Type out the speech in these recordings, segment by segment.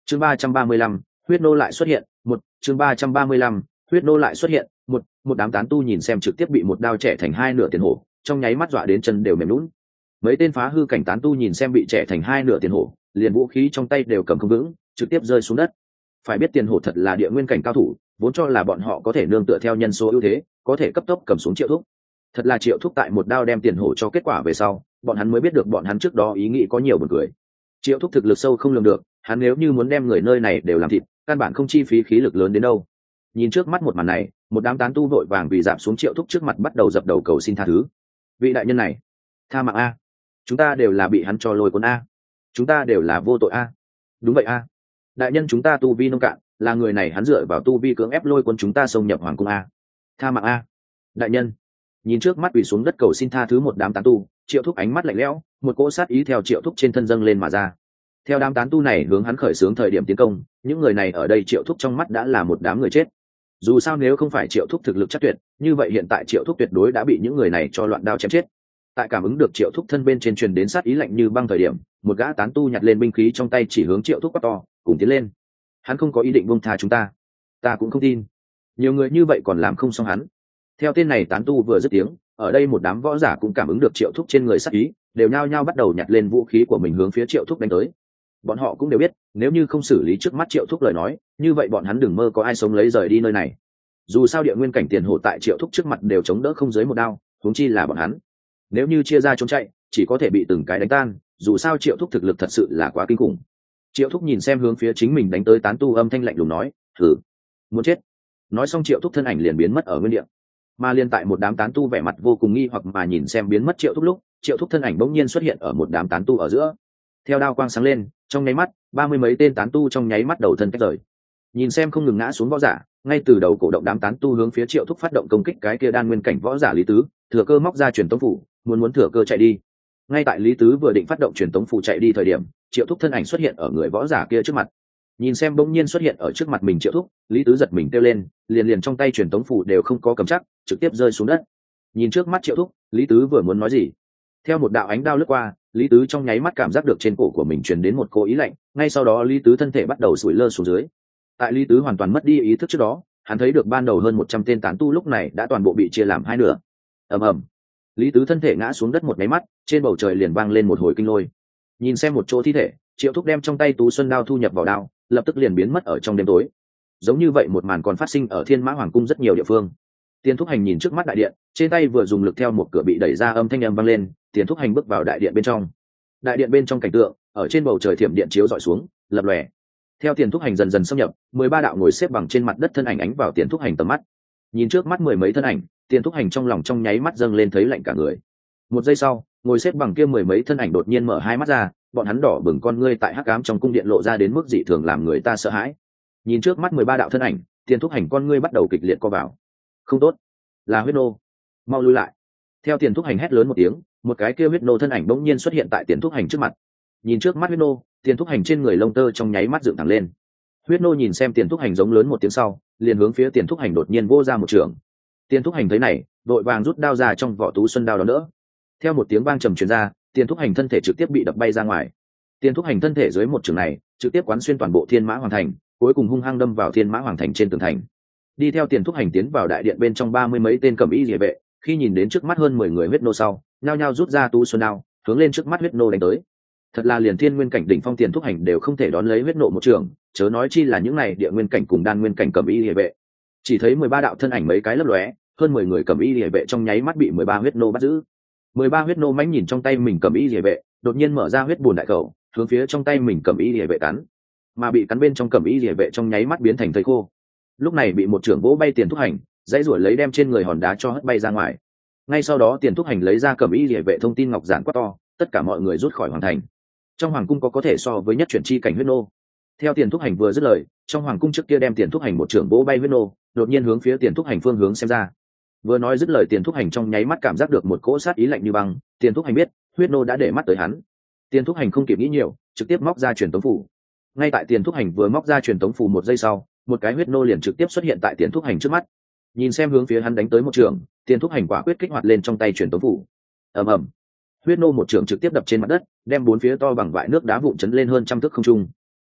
chương 335, huyết nô lại xuất hiện. Chương 335, huyết nô lại xuất hiện. Một đám tán tu nhìn xem trực tiếp bị một đao chẻ thành hai nửa tiền hổ, trong nháy mắt dọa đến chân đều mềm lún. Mấy tên phá hư cảnh tán tu nhìn xem bị chẻ thành hai nửa tiền hổ, liền vũ khí trong tay đều cầm không vững, trực tiếp rơi xuống đất. Phải biết tiền hổ thật là địa nguyên cảnh cao thủ, vốn cho là bọn họ có thể nương tựa theo nhân số ưu thế, có thể cấp tốc cầm xuống Triệu Thúc. Thật là Triệu Thúc tại một đao đem tiền hổ cho kết quả về sau, bọn hắn mới biết được bọn hắn trước đó ý nghĩ có nhiều buồn cười. Triệu Thúc thực lực sâu không lường được, hắn nếu như muốn đem người nơi này đều làm thịt, căn bản không chi phí khí lực lớn đến đâu. Nhìn trước mắt một màn này, một đám tán tu vội vàng vì giảm xuống Triệu Thúc trước mặt bắt đầu dập đầu cầu xin tha thứ. Vị đại nhân này, tha mạng a, chúng ta đều là bị hắn cho lôi cuốn a, chúng ta đều là vô tội a. Đúng vậy a, đại nhân chúng ta tu vi nông cạn, là người này hắn dựa vào tu vi cưỡng ép lôi cuốn chúng ta xông nhập hoàng cung a. Tha mạng a, đại nhân. Nhìn trước mắt quỳ xuống đất cầu xin tha thứ một đám tán tu, Triệu Thúc ánh mắt lạnh lẽo, một cỗ sát ý theo Triệu Thúc trên thân dâng lên mà ra. Theo đám tán tu này hướng hắn khởi xướng thời điểm tiến công, những người này ở đây Triệu Thúc trong mắt đã là một đám người chết. Dù sao nếu không phải Triệu Thúc thực lực chắc tuyệt, như vậy hiện tại Triệu Thúc tuyệt đối đã bị những người này cho loạn đao chém chết. Tại cảm ứng được Triệu Thúc thân bên trên truyền đến sát ý lạnh như băng thời điểm, một gã tán tu nhặt lên binh khí trong tay chỉ hướng Triệu Thúc quát to, cùng tiến lên. Hắn không có ý định buông tha chúng ta cũng không tin. Nhiều người như vậy còn làm không xong hắn. Theo tên này tán tu vừa dứt tiếng, ở đây một đám võ giả cũng cảm ứng được Triệu Thúc trên người sát ý, đều nhao nhao bắt đầu nhặt lên vũ khí của mình hướng phía Triệu Thúc đánh tới. Bọn họ cũng đều biết, nếu như không xử lý trước mắt Triệu Thúc lời nói, như vậy bọn hắn đừng mơ có ai sống lấy rời đi nơi này. Dù sao địa nguyên cảnh tiền hổ tại Triệu Thúc trước mặt đều chống đỡ không dưới một đao, huống chi là bọn hắn. Nếu như chia ra trốn chạy, chỉ có thể bị từng cái đánh tan, dù sao Triệu Thúc thực lực thật sự là quá kinh khủng. Triệu Thúc nhìn xem hướng phía chính mình đánh tới tán tu âm thanh lạnh lùng nói, thử muốn chết. Nói xong Triệu Thúc thân ảnh liền biến mất ở nguyên địa. Mà liên tại một đám tán tu vẻ mặt vô cùng nghi hoặc mà nhìn xem biến mất Triệu Thúc lúc, Triệu Thúc thân ảnh bỗng nhiên xuất hiện ở một đám tán tu ở giữa. Theo đao quang sáng lên, trong nháy mắt 30 mấy tên tán tu trong nháy mắt đầu thân cách rời. Nhìn xem không ngừng ngã xuống võ giả, ngay từ đầu cổ động đám tán tu hướng phía Triệu Thúc phát động công kích cái kia đan nguyên cảnh võ giả Lý Tứ, thừa cơ móc ra truyền tống phủ, muốn thừa cơ chạy đi. Ngay tại Lý Tứ vừa định phát động truyền tống phủ chạy đi thời điểm, Triệu Thúc thân ảnh xuất hiện ở người võ giả kia trước mặt. Nhìn xem bỗng nhiên xuất hiện ở trước mặt mình Triệu Thúc, Lý Tứ giật mình kêu lên, liền trong tay truyền tống phủ đều không có cầm chắc, trực tiếp rơi xuống đất. Nhìn trước mắt Triệu Thúc, Lý Tứ vừa muốn nói gì, theo một đạo ánh đao lướt qua, Lý Tứ trong nháy mắt cảm giác được trên cổ của mình truyền đến một cỗ ý lạnh, ngay sau đó Lý Tứ thân thể bắt đầu sủi lơ xuống dưới. Tại Lý Tứ hoàn toàn mất đi ý thức trước đó, hắn thấy được ban đầu hơn 100 tên tán tu lúc này đã toàn bộ bị chia làm hai nửa. Ầm ầm. Lý Tứ thân thể ngã xuống đất một máy mắt, trên bầu trời liền vang lên một hồi kinh lôi. Nhìn xem một chỗ thi thể, Triệu Thúc đem trong tay Tú Xuân đao thu nhập vào đao, lập tức liền biến mất ở trong đêm tối. Giống như vậy một màn còn phát sinh ở Thiên Mã Hoàng cung rất nhiều địa phương. Tiền Thúc Hành nhìn trước mắt đại điện, trên tay vừa dùng lực theo một cửa bị đẩy ra, âm thanh vang lên, Tiền Thúc Hành bước vào đại điện bên trong. Đại điện bên trong cảnh tượng, ở trên bầu trời thiểm điện chiếu dọi xuống, lập lòe. Theo Tiền Thúc Hành dần dần xâm nhập, 13 đạo ngồi xếp bằng trên mặt đất thân ảnh ánh vào Tiền Thúc Hành tầm mắt. Nhìn trước mắt mười mấy thân ảnh, Tiền Thúc Hành trong lòng trong nháy mắt dâng lên thấy lạnh cả người. Một giây sau, ngồi xếp bằng kia mười mấy thân ảnh đột nhiên mở hai mắt ra, bọn hắn đỏ bừng con ngươi tại hắc ám trong cung điện lộ ra đến mức dị thường làm người ta sợ hãi. Nhìn trước mắt 13 đạo thân ảnh, Tiền Thúc Hành con ngươi bắt đầu kịch liệt co vào. Không tốt, là huyết nô, mau lui lại. Theo Tiền Thúc Hành hét lớn một tiếng, một cái kia huyết nô thân ảnh bỗng nhiên xuất hiện tại Tiền Thúc Hành trước mặt. Nhìn trước mắt huyết nô, Tiền Thúc Hành trên người lông tơ trong nháy mắt dựng thẳng lên. Huyết nô nhìn xem Tiền Thúc Hành giống lớn một tiếng sau, liền hướng phía Tiền Thúc Hành đột nhiên vô ra một trường. Tiền Thúc Hành thấy này, đội vàng rút đao ra trong vỏ Tú Xuân đao đó nữa. Theo một tiếng vang trầm truyền ra, Tiền Thúc Hành thân thể trực tiếp bị đập bay ra ngoài. Tiền Thúc Hành thân thể dưới một trường này, trực tiếp quán xuyên toàn bộ Thiên Mã Hoàng thành, cuối cùng hung hăng đâm vào Thiên Mã Hoàng thành trên tường thành. Đi theo Tiền Thúc Hành tiến vào đại điện bên trong 30 mấy tên cẩm y liề vệ, khi nhìn đến trước mắt hơn 10 người huyết nô sau, nhao nhao rút ra Tú Xuân đao, hướng lên trước mắt huyết nô đánh tới. Thật là liền thiên nguyên cảnh đỉnh phong Tiền Thúc Hành đều không thể đón lấy huyết nộ một trường, chớ nói chi là những này địa nguyên cảnh cùng đan nguyên cảnh cẩm y liề vệ. Chỉ thấy 13 đạo thân ảnh mấy cái lấp lóe, hơn 10 người cẩm y liề vệ trong nháy mắt bị 13 huyết nô bắt giữ. 13 huyết nô mãnh nhìn trong tay mình cẩm y liề vệ, đột nhiên mở ra huyết bùn đại khẩu, hướng phía trong tay mình cẩm y liề vệ cắn. Mà bị cắn bên trong cẩm y liề vệ trong nháy mắt biến thành thây khô. Lúc này bị một trưởng vỗ bay Tiền Thúc Hành, dãy ruổi lấy đem trên người hòn đá cho hất bay ra ngoài. Ngay sau đó Tiền Thúc Hành lấy ra cẩm y liề vệ thông tin ngọc giản quát to, tất cả mọi người rút khỏi hoàng thành. Trong hoàng cung có thể so với nhất chuyển chi cảnh huyết nô. Theo Tiền Thúc Hành vừa dứt lời, trong hoàng cung trước kia đem Tiền Thúc Hành một trưởng vỗ bay huyết nô, đột nhiên hướng phía Tiền Thúc Hành phương hướng xem ra. Vừa nói dứt lời, Tiền Thúc Hành trong nháy mắt cảm giác được một cỗ sát ý lạnh như băng. Tiền Thúc Hành biết huyết nô đã để mắt tới hắn. Tiền Thúc Hành không kịp nghĩ nhiều, trực tiếp móc ra truyền tống phủ. Ngay tại Tiền Thúc Hành vừa móc ra truyền tống phủ một giây sau, một cái huyết nô liền trực tiếp xuất hiện tại Tiền Thúc Hành trước mắt. Nhìn xem hướng phía hắn đánh tới một trường, Tiền Thúc Hành quả quyết kích hoạt lên trong tay truyền tống phủ. Ầm ầm, huyết nô một trường trực tiếp đập trên mặt đất, đem bốn phía to bằng vại nước đá vụn chấn lên hơn trăm thước không trung.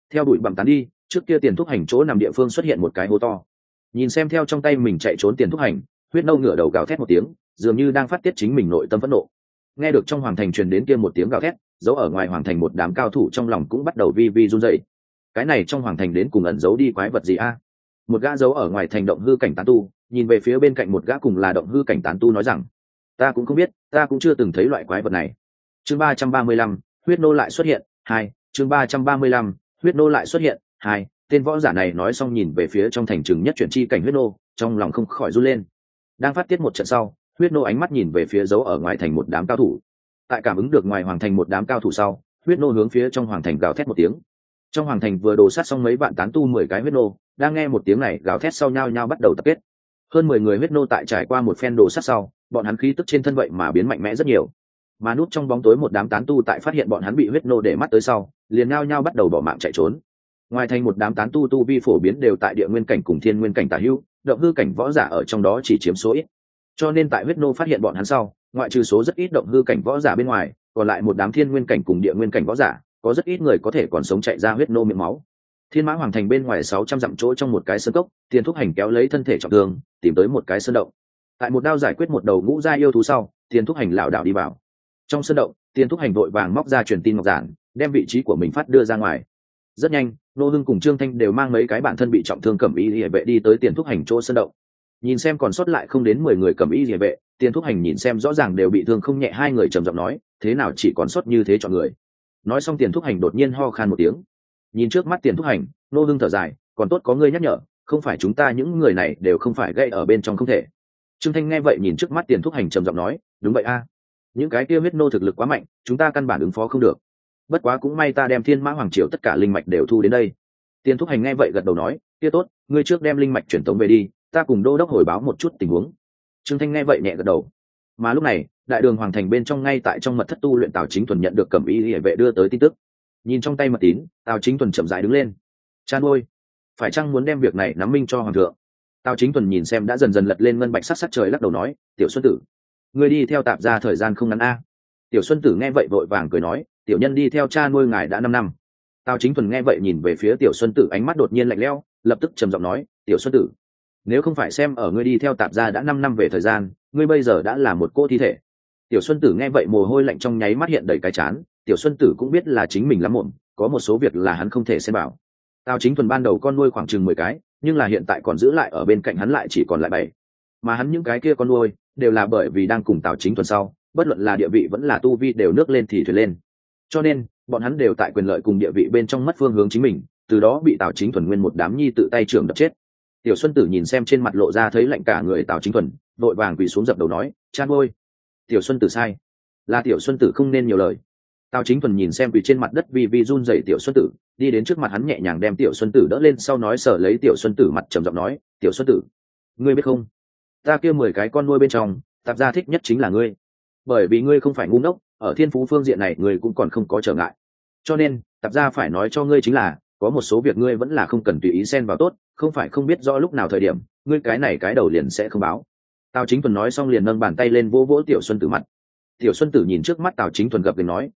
Theo bụi bặm tán đi, trước kia Tiền Thúc Hành chỗ nằm địa phương xuất hiện một cái hố to. Nhìn xem theo trong tay mình chạy trốn Tiền Thúc Hành, Huyết Nô ngửa đầu gào thét một tiếng, dường như đang phát tiết chính mình nội tâm phẫn nộ. Nghe được trong hoàng thành truyền đến kia một tiếng gào thét, giấu ở ngoài hoàng thành một đám cao thủ trong lòng cũng bắt đầu vi vi run rẩy. Cái này trong hoàng thành đến cùng ẩn giấu đi quái vật gì a? Một gã giấu ở ngoài thành động hư cảnh tán tu, nhìn về phía bên cạnh một gã cùng là động hư cảnh tán tu nói rằng: ta cũng không biết, ta cũng chưa từng thấy loại quái vật này. Chương 335, Huyết Nô lại xuất hiện. 2. Chương 335, Huyết Nô lại xuất hiện. 2. Tên võ giả này nói xong nhìn về phía trong thành trừng nhất chuyển chi cảnh Huyết Nô, trong lòng không khỏi run lên. Đang phát tiết một trận sau, Huyết Nô ánh mắt nhìn về phía giấu ở ngoài thành một đám cao thủ. Tại cảm ứng được ngoài hoàng thành một đám cao thủ sau, Huyết Nô hướng phía trong hoàng thành gào thét một tiếng. Trong hoàng thành vừa đồ sát xong mấy vạn tán tu 10 cái Huyết Nô, đang nghe một tiếng này gào thét sau nhau nhau bắt đầu tập kết. Hơn 10 người Huyết Nô tại trải qua một phen đồ sát sau, bọn hắn khí tức trên thân vậy mà biến mạnh mẽ rất nhiều. Mà núp trong bóng tối một đám tán tu tại phát hiện bọn hắn bị Huyết Nô để mắt tới sau, liền nhau nhau bắt đầu bỏ mạng chạy trốn. Ngoài thành một đám tán tu tu vi phổ biến đều tại địa nguyên cảnh cùng thiên nguyên cảnh tả hữu, động hư cảnh võ giả ở trong đó chỉ chiếm số ít. Cho nên tại Huyết Nô phát hiện bọn hắn sau, ngoại trừ số rất ít động hư cảnh võ giả bên ngoài, còn lại một đám thiên nguyên cảnh cùng địa nguyên cảnh võ giả, có rất ít người có thể còn sống chạy ra Huyết Nô miệng máu. Thiên Mã Hoàng thành bên ngoài 600 dặm chỗ trong một cái sơn cốc, Tiền Thúc Hành kéo lấy thân thể trọng thương, tìm tới một cái sơn động. Tại một đao giải quyết một đầu ngũ gia yêu thú sau, Tiền Thúc Hành lảo đảo đi vào. Trong sơn động, Tiền Thúc Hành vội vàng móc ra truyền tin ngọc giản, đem vị trí của mình phát đưa ra ngoài. Rất nhanh, Nô Hưng cùng Trương Thanh đều mang mấy cái bản thân bị trọng thương cẩm y liễu vệ đi tới Tiền Thúc Hành chỗ sơn động. Nhìn xem còn sót lại không đến 10 người cẩm y liễu vệ, Tiền Thúc Hành nhìn xem rõ ràng đều bị thương không nhẹ, hai người trầm giọng nói, thế nào chỉ còn sót như thế chọn người. Nói xong Tiền Thúc Hành đột nhiên ho khan một tiếng. Nhìn trước mắt Tiền Thúc Hành, Nô Hưng thở dài, còn tốt có ngươi nhắc nhở, không phải chúng ta những người này đều không phải gây ở bên trong không thể. Trương Thanh nghe vậy nhìn trước mắt Tiền Thúc Hành trầm giọng nói, đúng vậy a, những cái kia huyết nô thực lực quá mạnh, chúng ta căn bản ứng phó không được. Bất quá cũng may ta đem Thiên Mã Hoàng triều tất cả linh mạch đều thu đến đây. Tiền Thúc Hành nghe vậy gật đầu nói, kia tốt, ngươi trước đem linh mạch chuyển tống về đi, ta cùng đô đốc hồi báo một chút tình huống. Trương Thanh nghe vậy nhẹ gật đầu. Mà lúc này, đại đường hoàng thành bên trong ngay tại trong mật thất tu luyện Tào Chính Thuần nhận được cẩm y liễu vệ đưa tới tin tức. Nhìn trong tay mật tín, Tào Chính Thuần chậm rãi đứng lên. Chan ôi, phải chăng muốn đem việc này nắm minh cho hoàng thượng? Tào Chính Thuần nhìn xem đã dần dần lật lên ngân bạch sắc sắc trời, lắc đầu nói, tiểu Xuân Tử, ngươi đi theo tạp gia thời gian không ngắn a. Tiểu Xuân Tử nghe vậy vội vàng cười nói, tiểu nhân đi theo cha nuôi ngài đã 5 năm. Tào Chính Thuần nghe vậy nhìn về phía Tiểu Xuân Tử, ánh mắt đột nhiên lạnh lẽo, lập tức trầm giọng nói, tiểu Xuân Tử, nếu không phải xem ở ngươi đi theo tạp gia đã 5 năm về thời gian, ngươi bây giờ đã là một cô thi thể. Tiểu Xuân Tử nghe vậy mồ hôi lạnh trong nháy mắt hiện đầy cái trán. Tiểu Xuân Tử cũng biết là chính mình lắm mồm, có một số việc là hắn không thể xem bảo. Tào Chính Thuần ban đầu con nuôi khoảng chừng 10 cái, nhưng là hiện tại còn giữ lại ở bên cạnh hắn lại chỉ còn lại 7. Mà hắn những cái kia con nuôi đều là bởi vì đang cùng Tào Chính Thuần sau, bất luận là địa vị vẫn là tu vi đều nước lên thì thuyền lên. Cho nên, bọn hắn đều tại quyền lợi cùng địa vị bên trong mất phương hướng chính mình, từ đó bị Tào Chính Thuần nguyên một đám nhi tự tay trưởng đập chết. Tiểu Xuân Tử nhìn xem trên mặt lộ ra thấy lạnh cả người Tào Chính Thuần, vội vàng quỳ xuống dập đầu nói, cha ôi, Tiểu Xuân Tử sai, là Tiểu Xuân Tử không nên nhiều lời. Tào Chính Thuần nhìn xem quỳ trên mặt đất vi vi run rẩy Tiểu Xuân Tử, đi đến trước mặt hắn nhẹ nhàng đem Tiểu Xuân Tử đỡ lên, sau nói sờ lấy Tiểu Xuân Tử mặt trầm giọng nói, Tiểu Xuân Tử, ngươi biết không, ta kia 10 cái con nuôi bên trong, tạp gia thích nhất chính là ngươi, bởi vì ngươi không phải ngu ngốc, ở thiên phú phương diện này ngươi cũng còn không có trở ngại, cho nên tạp gia phải nói cho ngươi chính là, có một số việc ngươi vẫn là không cần tùy ý xen vào tốt, không phải không biết rõ lúc nào thời điểm ngươi cái này cái đầu liền sẽ không báo. Tào Chính Thuần nói xong liền nâng bàn tay lên vỗ vỗ Tiểu Xuân Tử mặt. Tiểu Xuân Tử nhìn trước mắt Tào Chính Thuần gập gành nói,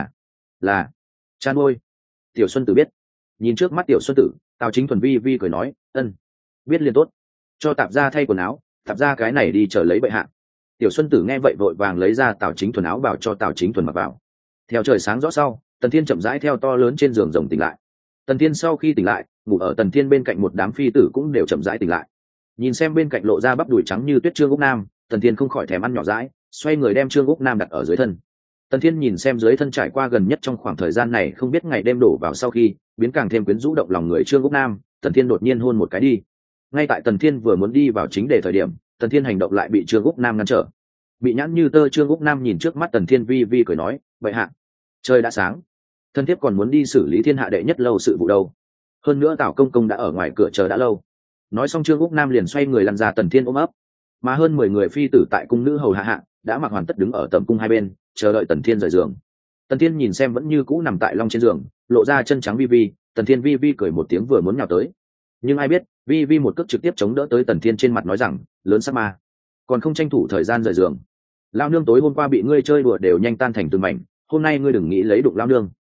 là cha nuôi. Tiểu Xuân Tử biết. Nhìn trước mắt Tiểu Xuân Tử, Tào Chính Thuần vi vi cười nói, ân, biết liền tốt, cho tạp gia thay quần áo, tạp gia cái này đi chờ lấy bệ hạ. Tiểu Xuân Tử nghe vậy vội vàng lấy ra Tào Chính Thuần áo bào cho Tào Chính Thuần mặc vào. Theo trời sáng rõ sau, Tần Thiên chậm rãi theo to lớn trên giường rồng tỉnh lại. Tần Thiên sau khi tỉnh lại, ngủ ở Tần Thiên bên cạnh một đám phi tử cũng đều chậm rãi tỉnh lại. Nhìn xem bên cạnh lộ ra bắp đùi trắng như tuyết Trương Úc Nam, Tần Thiên không khỏi thèm ăn nhỏ dãi, xoay người đem Trương Úc Nam đặt ở dưới thân. Tần Thiên nhìn xem dưới thân trải qua gần nhất trong khoảng thời gian này không biết ngày đêm đổ vào sau khi biến càng thêm quyến rũ động lòng người Trương Úc Nam, Tần Thiên đột nhiên hôn một cái đi. Ngay tại Tần Thiên vừa muốn đi vào chính đề thời điểm, Tần Thiên hành động lại bị Trương Úc Nam ngăn trở. Bị nhãn như tơ Trương Úc Nam nhìn trước mắt Tần Thiên vi vi cười nói, vậy hạ, trời đã sáng, thân thiếp còn muốn đi xử lý thiên hạ đệ nhất lâu sự vụ đâu. Hơn nữa Tào công công đã ở ngoài cửa chờ đã lâu. Nói xong Trương Úc Nam liền xoay người lăn ra Tần Thiên ôm ấp. Mà hơn 10 người phi tử tại cung nữ hầu hạ đã mặc hoàn tất đứng ở tầm cung hai bên, chờ đợi Tần Thiên rời giường. Tần Thiên nhìn xem vẫn như cũ nằm tại long trên giường, lộ ra chân trắng vi vi, Tần Thiên vi vi cười một tiếng vừa muốn nhào tới. Nhưng ai biết, vi vi một cước trực tiếp chống đỡ tới Tần Thiên trên mặt nói rằng, lớn sắc ma, còn không tranh thủ thời gian rời giường. Lao nương tối hôm qua bị ngươi chơi đùa đều nhanh tan thành từng mảnh, hôm nay ngươi đừng nghĩ lấy đụng lao nương.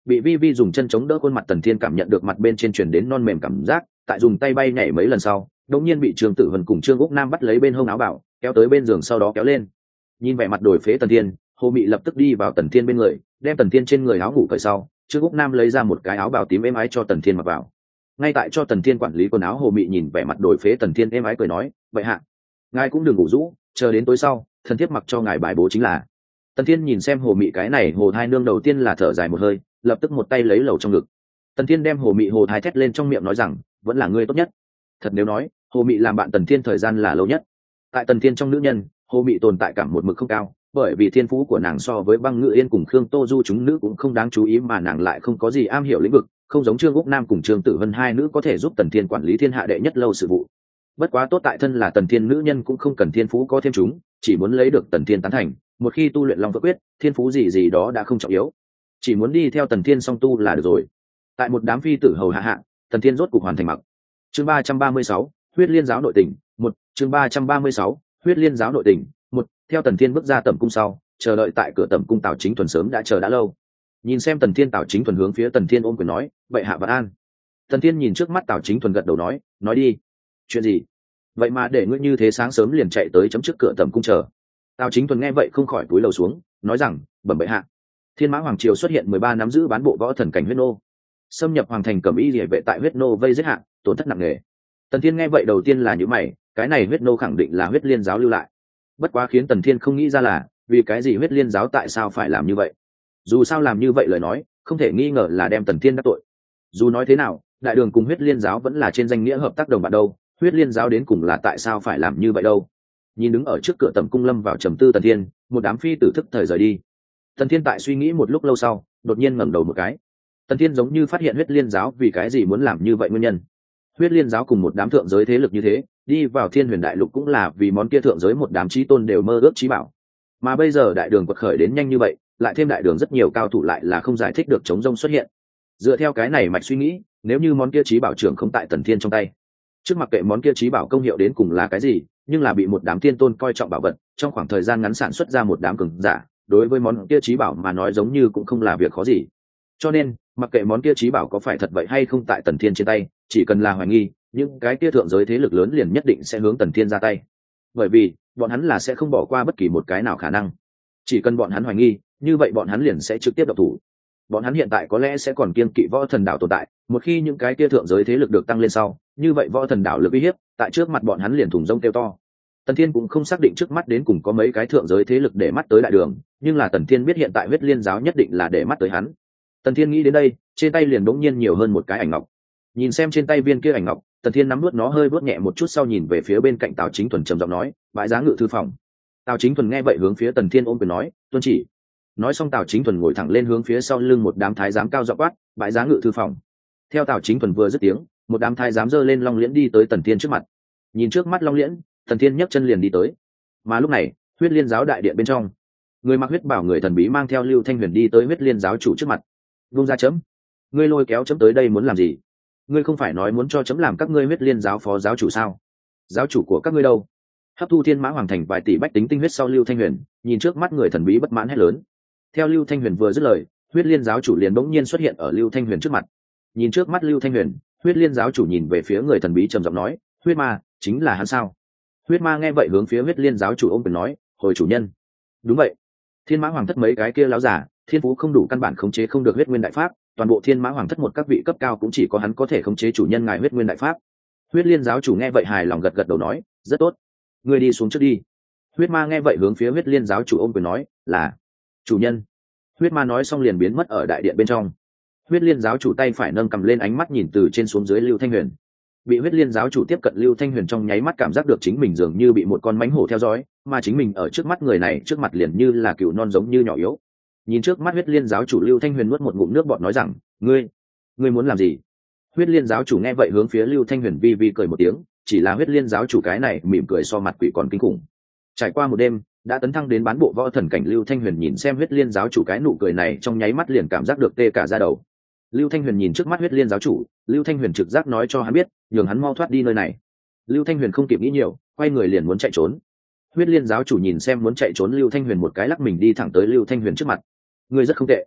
bị vi vi dùng chân chống đỡ khuôn mặt Tần Thiên cảm nhận được mặt bên trên truyền đến non mềm cảm giác, tại dùng tay bay nhảy mấy lần sau đột nhiên bị Trương Tử Hân cùng Trương Úc Nam bắt lấy bên hông áo bảo kéo tới bên giường, sau đó kéo lên. Nhìn vẻ mặt đổi phế Tần Thiên, Hồ Mị lập tức đi vào Tần Thiên bên người, đem Tần Thiên trên người áo ngủ cởi sau, Trương Úc Nam lấy ra một cái áo bào tím êm ái cho Tần Thiên mặc vào. Ngay tại cho Tần Thiên quản lý quần áo, Hồ Mị nhìn vẻ mặt đổi phế Tần Thiên êm ái cười nói, vậy hạ, ngài cũng đừng ngủ rũ, chờ đến tối sau thần thiếp mặc cho ngài bài bố chính là. Tần Thiên nhìn xem Hồ Mị cái này hồ thai nương, đầu tiên là thở dài một hơi, lập tức một tay lấy lầu trong ngực. Tần Thiên đem Hồ Mị hồ thai thét lên trong miệng nói rằng, vẫn là ngươi tốt nhất. Thật nếu nói, Hồ Mị làm bạn Tần Thiên thời gian là lâu nhất. Tại Tần Thiên trong nữ nhân, Hồ Mị tồn tại cảm một mực không cao, bởi vì thiên phú của nàng so với Băng Ngự Yên cùng Khương Tô Du chúng nữ cũng không đáng chú ý, mà nàng lại không có gì am hiểu lĩnh vực, không giống Trương Úc Nam cùng Trương Tử Vân hai nữ có thể giúp Tần Thiên quản lý thiên hạ đệ nhất lâu sự vụ. Bất quá tốt tại thân là Tần Thiên nữ nhân cũng không cần thiên phú có thêm chúng, chỉ muốn lấy được Tần Thiên tán thành, một khi tu luyện Long Phượng Quyết, thiên phú gì gì đó đã không trọng yếu, chỉ muốn đi theo Tần Thiên song tu là được rồi. Tại một đám phi tử hầu hạ, Tần Thiên rốt cục hoàn thành mặc. Chương 336, Huyết Liên giáo nội tình, 1, chương 336, Huyết Liên giáo nội tình, 1. Theo Tần Thiên bước ra tẩm cung sau, chờ đợi tại cửa tẩm cung Tào Chính Thuần sớm đã chờ đã lâu. Nhìn xem Tần Thiên, Tào Chính Thuần hướng phía Tần Thiên ôm quyền nói, vậy hạ vạn an. Tần Thiên nhìn trước mắt Tào Chính Thuần gật đầu nói đi. Chuyện gì? Vậy mà để ngươi như thế sáng sớm liền chạy tới chấm trước cửa tẩm cung chờ. Tào Chính Thuần nghe vậy không khỏi cúi đầu xuống, nói rằng, bẩm bệ hạ, Thiên Mã Hoàng Triều xuất hiện 13 nắm giữ bán bộ võ thần cảnh huyết nô, xâm nhập hoàng thành Cẩm Y Liễu vệ tại huyết nô vây giết hạ, tổn thất nặng nề. Tần Thiên nghe vậy đầu tiên là nhíu mày, cái này huyết nô khẳng định là Huyết Liên giáo lưu lại. Bất quá khiến Tần Thiên không nghĩ ra là, vì cái gì Huyết Liên giáo tại sao phải làm như vậy? Dù sao làm như vậy lời nói, không thể nghi ngờ là đem Tần Thiên đắc tội. Dù nói thế nào, Đại Đường cùng Huyết Liên giáo vẫn là trên danh nghĩa hợp tác đồng bạn đâu, Huyết Liên giáo đến cùng là tại sao phải làm như vậy đâu? Nhìn đứng ở trước cửa tẩm cung lâm vào trầm tư Tần Thiên, một đám phi tử thức thời rời đi. Tần Thiên tại suy nghĩ một lúc lâu sau, đột nhiên ngẩng đầu một cái. Tần Thiên giống như phát hiện Huyết Liên giáo vì cái gì muốn làm như vậy nguyên nhân. Huyết Liên giáo cùng một đám thượng giới thế lực như thế, đi vào Thiên Huyền Đại Lục cũng là vì món kia thượng giới một đám chí tôn đều mơ ước chí bảo. Mà bây giờ Đại Đường quật khởi đến nhanh như vậy, lại thêm Đại Đường rất nhiều cao thủ lại là không giải thích được chống rông xuất hiện. Dựa theo cái này mạch suy nghĩ, nếu như món kia chí bảo trưởng không tại Tần Thiên trong tay, trước mặc kệ món kia chí bảo công hiệu đến cùng là cái gì, nhưng là bị một đám tiên tôn coi trọng bảo vật, trong khoảng thời gian ngắn sản xuất ra một đám cường giả, đối với món kia chí bảo mà nói giống như cũng không là việc khó gì. Cho nên, mặc kệ món kia chí bảo có phải thật vậy hay không tại Tần Thiên trên tay, chỉ cần là hoài nghi, những cái kia thượng giới thế lực lớn liền nhất định sẽ hướng Tần Thiên ra tay. Bởi vì, bọn hắn là sẽ không bỏ qua bất kỳ một cái nào khả năng. Chỉ cần bọn hắn hoài nghi, như vậy bọn hắn liền sẽ trực tiếp động thủ. Bọn hắn hiện tại có lẽ sẽ còn kiêng kỵ Võ Thần đảo tồn tại, một khi những cái kia thượng giới thế lực được tăng lên sau, như vậy Võ Thần đảo lực uy hiếp, tại trước mặt bọn hắn liền thùng rông kêu to. Tần Thiên cũng không xác định trước mắt đến cùng có mấy cái thượng giới thế lực để mắt tới Đại Đường, nhưng là Tần Thiên biết hiện tại Huyết Liên giáo nhất định là để mắt tới hắn. Tần Thiên nghĩ đến đây, trên tay liền bỗng nhiên nhiều hơn một cái ảnh ngọc. Nhìn xem trên tay viên kia ảnh ngọc, Tần Thiên nắm nuốt nó hơi vuốt nhẹ một chút sau nhìn về phía bên cạnh Tào Chính Thuần trầm giọng nói, bãi giá ngự thư phòng. Tào Chính Thuần nghe vậy hướng phía Tần Thiên ôm quyền nói, tuân chỉ. Nói xong Tào Chính Thuần ngồi thẳng lên hướng phía sau lưng một đám thái giám cao giọng quát, bãi giá ngự thư phòng. Theo Tào Chính Thuần vừa dứt tiếng, một đám thái giám giơ lên long liễn đi tới Tần Thiên trước mặt. Nhìn trước mắt long liễn, Tần Thiên nhấc chân liền đi tới. Mà lúc này, Huyết Liên giáo đại điện bên trong, người mặc huyết bảo người thần bí mang theo Lưu Thanh Huyền đi tới Huyết Liên giáo chủ trước mặt. Vung ra chấm. Ngươi lôi kéo chấm tới đây muốn làm gì? Ngươi không phải nói muốn cho chấm làm các ngươi Huyết Liên giáo phó giáo chủ sao? Giáo chủ của các ngươi đâu? Hấp thu Thiên Mã Hoàng thành vài tỷ bách tính tinh huyết sau Lưu Thanh Huyền, nhìn trước mắt người thần bí bất mãn hét lớn. Theo Lưu Thanh Huyền vừa dứt lời, Huyết Liên giáo chủ liền bỗng nhiên xuất hiện ở Lưu Thanh Huyền trước mặt. Nhìn trước mắt Lưu Thanh Huyền, Huyết Liên giáo chủ nhìn về phía người thần bí trầm giọng nói, huyết ma, chính là hắn sao? Huyết ma nghe vậy hướng phía Huyết Liên giáo chủ ôm quyền nói, hồi chủ nhân. Đúng vậy. Thiên Mã Hoàng thất mấy cái kia láo giả, thiên phú không đủ căn bản khống chế không được huyết nguyên đại pháp, toàn bộ Thiên Mã Hoàng thất một các vị cấp cao cũng chỉ có hắn có thể khống chế chủ nhân ngài huyết nguyên đại pháp. Huyết Liên giáo chủ nghe vậy hài lòng gật gật đầu nói, rất tốt. Ngươi đi xuống trước đi. Huyết ma nghe vậy hướng phía Huyết Liên giáo chủ ôm quyền nói, là chủ nhân. Huyết ma nói xong liền biến mất ở đại điện bên trong. Huyết Liên giáo chủ tay phải nâng cầm lên, ánh mắt nhìn từ trên xuống dưới Lưu Thanh Huyền. Bị Huyết Liên giáo chủ tiếp cận Lưu Thanh Huyền trong nháy mắt cảm giác được chính mình dường như bị một con mãnh hổ theo dõi, mà chính mình ở trước mắt người này trước mặt liền như là cừu non giống như nhỏ yếu. Nhìn trước mắt Huyết Liên giáo chủ, Lưu Thanh Huyền nuốt một ngụm nước bọt nói rằng, ngươi muốn làm gì? Huyết Liên giáo chủ nghe vậy hướng phía Lưu Thanh Huyền vi vi cười một tiếng, chỉ là Huyết Liên giáo chủ cái này mỉm cười so mặt quỷ còn kinh khủng. Trải qua một đêm, đã tấn thăng đến bán bộ võ thần cảnh Lưu Thanh Huyền nhìn xem Huyết Liên giáo chủ cái nụ cười này trong nháy mắt liền cảm giác được tê cả da đầu. Lưu Thanh Huyền nhìn trước mắt Huyết Liên giáo chủ, Lưu Thanh Huyền trực giác nói cho hắn biết, nhường hắn mau thoát đi nơi này. Lưu Thanh Huyền không kịp nghĩ nhiều, quay người liền muốn chạy trốn. Huyết Liên giáo chủ nhìn xem muốn chạy trốn Lưu Thanh Huyền một cái lắc mình đi thẳng tới Lưu Thanh Huyền trước mặt. Ngươi rất không tệ.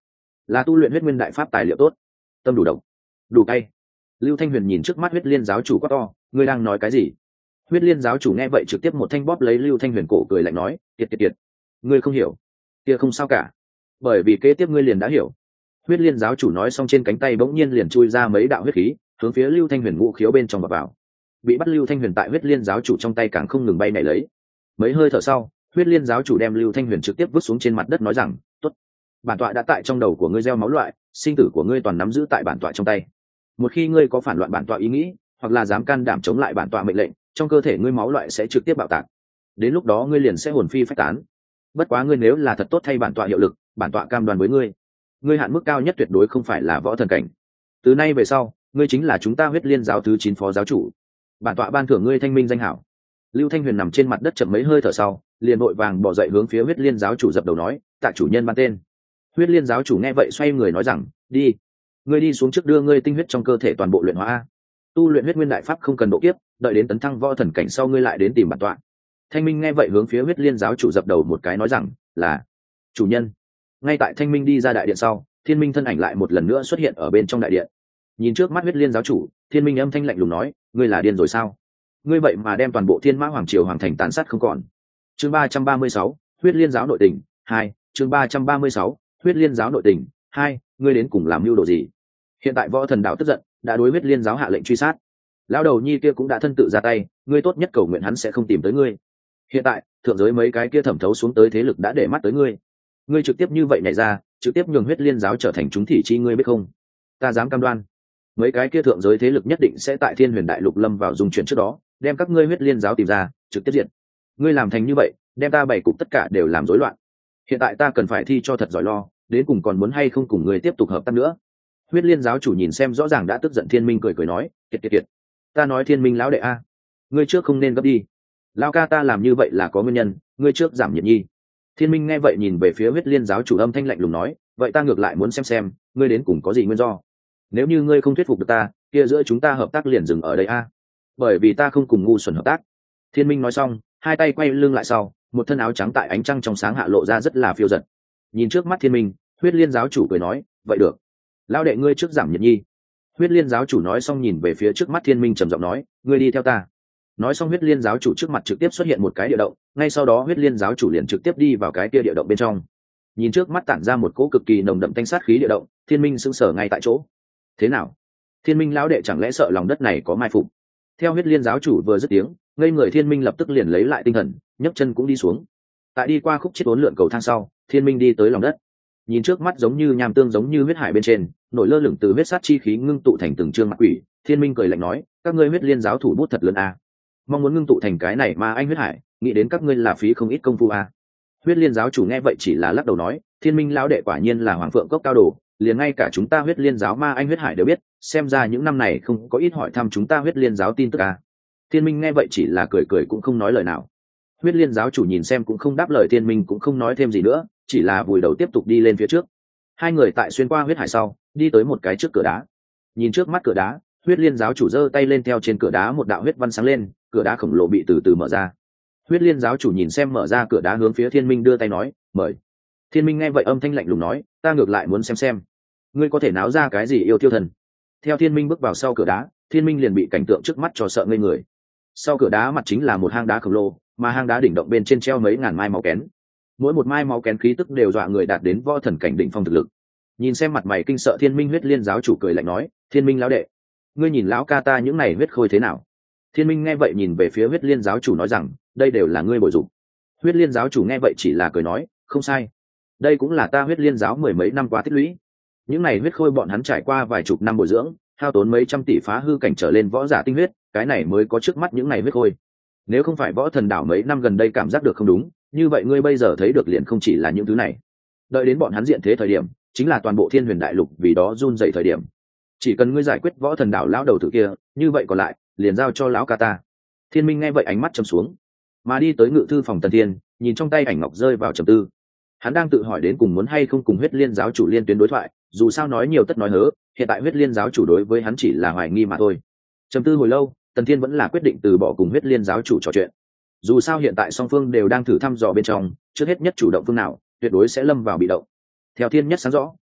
là tu luyện huyết nguyên đại pháp tài liệu tốt. Tâm đủ độc, đủ cay. Lưu Thanh Huyền nhìn trước mắt huyết liên giáo chủ quát to, ngươi đang nói cái gì? Huyết liên giáo chủ nghe vậy trực tiếp một thanh bóp lấy Lưu Thanh Huyền cổ, cười lạnh nói, kiệt, ngươi không hiểu, kia không sao cả, bởi vì kế tiếp ngươi liền đã hiểu. Huyết liên giáo chủ nói xong, trên cánh tay bỗng nhiên liền chui ra mấy đạo huyết khí, hướng phía Lưu Thanh Huyền ngũ khiếu bên trong vào. Bị bắt Lưu Thanh Huyền tại huyết liên giáo chủ trong tay càng không ngừng bay nảy lấy. Mấy hơi thở sau, huyết liên giáo chủ đem Lưu Thanh Huyền trực tiếp vứt xuống trên mặt đất, nói rằng, tốt, bản tọa đã tại trong đầu của ngươi gieo máu loại, sinh tử của ngươi toàn nắm giữ tại bản tọa trong tay. Một khi ngươi có phản loạn bản tọa ý nghĩ, hoặc là dám can đảm chống lại bản tọa mệnh lệnh, trong cơ thể ngươi máu loại sẽ trực tiếp bạo tạc. Đến lúc đó ngươi liền sẽ hồn phi phách tán. Bất quá ngươi nếu là thật tốt thay bản tọa hiệu lực, bản tọa cam đoan với ngươi, ngươi hạn mức cao nhất tuyệt đối không phải là võ thần cảnh. Từ nay về sau, ngươi chính là chúng ta huyết liên giáo thứ 9 phó giáo chủ. Bản tọa ban thưởng ngươi thanh minh danh hảo. Lưu Thanh Huyền nằm trên mặt đất chậm mấy hơi thở sau, liền vội vàng bò dậy hướng phía huyết liên giáo chủ dập đầu nói, tạ chủ nhân ban tên. Huyết liên giáo chủ nghe vậy xoay người nói rằng, đi, ngươi đi xuống trước đưa ngươi tinh huyết trong cơ thể toàn bộ luyện hóa. Tu luyện huyết nguyên đại pháp không cần độ kiếp, đợi đến tấn thăng võ thần cảnh sau ngươi lại đến tìm bản tọa. Thanh minh nghe vậy hướng phía huyết liên giáo chủ dập đầu một cái, nói rằng, là chủ nhân. Ngay tại Thanh minh đi ra đại điện sau, Thiên Minh thân ảnh lại một lần nữa xuất hiện ở bên trong đại điện. Nhìn trước mắt huyết liên giáo chủ, Thiên Minh âm thanh lạnh lùng nói, ngươi là điên rồi sao? Ngươi vậy mà đem toàn bộ Thiên Mã Hoàng Triều hoàng thành tàn sát không còn. Chương 336, huyết liên giáo nội tình 2, chương 336, huyết liên giáo nội tình 2, ngươi đến cùng làm mưu đồ gì? Hiện tại võ thần đạo tức giận, đã đối huyết liên giáo hạ lệnh truy sát. Lão đầu nhi kia cũng đã thân tự ra tay, ngươi tốt nhất cầu nguyện hắn sẽ không tìm tới ngươi. Hiện tại thượng giới mấy cái kia thẩm thấu xuống tới thế lực đã để mắt tới ngươi, ngươi trực tiếp như vậy nhảy ra, trực tiếp nhường huyết liên giáo trở thành chúng thị chi, ngươi biết không? Ta dám cam đoan, mấy cái kia thượng giới thế lực nhất định sẽ tại Thiên Huyền Đại Lục lâm vào dung chuyển trước đó, đem các ngươi huyết liên giáo tìm ra, trực tiếp diệt. Ngươi làm thành như vậy, đem ta bảy cục tất cả đều làm rối loạn. Hiện tại ta cần phải thi cho thật giỏi lo, đến cùng còn muốn hay không cùng ngươi tiếp tục hợp tác nữa. Huyết liên giáo chủ nhìn xem rõ ràng đã tức giận Thiên Minh, cười nói, kiệt, ta nói Thiên Minh lão đệ a, ngươi trước không nên gấp đi. Lão ca ta làm như vậy là có nguyên nhân, ngươi trước giảm nhiệt nhi. Thiên Minh nghe vậy nhìn về phía huyết liên giáo chủ, âm thanh lạnh lùng nói, vậy ta ngược lại muốn xem ngươi đến cùng có gì nguyên do. Nếu như ngươi không thuyết phục được ta, kia giữa chúng ta hợp tác liền dừng ở đây a. Bởi vì ta không cùng ngu xuẩn hợp tác. Thiên Minh nói xong, hai tay quay lưng lại sau, một thân áo trắng tại ánh trăng trong sáng hạ lộ ra rất là phiêu dật. Nhìn trước mắt Thiên Minh, huyết liên giáo chủ cười nói, vậy được, lão đệ ngươi trước giảm nhiệt nhi. Huyết liên giáo chủ nói xong nhìn về phía trước mắt Thiên Minh trầm giọng nói, ngươi đi theo ta. Nói xong huyết liên giáo chủ trước mặt trực tiếp xuất hiện một cái địa động, ngay sau đó huyết liên giáo chủ liền trực tiếp đi vào cái kia địa động bên trong. Nhìn trước mắt tản ra một cỗ cực kỳ nồng đậm tanh sát khí địa động, Thiên Minh sững sờ ngay tại chỗ. Thế nào, Thiên Minh lão đệ chẳng lẽ sợ lòng đất này có mai phục? Theo huyết liên giáo chủ vừa dứt tiếng, ngây người Thiên Minh lập tức liền lấy lại tinh thần, nhấc chân cũng đi xuống. Tại đi qua khúc chết uốn lượn cầu thang sau, Thiên Minh đi tới lòng đất. Nhìn trước mắt giống như nham tương giống như huyết hải bên trên, nổi lơ lửng từ huyết sát chi khí ngưng tụ thành từng trương mặt quỷ, Thiên Minh cười lạnh nói, các ngươi huyết liên giáo thủ bút thật lớn a. Mong muốn ngưng tụ thành cái này mà anh huyết hải, nghĩ đến các ngươi là phí không ít công phu a. Huyết liên giáo chủ nghe vậy chỉ là lắc đầu nói, Thiên Minh lão đệ quả nhiên là hoàng phượng cốc cao đồ, liền ngay cả chúng ta huyết liên giáo ma anh huyết hải đều biết, xem ra những năm này không có ít hỏi thăm chúng ta huyết liên giáo tin tức a. Thiên Minh nghe vậy chỉ là cười cũng không nói lời nào. Huyết liên giáo chủ nhìn xem cũng không đáp lời, Thiên Minh cũng không nói thêm gì nữa, chỉ là vùi đầu tiếp tục đi lên phía trước. Hai người tại xuyên qua huyết hải sau, đi tới một cái trước cửa đá. Nhìn trước mắt cửa đá, huyết liên giáo chủ giơ tay lên, theo trên cửa đá một đạo huyết văn sáng lên, cửa đá khổng lồ bị từ từ mở ra. Huyết liên giáo chủ nhìn xem mở ra cửa đá, hướng phía Thiên Minh đưa tay nói, mời. Thiên Minh nghe vậy âm thanh lạnh lùng nói, ta ngược lại muốn xem ngươi có thể náo ra cái gì yêu tiêu thần. Theo Thiên Minh bước vào sau cửa đá, Thiên Minh liền bị cảnh tượng trước mắt cho sợ ngây người. Sau cửa đá mặt chính là một hang đá khổng lồ, mà hang đá đỉnh động bên trên treo mấy ngàn mai máu kén. Mỗi một mai máu kén khí tức đều dọa người đạt đến võ thần cảnh đỉnh phong thực lực. Nhìn xem mặt mày kinh sợ Thiên Minh, huyết liên giáo chủ cười lạnh nói, Thiên Minh lão đệ, ngươi nhìn lão ca ta những này huyết khôi thế nào? Thiên Minh nghe vậy nhìn về phía huyết liên giáo chủ nói rằng, đây đều là ngươi bồi dụng. Huyết liên giáo chủ nghe vậy chỉ là cười nói, không sai, đây cũng là ta huyết liên giáo mười mấy năm qua tích lũy. Những này huyết khôi bọn hắn trải qua vài chục năm bồi dưỡng, hao tốn mấy trăm tỷ phá hư cảnh trở lên võ giả tinh huyết, cái này mới có trước mắt những này huyết khôi. Nếu không phải võ thần đảo mấy năm gần đây cảm giác được không đúng, như vậy ngươi bây giờ thấy được liền không chỉ là những thứ này. Đợi đến bọn hắn diện thế thời điểm, chính là toàn bộ Thiên Huyền Đại Lục vì đó run dậy thời điểm. Chỉ cần ngươi giải quyết võ thần đảo lão đầu tử kia, như vậy còn lại liền giao cho lão ca ta. Thiên Minh nghe vậy ánh mắt trầm xuống, mà đi tới ngự thư phòng Tần Thiên, nhìn trong tay ảnh ngọc rơi vào trầm tư. Hắn đang tự hỏi đến cùng muốn hay không cùng huyết liên giáo chủ liên tuyến đối thoại, dù sao nói nhiều tất nói hớ, hiện tại huyết liên giáo chủ đối với hắn chỉ là hoài nghi mà thôi. Trầm tư hồi lâu, Tần Thiên vẫn là quyết định từ bỏ cùng huyết liên giáo chủ trò chuyện. Dù sao hiện tại song phương đều đang thử thăm dò bên trong, trước hết nhất chủ động phương nào tuyệt đối sẽ lâm vào bị động. Theo Thiên nhất sáng rõ,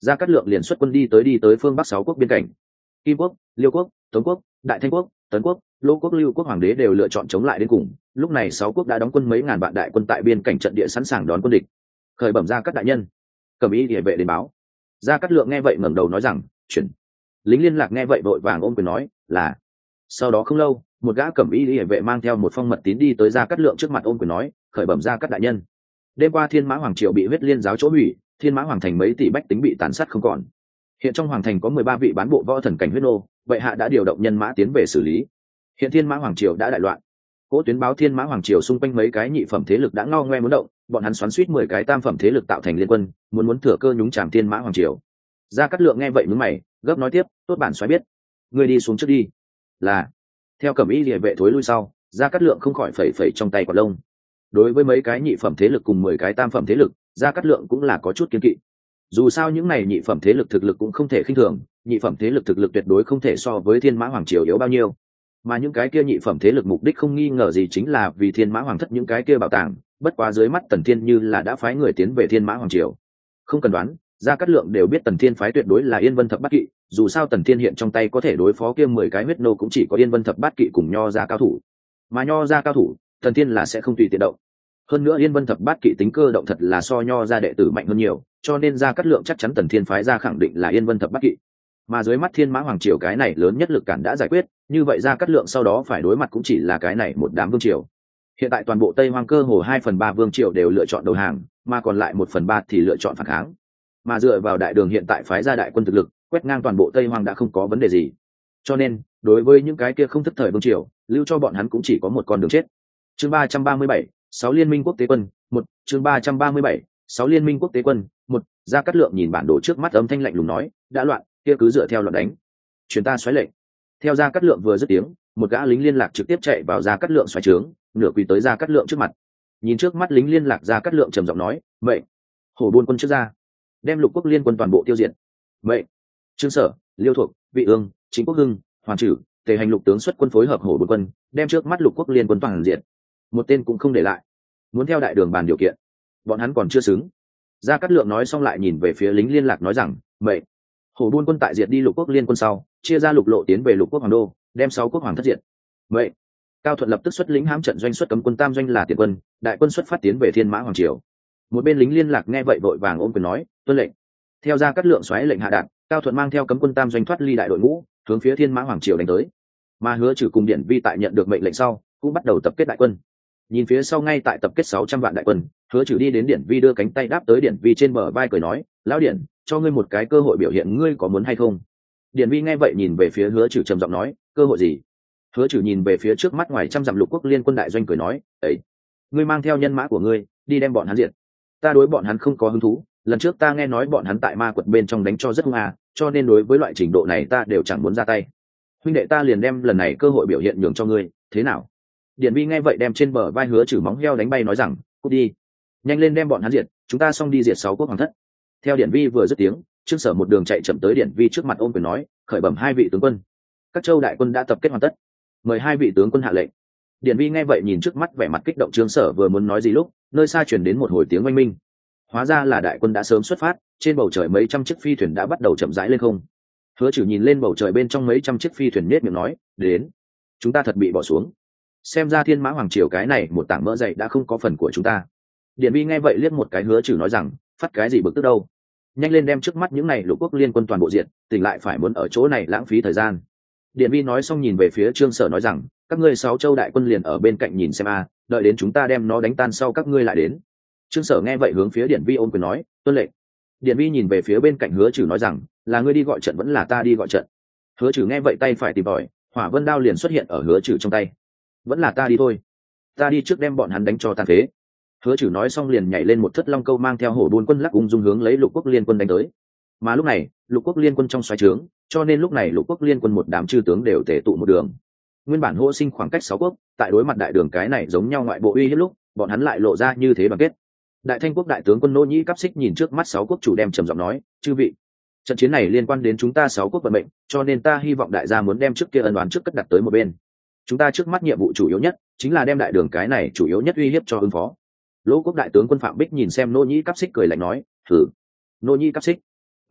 Gia Cát Lượng liền xuất quân đi tới phương bắc 6 quốc biên cảnh. Kim quốc, Liêu quốc, Tống quốc, Đại Thanh quốc, Tấn quốc, Lô quốc, Lưu quốc hoàng đế đều lựa chọn chống lại đến cùng. Lúc này 6 quốc đã đóng quân mấy ngàn vạn đại quân tại biên cảnh trận địa sẵn sàng đón quân địch. Khởi bẩm Gia Cát đại nhân, Cẩm Y Liễu vệ đến báo. Gia Cát Lượng nghe vậy ngẩng đầu nói rằng, "Chuyển." Lính liên lạc nghe vậy vội vàng ôm quyền nói, "Là." Sau đó không lâu, một gã Cẩm Y Liễu vệ mang theo một phong mật tín đi tới Gia Cát Lượng trước mặt ôm quyền nói, "Khởi bẩm Gia Cát đại nhân, đêm qua Thiên Mã Hoàng triều bị huyết liên giáo chỗ hủy, Thiên Mã Hoàng thành mấy tỷ bách tính bị tàn sát không còn. Hiện trong hoàng thành có 13 vị bán bộ võ thần cảnh huyết nô, vậy hạ đã điều động nhân mã tiến về xử lý. Hiện Thiên Mã Hoàng triều đã đại loạn." Cố tuyến báo Thiên Mã Hoàng triều xung quanh mấy cái nhị phẩm thế lực đã ngao ngoe muốn động, bọn hắn xoắn xuýt 10 cái tam phẩm thế lực tạo thành liên quân, muốn thừa cơ nhúng chàm Thiên Mã Hoàng triều. Gia Cát Lượng nghe vậy nhướng mày, gấp nói tiếp, "Tốt bản soái biết, ngươi đi xuống trước đi." Là. Theo Cẩm Y Liễu vệ thối lui sau, Gia Cát Lượng không khỏi phẩy phẩy trong tay quả lông. Đối với mấy cái nhị phẩm thế lực cùng 10 cái tam phẩm thế lực, Gia Cát Lượng cũng là có chút kiêng kỵ. Dù sao những này nhị phẩm thế lực thực lực cũng không thể khinh thường, nhị phẩm thế lực thực lực tuyệt đối không thể so với Thiên Mã Hoàng triều yếu bao nhiêu. Mà những cái kia nhị phẩm thế lực mục đích không nghi ngờ gì chính là vì Thiên Mã Hoàng thất những cái kia bảo tàng, bất quá dưới mắt Tần Thiên như là đã phái người tiến về Thiên Mã Hoàng triều. Không cần đoán, Gia Cát Lượng đều biết Tần Thiên phái tuyệt đối là Yên Vân Thập Bát Kỵ, dù sao Tần Thiên hiện trong tay có thể đối phó kia 10 cái huyết nô cũng chỉ có Yên Vân Thập Bát Kỵ cùng Nho gia cao thủ. Mà Nho gia cao thủ, Tần Thiên là sẽ không tùy tiện động. Hơn nữa Yên Vân Thập Bát Kỵ tính cơ động thật là so Nho gia đệ tử mạnh hơn nhiều, cho nên Gia Cát Lượng chắc chắn Tần Thiên phái ra khẳng định là Yên Vân Thập Bát Kỵ. Mà dưới mắt Thiên Mã Hoàng triều cái này lớn nhất lực cản đã giải quyết, như vậy Gia Cát Lượng sau đó phải đối mặt cũng chỉ là cái này một đám vương triều. Hiện tại toàn bộ Tây Hoang cơ hồ 2/3 vương triều đều lựa chọn đầu hàng, mà còn lại 1/3 thì lựa chọn phản kháng. Mà dựa vào đại đường hiện tại phái ra đại quân thực lực, quét ngang toàn bộ Tây Hoang đã không có vấn đề gì. Cho nên, đối với những cái kia không thức thời vương triều, lưu cho bọn hắn cũng chỉ có một con đường chết. Chương 337, 6 liên minh quốc tế quân, 1, chương 337, 6 liên minh quốc tế quân, 1, Gia Cát Lượng nhìn bản đồ trước mắt âm thanh lạnh lùng nói, đã loạn, kia cứ dựa theo loạn đánh. Truyền ta xoáy lệnh. Theo Gia Cát Lượng vừa dứt tiếng, một gã lính liên lạc trực tiếp chạy vào Gia Cát Lượng xoáy trướng, nửa quỳ tới Gia Cát Lượng trước mặt. Nhìn trước mắt lính liên lạc, Gia Cát Lượng trầm giọng nói, "Vậy, Hổ Buôn quân trước ra, đem Lục quốc liên quân toàn bộ tiêu diệt." Vậy, Trương Sở, Liêu Thuộc, Vị Ương, Chính Quốc Hưng, Hoàn Trử, Tề Hành Lục tướng xuất quân phối hợp Hổ Buôn quân, đem trước mắt Lục quốc liên quân toàn diệt. Một tên cũng không để lại. Muốn theo đại đường bàn điều kiện, bọn hắn còn chưa xứng. Gia Cát Lượng nói xong lại nhìn về phía lính liên lạc nói rằng, "Vậy, Hổ Buôn quân tại diệt đi Lục quốc liên quân sau, chia ra lục lộ tiến về Lục quốc hoàng đô, đem 6 quốc hoàng thất diệt." Vậy, Cao Thuận lập tức xuất lĩnh hãm trận doanh xuất cấm quân tam doanh là tiền quân, đại quân xuất phát tiến về Thiên Mã Hoàng triều. Một bên lính liên lạc nghe vậy vội vàng ôm quyền nói, "Tuân lệnh." Theo Gia Cát Lượng xoáy lệnh hạ đạt, Cao Thuận mang theo cấm quân tam doanh thoát ly đại đội ngũ, hướng phía Thiên Mã Hoàng triều đánh tới. Mà Hứa Trừ cùng Điển Vi tại nhận được mệnh lệnh sau, cũng bắt đầu tập kết đại quân. Nhìn phía sau ngay tại tập kết 600 vạn đại quân, Hứa Trừ đi đến Điển Vi đưa cánh tay đáp tới Điển Vi trên bờ vai cười nói, "Lão Điển, cho ngươi một cái cơ hội biểu hiện, ngươi có muốn hay không?" Điển Vi nghe vậy nhìn về phía Hứa Trừ trầm giọng nói, "Cơ hội gì?" Hứa Trừ nhìn về phía trước mắt ngoài trăm dặm Lục quốc liên quân đại doanh cười nói, "Ấy, ngươi mang theo nhân mã của ngươi, đi đem bọn hắn diệt. Ta đối bọn hắn không có hứng thú, lần trước ta nghe nói bọn hắn tại ma quật bên trong đánh cho rất hung cho nên đối với loại trình độ này ta đều chẳng muốn ra tay. Huynh đệ, ta liền đem lần này cơ hội biểu hiện nhường cho ngươi, thế nào?" Điển Vi nghe vậy đem trên bờ vai Hứa Trừ móng heo đánh bay nói rằng, "Cút đi, nhanh lên đem bọn hắn diệt, chúng ta xong đi diệt 6 quốc hoàng thất." Theo Điển Vi vừa dứt tiếng, Trương Sở một đường chạy chậm tới Điển Vi trước mặt ôm quyền nói, "Khởi bẩm 2 vị tướng quân, các châu đại quân đã tập kết hoàn tất, mời 2 vị tướng quân hạ lệnh." Điển Vi nghe vậy nhìn trước mắt vẻ mặt kích động Trương Sở vừa muốn nói gì lúc, nơi xa truyền đến một hồi tiếng oanh minh. Hóa ra là đại quân đã sớm xuất phát, trên bầu trời mấy trăm chiếc phi thuyền đã bắt đầu chậm rãi lên không. Hứa Trừ nhìn lên bầu trời bên trong mấy trăm chiếc phi thuyền nết miệng nói, "Đến, chúng ta thật bị bỏ xuống. Xem ra Thiên Mã Hoàng triều cái này một tảng mỡ dày đã không có phần của chúng ta." Điển Vi nghe vậy liếc một cái Hứa Trừ nói rằng, "Phát cái gì bực tức đâu, nhanh lên đem trước mắt những này Lục quốc liên quân toàn bộ diệt, tỉnh lại phải muốn ở chỗ này lãng phí thời gian." Điển Vi nói xong nhìn về phía Trương Sở nói rằng, "Các ngươi 6 châu đại quân liền ở bên cạnh nhìn xem đợi đến chúng ta đem nó đánh tan sau các ngươi lại đến." Trương Sở nghe vậy hướng phía Điển Vi ôm quyền nói, "Tuân lệnh." Điển Vi nhìn về phía bên cạnh Hứa Trừ nói rằng, "Là ngươi đi gọi trận vẫn là ta đi gọi trận?" Hứa Trừ nghe vậy tay phải tìm tòi, Hỏa Vân đao liền xuất hiện ở Hứa Trừ trong tay. "Vẫn là ta đi thôi, ta đi trước đem bọn hắn đánh cho tàn phế." Hứa Trừ nói xong liền nhảy lên một thất long câu mang theo Hổ Buôn quân lắc ung dung hướng lấy Lục quốc liên quân đánh tới. Mà lúc này, Lục quốc liên quân trong xoáy trướng, cho nên lúc này Lục quốc liên quân một đám chư tướng đều tề tụ một đường. Nguyên bản hô sinh khoảng cách 6 quốc, tại đối mặt đại đường cái này giống nhau ngoại bộ uy hiếp lúc, bọn hắn lại lộ ra như thế đoàn kết. Đại Thanh quốc đại tướng quân Nỗ Nhĩ Cáp Xích nhìn trước mắt 6 quốc chủ đem trầm giọng nói, "Chư vị, trận chiến này liên quan đến chúng ta 6 quốc vận mệnh, cho nên ta hy vọng đại gia muốn đem trước kia ân oán trước cất đặt tới một bên. Chúng ta trước mắt nhiệm vụ chủ yếu nhất chính là đem đại đường cái này chủ yếu nhất uy hiếp cho ứng phó." Lỗ quốc đại tướng quân Phạm Bích nhìn xem Nỗ Nhĩ Cáp Xích cười lạnh nói, "Thử, Nỗ Nhĩ Cáp Xích,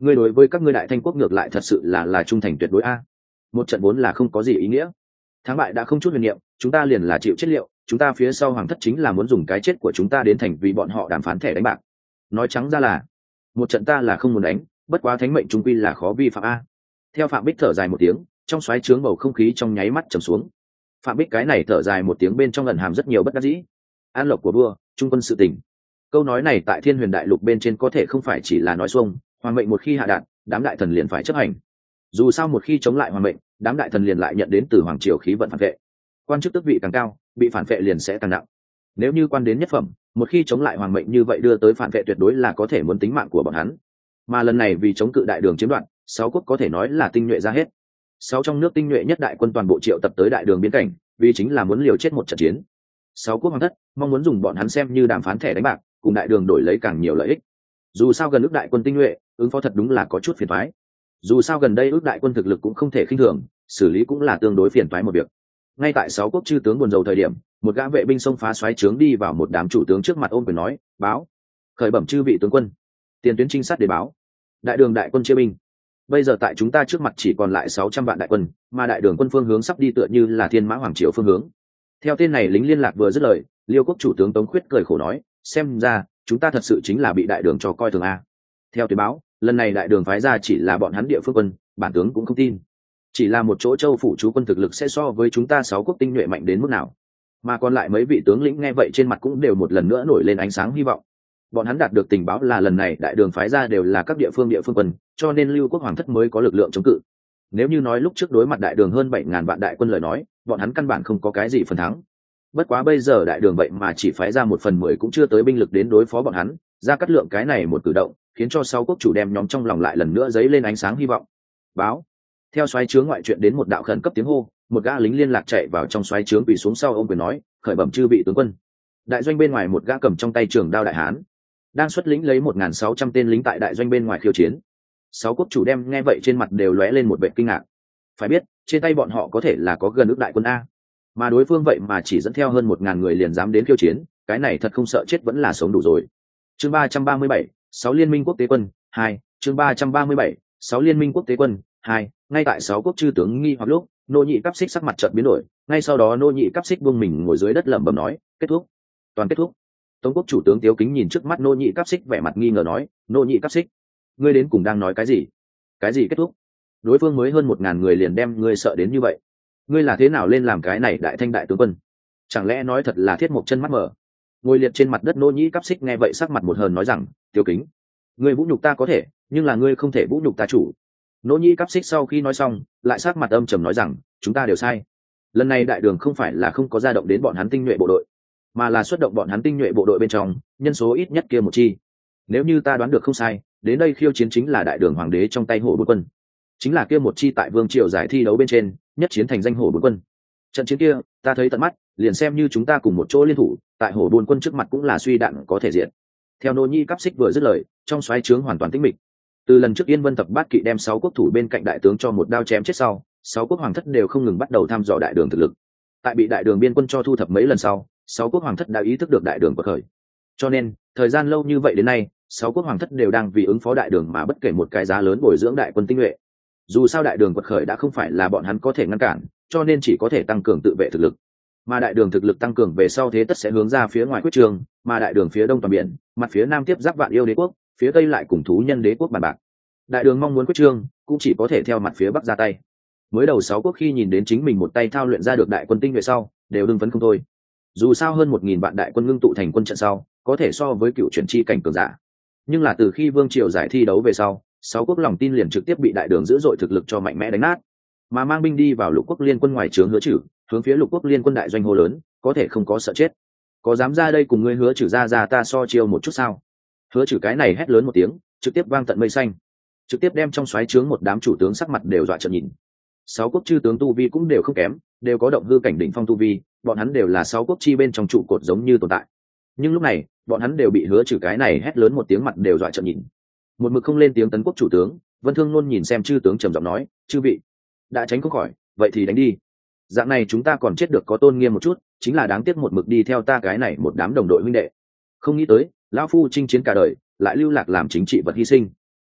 ngươi đối với các ngươi đại thanh quốc ngược lại thật sự là trung thành tuyệt đối a. Một trận vốn là không có gì ý nghĩa, thắng bại đã không chút huyền niệm, chúng ta liền là chịu chết liệu, chúng ta phía sau hoàng thất chính là muốn dùng cái chết của chúng ta đến thành vì bọn họ đàm phán thẻ đánh bạc. Nói trắng ra là một trận ta là không muốn đánh, bất quá thánh mệnh trung quy là khó vi phạm a. Theo Phạm Bích thở dài một tiếng, trong xoáy trướng bầu không khí trong nháy mắt trầm xuống. Phạm Bích cái này thở dài một tiếng bên trong ẩn hàm rất nhiều bất đắc dĩ. An lộc của vua, trung quân sự tình. Câu nói này tại Thiên Huyền Đại Lục bên trên có thể không phải chỉ là nói xuông, hoàng mệnh một khi hạ đạn, đám đại thần liền phải chấp hành. Dù sao một khi chống lại hoàng mệnh, đám đại thần liền lại nhận đến từ hoàng triều khí vận phản vệ. Quan chức tước vị càng cao, bị phản vệ liền sẽ càng nặng. Nếu như quan đến nhất phẩm, một khi chống lại hoàng mệnh như vậy đưa tới phản vệ tuyệt đối là có thể muốn tính mạng của bọn hắn. Mà lần này vì chống cự đại đường chiếm đoạt, 6 quốc có thể nói là tinh nhuệ ra hết. 6 trong nước tinh nhuệ nhất đại quân toàn bộ triệu tập tới đại đường biên cảnh, vì chính là muốn liều chết một trận chiến. 6 quốc hoàng thất mong muốn dùng bọn hắn xem như đàm phán thẻ đánh bạc, cùng đại đường đổi lấy càng nhiều lợi ích. Dù sao gần ước đại quân tinh nhuệ, ứng phó thật đúng là có chút phiền toái. Dù sao gần đây ước đại quân thực lực cũng không thể khinh thường, xử lý cũng là tương đối phiền toái một việc. Ngay tại 6 quốc chư tướng buồn rầu thời điểm, một gã vệ binh xông phá xoáy trướng đi vào một đám chủ tướng trước mặt ôm quyền nói: "Báo, khởi bẩm chư vị tướng quân, tiền tuyến trinh sát để báo, đại đường đại quân chia binh. Bây giờ tại chúng ta trước mặt chỉ còn lại 600 vạn đại quân, mà đại đường quân phương hướng sắp đi tựa như là Thiên Mã Hoàng triều phương hướng." Theo tên này lính liên lạc vừa dứt lời, Liêu quốc chủ tướng Tống Khuyết cười khổ nói: "Xem ra chúng ta thật sự chính là bị đại đường cho coi thường a." Theo tuyên báo, lần này đại đường phái ra chỉ là bọn hắn địa phương quân, bản tướng cũng không tin. Chỉ là một chỗ châu phủ chú quân thực lực sẽ so với chúng ta 6 quốc tinh nhuệ mạnh đến mức nào. Mà còn lại mấy vị tướng lĩnh nghe vậy trên mặt cũng đều một lần nữa nổi lên ánh sáng hy vọng. Bọn hắn đạt được tình báo là lần này đại đường phái ra đều là các địa phương quân, cho nên Lưu quốc hoàng thất mới có lực lượng chống cự. Nếu như nói lúc trước đối mặt đại đường hơn 7.000 vạn đại quân lời nói, bọn hắn căn bản không có cái gì phần thắng. Bất quá bây giờ đại đường vậy mà chỉ phái ra 1/10 cũng chưa tới binh lực đến đối phó bọn hắn, Ra Cát Lượng cái này một cử động, khiến cho 6 quốc chủ đem nhóm trong lòng lại lần nữa dấy lên ánh sáng hy vọng. Báo. Theo xoáy trướng ngoại chuyện đến một đạo khẩn cấp tiếng hô, một gã lính liên lạc chạy vào trong xoáy trướng quỳ xuống sau ôm quyền nói: "Khởi bẩm chư vị tướng quân." Đại doanh bên ngoài một gã cầm trong tay trường đao đại hán đang xuất lĩnh lấy 1.600 tên lính tại đại doanh bên ngoài khiêu chiến. 6 quốc chủ đem nghe vậy trên mặt đều lóe lên một vẻ kinh ngạc. Phải biết, trên tay bọn họ có thể là có gần ước đại quân a, mà đối phương vậy mà chỉ dẫn theo hơn 1.000 người liền dám đến khiêu chiến, cái này thật không sợ chết vẫn là sống đủ rồi. Chương 337, 6 liên minh quốc tế quân 2, chương 337, 6 liên minh quốc tế quân 2. Ngay tại 6 quốc chư tướng nghi hoặc lúc, Nô Nhị Cáp Xích sắc mặt chợt biến đổi, ngay sau đó Nô Nhị Cáp Xích buông mình ngồi dưới đất lẩm bẩm nói: "Kết thúc, toàn kết thúc." Tống quốc chủ tướng Tiếu Kính nhìn trước mắt Nô Nhị Cáp Xích vẻ mặt nghi ngờ nói: "Nô Nhị Cáp Xích, ngươi đến cùng đang nói cái gì? Cái gì kết thúc? Đối phương mới hơn 1.000 người liền đem ngươi sợ đến như vậy, ngươi là thế nào lên làm cái này đại thanh đại tướng quân? Chẳng lẽ nói thật là thiết một chân mắt mở?" Ngồi liệt trên mặt đất Nô Nhị Cáp Xích nghe vậy sắc mặt một hờn nói rằng: "Tiếu Kính, ngươi vũ nhục ta có thể, nhưng là ngươi không thể vũ nhục ta chủ." Nô Nhị Cáp Xích sau khi nói xong, lại sắc mặt âm trầm nói rằng: "Chúng ta đều sai. Lần này đại đường không phải là không có gia động đến bọn hắn tinh nhuệ bộ đội, mà là xuất động bọn hắn tinh nhuệ bộ đội bên trong, nhân số ít nhất kia một chi. Nếu như ta đoán được không sai, đến đây khiêu chiến chính là đại đường hoàng đế trong tay Hổ Bốn quân, chính là kia một chi tại vương triều giải thi đấu bên trên nhất chiến thành danh Hổ Bốn quân. Trận chiến kia, ta thấy tận mắt, liền xem như chúng ta cùng một chỗ liên thủ, tại Hổ Bốn quân trước mặt cũng là suy đạn có thể diện." Theo Nô Nhị Cáp Xích vừa dứt lời, trong xoáy trướng hoàn toàn tĩnh mịch. Từ lần trước Yên Vân tập bát kỵ đem 6 quốc thủ bên cạnh đại tướng cho một đao chém chết sau, 6 quốc hoàng thất đều không ngừng bắt đầu thăm dò đại đường thực lực. Tại bị đại đường biên quân cho thu thập mấy lần sau, 6 quốc hoàng thất đã ý thức được đại đường quật khởi. Cho nên, thời gian lâu như vậy đến nay, 6 quốc hoàng thất đều đang vì ứng phó đại đường mà bất kể một cái giá lớn bồi dưỡng đại quân tinh nhuệ. Dù sao đại đường quật khởi đã không phải là bọn hắn có thể ngăn cản, cho nên chỉ có thể tăng cường tự vệ thực lực. Mà đại đường thực lực tăng cường về sau thế tất sẽ hướng ra phía ngoài quyết trường, mà đại đường phía đông toàn biển, mặt phía nam tiếp giáp Vạn Yêu đế quốc, phía tây lại cùng Thú Nhân đế quốc bàn bạc. Đại đường mong muốn quyết trương cũng chỉ có thể theo mặt phía bắc ra tay. Mới đầu 6 quốc khi nhìn đến chính mình một tay thao luyện ra được đại quân tinh nhuệ sau, đều hưng phấn không thôi. Dù sao hơn 1.000 vạn đại quân ngưng tụ thành quân trận sau, có thể so với cựu chuyển chi cảnh cường giả. Nhưng là từ khi vương triều giải thi đấu về sau, 6 quốc lòng tin liền trực tiếp bị đại đường dữ dội thực lực cho mạnh mẽ đánh nát, mà mang binh đi vào Lục quốc liên quân ngoài trướng Hứa Chử, hướng phía Lục quốc liên quân đại doanh hô lớn: "Có thể không có sợ chết, có dám ra đây cùng ngươi Hứa Chử ra ta so chiêu một chút sao?" Hứa Chử cái này hét lớn một tiếng, trực tiếp vang tận mây xanh, trực tiếp đem trong xoáy trướng một đám chủ tướng sắc mặt đều dọa trợn nhìn. 6 quốc chư tướng tu vi cũng đều không kém, đều có động hư cảnh đỉnh phong tu vi, bọn hắn đều là 6 quốc chi bên trong trụ cột giống như tồn tại. Nhưng lúc này, bọn hắn đều bị Hứa Chử cái này hét lớn một tiếng mặt đều dọa trợn nhìn. Một mực không lên tiếng tấn quốc chủ tướng, Vân Thương luôn nhìn xem chư tướng trầm giọng nói: "Chư vị, đã tránh không khỏi, vậy thì đánh đi. Dạng này chúng ta còn chết được có tôn nghiêm một chút, chính là đáng tiếc một mực đi theo ta cái này một đám đồng đội huynh đệ. Không nghĩ tới, lão phu chinh chiến cả đời, lại lưu lạc làm chính trị vật hy sinh.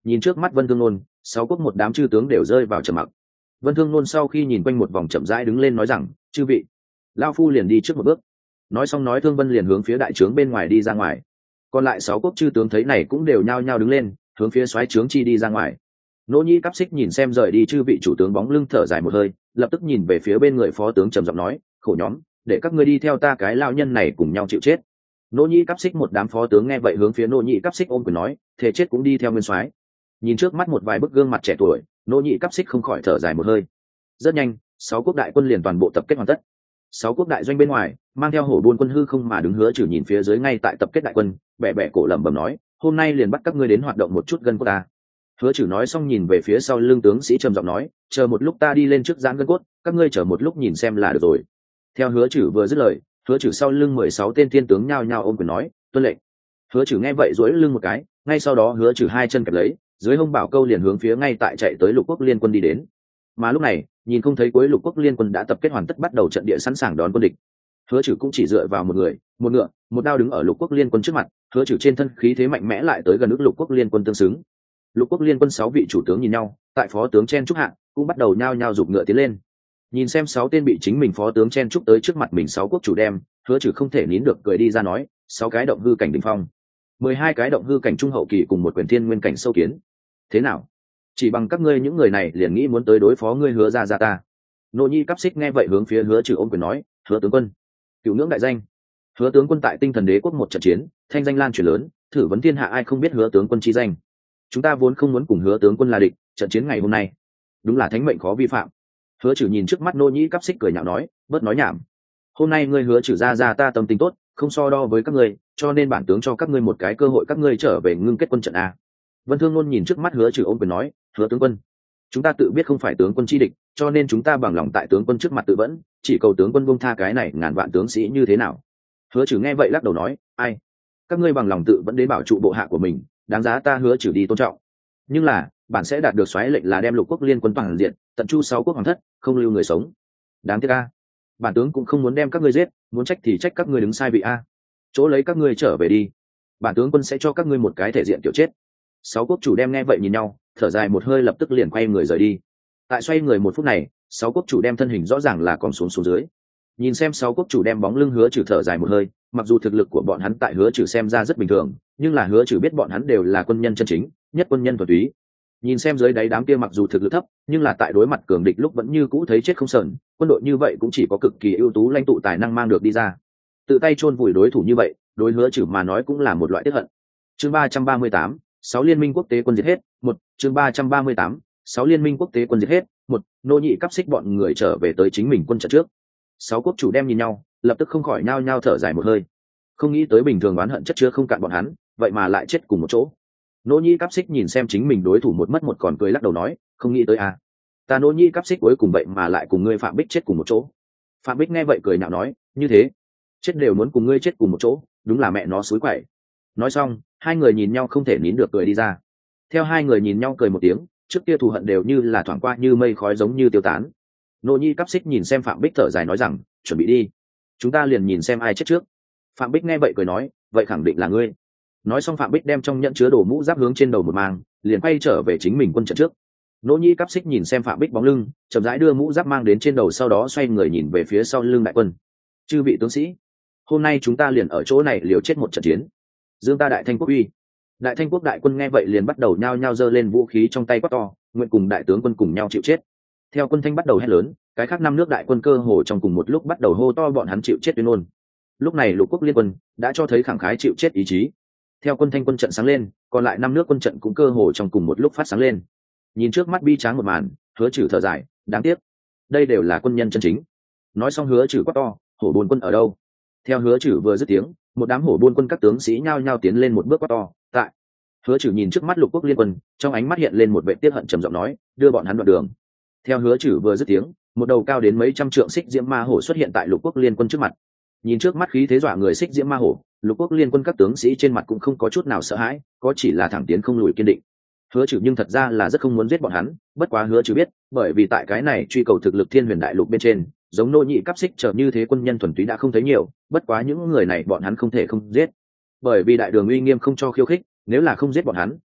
Nhìn trước mắt Vân Thương Nôn, sáu quốc một đám chư tướng đều rơi vào trầm mặc. Vân Thương Nôn sau khi nhìn quanh một vòng chậm rãi đứng lên nói rằng, chư vị, lao phu liền đi trước một bước. Nói xong nói Thương Vân liền hướng phía đại trướng bên ngoài đi ra ngoài. Còn lại sáu quốc chư tướng thấy này cũng đều nhao nhao đứng lên, hướng phía soái trướng chi đi ra ngoài. Nỗ Nhĩ Cáp Xích nhìn xem rời đi chư vị chủ tướng bóng lưng thở dài một hơi, lập tức nhìn về phía bên người phó tướng trầm giọng nói, khổ nhóm, để các ngươi đi theo ta cái lao nhân này cùng nhau chịu chết. Nỗ Nhĩ Cáp Xích một đám phó tướng nghe vậy hướng phía Nỗ Nhĩ Cáp Xích ôm quyền nói, thề chết cũng đi theo nguyên soái. Nhìn trước mắt một vài bức gương mặt trẻ tuổi, Nỗ Nhĩ Cáp Xích không khỏi thở dài một hơi. Rất nhanh, sáu quốc đại quân liền toàn bộ tập kết hoàn tất. Sáu quốc đại doanh bên ngoài, mang theo hổ buôn quân hư không mà đứng hứa trừ nhìn phía dưới ngay tại tập kết đại quân, bẻ bẻ cổ lẩm bẩm nói, hôm nay liền bắt các ngươi đến hoạt động một chút gân cốt ta. Hứa trừ nói xong nhìn về phía sau lưng tướng sĩ trầm giọng nói, chờ một lúc ta đi lên trước giãn gân cốt, các ngươi chờ một lúc nhìn xem là được rồi. Theo hứa trừ vừa dứt lời, hứa trừ sau lưng 16 tên thiên tướng nhao nhao ôm quyền nói, tuân lệnh. Hứa trừ nghe vậy duỗi lưng một cái, ngay sau đó hứa trừ hai chân kẹp lấy, dưới hông bảo câu liền hướng phía ngay tại chạy tới lục quốc liên quân đi đến. Mà lúc này, nhìn không thấy cuối lục quốc liên quân đã tập kết hoàn tất bắt đầu trận địa sẵn sàng đón quân địch. Hứa trừ cũng chỉ dựa vào một người, một ngựa, một đao đứng ở lục quốc liên quân trước mặt, hứa trừ trên thân khí thế mạnh mẽ lại tới gần ước lục quốc liên quân tương xứng. Lục quốc liên quân 6 vị chủ tướng nhìn nhau, tại phó tướng chen trúc hạ cũng bắt đầu nhao nhao giục ngựa tiến lên. Nhìn xem 6 tên bị chính mình phó tướng chen trúc tới trước mặt mình 6 quốc chủ đem, hứa trừ không thể nín được cười đi ra nói, 6 cái động hư cảnh đỉnh phong, 12 cái động hư cảnh trung hậu kỳ cùng một quyền thiên nguyên cảnh sâu kiến. Thế nào? Chỉ bằng các ngươi những người này liền nghĩ muốn tới đối phó ngươi Hứa ra ta? Nỗ Nhĩ Cáp Xích nghe vậy hướng phía hứa trừ ôm quyền nói, hứa tướng quân, cửu ngưỡng đại danh. Hứa tướng quân tại Tinh Thần Đế quốc một trận chiến, thanh danh lan truyền lớn, thử vấn thiên hạ ai không biết hứa tướng quân chi danh. Chúng ta vốn không muốn cùng hứa tướng quân là địch, trận chiến ngày hôm nay đúng là thánh mệnh khó vi phạm. Hứa trừ nhìn trước mắt Nỗ Nhĩ Cáp Xích cười nhạo nói, bớt nói nhảm. Hôm nay ngươi hứa trừ ra ta tâm tình tốt, không so đo với các ngươi, cho nên bản tướng cho các ngươi một cái cơ hội, các ngươi trở về ngưng kết quân trận a. Vân Thương Nôn nhìn trước mắt hứa trừ ôm quyền nói, hứa tướng quân, chúng ta tự biết không phải tướng quân chi địch, cho nên chúng ta bằng lòng tại tướng quân trước mặt tự vẫn, chỉ cầu tướng quân buông tha cái này ngàn vạn tướng sĩ như thế nào. Hứa trừ nghe vậy lắc đầu nói, ai, các ngươi bằng lòng tự vẫn đến bảo trụ bộ hạ của mình, đáng giá ta hứa trừ đi tôn trọng. Nhưng là bản sẽ đạt được soái lệnh là đem lục quốc liên quân toàn diện tận chu 6 quốc hoàng thất, không lưu người sống. Đáng tiếc a, bản tướng cũng không muốn đem các ngươi giết, muốn trách thì trách các ngươi đứng sai vị a. Chỗ lấy các ngươi trở về đi, bản tướng quân sẽ cho các ngươi một cái thể diện tiểu chết. 6 quốc chủ đem nghe vậy nhìn nhau, thở dài một hơi lập tức liền quay người rời đi. Tại xoay người một phút này, 6 quốc chủ đem thân hình rõ ràng là còn xuống dưới. Nhìn xem 6 quốc chủ đem bóng lưng hứa trừ thở dài một hơi, mặc dù thực lực của bọn hắn tại hứa trừ xem ra rất bình thường, nhưng là hứa trừ biết bọn hắn đều là quân nhân chân chính, nhất quân nhân thuần túy. Nhìn xem dưới đáy đám kia mặc dù thực lực thấp, nhưng là tại đối mặt cường địch lúc vẫn như cũ thấy chết không sờn, quân đội như vậy cũng chỉ có cực kỳ ưu tú lãnh tụ tài năng mang được đi ra. Tự tay chôn vùi đối thủ như vậy, đối hứa trừ mà nói cũng là một loại tiếc hận. Chương 338, 6 liên minh quốc tế quân diệt hết. Một, chương 338, 6 liên minh quốc tế quân diệt hết. Một, Nỗ Nhĩ Cáp Xích bọn người trở về tới chính mình quân trận trước. 6 quốc chủ đem nhìn nhau, lập tức không khỏi nhao nhao thở dài một hơi. Không nghĩ tới bình thường oán hận chất chứa không cạn bọn hắn, vậy mà lại chết cùng một chỗ. Nỗ Nhĩ Cáp Xích nhìn xem chính mình đối thủ một mất một còn cười lắc đầu nói, không nghĩ tới à, ta Nỗ Nhĩ Cáp Xích cuối cùng vậy mà lại cùng ngươi Phạm Bích chết cùng một chỗ. Phạm Bích nghe vậy cười nhạo nói, như thế chết đều muốn cùng ngươi chết cùng một chỗ, đúng là mẹ nó xúi quậy. Nói xong, hai người nhìn nhau không thể nín được cười đi ra. Theo hai người nhìn nhau cười một tiếng, trước kia thù hận đều như là thoảng qua như mây khói giống như tiêu tán. Nỗ Nhĩ Cáp Xích nhìn xem Phạm Bích thở dài nói rằng, chuẩn bị đi, chúng ta liền nhìn xem ai chết trước. Phạm Bích nghe vậy cười nói, vậy khẳng định là ngươi. Nói xong Phạm Bích đem trong nhẫn chứa đồ mũ giáp hướng trên đầu một mang, liền quay trở về chính mình quân trận trước. Nỗ Nhĩ Cáp Xích nhìn xem Phạm Bích bóng lưng, chậm rãi đưa mũ giáp mang đến trên đầu, sau đó xoay người nhìn về phía sau lưng đại quân. Chư vị tướng sĩ, hôm nay chúng ta liền ở chỗ này liều chết một trận chiến, dương ta Đại Thanh quốc uy. Đại Thanh quốc đại quân nghe vậy liền bắt đầu nhao nhao giơ lên vũ khí trong tay quát to, nguyện cùng đại tướng quân cùng nhau chịu chết. Theo quân thanh bắt đầu hét lớn, cái khác 5 nước đại quân cơ hồ trong cùng một lúc bắt đầu hô to bọn hắn chịu chết tuyên ngôn. Lúc này lục quốc liên quân đã cho thấy khẳng khái chịu chết ý chí. Theo quân thanh quân trận sáng lên, còn lại 5 nước quân trận cũng cơ hồ trong cùng một lúc phát sáng lên. Nhìn trước mắt bi tráng một màn, hứa trừ thở dài, đáng tiếc, đây đều là quân nhân chân chính. Nói xong hứa trừ quát to, hổ buôn quân ở đâu? Theo hứa trừ vừa dứt tiếng, một đám hổ buôn quân các tướng sĩ nhao nhao tiến lên một bước quát to, tại. Hứa trừ nhìn trước mắt lục quốc liên quân, trong ánh mắt hiện lên một vẻ tiếc hận trầm giọng nói, đưa bọn hắn đoạn đường. Theo hứa trừ vừa dứt tiếng, một đầu cao đến mấy trăm trượng xích diễm ma hổ xuất hiện tại lục quốc liên quân trước mặt. Nhìn trước mắt khí thế dọa người xích diễm ma hổ, lục quốc liên quân các tướng sĩ trên mặt cũng không có chút nào sợ hãi, có chỉ là thẳng tiến không lùi kiên định. Hứa trừ nhưng thật ra là rất không muốn giết bọn hắn, bất quá hứa trừ biết, bởi vì tại cái này truy cầu thực lực thiên huyền đại lục bên trên, giống Nỗ Nhĩ Cáp Xích trở như thế quân nhân thuần túy đã không thấy nhiều, bất quá những người này bọn hắn không thể không giết, bởi vì đại đường uy nghiêm không cho khiêu khích, nếu là không giết bọn hắn,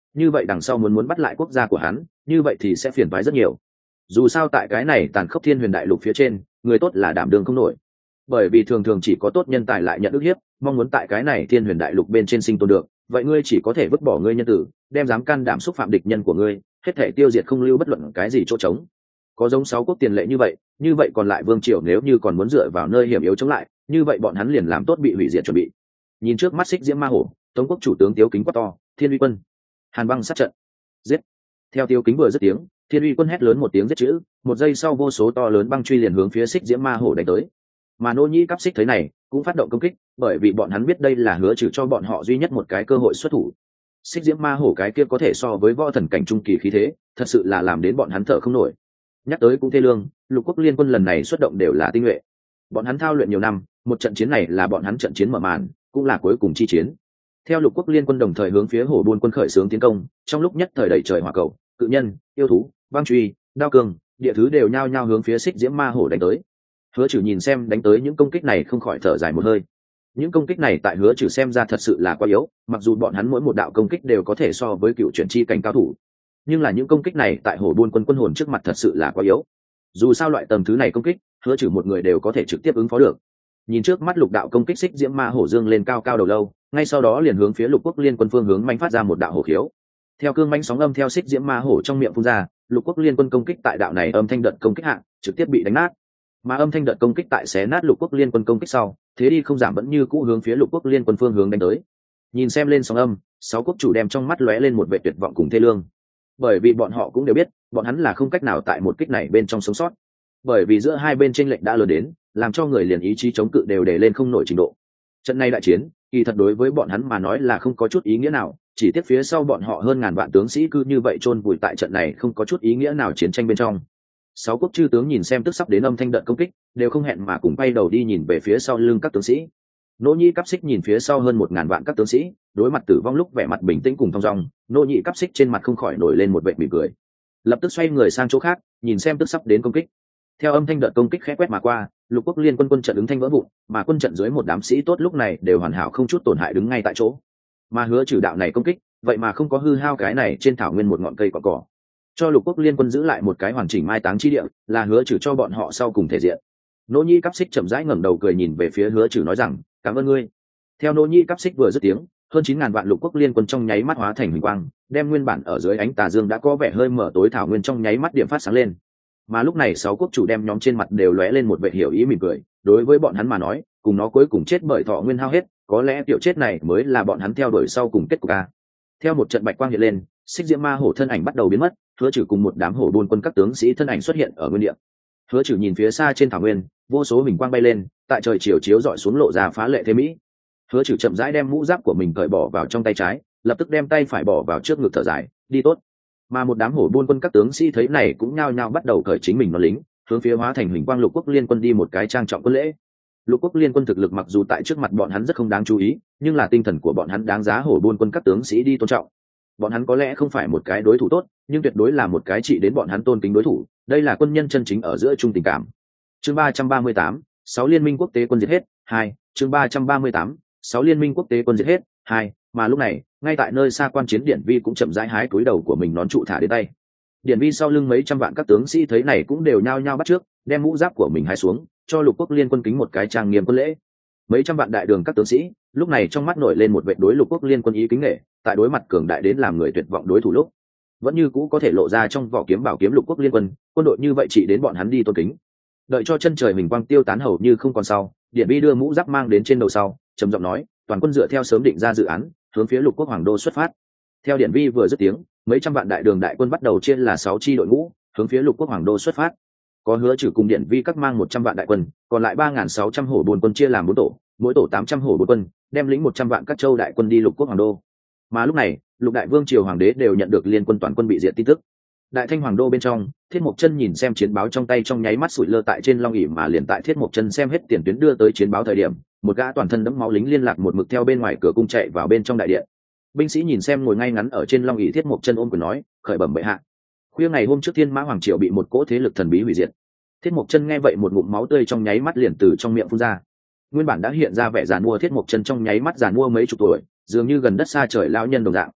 như vậy đằng sau muốn bắt lại quốc gia của hắn, như vậy thì sẽ phiền toái rất nhiều. Dù sao tại cái này tàn khốc thiên huyền đại lục phía trên, người tốt là đảm đương không nổi, bởi vì thường thường chỉ có tốt nhân tài lại nhận ức hiếp, mong muốn tại cái này thiên huyền đại lục bên trên sinh tồn được, vậy ngươi chỉ có thể vứt bỏ ngươi nhân tử, đem dám can đảm xúc phạm địch nhân của ngươi, hết thể tiêu diệt không lưu bất luận cái gì chỗ trống. Có giống 6 quốc tiền lệ như vậy còn lại vương triều nếu như còn muốn dựa vào nơi hiểm yếu chống lại, như vậy bọn hắn liền làm tốt bị hủy diệt chuẩn bị. Nhìn trước mắt xích diễm ma hổ, Tống quốc chủ tướng Tiếu Kính quát to: Thiên Uy quân, Hàn băng sát trận, giết! Theo Tiếu Kính vừa dứt tiếng, Thiên Uy quân hét lớn một tiếng giết chữ, một giây sau vô số to lớn băng truy liền hướng phía xích diễm ma hổ đánh tới. Mà Nô Nhĩ Cáp Xích thấy này cũng phát động công kích, bởi vì bọn hắn biết đây là Hứa Trừ cho bọn họ duy nhất một cái cơ hội xuất thủ. Xích diễm ma hổ cái kia có thể so với võ thần cảnh trung kỳ khí thế, thật sự là làm đến bọn hắn thở không nổi. Nhắc tới cũng thê lương, lục quốc liên quân lần này xuất động đều là tinh nhuệ, bọn hắn thao luyện nhiều năm, một trận chiến này là bọn hắn trận chiến mở màn, cũng là cuối cùng chi chiến. Theo lục quốc liên quân đồng thời hướng phía hổ buôn quân khởi xướng tiến công, trong lúc nhất thời đẩy trời hỏa cầu, cự nhân, yêu thú, băng truy, đao cường, địa thứ đều nhao nhao hướng phía xích diễm ma hổ đánh tới. Hứa Trừ nhìn xem đánh tới những công kích này không khỏi thở dài một hơi. Những công kích này tại Hứa Trừ xem ra thật sự là quá yếu, mặc dù bọn hắn mỗi một đạo công kích đều có thể so với cựu chuyển chi cảnh cao thủ, nhưng là những công kích này tại hổ buôn quân quân hồn trước mặt thật sự là quá yếu. Dù sao loại tầm thứ này công kích, Hứa Trừ một người đều có thể trực tiếp ứng phó được. Nhìn trước mắt lục đạo công kích xích diễm ma hổ dương lên cao cao đầu lâu, ngay sau đó liền hướng phía lục quốc liên quân phương hướng manh phát ra một đạo hổ khiếu. Theo cương manh sóng âm theo xích diễm ma hổ trong miệng phun ra, lục quốc liên quân công kích tại đạo này âm thanh đợt công kích hạng trực tiếp bị đánh nát. Mà âm thanh đợt công kích tại xé nát lục quốc liên quân công kích sau, thế đi không giảm vẫn như cũ hướng phía lục quốc liên quân phương hướng đánh tới. Nhìn xem lên sóng âm, 6 quốc chủ đem trong mắt lóe lên một vẻ tuyệt vọng cùng thê lương, bởi vì bọn họ cũng đều biết bọn hắn là không cách nào tại một kích này bên trong sống sót, bởi vì giữa hai bên chênh lệch đã lớn đến làm cho người liền ý chí chống cự đều để lên không nổi trình độ. Trận này đại chiến kỳ thật đối với bọn hắn mà nói là không có chút ý nghĩa nào, chỉ tiếc phía sau bọn họ hơn ngàn vạn tướng sĩ cứ như vậy chôn vùi tại trận này không có chút ý nghĩa nào chiến tranh bên trong. 6 quốc chư tướng nhìn xem tức sắp đến âm thanh đợt công kích, đều không hẹn mà cùng bay đầu đi nhìn về phía sau lưng các tướng sĩ. Nỗ Nhĩ Cáp Xích nhìn phía sau hơn 1000 vạn các tướng sĩ, đối mặt tử vong lúc vẻ mặt bình tĩnh cùng thong dong, Nỗ Nhĩ Cáp Xích trên mặt không khỏi nổi lên một vẻ mỉm cười. Lập tức xoay người sang chỗ khác, nhìn xem tức sắp đến công kích. Theo âm thanh đợt công kích khẽ quét mà qua, lục quốc liên quân quân trận ứng thanh vỡ vụn, mà quân trận dưới một đám sĩ tốt lúc này đều hoàn hảo không chút tổn hại đứng ngay tại chỗ. Mà Hứa Trừ đạo này công kích, vậy mà không có hư hao cái này trên thảo nguyên một ngọn cây cỏ cỏ, cho lục quốc liên quân giữ lại một cái hoàn chỉnh mai táng chi địa, là Hứa Trừ cho bọn họ sau cùng thể diện. Nỗ Nhĩ Cáp Xích chậm rãi ngẩng đầu cười nhìn về phía Hứa Trừ nói rằng: cảm ơn ngươi. Theo Nỗ Nhĩ Cáp Xích vừa dứt tiếng, hơn 9000 vạn lục quốc liên quân trong nháy mắt hóa thành huỳnh quang, đem nguyên bản ở dưới ánh tà dương đã có vẻ hơi mở tối thảo nguyên trong nháy mắt điểm phát sáng lên. Mà lúc này 6 quốc chủ đem nhóm trên mặt đều lóe lên một vẻ hiểu ý mỉm cười, đối với bọn hắn mà nói, cùng nó cuối cùng chết bởi thọ nguyên hao hết, có lẽ tiểu chết này mới là bọn hắn theo đuổi sau cùng kết cục a. Theo một trận bạch quang hiện lên, xích diễm ma hổ thân ảnh bắt đầu biến mất, Hứa Trừ cùng một đám hổ buôn quân các tướng sĩ thân ảnh xuất hiện ở nguyên địa. Hứa Trừ nhìn phía xa trên thảo nguyên, vô số huỳnh quang bay lên, tại trời chiều chiếu rọi xuống lộ ra phá lệ thế mỹ. Hứa Trừ chậm rãi đem mũ giáp của mình cởi bỏ vào trong tay trái, lập tức đem tay phải bỏ vào trước ngực thở dài, đi tốt. Mà một đám hổ buôn quân các tướng sĩ thấy này cũng nhao nhao bắt đầu cởi chính mình nó lính, hướng phía hóa thành huỳnh quang lục quốc liên quân đi một cái trang trọng quân lễ. Lục quốc liên quân thực lực mặc dù tại trước mặt bọn hắn rất không đáng chú ý, nhưng là tinh thần của bọn hắn đáng giá hổ buôn quân các tướng sĩ đi tôn trọng. Bọn hắn có lẽ không phải một cái đối thủ tốt, nhưng tuyệt đối là một cái trị đến bọn hắn tôn kính đối thủ, đây là quân nhân chân chính ở giữa chung tình cảm. Chương 338, 6 liên minh quốc tế quân diệt hết 2. Chương 338, 6 liên minh quốc tế quân diệt hết 2. Mà lúc này, ngay tại nơi xa quan chiến Điển Vi cũng chậm rãi hái túi đầu của mình nón trụ thả đến tay. Điển Vi sau lưng mấy trăm vạn các tướng sĩ thấy này cũng đều nhao nhao bắt trước, đem mũ giáp của mình hái xuống, cho lục quốc liên quân kính một cái trang nghiêm quân lễ. Mấy trăm vạn đại đường các tướng sĩ lúc này trong mắt nổi lên một vệ đối lục quốc liên quân ý kính nể, tại đối mặt cường đại đến làm người tuyệt vọng đối thủ lúc, vẫn như cũ có thể lộ ra trong vỏ kiếm bảo kiếm lục quốc liên quân, quân đội như vậy chỉ đến bọn hắn đi tôn kính. Đợi cho chân trời mình quang tiêu tán hầu như không còn sau, Điển Vi đưa mũ giáp mang đến trên đầu sau, trầm giọng nói: toàn quân dựa theo sớm định ra dự án, hướng phía lục quốc hoàng đô xuất phát. Theo Điển Vi vừa dứt tiếng, mấy trăm vạn đại đường đại quân bắt đầu chia là 6 chi đội ngũ, hướng phía lục quốc hoàng đô xuất phát. Có Hứa Trừ cùng Điển Vi các mang 100 vạn đại quân, còn lại 3600 hổ buôn quân chia làm 4 tổ, mỗi tổ 800 hổ buôn quân, đem lĩnh 100 vạn các châu đại quân đi lục quốc hoàng đô. Mà lúc này, lục đại vương triều hoàng đế đều nhận được liên quân toàn quân bị diệt tin tức. Đại Thanh hoàng đô bên trong, Thiết Mộc Chân nhìn xem chiến báo trong tay trong nháy mắt sủi lơ tại trên long ỷ, mà liền tại Thiết Mộc Chân xem hết tiền tuyến đưa tới chiến báo thời điểm, một gã toàn thân đẫm máu lính liên lạc một mực theo bên ngoài cửa cung chạy vào bên trong đại điện. Binh sĩ nhìn xem ngồi ngay ngắn ở trên long ỷ Thiết Mộc Chân ôm quyền nói: khởi bẩm bệ hạ, khuya ngày hôm trước Thiên Mã hoàng triều bị một cỗ thế lực thần bí hủy diệt. Thiết Mộc Chân nghe vậy một ngụm máu tươi trong nháy mắt liền từ trong miệng phun ra. Nguyên bản đã hiện ra vẻ giàn mua Thiết Mộc Chân trong nháy mắt giàn mua mấy chục tuổi, dường như gần đất xa trời lão nhân đồng dạng.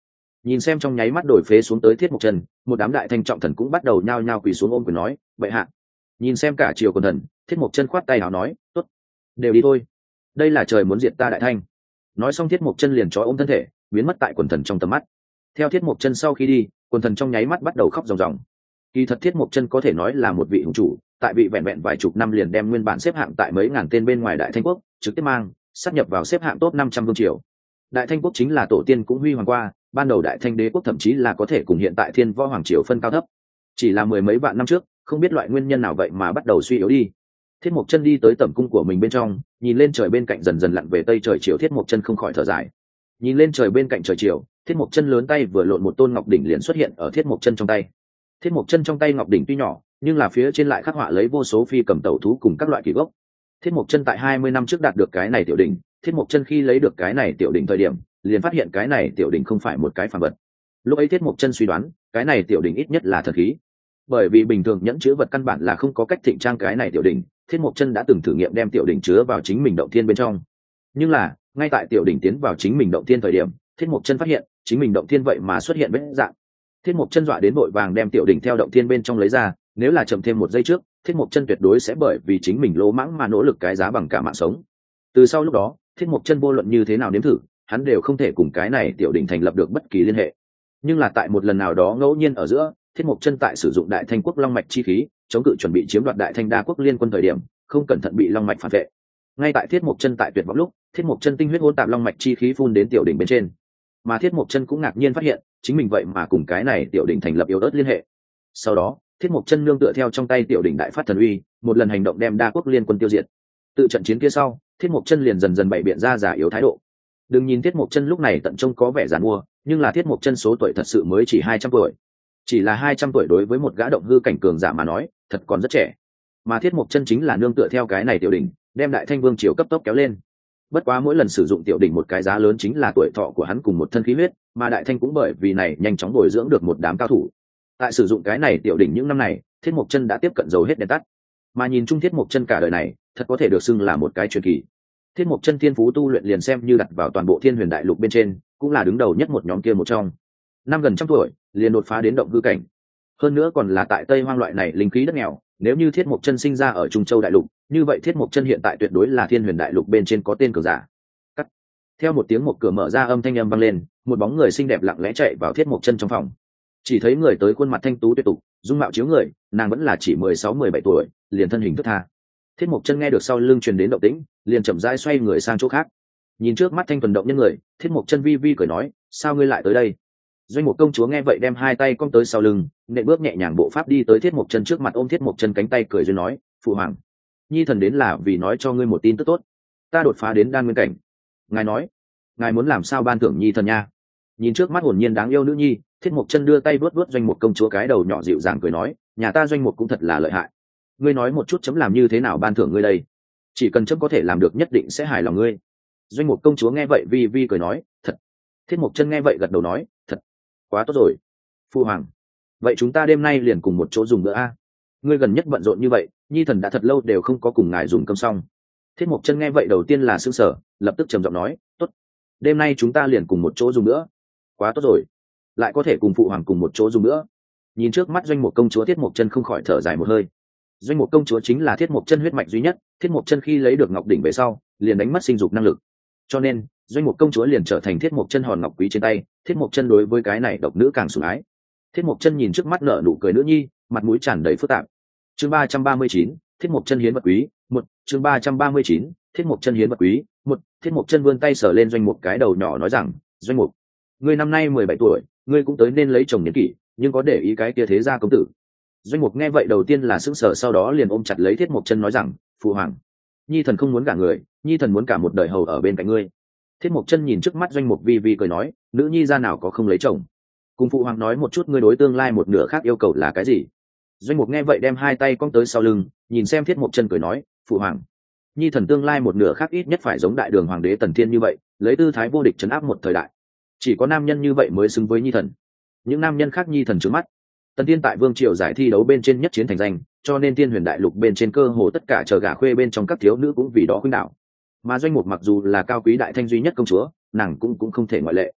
Nhìn xem trong nháy mắt đổi phế xuống tới Thiết Mộc Chân, một đám đại thanh trọng thần cũng bắt đầu nhao nhao quỳ xuống ôm quyền nói, "Bệ hạ." Nhìn xem cả triều quần thần, Thiết Mộc Chân khoát tay áo nói, "Tốt, đều đi thôi. Đây là trời muốn diệt ta đại thanh." Nói xong Thiết Mộc Chân liền trói ôm thân thể, biến mất tại quần thần trong tầm mắt. Theo Thiết Mộc Chân sau khi đi, quần thần trong nháy mắt bắt đầu khóc ròng ròng. Kỳ thật Thiết Mộc Chân có thể nói là một vị hùng chủ, tại vị vẹn vẹn vài chục năm liền đem nguyên bản xếp hạng tại mấy ngàn tên bên ngoài đại thanh quốc, trực tiếp mang sát nhập vào xếp hạng top 500 vương triều. Đại thanh quốc chính là tổ tiên cũng huy hoàng qua, ban đầu đại thanh đế quốc thậm chí là có thể cùng hiện tại thiên võ hoàng triều phân cao thấp. Chỉ là mười mấy vạn năm trước, không biết loại nguyên nhân nào vậy mà bắt đầu suy yếu đi. Thiết Mộc Chân đi tới tẩm cung của mình bên trong, nhìn lên trời bên cạnh dần dần lặn về tây trời chiều, Thiết Mộc Chân không khỏi thở dài. Nhìn lên trời bên cạnh trời chiều, Thiết Mộc Chân lớn tay vừa lộn một tôn ngọc đỉnh liền xuất hiện ở Thiết Mộc Chân trong tay. Thiết Mộc Chân trong tay ngọc đỉnh tuy nhỏ, nhưng là phía trên lại khắc họa lấy vô số phi cầm tẩu thú cùng các loại kỳ gốc. Thiết Mộc Chân tại 20 năm trước đạt được cái này tiểu đỉnh, Thiết Mộc Chân khi lấy được cái này tiểu đỉnh thời điểm, liền phát hiện cái này tiểu đỉnh không phải một cái phàm vật. Lúc ấy Thiết Mộc Chân suy đoán, cái này tiểu đỉnh ít nhất là thần khí. Bởi vì bình thường nhẫn chứa vật căn bản là không có cách thịnh trang cái này tiểu đỉnh, Thiết Mộc Chân đã từng thử nghiệm đem tiểu đỉnh chứa vào chính mình động thiên bên trong. Nhưng là, ngay tại tiểu đỉnh tiến vào chính mình động thiên thời điểm, Thiết Mộc Chân phát hiện, chính mình động thiên vậy mà xuất hiện vết rạn. Thiết Mộc Chân dọa đến vội vàng đem tiểu đỉnh theo động thiên bên trong lấy ra, nếu là chậm thêm một giây trước, Thiết Mộc Chân tuyệt đối sẽ bởi vì chính mình lỗ mãng mà nỗ lực cái giá bằng cả mạng sống. Từ sau lúc đó, Thiết Mộc Chân vô luận như thế nào nếm thử, hắn đều không thể cùng cái này tiểu đỉnh thành lập được bất kỳ liên hệ. Nhưng là tại một lần nào đó ngẫu nhiên ở giữa, Thiết Mộc Chân tại sử dụng Đại Thanh quốc long mạch chi khí, chống cự chuẩn bị chiếm đoạt Đại Thanh đa quốc liên quân thời điểm, không cẩn thận bị long mạch phản vệ. Ngay tại Thiết Mộc Chân tại tuyệt vọng lúc, Thiết Mộc Chân tinh huyết hỗn tạp long mạch chi khí phun đến tiểu đỉnh bên trên. Mà Thiết Mộc Chân cũng ngạc nhiên phát hiện, chính mình vậy mà cùng cái này tiểu đỉnh thành lập yếu ớt liên hệ. Sau đó, Thiết Mộc Chân nương tựa theo trong tay tiểu đỉnh đại phát thần uy, một lần hành động đem đa quốc liên quân tiêu diệt. Tự trận chiến kia sau, Thiết Mộc Chân liền dần dần bày biện ra giả yếu thái độ. Đừng nhìn Thiết Mộc Chân lúc này tận trông có vẻ giàn mua, nhưng là Thiết Mộc Chân số tuổi thật sự mới chỉ 200 tuổi. Chỉ là 200 tuổi đối với một gã động hư cảnh cường giả mà nói, thật còn rất trẻ. Mà Thiết Mộc Chân chính là nương tựa theo cái này tiểu đỉnh, đem Đại Thanh Vương triều cấp tốc kéo lên. Bất quá mỗi lần sử dụng tiểu đỉnh một cái giá lớn chính là tuổi thọ của hắn cùng một thân khí huyết, mà Đại Thanh cũng bởi vì này nhanh chóng bồi dưỡng được một đám cao thủ. Tại sử dụng cái này tiểu đỉnh những năm này, Thiết Mộc Chân đã tiếp cận dầu hết đèn tắt. Mà nhìn chung Thiết Mộc Chân cả đời này, thật có thể được xưng là một cái truyền kỳ. Thiết Mộc Chân thiên phú tu luyện liền xem như đặt vào toàn bộ Thiên Huyền Đại Lục bên trên, cũng là đứng đầu nhất một nhóm kia một trong. Năm gần trăm tuổi, liền đột phá đến động hư cảnh. Hơn nữa còn là tại Tây Hoang loại này linh khí đất nghèo, nếu như Thiết Mộc Chân sinh ra ở Trung Châu Đại Lục, như vậy Thiết Mộc Chân hiện tại tuyệt đối là Thiên Huyền Đại Lục bên trên có tên cường giả. Cắt. Theo một tiếng một cửa mở ra âm thanh âm vang lên, một bóng người xinh đẹp lặng lẽ chạy vào Thiết Mộc Chân trong phòng. Chỉ thấy người tới khuôn mặt thanh tú tuyệt tục, dung mạo chiếu người, nàng vẫn là chỉ 16-17 tuổi, liền thân hình thướt tha. Thiết Mộc Chân nghe được sau lưng truyền đến động tĩnh, liền chậm rãi xoay người sang chỗ khác. Nhìn trước mắt thanh thuần động nhân người, Thiết Mộc Chân vi vi cười nói, sao ngươi lại tới đây? Doanh Mục công chúa nghe vậy đem hai tay cong tới sau lưng, nện bước nhẹ nhàng bộ pháp đi tới Thiết Mộc Chân trước mặt, ôm Thiết Mộc Chân cánh tay cười duyên nói, phụ hoàng, nhi thần đến là vì nói cho ngươi một tin tức tốt, ta đột phá đến đan nguyên cảnh. Ngài nói, ngài muốn làm sao ban thưởng nhi thần nha? Nhìn trước mắt hồn nhiên đáng yêu nữ nhi, Thiết Mộc Chân đưa tay vuốt vuốt Doanh Mục công chúa cái đầu nhỏ dịu dàng cười nói, nhà ta Doanh Mục cũng thật là lợi hại. Ngươi nói một chút chấm làm như thế nào ban thưởng ngươi đây? Chỉ cần chấm có thể làm được nhất định sẽ hài lòng ngươi. Doanh Mục công chúa nghe vậy vi vi cười nói, thật. Thiết Mộc Chân nghe vậy gật đầu nói, thật. Quá tốt rồi. Phu hoàng, vậy chúng ta đêm nay liền cùng một chỗ dùng bữa a. Ngươi gần nhất bận rộn như vậy, nhi thần đã thật lâu đều không có cùng ngài dùng cơm xong. Thiết Mộc Chân nghe vậy đầu tiên là sững sờ, lập tức trầm giọng nói, tốt. Đêm nay chúng ta liền cùng một chỗ dùng bữa. Quá tốt rồi, lại có thể cùng phụ hoàng cùng một chỗ dùng bữa. Nhìn trước mắt Doanh Mục công chúa, Thiết Mộc Chân không khỏi thở dài một hơi. Doanh Mục công chúa chính là Thiết Mộc Chân huyết mạch duy nhất, Thiết Mộc Chân khi lấy được ngọc đỉnh về sau, liền đánh mất sinh dục năng lực. Cho nên, Doanh Mục công chúa liền trở thành Thiết Mộc Chân hòn ngọc quý trên tay, Thiết Mộc Chân đối với cái này độc nữ càng sủng ái. Thiết Mộc Chân nhìn trước mắt nở nụ cười nữ nhi, mặt mũi tràn đầy phức tạp. Chương 339, Thiết Mộc Chân hiến vật quý, 1, chương 339, Thiết Mộc Chân hiến vật quý, 1, Thiết Mộc Chân vươn tay sờ lên Doanh Mục cái đầu nhỏ nói rằng, Doanh Mục, ngươi năm nay 17 tuổi, ngươi cũng tới nên lấy chồng niên kỷ, nhưng có để ý cái kia thế gia công tử. Doanh Mục nghe vậy đầu tiên là sững sờ, sau đó liền ôm chặt lấy Thiết Mộc Chân nói rằng, phụ hoàng, nhi thần không muốn cả người, nhi thần muốn cả một đời hầu ở bên cạnh ngươi. Thiết Mộc Chân nhìn trước mắt Doanh Mục vi vi cười nói, nữ nhi gia nào có không lấy chồng. Cùng phụ hoàng nói một chút ngươi đối tương lai một nửa khác yêu cầu là cái gì. Doanh Mục nghe vậy đem hai tay cong tới sau lưng, nhìn xem Thiết Mộc Chân cười nói, phụ hoàng, nhi thần tương lai một nửa khác ít nhất phải giống đại đường hoàng đế Tần Thiên như vậy, lấy tư thái vô địch trấn áp một thời đại. Chỉ có nam nhân như vậy mới xứng với nhi thần. Những nam nhân khác nhi thần trướng mắt. Tần Thiên tại vương triều giải thi đấu bên trên nhất chiến thành danh, cho nên Thiên Huyền Đại Lục bên trên cơ hồ tất cả chờ gả khuê bên trong các thiếu nữ cũng vì đó khuynh đảo. Mà Doanh Mục mặc dù là cao quý đại thanh duy nhất công chúa, nàng cũng không thể ngoại lệ.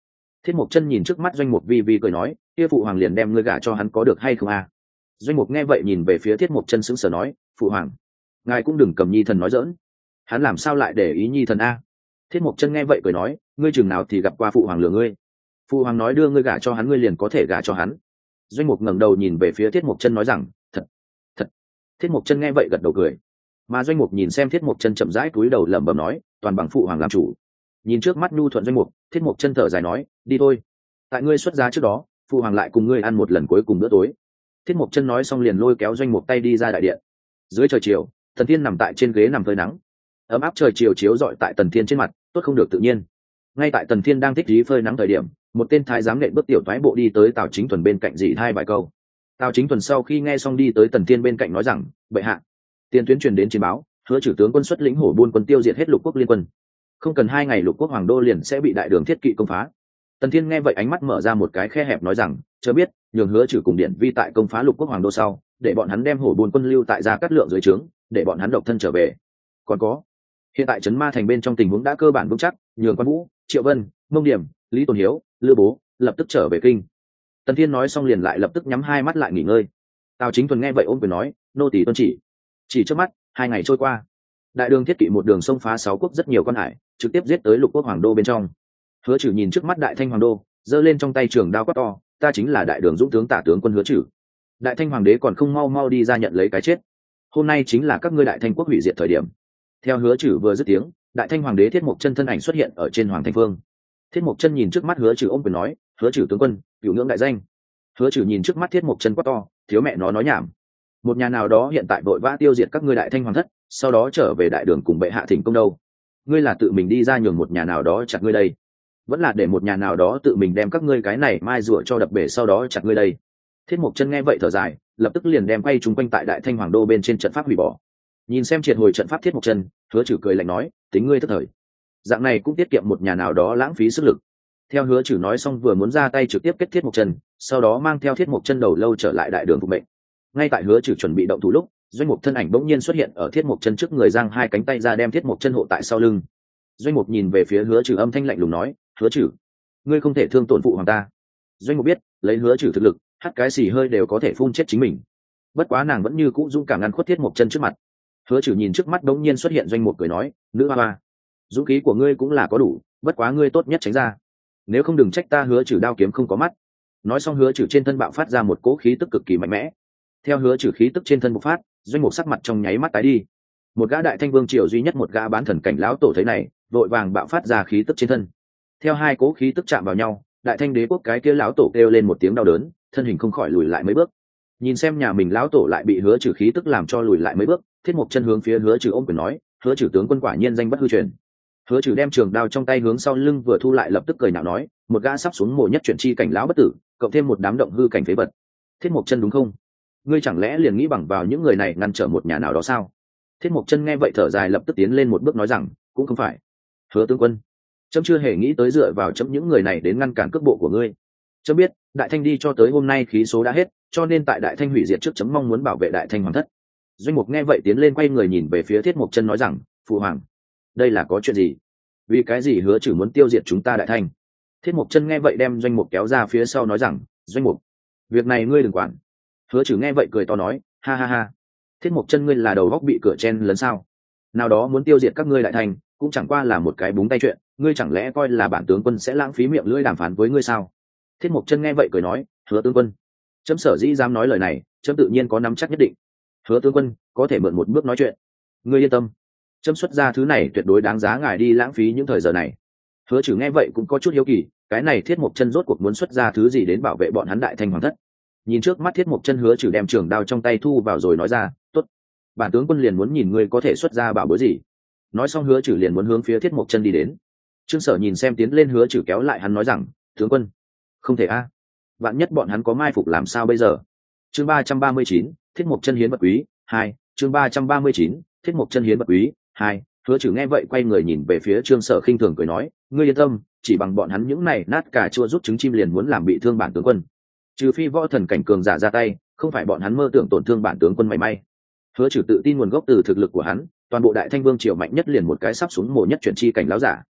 Thiết Mộc Chân nhìn trước mắt Doanh Mục vi vi cười nói, kia phụ hoàng liền đem ngươi gả cho hắn có được hay không a? Doanh Mục nghe vậy nhìn về phía Thiết Mộc Chân sững sờ nói, phụ hoàng, ngài cũng đừng cầm nhi thần nói dỡn, hắn làm sao lại để ý nhi thần a? Thiết Mộc Chân nghe vậy cười nói, ngươi chừng nào thì gặp qua phụ hoàng lừa ngươi? Phụ hoàng nói đưa ngươi gả cho hắn ngươi liền có thể gả cho hắn. Doanh Mục ngẩng đầu nhìn về phía Thiết Mộc Chân nói rằng, thật. Thiết Mộc Chân nghe vậy gật đầu cười, mà Doanh Mục nhìn xem Thiết Mộc Chân chậm rãi cúi đầu lẩm bẩm nói, toàn bằng phụ hoàng làm chủ. Nhìn trước mắt nhu thuận Doanh Mục, Thiết Mộc Chân thở dài nói, đi thôi, tại ngươi xuất giá trước đó phụ hoàng lại cùng ngươi ăn một lần cuối cùng bữa tối. Thiết Mộc Chân nói xong liền lôi kéo Doanh Mục tay đi ra đại điện. Dưới trời chiều, Tần Thiên nằm tại trên ghế nằm phơi nắng, ấm áp trời chiều chiếu rọi tại Tần Thiên trên mặt, tốt không được tự nhiên. Ngay tại Tần Thiên đang thích trí phơi nắng thời điểm, một tên thái giám nện bước tiểu toái bộ đi tới Tào Chính Thuần bên cạnh dì hai vài câu. Tào Chính Thuần sau khi nghe xong đi tới Tần Thiên bên cạnh nói rằng, bệ hạ, tiền tuyến truyền đến chiến báo, hứa Trử tướng quân xuất lĩnh hổ buôn quân tiêu diệt hết lục quốc liên quân, không cần 2 ngày lục quốc hoàng đô liền sẽ bị đại đường thiết kỵ công phá. Tần Thiên nghe vậy ánh mắt mở ra một cái khe hẹp nói rằng, chớ biết, nhường hứa Trử cùng Điện Vi tại công phá lục quốc hoàng đô sau, để bọn hắn đem hổ buôn quân lưu tại Gia Cát Lượng dưới trướng, để bọn hắn độc thân trở về. Còn có, hiện tại trấn Ma thành bên trong tình huống đã cơ bản vững chắc, nhường Quan Vũ, Triệu Vân, Mông Điểm, Lý Tồn Hiếu, Lư Bố lập tức trở về kinh. Tần Thiên nói xong liền lại lập tức nhắm hai mắt lại nghỉ ngơi. Tào Chính Thuần nghe vậy ôm quyền nói, nô tỳ tuân chỉ. Chỉ trước mắt, 2 ngày trôi qua, đại đường thiết kỵ một đường xông phá 6 quốc rất nhiều quan hải, trực tiếp giết tới lục quốc hoàng đô bên trong. Hứa Trử nhìn trước mắt đại thanh hoàng đô, giơ lên trong tay trường đao quát to, ta chính là đại đường dũng tướng tả tướng quân Hứa Trử. Đại thanh hoàng đế còn không mau mau đi ra nhận lấy cái chết. Hôm nay chính là các ngươi đại thanh quốc hủy diệt thời điểm. Theo Hứa Trử vừa dứt tiếng, đại thanh hoàng đế Thiết Mộc Chân thân ảnh xuất hiện ở trên hoàng thành phương. Thiết Mộc Chân nhìn trước mắt Hứa Trử ôm quyền nói, Hứa Trử tướng quân, cửu ngưỡng đại danh. Hứa Trử nhìn trước mắt Thiết Mộc Chân quát to, thiếu mẹ nó nói nhảm. Một nhà nào đó hiện tại vội vã tiêu diệt các ngươi đại thanh hoàng thất, sau đó trở về đại đường cùng bệ hạ thỉnh công đâu? Ngươi là tự mình đi ra nhường một nhà nào đó chặt ngươi đây, vẫn là để một nhà nào đó tự mình đem các ngươi cái này mai rùa cho đập bể sau đó chặt ngươi đây? Thiết Mộc Chân nghe vậy thở dài, lập tức liền đem quay chúng quanh tại đại thanh hoàng đô bên trên trận pháp hủy bỏ. Nhìn xem triệt hồi trận pháp Thiết Mộc Chân, Hứa Trử cười lạnh nói, tính ngươi thất thời, dạng này cũng tiết kiệm một nhà nào đó lãng phí sức lực. Theo Hứa Trử nói xong vừa muốn ra tay trực tiếp kết Thiết Mộc Chân, sau đó mang theo Thiết Mộc Chân đầu lâu trở lại đại đường phục mệnh. Ngay tại Hứa Trử chuẩn bị động thủ lúc, Doanh Mục thân ảnh bỗng nhiên xuất hiện ở Thiết Mộc Chân trước người, giang hai cánh tay ra đem Thiết Mộc Chân hộ tại sau lưng. Doanh Mục nhìn về phía Hứa Trử âm thanh lạnh lùng nói, Hứa Trử, ngươi không thể thương tổn phụ hoàng ta. Doanh Mục biết, lấy Hứa Trử thực lực, hắt cái xì hơi đều có thể phun chết chính mình. Bất quá nàng vẫn như cũ dũng cảm ngăn khuất Thiết Mộc Chân trước mặt. Hứa Trử nhìn trước mắt bỗng nhiên xuất hiện Doanh Mục cười nói, nữ ba ba, dũng khí của ngươi cũng là có đủ, bất quá ngươi tốt nhất tránh ra, nếu không đừng trách ta Hứa Trử đao kiếm không có mắt. Nói xong Hứa Trử trên thân bạo phát ra một cỗ khí tức cực kỳ mạnh mẽ. Theo Hứa Trử khí tức trên thân bộc phát, Doanh Mục sắc mặt trong nháy mắt tái đi. Một gã đại thanh vương triều duy nhất một gã bán thần cảnh lão tổ thấy này, vội vàng bạo phát ra khí tức trên thân. Theo hai cỗ khí tức chạm vào nhau, đại thanh đế quốc cái kia lão tổ kêu lên một tiếng đau đớn, thân hình không khỏi lùi lại mấy bước. Nhìn xem nhà mình lão tổ lại bị Hứa Trử khí tức làm cho lùi lại mấy bước, Thiết Mộc Chân hướng phía Hứa Trử ôm quyền nói, Hứa Trử tướng quân quả nhiên danh bất hư truyền. Hứa Trử đem trường đao trong tay hướng sau lưng vừa thu lại, lập tức cười nhạo nói, một gã sắp xuống mồ nhất chuyển chi cảnh lão bất tử, cộng thêm một đám động hư cảnh phế vật. Thiết Mộc Chân đúng không? Ngươi chẳng lẽ liền nghĩ bằng vào những người này ngăn trở một nhà nào đó sao? Thiết Mộc Chân nghe vậy thở dài, lập tức tiến lên một bước nói rằng, cũng không phải. Hứa tướng quân, trẫm chưa hề nghĩ tới dựa vào trẫm những người này đến ngăn cản cước bộ của ngươi. Trẫm biết, đại thanh đi cho tới hôm nay khí số đã hết, cho nên tại đại thanh hủy diệt trước trẫm mong muốn bảo vệ đại thanh hoàng thất. Doanh Mục nghe vậy tiến lên quay người nhìn về phía Thiết Mộc Chân nói rằng, phụ hoàng, đây là có chuyện gì? Vì cái gì Hứa Trử muốn tiêu diệt chúng ta đại thanh? Thiết Mộc Chân nghe vậy đem Doanh Mục kéo ra phía sau nói rằng, Doanh Mục, việc này ngươi đừng quản. Hứa Trử nghe vậy cười to nói, ha ha ha, Thiết Mộc Chân ngươi là đầu góc bị cửa chen lấn sao? Nào đó muốn tiêu diệt các ngươi đại thành, cũng chẳng qua là một cái búng tay chuyện, ngươi chẳng lẽ coi là bản tướng quân sẽ lãng phí miệng lưỡi đàm phán với ngươi sao? Thiết Mộc Chân nghe vậy cười nói, Hứa tướng quân, chấm sở dĩ dám nói lời này, chấm tự nhiên có nắm chắc nhất định. Hứa tướng quân có thể mượn một bước nói chuyện. Ngươi yên tâm, chấm xuất ra thứ này tuyệt đối đáng giá ngài đi lãng phí những thời giờ này. Hứa Trử nghe vậy cũng có chút hiếu kỳ, cái này Thiết Mộc Chân rốt cuộc muốn xuất ra thứ gì đến bảo vệ bọn hắn đại thanh hoàng thất? Nhìn trước mắt Thiết Mộc Chân, Hứa Trử đem trường đao trong tay thu vào rồi nói ra, tốt, bản tướng quân liền muốn nhìn ngươi có thể xuất ra bảo bối gì. Nói xong Hứa Trử liền muốn hướng phía Thiết Mộc Chân đi đến. Trương Sở nhìn xem tiến lên Hứa Trử kéo lại hắn nói rằng, tướng quân, không thể a, vạn nhất bọn hắn có mai phục làm sao bây giờ? Chương 339, Thiết Mộc Chân hiến vật quý 2, chương 339, Thiết Mộc Chân hiến vật quý 2. Hứa Trử nghe vậy quay người nhìn về phía Trương Sở khinh thường cười nói, ngươi yên tâm, chỉ bằng bọn hắn những này nát cà chua rút trứng chim liền muốn làm bị thương bản tướng quân. Trừ phi võ thần cảnh cường giả ra tay, không phải bọn hắn mơ tưởng tổn thương bản tướng quân mảy may. Hứa Trử tự tin nguồn gốc từ thực lực của hắn, toàn bộ đại thanh vương triều mạnh nhất liền một cái sắp xuống mồ nhất chuyển chi cảnh láo giả.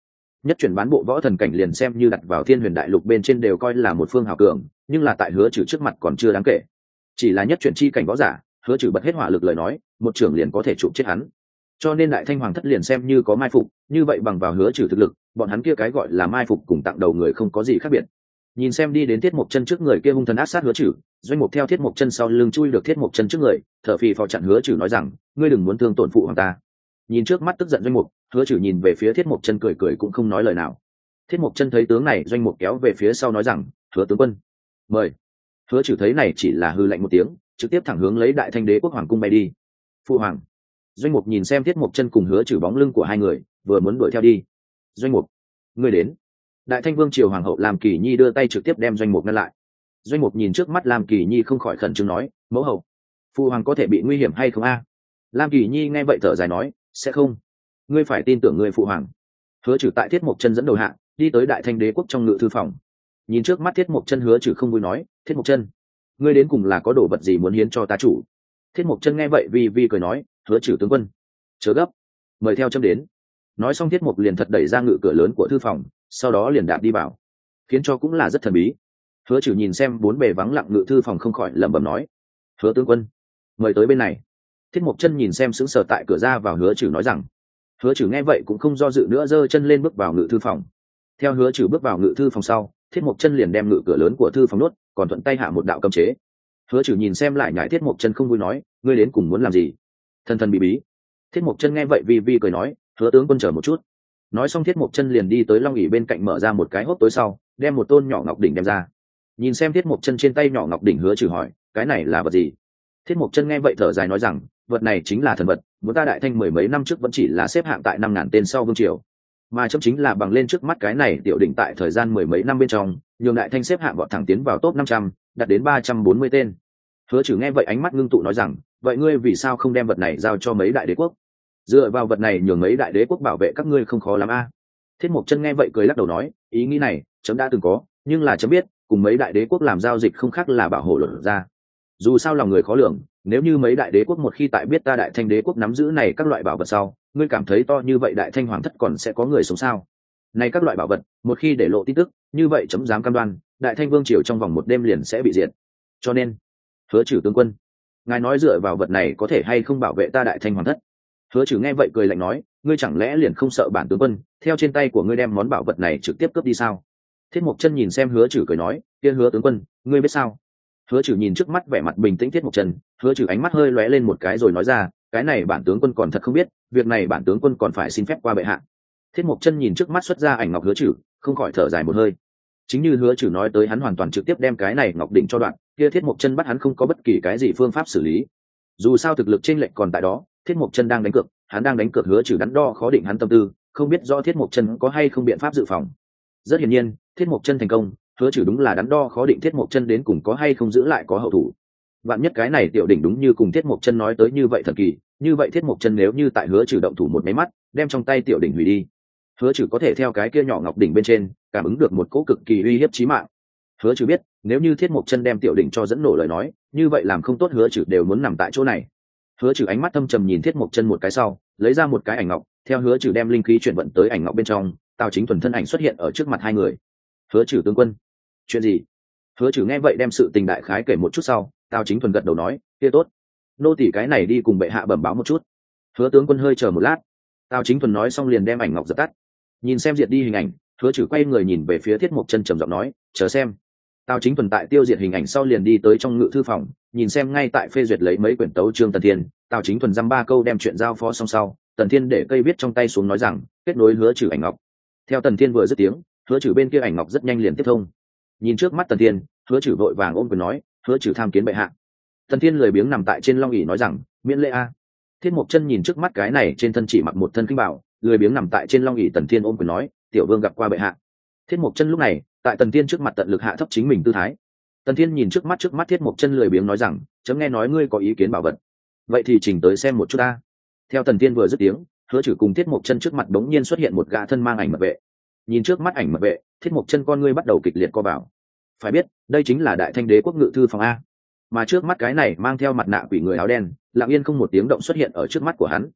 nhất chuyển bán bộ võ thần cảnh liền xem như đặt vào thiên huyền đại lục bên trên đều coi là một phương hào cường, nhưng là tại hứa trừ trước mặt còn chưa đáng kể. Chỉ là nhất chuyển chi cảnh võ giả, hứa trừ bật hết hỏa lực lời nói, một trưởng liền có thể chụp chết hắn. Cho nên đại thanh hoàng thất liền xem như có mai phục, như vậy bằng vào hứa trừ thực lực, bọn hắn kia cái gọi là mai phục cùng tặng đầu người không có gì khác biệt. Nhìn xem đi đến Thiết Mộc Chân trước người kia hung thần ác sát hứa trừ, Doanh Mục theo Thiết Mộc Chân sau lưng chui được Thiết Mộc Chân trước người, thở phì phò chặn hứa trừ nói rằng, ngươi đừng muốn thương tổn phụ hoàng ta. Nhìn trước mắt tức giận Doanh Mục, hứa trừ nhìn về phía Thiết Mộc Chân cười cười cũng không nói lời nào. Thiết Mộc Chân thấy tướng này, Doanh Mục kéo về phía sau nói rằng, hứa tướng quân, mời. Hứa trừ thấy này chỉ là hư lạnh một tiếng, trực tiếp thẳng hướng lấy Đại Thanh Đế quốc hoàng cung bay đi. Phụ hoàng. Doanh Mục nhìn xem Thiết Mộc Chân cùng hứa trừ bóng lưng của hai người, vừa muốn đuổi theo đi. Doanh Mục, ngươi đến. Đại Thanh Vương triều hoàng hậu Lam Kỳ Nhi đưa tay trực tiếp đem Doanh Mục ngăn lại. Doanh Mục nhìn trước mắt Lam Kỳ Nhi không khỏi khẩn trương nói, mẫu hậu, phụ hoàng có thể bị nguy hiểm hay không a? Lam Kỳ Nhi nghe vậy thở dài nói, sẽ không, ngươi phải tin tưởng người phụ hoàng. Hứa trừ tại Thiết Mộc Chân dẫn đầu hạ đi tới Đại Thanh Đế quốc trong ngự thư phòng, nhìn trước mắt Thiết Mộc Chân, hứa trừ không vui nói, Thiết Mộc Chân, ngươi đến cùng là có đồ vật gì muốn hiến cho ta chủ? Thiết Mộc Chân nghe vậy vi cười nói, hứa trừ tướng quân, chớ gấp, mời theo chấm đến. Nói xong Thiết Mộc liền thật đẩy ra ngự cửa lớn của thư phòng, sau đó liền đạp đi vào, khiến cho cũng là rất thần bí. Hứa trừ nhìn xem bốn bề vắng lặng ngự thư phòng không khỏi lẩm bẩm nói, hứa tướng quân, mời tới bên này. Thiết Mộc Chân nhìn xem sững sờ tại cửa ra vào hứa trừ nói rằng. Hứa trừ nghe vậy cũng không do dự nữa, giơ chân lên bước vào ngự thư phòng. Theo hứa trừ bước vào ngự thư phòng sau, Thiết Mộc Chân liền đem ngự cửa lớn của thư phòng nuốt, còn thuận tay hạ một đạo cấm chế. Hứa trừ nhìn xem lại nhảy Thiết Mộc Chân không vui nói, ngươi đến cùng muốn làm gì? Thần thần bí bí. Thiết Mộc Chân nghe vậy vi cười nói, hứa tướng quân chờ một chút. Nói xong Thiết Mộc Chân liền đi tới long ỷ bên cạnh, mở ra một cái hốc tối sau, đem một tôn nhỏ ngọc đỉnh đem ra. Nhìn xem Thiết Mộc Chân trên tay nhỏ ngọc đỉnh, hứa trừ hỏi, cái này là vật gì? Thiết Mộc Chân nghe vậy thở dài nói rằng, vật này chính là thần vật, muốn ta Đại Thanh mười mấy năm trước vẫn chỉ là xếp hạng tại 5.000 tên sau vương triều, mà chấm chính là bằng lên trước mắt cái này tiểu đỉnh tại thời gian mười mấy năm bên trong, nhường Đại Thanh xếp hạng vọt thẳng tiến vào top 500, đạt đến 340 tên. Hứa trừ nghe vậy ánh mắt ngưng tụ nói rằng, vậy ngươi vì sao không đem vật này giao cho mấy đại đế quốc? Dựa vào vật này nhường mấy đại đế quốc bảo vệ các ngươi không khó lắm a. Thiết Mộc Chân nghe vậy cười lắc đầu nói, ý nghĩ này chấm đã từng có, nhưng là chấm biết cùng mấy đại đế quốc làm giao dịch không khác là bảo hộ luật ra. Dù sao lòng người khó lường, nếu như mấy đại đế quốc một khi tại biết ta Đại Thanh Đế quốc nắm giữ này các loại bảo vật sau, ngươi cảm thấy to như vậy Đại Thanh hoàng thất còn sẽ có người sống sao? Này các loại bảo vật một khi để lộ tin tức, như vậy chấm dám cam đoan Đại Thanh vương triều trong vòng một đêm liền sẽ bị diệt. Cho nên, hứa trừ tướng quân, ngài nói dựa vào vật này có thể hay không bảo vệ ta Đại Thanh hoàng thất? Hứa trừ nghe vậy cười lạnh nói, ngươi chẳng lẽ liền không sợ bản tướng quân theo trên tay của ngươi đem món bảo vật này trực tiếp cướp đi sao? Thiết Mộc Chân nhìn xem hứa trừ cười nói, kia hứa tướng quân, ngươi biết sao? Hứa trừ nhìn trước mắt vẻ mặt bình tĩnh Thiết Mộc Chân, hứa trừ ánh mắt hơi lóe lên một cái rồi nói ra, cái này bản tướng quân còn thật không biết, việc này bản tướng quân còn phải xin phép qua bệ hạ. Thiết Mộc Chân nhìn trước mắt xuất ra ảnh ngọc hứa trừ, không khỏi thở dài một hơi. Chính như hứa trừ nói tới, hắn hoàn toàn trực tiếp đem cái này ngọc đỉnh cho đoạn, kia Thiết Mộc Chân bắt hắn không có bất kỳ cái gì phương pháp xử lý. Dù sao thực lực chênh lệch còn tại đó, Thiết Mộc Chân đang đánh cược, hắn đang đánh cược hứa trừ đắn đo khó định hắn tâm tư, không biết rõ Thiết Mộc Chân có hay không biện pháp dự phòng. Rất hiển nhiên, Thiết Mộc Chân thành công, hứa trừ đúng là đắn đo khó định Thiết Mộc Chân đến cùng có hay không giữ lại có hậu thủ. Vạn nhất cái này tiểu đỉnh đúng như cùng Thiết Mộc Chân nói tới như vậy thần kỳ, như vậy Thiết Mộc Chân nếu như tại hứa trừ động thủ một máy mắt, đem trong tay tiểu đỉnh hủy đi, hứa trừ có thể theo cái kia nhỏ ngọc đỉnh bên trên cảm ứng được một cỗ cực kỳ uy hiếp chí mạng. Hứa trừ biết, nếu như Thiết Mộc Chân đem tiểu đỉnh cho dẫn nổ lời nói, như vậy làm không tốt hứa trừ đều muốn nằm tại chỗ này. Hứa trừ ánh mắt thâm trầm nhìn Thiết Mộc Chân một cái sau, lấy ra một cái ảnh ngọc, theo hứa trừ đem linh khí chuyển vận tới ảnh ngọc bên trong, Tào Chính Thuần thân ảnh xuất hiện ở trước mặt hai người. Hứa trừ tướng quân, chuyện gì? Hứa trừ nghe vậy đem sự tình đại khái kể một chút sau, Tào Chính Thuần gật đầu nói, kia tốt, nô tỳ cái này đi cùng bệ hạ bẩm báo một chút. Hứa tướng quân hơi chờ một lát. Tào Chính Thuần nói xong liền đem ảnh ngọc dập tắt. Nhìn xem diệt đi hình ảnh, hứa trừ quay người nhìn về phía Thiết Mộc Chân trầm giọng nói, chờ xem. Tào Chính Thuần tại tiêu diệt hình ảnh sau liền đi tới trong ngự thư phòng, nhìn xem ngay tại phê duyệt lấy mấy quyển tấu chương Tần Thiên. Tào Chính Thuần dăm ba câu đem chuyện giao phó xong sau, Tần Thiên để cây viết trong tay xuống nói rằng, kết nối hứa trừ ảnh ngọc. Theo Tần Thiên vừa dứt tiếng, hứa trừ bên kia ảnh ngọc rất nhanh liền tiếp thông. Nhìn trước mắt Tần Thiên, hứa trừ vội vàng ôm quyền nói, hứa trừ tham kiến bệ hạ. Tần Thiên lười biếng nằm tại trên long ỷ nói rằng, miễn lễ a. Thiết Mộc Chân nhìn trước mắt cái này trên thân chỉ mặc một thân kinh bảo, lười biếng nằm tại trên long ỷ. Tần Thiên ôm quyền nói, tiểu vương gặp qua bệ hạ. Thiết Mộc Chân lúc này tại Tần Thiên trước mặt tận lực hạ thấp chính mình tư thái. Tần Thiên nhìn trước mắt Thiết Mộc Chân lười biếng nói rằng, chấm nghe nói ngươi có ý kiến bảo vật, vậy thì chỉnh tới xem một chút ta. Theo Tần Thiên vừa dứt tiếng, hứa trừ cùng Thiết Mộc Chân trước mặt đống nhiên xuất hiện một gã thân mang ảnh mật vệ. Nhìn trước mắt ảnh mật vệ, Thiết Mộc Chân con ngươi bắt đầu kịch liệt co vào. Phải biết, đây chính là Đại Thanh Đế quốc ngự thư phòng a. Mà trước mắt cái này mang theo mặt nạ quỷ người áo đen, lặng yên không một tiếng động xuất hiện ở trước mắt của hắn.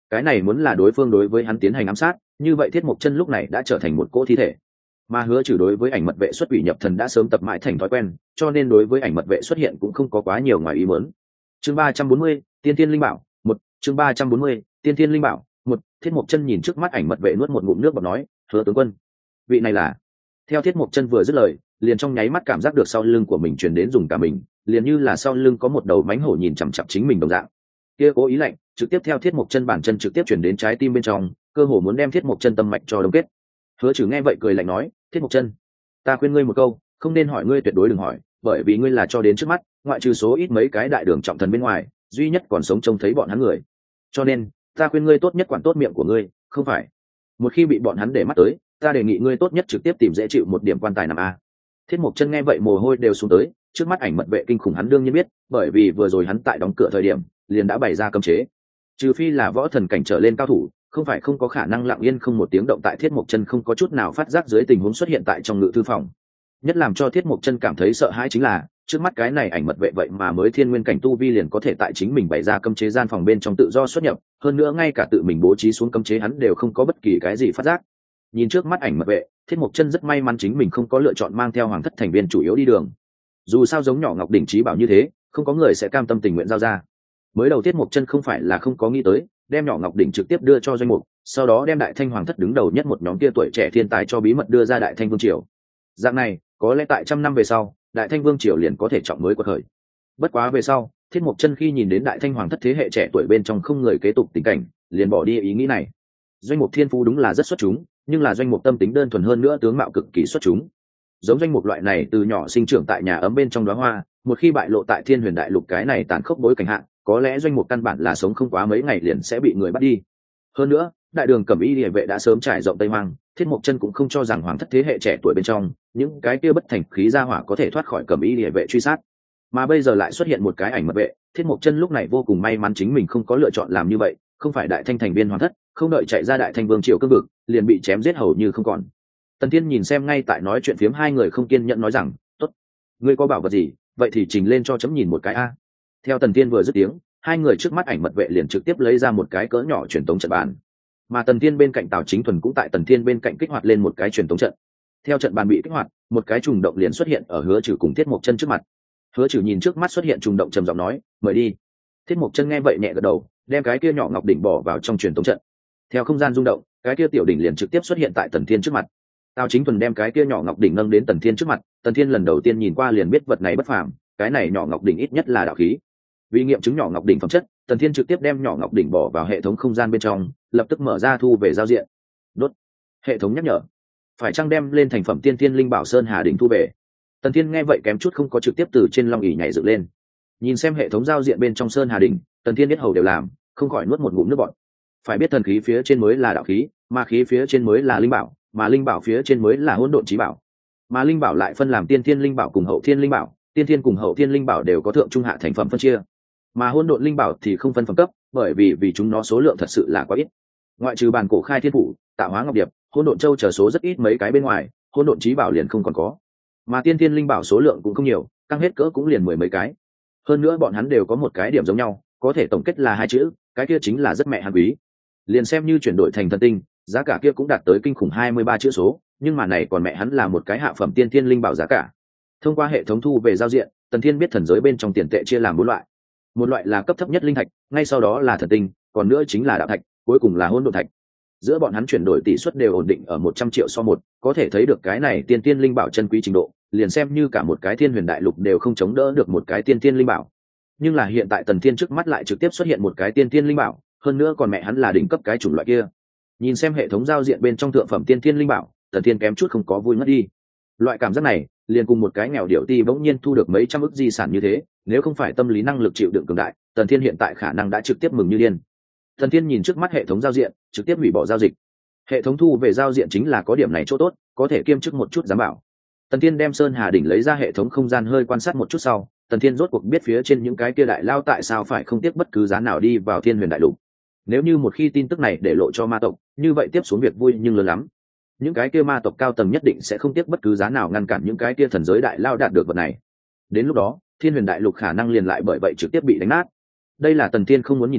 cái này muốn là đối phương đối với hắn tiến hành ám sát, như vậy Thiết Mộc Chân lúc này đã trở thành một cỗ thi thể. Mà Hứa Trừ đối với ảnh mật vệ xuất quỷ nhập thần đã sớm tập mãi thành thói quen, cho nên đối với ảnh mật vệ xuất hiện cũng không có quá nhiều ngoài ý muốn. Chương 340, Tiên Tiên Linh Bảo, 1, chương 340, Tiên Tiên Linh Bảo, 1, Thiết Mộc Chân nhìn trước mắt ảnh mật vệ nuốt một ngụm nước bọt nói, "Hứa tướng quân, vị này là?" Theo Thiết Mộc Chân vừa dứt lời, liền trong nháy mắt cảm giác được sau lưng của mình truyền đến dùng cả mình, liền như là sau lưng có một đầu mãnh hổ nhìn chằm chằm chính mình đồng dạng. Kia cố ý lạnh, trực tiếp theo Thiết Mộc Chân bàn chân trực tiếp truyền đến trái tim bên trong, cơ hồ muốn đem Thiết Mộc Chân tâm mạch cho đông kết. Hứa Trừ nghe vậy cười lạnh nói, "Thiết Mộc Chân, ta khuyên ngươi một câu, không nên hỏi, ngươi tuyệt đối đừng hỏi, bởi vì ngươi là cho đến trước mắt, ngoại trừ số ít mấy cái đại đường trọng thần bên ngoài, duy nhất còn sống trông thấy bọn hắn người. Cho nên, ta khuyên ngươi tốt nhất quản tốt miệng của ngươi, không phải. Một khi bị bọn hắn để mắt tới, ta đề nghị ngươi tốt nhất trực tiếp tìm dễ chịu một điểm quan tài nằm a." Thiết Mộc Chân nghe vậy mồ hôi đều xuống tới, trước mắt ảnh mật vệ kinh khủng hắn đương nhiên biết, bởi vì vừa rồi hắn tại đóng cửa thời điểm, liền đã bày ra cấm chế. Trừ phi là võ thần cảnh trở lên cao thủ, không phải không có khả năng lặng yên không một tiếng động tại Thiết Mộc Chân không có chút nào phát giác dưới tình huống xuất hiện tại trong ngự thư phòng. Nhất làm cho Thiết Mộc Chân cảm thấy sợ hãi chính là, trước mắt cái này ảnh mật vệ vậy mà mới thiên nguyên cảnh tu vi liền có thể tại chính mình bày ra cấm chế gian phòng bên trong tự do xuất nhập, hơn nữa ngay cả tự mình bố trí xuống cấm chế hắn đều không có bất kỳ cái gì phát giác. Nhìn trước mắt ảnh mật vệ, Thiết Mộc Chân rất may mắn chính mình không có lựa chọn mang theo hoàng thất thành viên chủ yếu đi đường. Dù sao giống nhỏ Ngọc đỉnh trí bảo như thế, không có người sẽ cam tâm tình nguyện giao ra. Mới đầu Thiết Mộc Chân không phải là không có nghĩ tới, đem nhỏ Ngọc đỉnh trực tiếp đưa cho Doanh Mục, sau đó đem Đại Thanh hoàng thất đứng đầu nhất một nhóm kia tuổi trẻ thiên tài cho bí mật đưa ra Đại Thanh vương triều. Dạng này, có lẽ tại trăm năm về sau, Đại Thanh vương triều liền có thể trọng mới quật khởi. Bất quá về sau, Thiết Mộc Chân khi nhìn đến Đại Thanh hoàng thất thế hệ trẻ tuổi bên trong không người kế tục tình cảnh, liền bỏ đi ý nghĩ này. Doanh Mục thiên phú đúng là rất xuất chúng, nhưng là Doanh Mục tâm tính đơn thuần hơn nữa tướng mạo cực kỳ xuất chúng. Giống Doanh Mục loại này từ nhỏ sinh trưởng tại nhà ấm bên trong đóa hoa, một khi bại lộ tại Thiên Huyền Đại Lục cái này tàn khốc bối cảnh hạ, có lẽ Doanh Mục căn bản là sống không quá mấy ngày liền sẽ bị người bắt đi. Hơn nữa, đại đường Cẩm Y Liễu vệ đã sớm trải rộng Tây Hoang, Thiết Mộc Chân cũng không cho rằng hoàng thất thế hệ trẻ tuổi bên trong, những cái kia bất thành khí gia hỏa có thể thoát khỏi Cẩm Y Liễu vệ truy sát. Mà bây giờ lại xuất hiện một cái ảnh mật vệ, Thiết Mộc Chân lúc này vô cùng may mắn chính mình không có lựa chọn làm như vậy, không phải Đại Thanh thành viên hoàng thất, không đợi chạy ra Đại Thanh vương triều cương vực, liền bị chém giết hầu như không còn. Tần Thiên nhìn xem ngay tại nói chuyện phiếm hai người không kiên nhẫn nói rằng, "Tốt, ngươi có bảo vật gì, vậy thì trình lên cho chấm nhìn một cái a." Theo Tần Thiên vừa dứt tiếng, hai người trước mắt ảnh mật vệ liền trực tiếp lấy ra một cái cỡ nhỏ truyền tống trận bàn. Mà Tần Thiên bên cạnh Tào Chính Thuần cũng tại Tần Thiên bên cạnh kích hoạt lên một cái truyền tống trận. Theo trận bàn bị kích hoạt, một cái trùng động liền xuất hiện ở Hứa Trừ cùng Thiết Mộc Chân trước mặt. Hứa Trừ nhìn trước mắt xuất hiện trùng động trầm giọng nói, "Mời đi." Thiết Mộc Chân nghe vậy nhẹ gật đầu, đem cái kia nhỏ ngọc đỉnh bỏ vào trong truyền tống trận. Theo không gian rung động, cái kia tiểu đỉnh liền trực tiếp xuất hiện tại Tần Thiên trước mặt. Tào Chính Thuần đem cái kia nhỏ ngọc đỉnh nâng đến Tần Thiên trước mặt, Tần Thiên lần đầu tiên nhìn qua liền biết vật này bất phàm, cái này nhỏ ngọc đỉnh ít nhất là đạo khí. Vì nghiệm chứng nhỏ ngọc đỉnh phẩm chất, Tần Thiên trực tiếp đem nhỏ ngọc đỉnh bỏ vào hệ thống không gian bên trong, lập tức mở ra thu về giao diện. Đốt. Hệ thống nhắc nhở, phải chăng đem lên thành phẩm tiên tiên linh bảo sơn hà đỉnh thu về. Tần Thiên nghe vậy kém chút không có trực tiếp từ trên long ỷ nhảy dựng lên. Nhìn xem hệ thống giao diện bên trong sơn hà đỉnh, Tần Thiên biết hầu đều làm, không khỏi nuốt một ngụm nước bọt. Phải biết thần khí phía trên mới là đạo khí, ma khí phía trên mới là linh bảo, mà linh bảo phía trên mới là hỗn độn chí bảo. Mà linh bảo lại phân làm tiên thiên linh bảo cùng hậu thiên linh bảo, tiên thiên cùng hậu thiên linh bảo đều có thượng trung hạ thành phẩm phân chia. Mà hỗn độn linh bảo thì không phân phẩm cấp, bởi vì chúng nó số lượng thật sự là quá ít. Ngoại trừ bản cổ khai thiên phủ, tạo hóa ngọc điệp, hỗn độn châu chờ số rất ít mấy cái bên ngoài, hỗn độn chí bảo liền không còn có. Mà tiên thiên linh bảo số lượng cũng không nhiều, tăng hết cỡ cũng liền mười mấy cái. Hơn nữa bọn hắn đều có một cái điểm giống nhau, có thể tổng kết là hai chữ, cái kia chính là rất mẹ hàn quý. Liền xem như chuyển đổi thành thần tinh, giá cả kia cũng đạt tới kinh khủng 23 chữ số, nhưng mà này còn mẹ hắn là một cái hạ phẩm tiên thiên linh bảo giá cả. Thông qua hệ thống thu về giao diện, Tần Thiên biết thần giới bên trong tiền tệ chia làm bốn loại. Một loại là cấp thấp nhất linh thạch, ngay sau đó là thần tinh, còn nữa chính là đạo thạch, cuối cùng là hỗn độn thạch. Giữa bọn hắn chuyển đổi tỷ suất đều ổn định ở 100 triệu so một, có thể thấy được cái này tiên tiên linh bảo chân quý trình độ, liền xem như cả một cái thiên huyền đại lục đều không chống đỡ được một cái tiên tiên linh bảo. Nhưng là hiện tại Tần Thiên trước mắt lại trực tiếp xuất hiện một cái tiên tiên linh bảo, hơn nữa còn mẹ hắn là đỉnh cấp cái chủng loại kia. Nhìn xem hệ thống giao diện bên trong thượng phẩm tiên tiên linh bảo, Tần Thiên kém chút không có vui ngất đi. Loại cảm giác này, liền cùng một cái nghèo điểu ti bỗng nhiên thu được mấy trăm ức di sản như thế, nếu không phải tâm lý năng lực chịu đựng cường đại, Tần Thiên hiện tại khả năng đã trực tiếp mừng như điên. Tần Thiên nhìn trước mắt hệ thống giao diện, trực tiếp hủy bỏ giao dịch. Hệ thống thu về giao diện chính là có điểm này chỗ tốt, có thể kiêm chức một chút giám bảo. Tần Thiên đem Sơn Hà đỉnh lấy ra hệ thống không gian hơi quan sát một chút sau, Tần Thiên rốt cuộc biết phía trên những cái kia đại lao tại sao phải không tiếc bất cứ giá nào đi vào Thiên Huyền Đại Lục. Nếu như một khi tin tức này để lộ cho ma tộc, như vậy tiếp xuống việc vui nhưng lớn lắm. Những cái kia ma tộc cao tầng nhất định sẽ không tiếc bất cứ giá nào ngăn cản những cái kia thần giới đại lao đạt được vật này. Đến lúc đó, Thiên Huyền Đại Lục khả năng liền lại bởi vậy trực tiếp bị đánh nát. Đây là Tần Thiên không muốn nhìn thấy,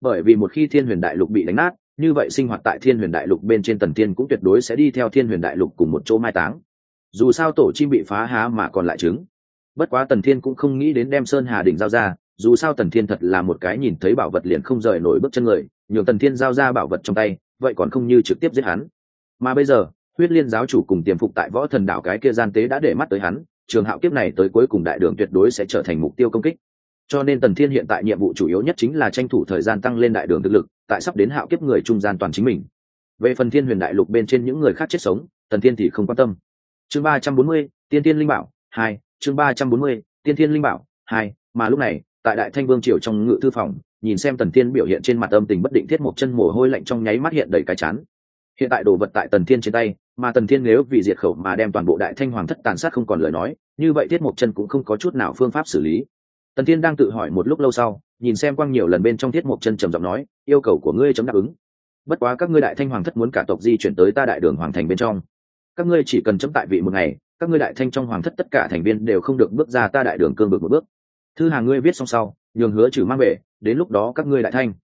bởi vì một khi thiên huyền đại lục bị đánh nát, như vậy sinh hoạt tại thiên huyền đại lục bên trên Tần Thiên cũng tuyệt đối sẽ đi theo thiên huyền đại lục cùng một chỗ mai táng. Dù sao tổ chim bị phá há mà còn lại trứng. Bất quá Tần Thiên cũng không nghĩ đến đem Sơn Hà đỉnh giao ra, dù sao Tần Thiên thật là một cái nhìn thấy bảo vật liền không rời nổi bước chân người, nhường Tần Thiên giao ra bảo vật trong tay, vậy còn không như trực tiếp giết hắn. Mà bây giờ, Huyết Liên giáo chủ cùng tiềm phục tại Võ Thần đảo cái kia gian tế đã để mắt tới hắn, trường hạo kiếp này tới cuối cùng đại đường tuyệt đối sẽ trở thành mục tiêu công kích. Cho nên Tần Thiên hiện tại nhiệm vụ chủ yếu nhất chính là tranh thủ thời gian tăng lên đại đường thực lực, tại sắp đến hạo kiếp người trung gian toàn chính mình. Về phần thiên huyền đại lục bên trên những người khác chết sống, Tần Thiên thì không quan tâm. Chương 340, Tiên Tiên Linh Bảo 2, chương 340, Tiên Tiên Linh Bảo 2, mà lúc này, tại Đại Thanh Vương triều trong ngự thư phòng, nhìn xem Tần Thiên biểu hiện trên mặt âm tình bất định, Thiết Mộc Chân mồ hôi lạnh trong nháy mắt hiện đầy cái chán. Hiện tại đồ vật tại Tần Thiên trên tay, mà Tần Thiên nếu vì diệt khẩu mà đem toàn bộ Đại Thanh Hoàng thất tàn sát không còn lời nói, như vậy Thiết Mộc Chân cũng không có chút nào phương pháp xử lý. Tần Thiên đang tự hỏi một lúc lâu sau, nhìn xem quang nhiều lần bên trong Thiết Mộc Chân trầm giọng nói, yêu cầu của ngươi chấm đáp ứng. Bất quá các ngươi Đại Thanh Hoàng thất muốn cả tộc di chuyển tới ta Đại Đường Hoàng thành bên trong, các ngươi chỉ cần chấm tại vị một ngày, các ngươi Đại Thanh trong Hoàng thất tất cả thành viên đều không được bước ra ta Đại Đường cương vực một bước. Thư hàng ngươi viết xong sau, nhường Hứa Trừ mang về, đến lúc đó các ngươi Đại Thanh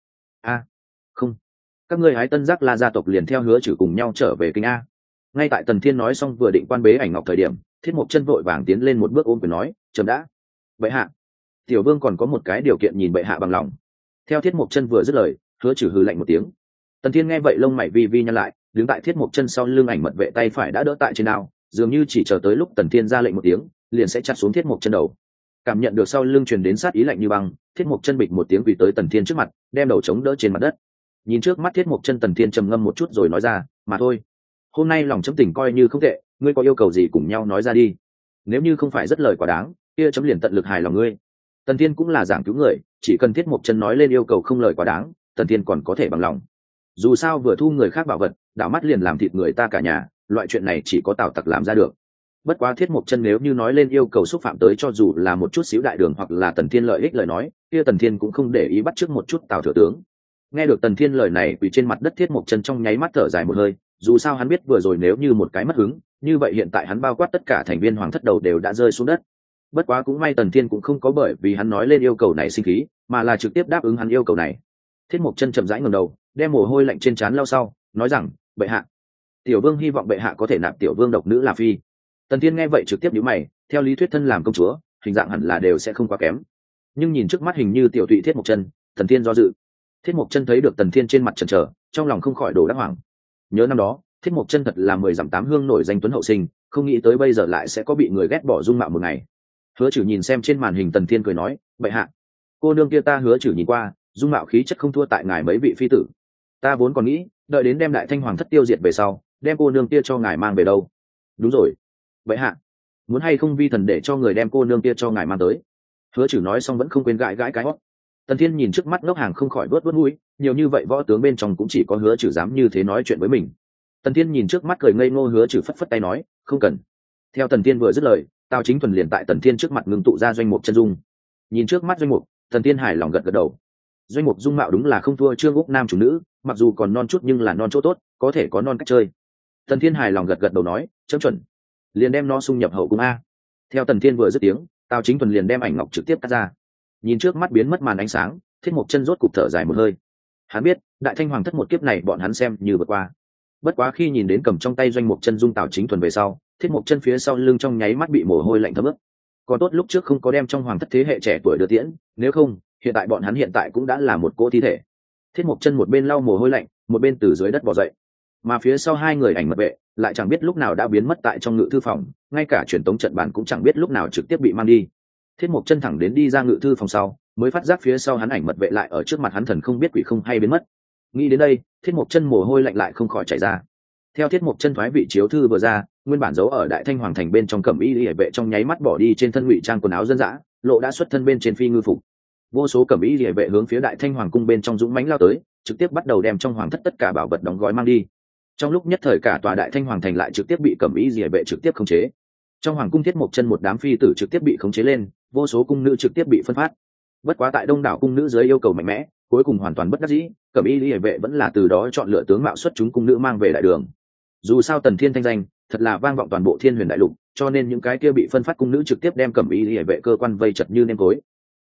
không, các ngươi Ái Tân Giác La gia tộc liền theo Hứa Trừ cùng nhau trở về kinh a. Ngay tại Tần Thiên nói xong vừa định quan bế ảnh ngọc thời điểm, Thiết Mộc Chân vội vàng tiến lên một bước ôm quyền nói, chấm đã. Bệ hạ, tiểu vương còn có một cái điều kiện nhìn bệ hạ bằng lòng. Theo Thiết Mộc Chân vừa dứt lời, Hứa Trừ hừ lạnh một tiếng. Tần Thiên nghe vậy lông mày vi vi nhăn lại, đứng tại Thiết Mộc Chân sau lưng ảnh mật vệ tay phải đã đỡ tại trên đao, dường như chỉ chờ tới lúc Tần Thiên ra lệnh một tiếng, liền sẽ chặt xuống Thiết Mộc Chân đầu. Cảm nhận được sau lưng truyền đến sát ý lạnh như băng, Thiết Mộc Chân bịch một tiếng quỳ tới Tần Thiên trước mặt, đem đầu chống đỡ trên mặt đất. Nhìn trước mắt Thiết Mộc Chân, Tần Thiên trầm ngâm một chút rồi nói ra, mà thôi, hôm nay lòng chấm tình coi như không tệ, ngươi có yêu cầu gì cùng nhau nói ra đi. Nếu như không phải rất lời quá đáng, kia chấm liền tận lực hài lòng ngươi. Tần Thiên cũng là giảng cứu người, chỉ cần Thiết Mộc Chân nói lên yêu cầu không lời quá đáng, Tần Thiên còn có thể bằng lòng. Dù sao vừa thu người khác bảo vật, đảo mắt liền làm thịt người ta cả nhà, loại chuyện này chỉ có Tào Tặc làm ra được. Bất quá Thiết Mộc Chân nếu như nói lên yêu cầu xúc phạm tới cho dù là một chút xíu đại đường hoặc là Tần Thiên lợi ích lời nói, kia Tần Thiên cũng không để ý bắt chước một chút Tào thừa tướng. Nghe được Tần Thiên lời này, quỳ trên mặt đất Thiết Mộc Chân trong nháy mắt thở dài một hơi, dù sao hắn biết vừa rồi nếu như một cái mất hứng, như vậy hiện tại hắn bao quát tất cả thành viên hoàng thất đầu đều đã rơi xuống đất. Bất quá cũng may Tần Thiên cũng không có bởi vì hắn nói lên yêu cầu này sinh khí, mà là trực tiếp đáp ứng hắn yêu cầu này. Thiết Mộc Chân chậm rãi ngẩng đầu, đem mồ hôi lạnh trên trán lau sau, nói rằng, bệ hạ, tiểu vương hy vọng bệ hạ có thể nạp tiểu vương độc nữ là phi. Tần Thiên nghe vậy trực tiếp nhíu mày, theo lý thuyết thân làm công chúa, hình dạng hẳn là đều sẽ không quá kém. Nhưng nhìn trước mắt hình như tiểu tụy Thiết Mộc Chân, Tần Thiên do dự. Thiết Mộc Chân thấy được Tần Thiên trên mặt chần chờ, trong lòng không khỏi đổ đắc hoảng. Nhớ năm đó, Thiết Mộc Chân thật là 10 dặm 8 hương nổi danh tuấn hậu sinh, không nghĩ tới bây giờ lại sẽ có bị người ghét bỏ dung mạo một ngày. Hứa Trừ nhìn xem trên màn hình Tần Thiên cười nói, bệ hạ, cô nương kia ta Hứa Trừ nhìn qua, dung mạo khí chất không thua tại ngài mấy vị phi tử. Ta vốn còn nghĩ, đợi đến đem Đại Thanh Hoàng thất tiêu diệt về sau, đem cô nương kia cho ngài mang về đâu. Đúng rồi, bệ hạ, muốn hay không vi thần để cho người đem cô nương kia cho ngài mang tới. Hứa Trừ nói xong vẫn không quên gãi gãi cái hót. Tần Thiên nhìn trước mắt ngốc hàng không khỏi vớt mũi, nhiều như vậy võ tướng bên trong cũng chỉ có Hứa Trừ dám như thế nói chuyện với mình. Tần Thiên nhìn trước mắt cười ngây ngô Hứa Trừ phất phất tay nói, không cần. Theo Tần Thiên vừa dứt lời, Tào Chính Thuần liền tại Tần Thiên trước mặt ngưng tụ ra Doanh Mục chân dung. Nhìn trước mắt Doanh Mục, Tần Thiên hài lòng gật gật đầu. Doanh Mục dung mạo đúng là không thua Trương Úc nam chủ nữ, mặc dù còn non chút nhưng là non chỗ tốt, có thể có non cách chơi. Tần Thiên hài lòng gật gật đầu nói, chấm chuẩn, liền đem nó xung nhập hậu cung a. Theo Tần Thiên vừa dứt tiếng, Tào Chính Thuần liền đem ảnh ngọc trực tiếp cắt ra. Nhìn trước mắt biến mất màn ánh sáng, Thiết Mộc Chân rốt cục thở dài một hơi. Hắn biết, Đại Thanh Hoàng thất một kiếp này bọn hắn xem như vượt qua. Bất quá khi nhìn đến cầm trong tay Doanh Mộc Chân dung Tào Chính Thuần về sau, Thiết Mộc Chân phía sau lưng trong nháy mắt bị mồ hôi lạnh thấm ướt. Còn tốt lúc trước không có đem trong hoàng thất thế hệ trẻ tuổi đưa tiễn, nếu không, hiện tại bọn hắn hiện tại cũng đã là một cỗ thi thể. Thiết Mộc Chân một bên lau mồ hôi lạnh, một bên từ dưới đất bò dậy. Mà phía sau hai người ảnh mật vệ lại chẳng biết lúc nào đã biến mất tại trong ngự thư phòng, ngay cả truyền tống trận bàn cũng chẳng biết lúc nào trực tiếp bị mang đi. Thiết Mộc Chân thẳng đến đi ra ngự thư phòng sau, mới phát giác phía sau hắn ảnh mật vệ lại ở trước mặt hắn thần không biết quỷ không hay biến mất. Nghĩ đến đây, Thiết Mộc Chân mồ hôi lạnh lại không khỏi chảy ra. Theo Thiết Mộc Chân thoái vị chiếu thư vừa ra, nguyên bản giấu ở Đại Thanh Hoàng thành bên trong cẩm y liễu vệ trong nháy mắt bỏ đi trên thân ngụy trang quần áo dân dã, lộ đã xuất thân bên trên phi ngư phục. Vô số cẩm y liễu vệ hướng phía Đại Thanh Hoàng cung bên trong dũng mãnh lao tới, trực tiếp bắt đầu đem trong hoàng thất tất cả bảo vật đóng gói mang đi. Trong lúc nhất thời cả tòa Đại Thanh Hoàng thành lại trực tiếp bị cẩm y liễu vệ trực tiếp khống chế. Trong hoàng cung Thiết Mộc Chân một đám phi tử trực tiếp bị khống chế lên, vô số cung nữ trực tiếp bị phân phát. Bất quá tại đông đảo cung nữ dưới yêu cầu mạnh mẽ, cuối cùng hoàn toàn bất đắc dĩ, cẩm y liễu vệ vẫn là từ đó chọn lựa tướng mạo xuất chúng cung nữ mang về đại đường. Dù sao Tần Thiên thanh danh thật là vang vọng toàn bộ Thiên Huyền đại lục, cho nên những cái kia bị phân phát cung nữ trực tiếp đem cẩm y liễu vệ cơ quan vây chật như nêm cối.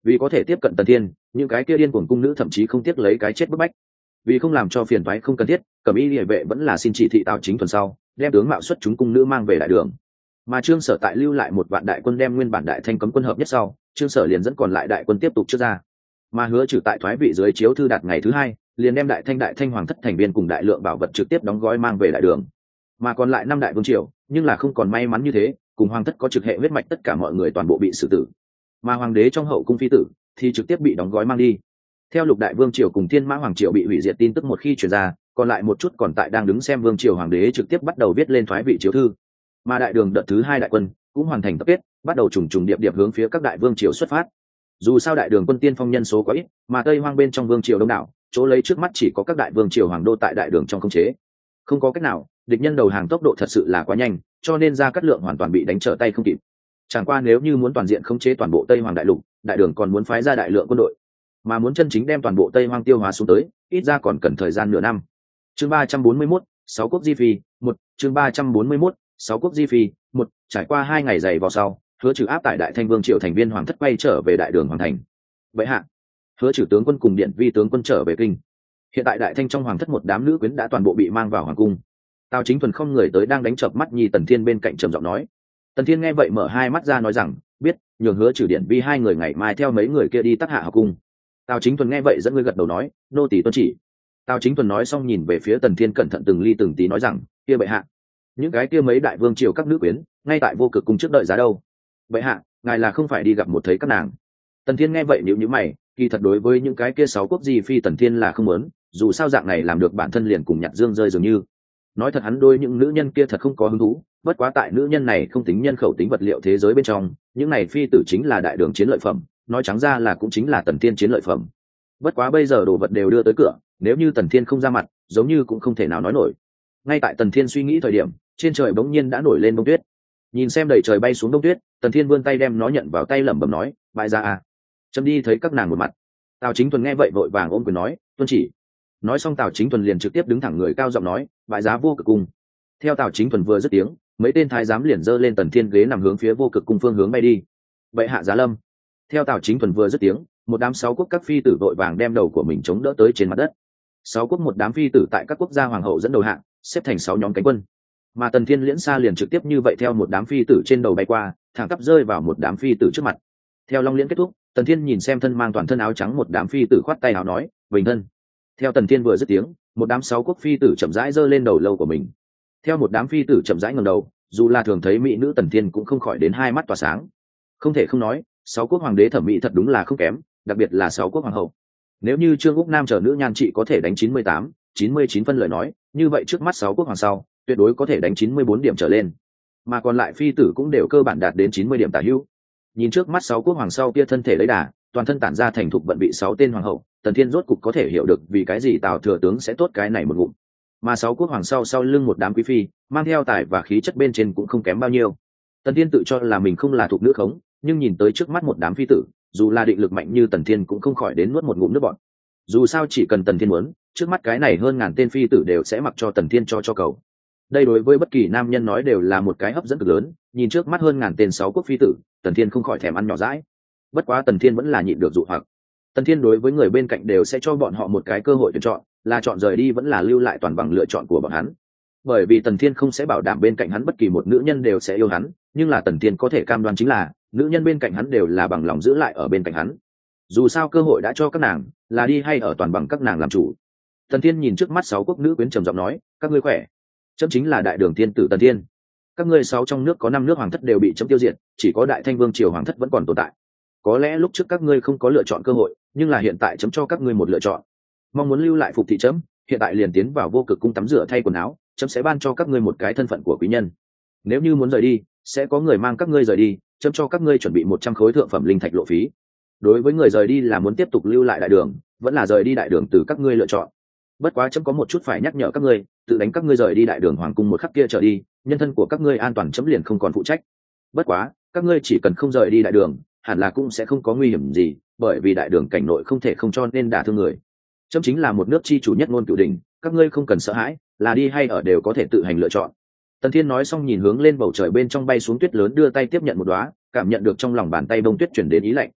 Vì có thể tiếp cận Tần Thiên, những cái kia điên cuồng cung nữ thậm chí không tiếc lấy cái chết bức bách. Vì không làm cho phiền toái không cần thiết, Cẩm Y Liễu vệ vẫn là xin chỉ thị Tào Chính Thuần sau, đem tướng mạo xuất chúng cung nữ mang về đại đường. Mà Trương Sở tại lưu lại một vạn đại quân đem nguyên bản đại thanh cấm quân hợp nhất sau, Trương Sở liền dẫn còn lại đại quân tiếp tục trước ra. Mà Hứa Trừ tại thoái vị dưới chiếu thư đạt ngày thứ hai, liền đem đại thanh hoàng thất thành viên cùng đại lượng bảo vật trực tiếp đóng gói mang về đại đường. Mà còn lại năm đại vương triều, nhưng là không còn may mắn như thế, cùng hoàng thất có trực hệ huyết mạch tất cả mọi người toàn bộ bị xử tử. Mà hoàng đế trong hậu cung phi tử thì trực tiếp bị đóng gói mang đi. Theo lục đại vương triều cùng thiên mã hoàng triều bị hủy diệt tin tức một khi truyền ra, còn lại một chút còn tại đang đứng xem vương triều hoàng đế trực tiếp bắt đầu viết lên thoái vị chiếu thư. Mà đại đường đợt thứ hai đại quân cũng hoàn thành tập kết, bắt đầu trùng trùng điệp điệp hướng phía các đại vương triều xuất phát. Dù sao đại đường quân tiên phong nhân số quá ít, mà tây hoang bên trong vương triều đông đảo, chỗ lấy trước mắt chỉ có các đại vương triều hoàng đô tại đại đường trong khống chế. Không có cách nào, địch nhân đầu hàng tốc độ thật sự là quá nhanh, cho nên Gia Cát Lượng hoàn toàn bị đánh trở tay không kịp. Chẳng qua nếu như muốn toàn diện khống chế toàn bộ tây hoàng đại lục, đại đường còn muốn phái ra đại lượng quân đội, mà muốn chân chính đem toàn bộ tây hoang tiêu hóa xuống tới, ít ra còn cần thời gian nửa năm. Chương 341, 6 quốc di phi, 1, chương 341, 6 quốc di phi, 1, trải qua 2 ngày dày vò sau, Hứa Trừ áp tại đại thanh vương triều thành viên hoàng thất quay trở về đại đường hoàng thành. Vậy hạ, Hứa Trừ tướng quân cùng điện vi tướng quân trở về kinh. Hiện tại đại thanh trong hoàng thất một đám nữ quyến đã toàn bộ bị mang vào hoàng cung. Tào Chính Thuần không người tới đang đánh chợp mắt nhì Tần Thiên bên cạnh trầm giọng nói. Tần Thiên nghe vậy mở hai mắt ra nói rằng, biết, nhường Hứa Trừ điện vi hai người ngày mai theo mấy người kia đi Tắc Hạ học cung. Tào Chính Thuần nghe vậy dẫn người gật đầu nói, nô tỳ tuân chỉ. Tào Chính Thuần nói xong nhìn về phía Tần Thiên cẩn thận từng ly từng tí nói rằng, kia bệ hạ, những cái kia mấy đại vương triều các nữ quyến ngay tại vô cực cung trước đợi giá đâu. Bệ hạ, ngài là không phải đi gặp một thấy các nàng. Tần Thiên nghe vậy nhíu mày, kỳ thật đối với những cái kia 6 quốc di phi Tần Thiên là không muốn, dù sao dạng này làm được bản thân liền cùng nhặt dương rơi dường như. Nói thật hắn đôi những nữ nhân kia thật không có hứng thú, bất quá tại nữ nhân này không tính nhân khẩu tính vật liệu thế giới bên trong, những này phi tử chính là đại đường chiến lợi phẩm, nói trắng ra là cũng chính là Tần Thiên chiến lợi phẩm. Bất quá bây giờ đồ vật đều đưa tới cửa, nếu như Tần Thiên không ra mặt, giống như cũng không thể nào nói nổi. Ngay tại Tần Thiên suy nghĩ thời điểm, trên trời bỗng nhiên đã nổi lên bông tuyết. Nhìn xem đầy trời bay xuống đông tuyết, Tần Thiên vươn tay đem nó nhận vào tay lẩm bẩm nói, bại gia à, chấm đi thấy các nàng một mặt. Tào Chính Thuần nghe vậy vội vàng ôm quyền nói, tuân chỉ. Nói xong Tào Chính Thuần liền trực tiếp đứng thẳng người cao giọng nói, bại giá vô cực cung. Theo Tào Chính Thuần vừa dứt tiếng, mấy tên thái giám liền giơ lên Tần Thiên ghế nằm hướng phía vô cực cung phương hướng bay đi. Bệ hạ giá lâm. Theo Tào Chính Thuần vừa dứt tiếng, một đám 6 quốc các phi tử vội vàng đem đầu của mình chống đỡ tới trên mặt đất. 6 quốc một đám phi tử tại các quốc gia hoàng hậu dẫn đầu hạng, xếp thành 6 nhóm cánh quân. Mà Tần Thiên liễn xa liền trực tiếp như vậy theo một đám phi tử trên đầu bay qua, thẳng tắp rơi vào một đám phi tử trước mặt. Theo long liễn kết thúc, Tần Thiên nhìn xem thân mang toàn thân áo trắng một đám phi tử khoát tay áo nói, bình thân. Theo Tần Thiên vừa dứt tiếng, một đám 6 quốc phi tử chậm rãi giơ lên đầu lâu của mình. Theo một đám phi tử chậm rãi ngẩng đầu, dù là thường thấy mỹ nữ Tần Thiên cũng không khỏi đến hai mắt tỏa sáng. Không thể không nói, 6 quốc hoàng đế thẩm mỹ thật đúng là không kém, đặc biệt là 6 quốc hoàng hậu. Nếu như Trương Úc Nam chờ nữ nhan trị có thể đánh 98, 99 phân lời nói, như vậy trước mắt 6 quốc hoàng sau, tuyệt đối có thể đánh 94 điểm trở lên. Mà còn lại phi tử cũng đều cơ bản đạt đến 90 điểm tả hữu. Nhìn trước mắt 6 quốc hoàng sau kia thân thể lấy đà, toàn thân tản ra thành thục vận bị 6 tên hoàng hậu, Tần Thiên rốt cục có thể hiểu được vì cái gì Tào thừa tướng sẽ tốt cái này một ngụm. Mà 6 quốc hoàng sau lưng một đám quý phi, mang theo tài và khí chất bên trên cũng không kém bao nhiêu. Tần Thiên tự cho là mình không là thuộc nữ khống, nhưng nhìn tới trước mắt một đám phi tử, dù là định lực mạnh như Tần Thiên cũng không khỏi đến nuốt một ngụm nước bọt. Dù sao chỉ cần Tần Thiên muốn, trước mắt cái này hơn ngàn tên phi tử đều sẽ mặc cho Tần Thiên cho cầu. Đây đối với bất kỳ nam nhân nói đều là một cái hấp dẫn cực lớn, nhìn trước mắt hơn ngàn tên 6 quốc phi tử, Tần Thiên không khỏi thèm ăn nhỏ dãi. Bất quá Tần Thiên vẫn là nhịn được dụ hoặc. Tần Thiên đối với người bên cạnh đều sẽ cho bọn họ một cái cơ hội tuyển chọn, là chọn rời đi vẫn là lưu lại toàn bằng lựa chọn của bọn hắn. Bởi vì Tần Thiên không sẽ bảo đảm bên cạnh hắn bất kỳ một nữ nhân đều sẽ yêu hắn, nhưng là Tần Thiên có thể cam đoan chính là nữ nhân bên cạnh hắn đều là bằng lòng giữ lại ở bên cạnh hắn. Dù sao cơ hội đã cho các nàng, là đi hay ở toàn bằng các nàng làm chủ. Tần Thiên nhìn trước mắt 6 quốc nữ quyến trầm giọng nói, các ngươi khỏe. Chấm chính là đại đường tiên tử Tần Thiên. Các ngươi 6 trong nước có 5 nước hoàng thất đều bị chấm tiêu diệt, chỉ có đại thanh vương triều hoàng thất vẫn còn tồn tại. Có lẽ lúc trước các ngươi không có lựa chọn cơ hội, nhưng là hiện tại chấm cho các ngươi một lựa chọn. Mong muốn lưu lại phục thị chấm, hiện tại liền tiến vào vô cực cung tắm rửa thay quần áo, chấm sẽ ban cho các ngươi một cái thân phận của quý nhân. Nếu như muốn rời đi, sẽ có người mang các ngươi rời đi, chấm cho các ngươi chuẩn bị 100 khối thượng phẩm linh thạch lộ phí. Đối với người rời đi là muốn tiếp tục lưu lại đại đường, vẫn là rời đi đại đường từ các ngươi lựa chọn. Bất quá chấm có một chút phải nhắc nhở các ngươi, tự đánh các ngươi rời đi đại đường hoàng cung một khắc kia trở đi, nhân thân của các ngươi an toàn chấm liền không còn phụ trách. Bất quá các ngươi chỉ cần không rời đi đại đường, hẳn là cũng sẽ không có nguy hiểm gì, bởi vì đại đường cảnh nội không thể không cho nên đả thương người. Chấm chính là một nước chi chủ nhất ngôn cửu đình, các ngươi không cần sợ hãi, là đi hay ở đều có thể tự hành lựa chọn. Tần Thiên nói xong nhìn hướng lên bầu trời bên trong bay xuống tuyết lớn đưa tay tiếp nhận một đóa, cảm nhận được trong lòng bàn tay bông tuyết chuyển đến ý lạnh.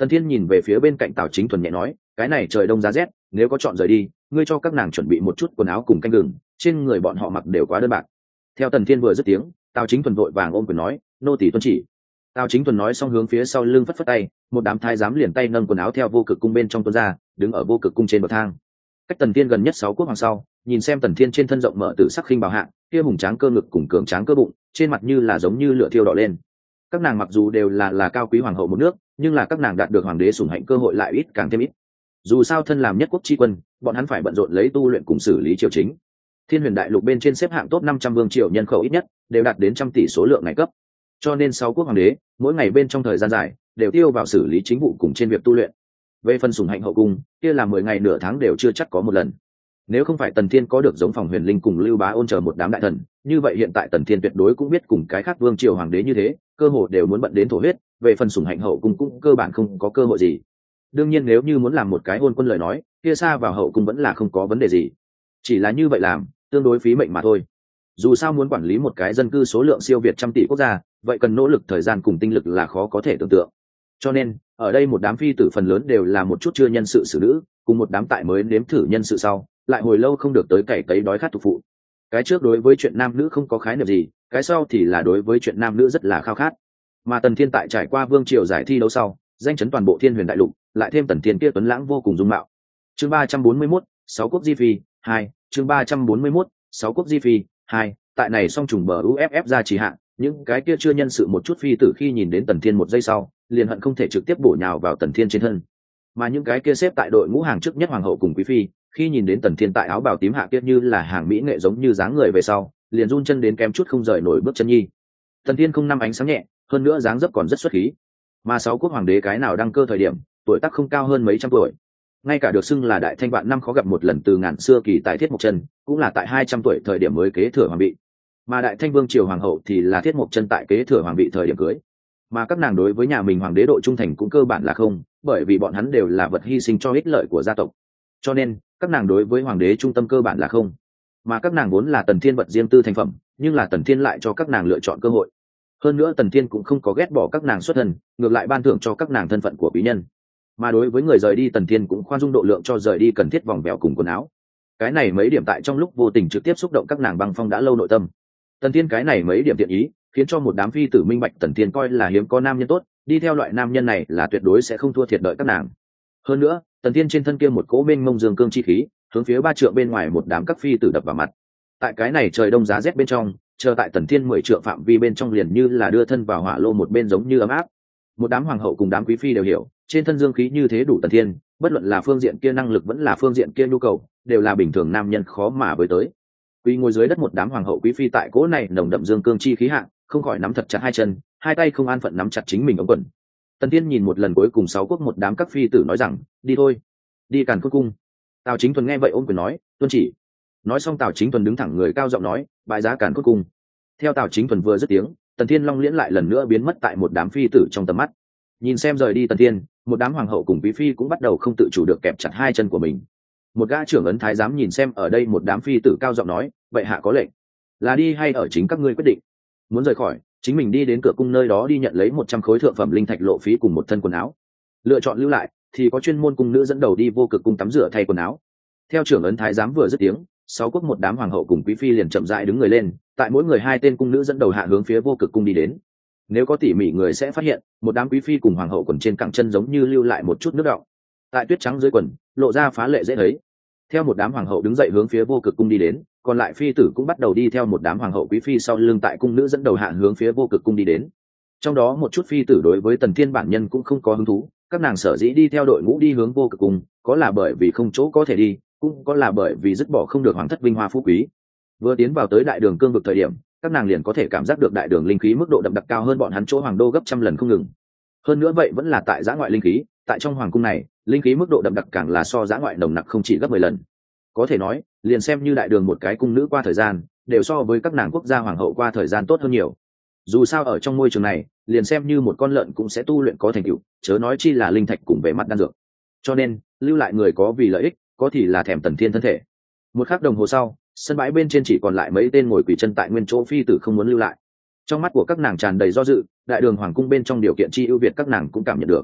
Tần Thiên nhìn về phía bên cạnh Tào Chính Thuần nhẹ nói, cái này trời đông giá rét, nếu có chọn rời đi, ngươi cho các nàng chuẩn bị một chút quần áo cùng canh gừng, trên người bọn họ mặc đều quá đơn bạc. Theo Tần Thiên vừa dứt tiếng, Tào Chính Thuần vội vàng ôm quyền nói, nô tỳ tuân chỉ. Tào Chính Thuần nói xong hướng phía sau lưng phất phất tay, một đám thái giám liền tay nâng quần áo theo vô cực cung bên trong tuôn ra, đứng ở vô cực cung trên bậc thang. Cách Tần Thiên gần nhất 6 quốc hoàng sau, nhìn xem Tần Thiên trên thân rộng mở tự sắc khinh bào hạng, kia hùng tráng cơ ngực cùng cường tráng cơ bụng, trên mặt như là giống như lửa thiêu đỏ lên. Các nàng mặc dù đều là cao quý hoàng hậu một nước, nhưng là các nàng đạt được hoàng đế sủng hạnh cơ hội lại ít càng thêm ít. Dù sao thân làm nhất quốc chi quân, bọn hắn phải bận rộn lấy tu luyện cùng xử lý triều chính. Thiên Huyền Đại Lục bên trên xếp hạng top 500 vương triều nhân khẩu ít nhất đều đạt đến trăm tỷ số lượng ngày cấp. Cho nên 6 quốc hoàng đế, mỗi ngày bên trong thời gian dài, đều tiêu vào xử lý chính vụ cùng trên việc tu luyện. Về phần sủng hạnh hậu cung, kia là 10 ngày nửa tháng đều chưa chắc có một lần. Nếu không phải Tần Thiên có được giống Phòng Huyền Linh cùng Lưu Bá Ôn chờ một đám đại thần, như vậy hiện tại Tần Thiên tuyệt đối cũng biết cùng cái khác vương triều hoàng đế như thế, cơ hội đều muốn bận đến thổ huyết, về phần sủng hạnh hậu cung cũng cơ bản không có cơ hội gì. Đương nhiên nếu như muốn làm một cái hôn quân lời nói, kia xa vào hậu cung vẫn là không có vấn đề gì. Chỉ là như vậy làm, tương đối phí mệnh mà thôi. Dù sao muốn quản lý một cái dân cư số lượng siêu việt trăm tỷ quốc gia, vậy cần nỗ lực thời gian cùng tinh lực là khó có thể tưởng tượng. Cho nên, ở đây một đám phi tử phần lớn đều là một chút chưa nhân sự xử nữ, cùng một đám tại mới nếm thử nhân sự sau, lại hồi lâu không được tới cày cấy đói khát thuộc phụ. Cái trước đối với chuyện nam nữ không có khái niệm gì, cái sau thì là đối với chuyện nam nữ rất là khao khát. Mà Tần Thiên tại trải qua vương triều giải thi đấu sau, danh chấn toàn bộ Thiên Huyền Đại Lục, lại thêm Tần Thiên kia tuấn lãng vô cùng dung mạo. Chương 341, 6 quốc di phi 2, chương 341, 6 quốc di phi 2, tại này song trùng bờ UFF ra chỉ hạn, những cái kia chưa nhân sự một chút phi tử khi nhìn đến Tần Thiên một giây sau, liền hận không thể trực tiếp bổ nhào vào Tần Thiên trên thân. Mà những cái kia xếp tại đội ngũ hàng trước nhất hoàng hậu cùng quý phi, khi nhìn đến Tần Thiên tại áo bào tím hạ kia như là hàng mỹ nghệ giống như dáng người về sau, liền run chân đến kém chút không rời nổi bước chân nhi. Tần Thiên không năm ánh sáng nhẹ, hơn nữa dáng dấp còn rất xuất khí. Mà 6 quốc hoàng đế cái nào đăng cơ thời điểm, tuổi tác không cao hơn mấy trăm tuổi. Ngay cả được xưng là đại thanh vạn năm khó gặp một lần từ ngàn xưa kỳ tại Thiết Mộc Chân, cũng là tại 200 tuổi thời điểm mới kế thừa hoàng vị. Mà đại thanh vương triều hoàng hậu thì là Thiết Mộc Chân tại kế thừa hoàng vị thời điểm cưới. Mà các nàng đối với nhà mình hoàng đế độ trung thành cũng cơ bản là không, bởi vì bọn hắn đều là vật hy sinh cho ích lợi của gia tộc. Cho nên, các nàng đối với hoàng đế trung tâm cơ bản là không. Mà các nàng vốn là Tần Thiên vật riêng tư thành phẩm, nhưng là Tần Thiên lại cho các nàng lựa chọn cơ hội. Hơn nữa Tần Thiên cũng không có ghét bỏ các nàng xuất thân, ngược lại ban thưởng cho các nàng thân phận của quý nhân. Mà đối với người rời đi Tần Thiên cũng khoan dung độ lượng cho rời đi cần thiết vòng vèo cùng quần áo. Cái này mấy điểm tại trong lúc vô tình trực tiếp xúc động các nàng băng phong đã lâu nội tâm. Tần Thiên cái này mấy điểm thiện ý, khiến cho một đám phi tử minh bạch Tần Thiên coi là hiếm có nam nhân tốt, đi theo loại nam nhân này là tuyệt đối sẽ không thua thiệt đợi các nàng. Hơn nữa, Tần Thiên trên thân kia một cỗ mênh mông dương cương chi khí, hướng phía 3 trượng bên ngoài một đám các phi tử đập vào mặt. Tại cái này trời đông giá rét bên trong, chờ tại Tần Thiên 10 trượng phạm vi bên trong liền như là đưa thân vào hỏa lô một bên giống như ấm áp. Một đám hoàng hậu cùng đám quý phi đều hiểu, trên thân dương khí như thế đủ Tần Thiên, bất luận là phương diện kia năng lực vẫn là phương diện kia nhu cầu, đều là bình thường nam nhân khó mà với tới. Quy ngồi dưới đất một đám hoàng hậu quý phi tại cỗ này nồng đậm dương cương chi khí hạng, không khỏi nắm thật chặt hai chân, hai tay không an phận nắm chặt chính mình ống quần. Tần Thiên nhìn một lần cuối cùng 6 quốc một đám các phi tử nói rằng, đi thôi, đi Càn Khôn cung. Tào Chính Thuần nghe vậy ôm quyền nói, tuân chỉ. Nói xong Tào Chính Thuần đứng thẳng người cao giọng nói, bái giá Càn Khôn cung. Theo Tào Chính Thuần vừa dứt tiếng, Tần Thiên Long liễn lại lần nữa biến mất tại một đám phi tử trong tầm mắt. Nhìn xem rời đi Tần Thiên, một đám hoàng hậu cùng quý phi cũng bắt đầu không tự chủ được kẹp chặt hai chân của mình. Một gã trưởng ấn thái giám nhìn xem ở đây một đám phi tử cao giọng nói, vậy hạ có lệnh, là đi hay ở chính các ngươi quyết định. Muốn rời khỏi, chính mình đi đến cửa cung nơi đó đi nhận lấy 100 khối thượng phẩm linh thạch lộ phí cùng một thân quần áo. Lựa chọn lưu lại thì có chuyên môn cung nữ dẫn đầu đi vô cực cung tắm rửa thay quần áo. Theo trưởng ấn thái giám vừa dứt tiếng, 6 quốc một đám hoàng hậu cùng quý phi liền chậm rãi đứng người lên, tại mỗi người 2 tên cung nữ dẫn đầu hạ hướng phía vô cực cung đi đến. Nếu có tỉ mỉ người sẽ phát hiện, một đám quý phi cùng hoàng hậu quần trên cẳng chân giống như lưu lại một chút nước đọng. Tại tuyết trắng dưới quần, lộ ra phá lệ dễ thấy. Theo một đám hoàng hậu đứng dậy hướng phía vô cực cung đi đến, còn lại phi tử cũng bắt đầu đi theo một đám hoàng hậu quý phi sau lưng tại cung nữ dẫn đầu hạ hướng phía vô cực cung đi đến. Trong đó một chút phi tử đối với Tần Thiên bản nhân cũng không có hứng thú, các nàng sở dĩ đi theo đội ngũ đi hướng vô cực cung, có là bởi vì không chỗ có thể đi, cũng có là bởi vì dứt bỏ không được hoàng thất vinh hoa phú quý. Vừa tiến vào tới đại đường cương vực thời điểm, các nàng liền có thể cảm giác được đại đường linh khí mức độ đậm đặc cao hơn bọn hắn chỗ hoàng đô gấp trăm lần không ngừng. Hơn nữa vậy vẫn là tại giã ngoại linh khí, tại trong hoàng cung này, linh khí mức độ đậm đặc càng là so giã ngoại nồng nặc không chỉ gấp 10 lần. Có thể nói, liền xem như đại đường một cái cung nữ qua thời gian, đều so với các nàng quốc gia hoàng hậu qua thời gian tốt hơn nhiều. Dù sao ở trong môi trường này, liền xem như một con lợn cũng sẽ tu luyện có thành tựu, chớ nói chi là linh thạch cùng về mặt đan dược. Cho nên, lưu lại người có vì lợi ích, có thì là thèm Tần Thiên thân thể. Một khắc đồng hồ sau, sân bãi bên trên chỉ còn lại mấy tên ngồi quỳ chân tại nguyên chỗ phi tử không muốn lưu lại. Trong mắt của các nàng tràn đầy do dự, đại đường hoàng cung bên trong điều kiện chi ưu việt các nàng cũng cảm nhận được.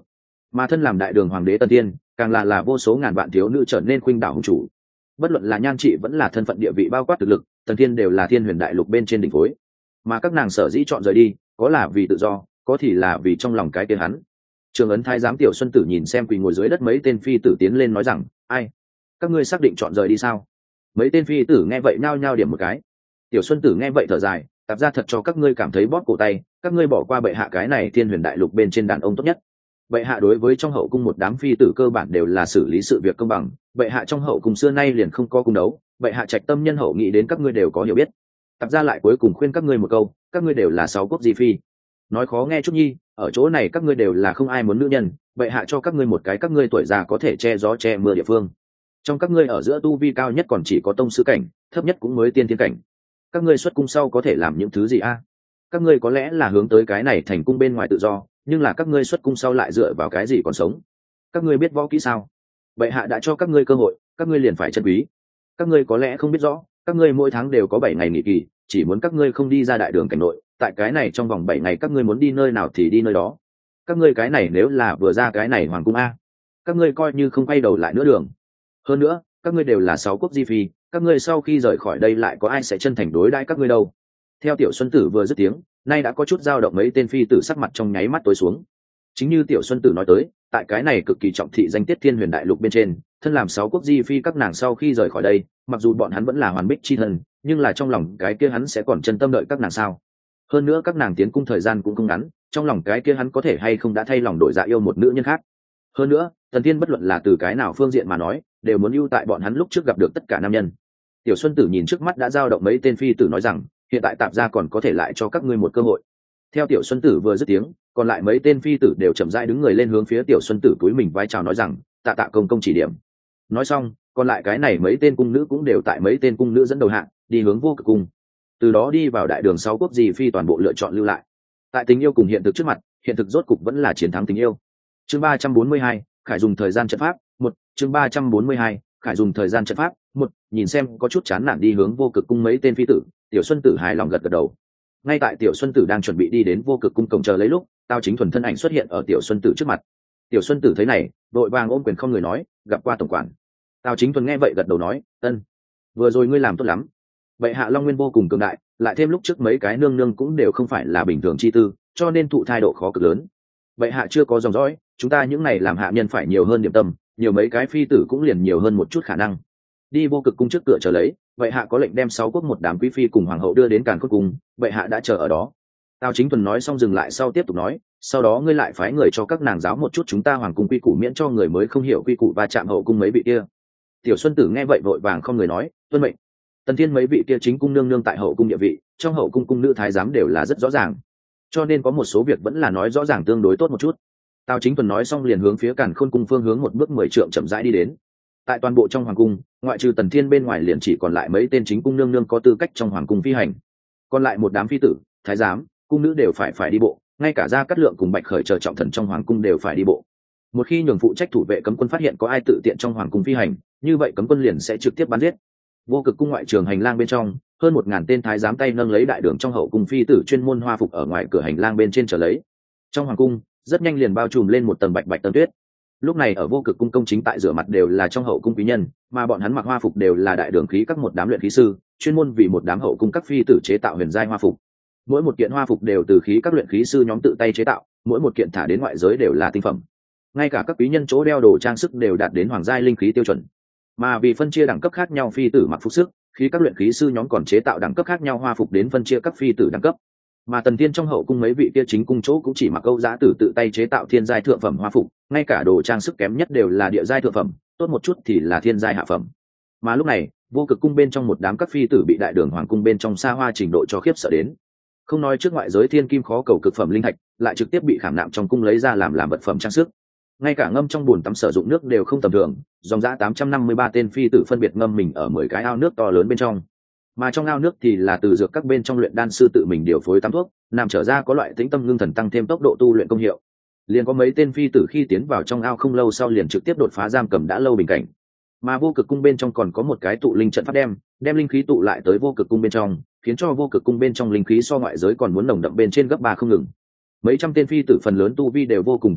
mà thân làm đại đường hoàng đế Tần Thiên càng là vô số ngàn vạn thiếu nữ trở nên khuynh đảo hùng chủ. Bất luận là nhan trị vẫn là thân phận địa vị bao quát thực lực, Tần Thiên đều là thiên huyền đại lục bên trên đỉnh phối. Mà các nàng sở dĩ chọn rời đi, có là vì tự do, có thì là vì trong lòng cái kia hắn. Trường ấn thái giám Tiểu Xuân Tử nhìn xem quỳ ngồi dưới đất mấy tên phi tử tiến lên nói rằng, ai, các ngươi xác định chọn rời đi sao? Mấy tên phi tử nghe vậy nhao nhao điểm một cái. Tiểu Xuân Tử nghe vậy thở dài, tạp ra thật cho các ngươi cảm thấy bóp cổ tay, các ngươi bỏ qua bệ hạ cái này thiên huyền đại lục bên trên đàn ông tốt nhất. Bệ hạ đối với trong hậu cung một đám phi tử cơ bản đều là xử lý sự việc công bằng, bệ hạ trong hậu cung xưa nay liền không có cung đấu, bệ hạ trạch tâm nhân hậu nghĩ đến các ngươi đều có hiểu biết. Tạp ra lại cuối cùng khuyên các ngươi một câu, các ngươi đều là sáu quốc di phi. Nói khó nghe chút nhi, ở chỗ này các ngươi đều là không ai muốn nữ nhân, bệ hạ cho các ngươi một cái các ngươi tuổi già có thể che gió che mưa địa phương. Trong các ngươi ở giữa tu vi cao nhất còn chỉ có tông sư cảnh, thấp nhất cũng mới tiên thiên cảnh. Các ngươi xuất cung sau có thể làm những thứ gì a? Các ngươi có lẽ là hướng tới cái này thành cung bên ngoài tự do, nhưng là các ngươi xuất cung sau lại dựa vào cái gì còn sống? Các ngươi biết võ kỹ sao? Bệ hạ đã cho các ngươi cơ hội, các ngươi liền phải trân quý. Các ngươi có lẽ không biết rõ, các ngươi mỗi tháng đều có 7 ngày nghỉ kỳ, chỉ muốn các ngươi không đi ra đại đường cảnh nội, tại cái này trong vòng 7 ngày các ngươi muốn đi nơi nào thì đi nơi đó. Các ngươi cái này nếu là vừa ra cái này hoàng cung a, các ngươi coi như không quay đầu lại nữa đường. Hơn nữa, các ngươi đều là 6 quốc di phi, các ngươi sau khi rời khỏi đây lại có ai sẽ chân thành đối đãi các ngươi đâu? Theo Tiểu Xuân Tử vừa dứt tiếng, nay đã có chút dao động mấy tên phi tử sắc mặt trong nháy mắt tối xuống. Chính như Tiểu Xuân Tử nói tới, tại cái này cực kỳ trọng thị danh tiết thiên huyền đại lục bên trên, thân làm 6 quốc di phi các nàng sau khi rời khỏi đây, mặc dù bọn hắn vẫn là hoàn bích chi thân, nhưng là trong lòng cái kia hắn sẽ còn chân tâm đợi các nàng sao? Hơn nữa các nàng tiến cung thời gian cũng không ngắn, trong lòng cái kia hắn có thể hay không đã thay lòng đổi dạ yêu một nữ nhân khác. Hơn nữa, Tần Thiên bất luận là từ cái nào phương diện mà nói, đều muốn ưu tại bọn hắn lúc trước gặp được tất cả nam nhân. Tiểu Xuân Tử nhìn trước mắt đã dao động mấy tên phi tử nói rằng, hiện tại tạp gia còn có thể lại cho các ngươi một cơ hội. Theo Tiểu Xuân Tử vừa dứt tiếng, còn lại mấy tên phi tử đều chậm rãi đứng người lên hướng phía Tiểu Xuân Tử cúi mình vai chào nói rằng, tạ tạ công công chỉ điểm. Nói xong, còn lại cái này mấy tên cung nữ cũng đều tại mấy tên cung nữ dẫn đầu hạng đi hướng vô cực cung. Từ đó đi vào đại đường 6 quốc di phi toàn bộ lựa chọn lưu lại. Tại tình yêu cùng hiện thực trước mặt, hiện thực rốt cục vẫn là chiến thắng tình yêu. Chương 342, Khải dùng thời gian trận pháp, 1, chương 342, Khải dùng thời gian trận pháp, 1, nhìn xem có chút chán nản đi hướng vô cực cung mấy tên phi tử, Tiểu Xuân Tử hài lòng gật gật đầu. Ngay tại Tiểu Xuân Tử đang chuẩn bị đi đến vô cực cung cổng chờ lấy lúc, Tào Chính Thuần thân ảnh xuất hiện ở Tiểu Xuân Tử trước mặt. Tiểu Xuân Tử thấy này, đội vàng ôm quyền không người nói, gặp qua tổng quản. Tào Chính Thuần nghe vậy gật đầu nói, ân, vừa rồi ngươi làm tốt lắm. Vậy Hạ Long Nguyên vô cùng cường đại, lại thêm lúc trước mấy cái nương nương cũng đều không phải là bình thường chi tư, cho nên thụ thai độ khó cực lớn. Vậy Hạ chưa có dòng dõi, chúng ta những này làm hạ nhân phải nhiều hơn điểm tâm, nhiều mấy cái phi tử cũng liền nhiều hơn một chút khả năng. Đi vô cực cung trước cửa chờ lấy, vậy Hạ có lệnh đem 6 quốc một đám quý phi cùng hoàng hậu đưa đến Càn Khôn cung, vậy Hạ đã chờ ở đó. Tào Chính Thuần nói xong dừng lại sau tiếp tục nói, sau đó ngươi lại phái người cho các nàng giáo một chút chúng ta hoàng cung quy củ, miễn cho người mới không hiểu quy củ và chạm hậu cung mấy vị kia. Tiểu Xuân Tử nghe vậy vội vàng không người nói, tuân mệnh. Tần Thiên mấy vị kia chính cung nương nương tại hậu cung địa vị, trong hậu cung cung nữ thái giám đều là rất rõ ràng, cho nên có một số việc vẫn là nói rõ ràng tương đối tốt một chút. Tào Chính Thuần nói xong liền hướng phía Càn Khôn cung phương hướng một bước 10 trượng chậm rãi đi đến. Tại toàn bộ trong hoàng cung, ngoại trừ Tần Thiên bên ngoài liền chỉ còn lại mấy tên chính cung nương nương có tư cách trong hoàng cung phi hành, còn lại một đám phi tử, thái giám, cung nữ đều phải đi bộ, ngay cả Gia Cát Lượng cùng Bạch Khởi chờ trọng thần trong hoàng cung đều phải đi bộ. Một khi nhường phụ trách thủ vệ cấm quân phát hiện có ai tự tiện trong hoàng cung phi hành, như vậy cấm quân liền sẽ trực tiếp bắn giết. Vô cực cung ngoại trường hành lang bên trong, hơn 1000 tên thái giám tay nâng lấy đại đường trong hậu cung phi tử chuyên môn hoa phục ở ngoài cửa hành lang bên trên trở lấy. Trong hoàng cung, rất nhanh liền bao trùm lên một tầng bạch bạch tầng tuyết. Lúc này ở vô cực cung công chính tại rửa mặt đều là trong hậu cung quý nhân, mà bọn hắn mặc hoa phục đều là đại đường khí các một đám luyện khí sư, chuyên môn vì một đám hậu cung các phi tử chế tạo huyền giai hoa phục. Mỗi một kiện hoa phục đều từ khí các luyện khí sư nhóm tự tay chế tạo, mỗi một kiện thả đến ngoại giới đều là tinh phẩm. Ngay cả các quý nhân chỗ đeo đồ trang sức đều đạt đến hoàng giai linh khí tiêu chuẩn. Mà vì phân chia đẳng cấp khác nhau phi tử mặc phục sức, khi các luyện khí sư nhóm còn chế tạo đẳng cấp khác nhau hoa phục đến phân chia các phi tử đẳng cấp. Mà Tần Thiên trong hậu cung mấy vị kia chính cung chỗ cũng chỉ mặc Âu Giá Tử tự tay chế tạo thiên giai thượng phẩm hoa phục, ngay cả đồ trang sức kém nhất đều là địa giai thượng phẩm, tốt một chút thì là thiên giai hạ phẩm. Mà lúc này, vô cực cung bên trong một đám các phi tử bị đại đường hoàng cung bên trong xa hoa trình độ cho khiếp sợ đến. Không nói trước ngoại giới thiên kim khó cầu cực phẩm linh thạch, lại trực tiếp bị khảm nạm trong cung lấy ra làm vật phẩm trang sức. Ngay cả ngâm trong bồn tắm sử dụng nước đều không tầm thường, dòng dã 853 tên phi tử phân biệt ngâm mình ở 10 cái ao nước to lớn bên trong. Mà trong ao nước thì là từ dược các bên trong luyện đan sư tự mình điều phối tắm thuốc, nằm trở ra có loại tĩnh tâm ngưng thần tăng thêm tốc độ tu luyện công hiệu. Liền có mấy tên phi tử khi tiến vào trong ao không lâu sau liền trực tiếp đột phá giam cầm đã lâu bình cảnh. Mà vô cực cung bên trong còn có một cái tụ linh trận pháp đem linh khí tụ lại tới vô cực cung bên trong, khiến cho vô cực cung bên trong linh khí so ngoại giới còn muốn nồng đậm bên trên gấp 3 không ngừng. Mấy trăm tên phi tử phần lớn tu vi đều vô cùng thấp xuống,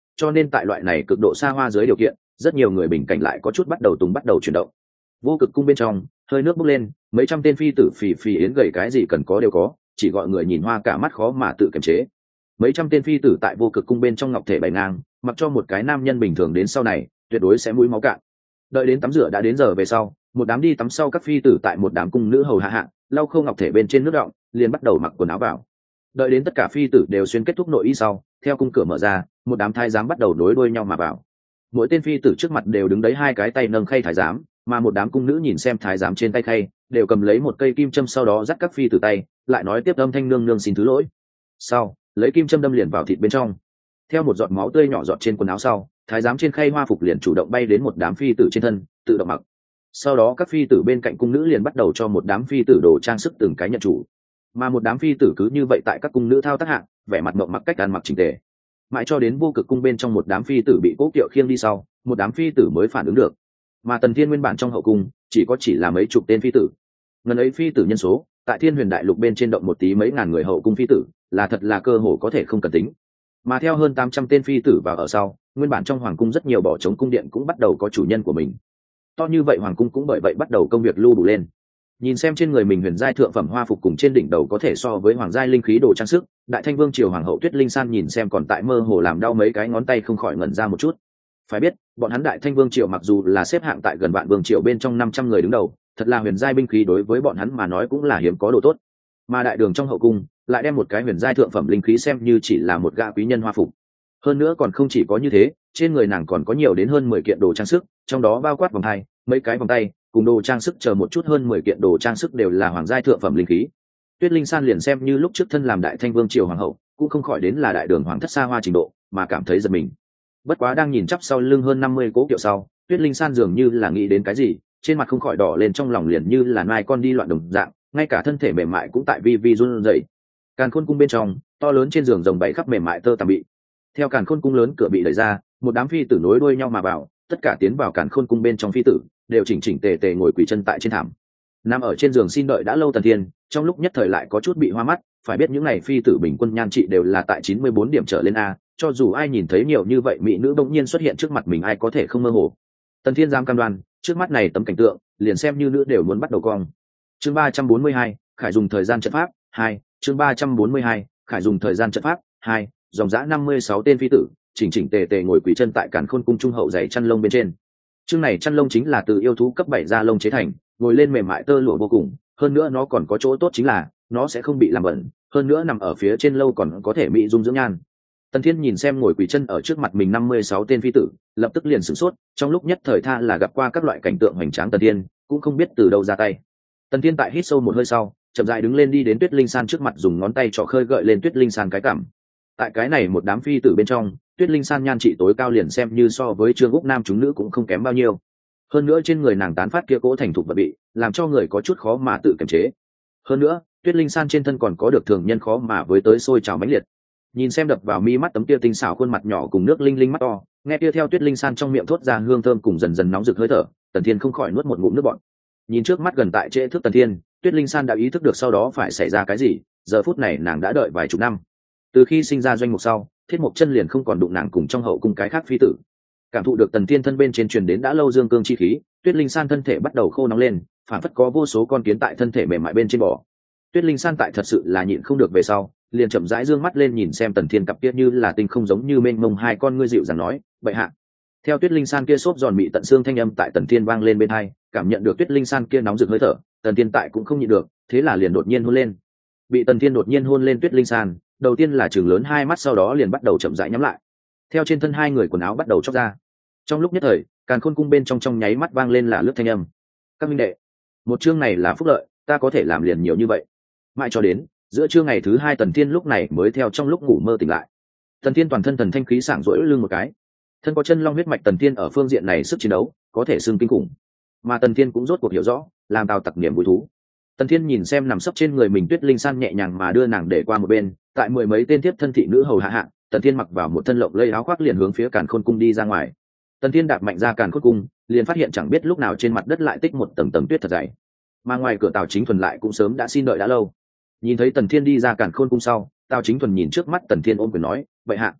cho nên tại loại này cực độ xa hoa dưới điều kiện, rất nhiều người bình cảnh lại có chút bắt đầu chuyển động. Vô cực cung bên trong, hơi nước bốc lên, mấy trăm tên phi tử phì phì yến gầy cái gì cần có đều có, chỉ gọi người nhìn hoa cả mắt khó mà tự kiềm chế. Mấy trăm tên phi tử tại vô cực cung bên trong ngọc thể bày ngang, mặc cho một cái nam nhân bình thường đến sau này, tuyệt đối sẽ mũi máu cạn. Đợi đến tắm rửa đã đến giờ về sau, một đám đi tắm sau các phi tử tại một đám cung nữ hầu hạ lau khâu ngọc thể bên trên nước đọng, liền bắt đầu mặc quần áo vào. Đợi đến tất cả phi tử đều xuyên kết thúc nội y sau, theo cung cửa mở ra, một đám thái giám bắt đầu nối đuôi nhau mà vào. Mỗi tên phi tử trước mặt đều đứng đấy hai cái tay nâng khay thái giám, mà một đám cung nữ nhìn xem thái giám trên tay khay, đều cầm lấy một cây kim châm, sau đó dắt các phi tử tay, lại nói tiếp âm thanh nương nương xin thứ lỗi. Sau, lấy kim châm đâm liền vào thịt bên trong. Theo một giọt máu tươi nhỏ giọt trên quần áo sau, thái giám trên khay hoa phục liền chủ động bay đến một đám phi tử trên thân, tự động mặc. Sau đó các phi tử bên cạnh cung nữ liền bắt đầu cho một đám phi tử đồ trang sức từng cái nhận chủ, mà một đám phi tử cứ như vậy tại các cung nữ thao tác hạng, vẻ mặt mộng mặc cách ăn mặc chỉnh tề, mãi cho đến vô cực cung bên trong một đám phi tử bị cố kiệu khiêng đi sau, một đám phi tử mới phản ứng được. Mà Tần Thiên nguyên bản trong hậu cung chỉ là mấy chục tên phi tử, ngần ấy phi tử nhân số tại Thiên Huyền Đại Lục bên trên động một tí mấy ngàn người hậu cung phi tử, là thật là cơ hồ có thể không cần tính. Mà theo hơn 800 tên phi tử vào ở sau, nguyên bản trong hoàng cung rất nhiều bỏ trống cung điện cũng bắt đầu có chủ nhân của mình. To như vậy hoàng cung cũng bởi vậy bắt đầu công việc lưu đủ lên. Nhìn xem trên người mình huyền giai thượng phẩm hoa phục cùng trên đỉnh đầu có thể so với hoàng giai linh khí đồ trang sức, Đại Thanh Vương triều hoàng hậu Tuyết Linh San nhìn xem còn tại mơ hồ làm đau mấy cái ngón tay không khỏi ngẩn ra một chút. Phải biết, bọn hắn Đại Thanh Vương triều mặc dù là xếp hạng tại gần vạn vương triều bên trong 500 người đứng đầu, thật là huyền giai binh khí đối với bọn hắn mà nói cũng là hiếm có đồ tốt. Mà đại đường trong hậu cung lại đem một cái huyền giai thượng phẩm linh khí xem như chỉ là một gã quý nhân hoa phục. Hơn nữa còn không chỉ có như thế, trên người nàng còn có nhiều đến hơn 10 kiện đồ trang sức, trong đó bao quát vòng hai, mấy cái vòng tay, cùng đồ trang sức chờ một chút hơn 10 kiện đồ trang sức đều là hoàng giai thượng phẩm linh khí. Tuyết Linh San liền xem như lúc trước thân làm Đại Thanh Vương triều hoàng hậu, cũng không khỏi đến là đại đường hoàng thất xa hoa trình độ, mà cảm thấy giật mình. Bất quá đang nhìn chắp sau lưng hơn 50 cố kiệu sau, Tuyết Linh San dường như là nghĩ đến cái gì, trên mặt không khỏi đỏ lên, trong lòng liền như là nai con đi loạn đồng dạng, ngay cả thân thể mềm mại cũng tại vi vi run rẩy. Càn Khôn cung bên trong, to lớn trên giường rồng bày khắp mềm mại tơ tằm bị. Theo Càn Khôn cung lớn cửa bị đẩy ra, một đám phi tử nối đuôi nhau mà vào, tất cả tiến vào Càn Khôn cung bên trong phi tử đều chỉnh chỉnh tề tề ngồi quỳ chân tại trên thảm. Nằm ở trên giường xin đợi đã lâu Tần Thiên, trong lúc nhất thời lại có chút bị hoa mắt, phải biết những này phi tử bình quân nhan trị đều là tại 94 điểm trở lên a, cho dù ai nhìn thấy nhiều như vậy mỹ nữ bỗng nhiên xuất hiện trước mặt mình ai có thể không mơ hồ. Tần Thiên dám cam đoan, trước mắt này tấm cảnh tượng, liền xem như nữ đều muốn bắt đầu cong. Chương 342, Khải dùng thời gian trận pháp 2, chương 342, Khải dùng thời gian trận pháp 2, dòng dã 56 tên phi tử, chỉnh chỉnh tề tề ngồi quỳ chân tại Càn Khôn cung trung hậu dày chăn lông bên trên. Chương này chăn lông chính là từ yêu thú cấp 7 da lông chế thành, ngồi lên mềm mại tơ lụa vô cùng, hơn nữa nó còn có chỗ tốt chính là nó sẽ không bị làm bẩn, hơn nữa nằm ở phía trên lâu còn có thể mỹ dung dưỡng nhan. Tần Thiên nhìn xem ngồi quỳ chân ở trước mặt mình 56 tên phi tử, lập tức liền sửng sốt, trong lúc nhất thời tha là gặp qua các loại cảnh tượng hoành tráng Tần Thiên, cũng không biết từ đâu ra tay. Tần Thiên tại hít sâu một hơi sau, chậm rãi đứng lên đi đến Tuyết Linh San trước mặt, dùng ngón tay trỏ khơi gợi lên Tuyết Linh San cái cằm. Tại cái này một đám phi tử bên trong, Tuyết Linh San nhan trị tối cao liền xem như so với Trương Úc Nam chúng nữ cũng không kém bao nhiêu. Hơn nữa trên người nàng tán phát kia cỗ thành thục vật bị, làm cho người có chút khó mà tự kiềm chế. Hơn nữa, Tuyết Linh San trên thân còn có được thường nhân khó mà với tới sôi trào mãnh liệt. Nhìn xem đập vào mi mắt tấm kia tinh xảo khuôn mặt nhỏ cùng nước linh linh mắt to, nghe kia theo Tuyết Linh San trong miệng thốt ra hương thơm cùng dần dần nóng rực hơi thở, Tần Thiên không khỏi nuốt một ngụm nước bọt. Nhìn trước mắt gần tại trễ thước Tần Thiên, Tuyết Linh San đã ý thức được sau đó phải xảy ra cái gì, giờ phút này nàng đã đợi vài chục năm. Từ khi sinh ra doanh mục sau, Thiết Mộc Chân liền không còn đụng nàng cùng trong hậu cung cái khác phi tử. Cảm thụ được Tần Thiên thân bên trên truyền đến đã lâu dương cương chi khí, Tuyết Linh San thân thể bắt đầu khô nóng lên, phản phất có vô số con kiến tại thân thể mềm mại bên trên bò. Tuyết Linh San tại thật sự là nhịn không được về sau, liền chậm rãi dương mắt lên nhìn xem Tần Thiên cặp kia như là tinh không giống như mênh mông hai con ngươi dịu dàng nói, "Bệ hạ." Theo Tuyết Linh San kia xốp giòn mị tận xương thanh âm tại Tần Thiên vang lên bên tai, cảm nhận được Tuyết Linh San kia nóng rực hơi thở, Tần Thiên tại cũng không nhịn được, thế là liền đột nhiên hôn lên. Bị Tần Thiên đột nhiên hôn lên Tuyết Linh San, đầu tiên là chừng lớn hai mắt, sau đó liền bắt đầu chậm rãi nhắm lại. Theo trên thân hai người quần áo bắt đầu chóc ra. Trong lúc nhất thời, Càn Khôn cung bên trong nháy mắt vang lên là lướt thanh âm. "Các minh đệ, một chương này là phúc lợi, ta có thể làm liền nhiều như vậy." Mãi cho đến giữa trưa ngày thứ hai, Tần Thiên lúc này mới theo trong lúc ngủ mơ tỉnh lại. Tần Thiên toàn thân thần thanh khí sảng, rỗi lưng một cái, thân có chân long huyết mạch Tần Thiên ở phương diện này sức chiến đấu có thể xưng kinh khủng, mà Tần Thiên cũng rốt cuộc hiểu rõ làm Tào Tặc niềm vui thú. Tần Thiên nhìn xem nằm sấp trên người mình Tuyết Linh San, nhẹ nhàng mà đưa nàng để qua một bên, tại mười mấy tên tiếp thân thị nữ hầu hạ, Tần Thiên mặc vào một thân lộng lây áo khoác liền hướng phía Càn Khôn cung đi ra ngoài. Tần Thiên đạp mạnh ra Càn Khôn cung, liền phát hiện chẳng biết lúc nào trên mặt đất lại tích một tầng tầng tuyết thật dày, mà ngoài cửa Tào Chính Thuần lại cũng sớm đã xin đợi đã lâu. Nhìn thấy Tần Thiên đi ra Càn Khôn cung sau, Tào Chính Thuần nhìn trước mắt Tần Thiên ôm quyền nói, "Bệ hạ."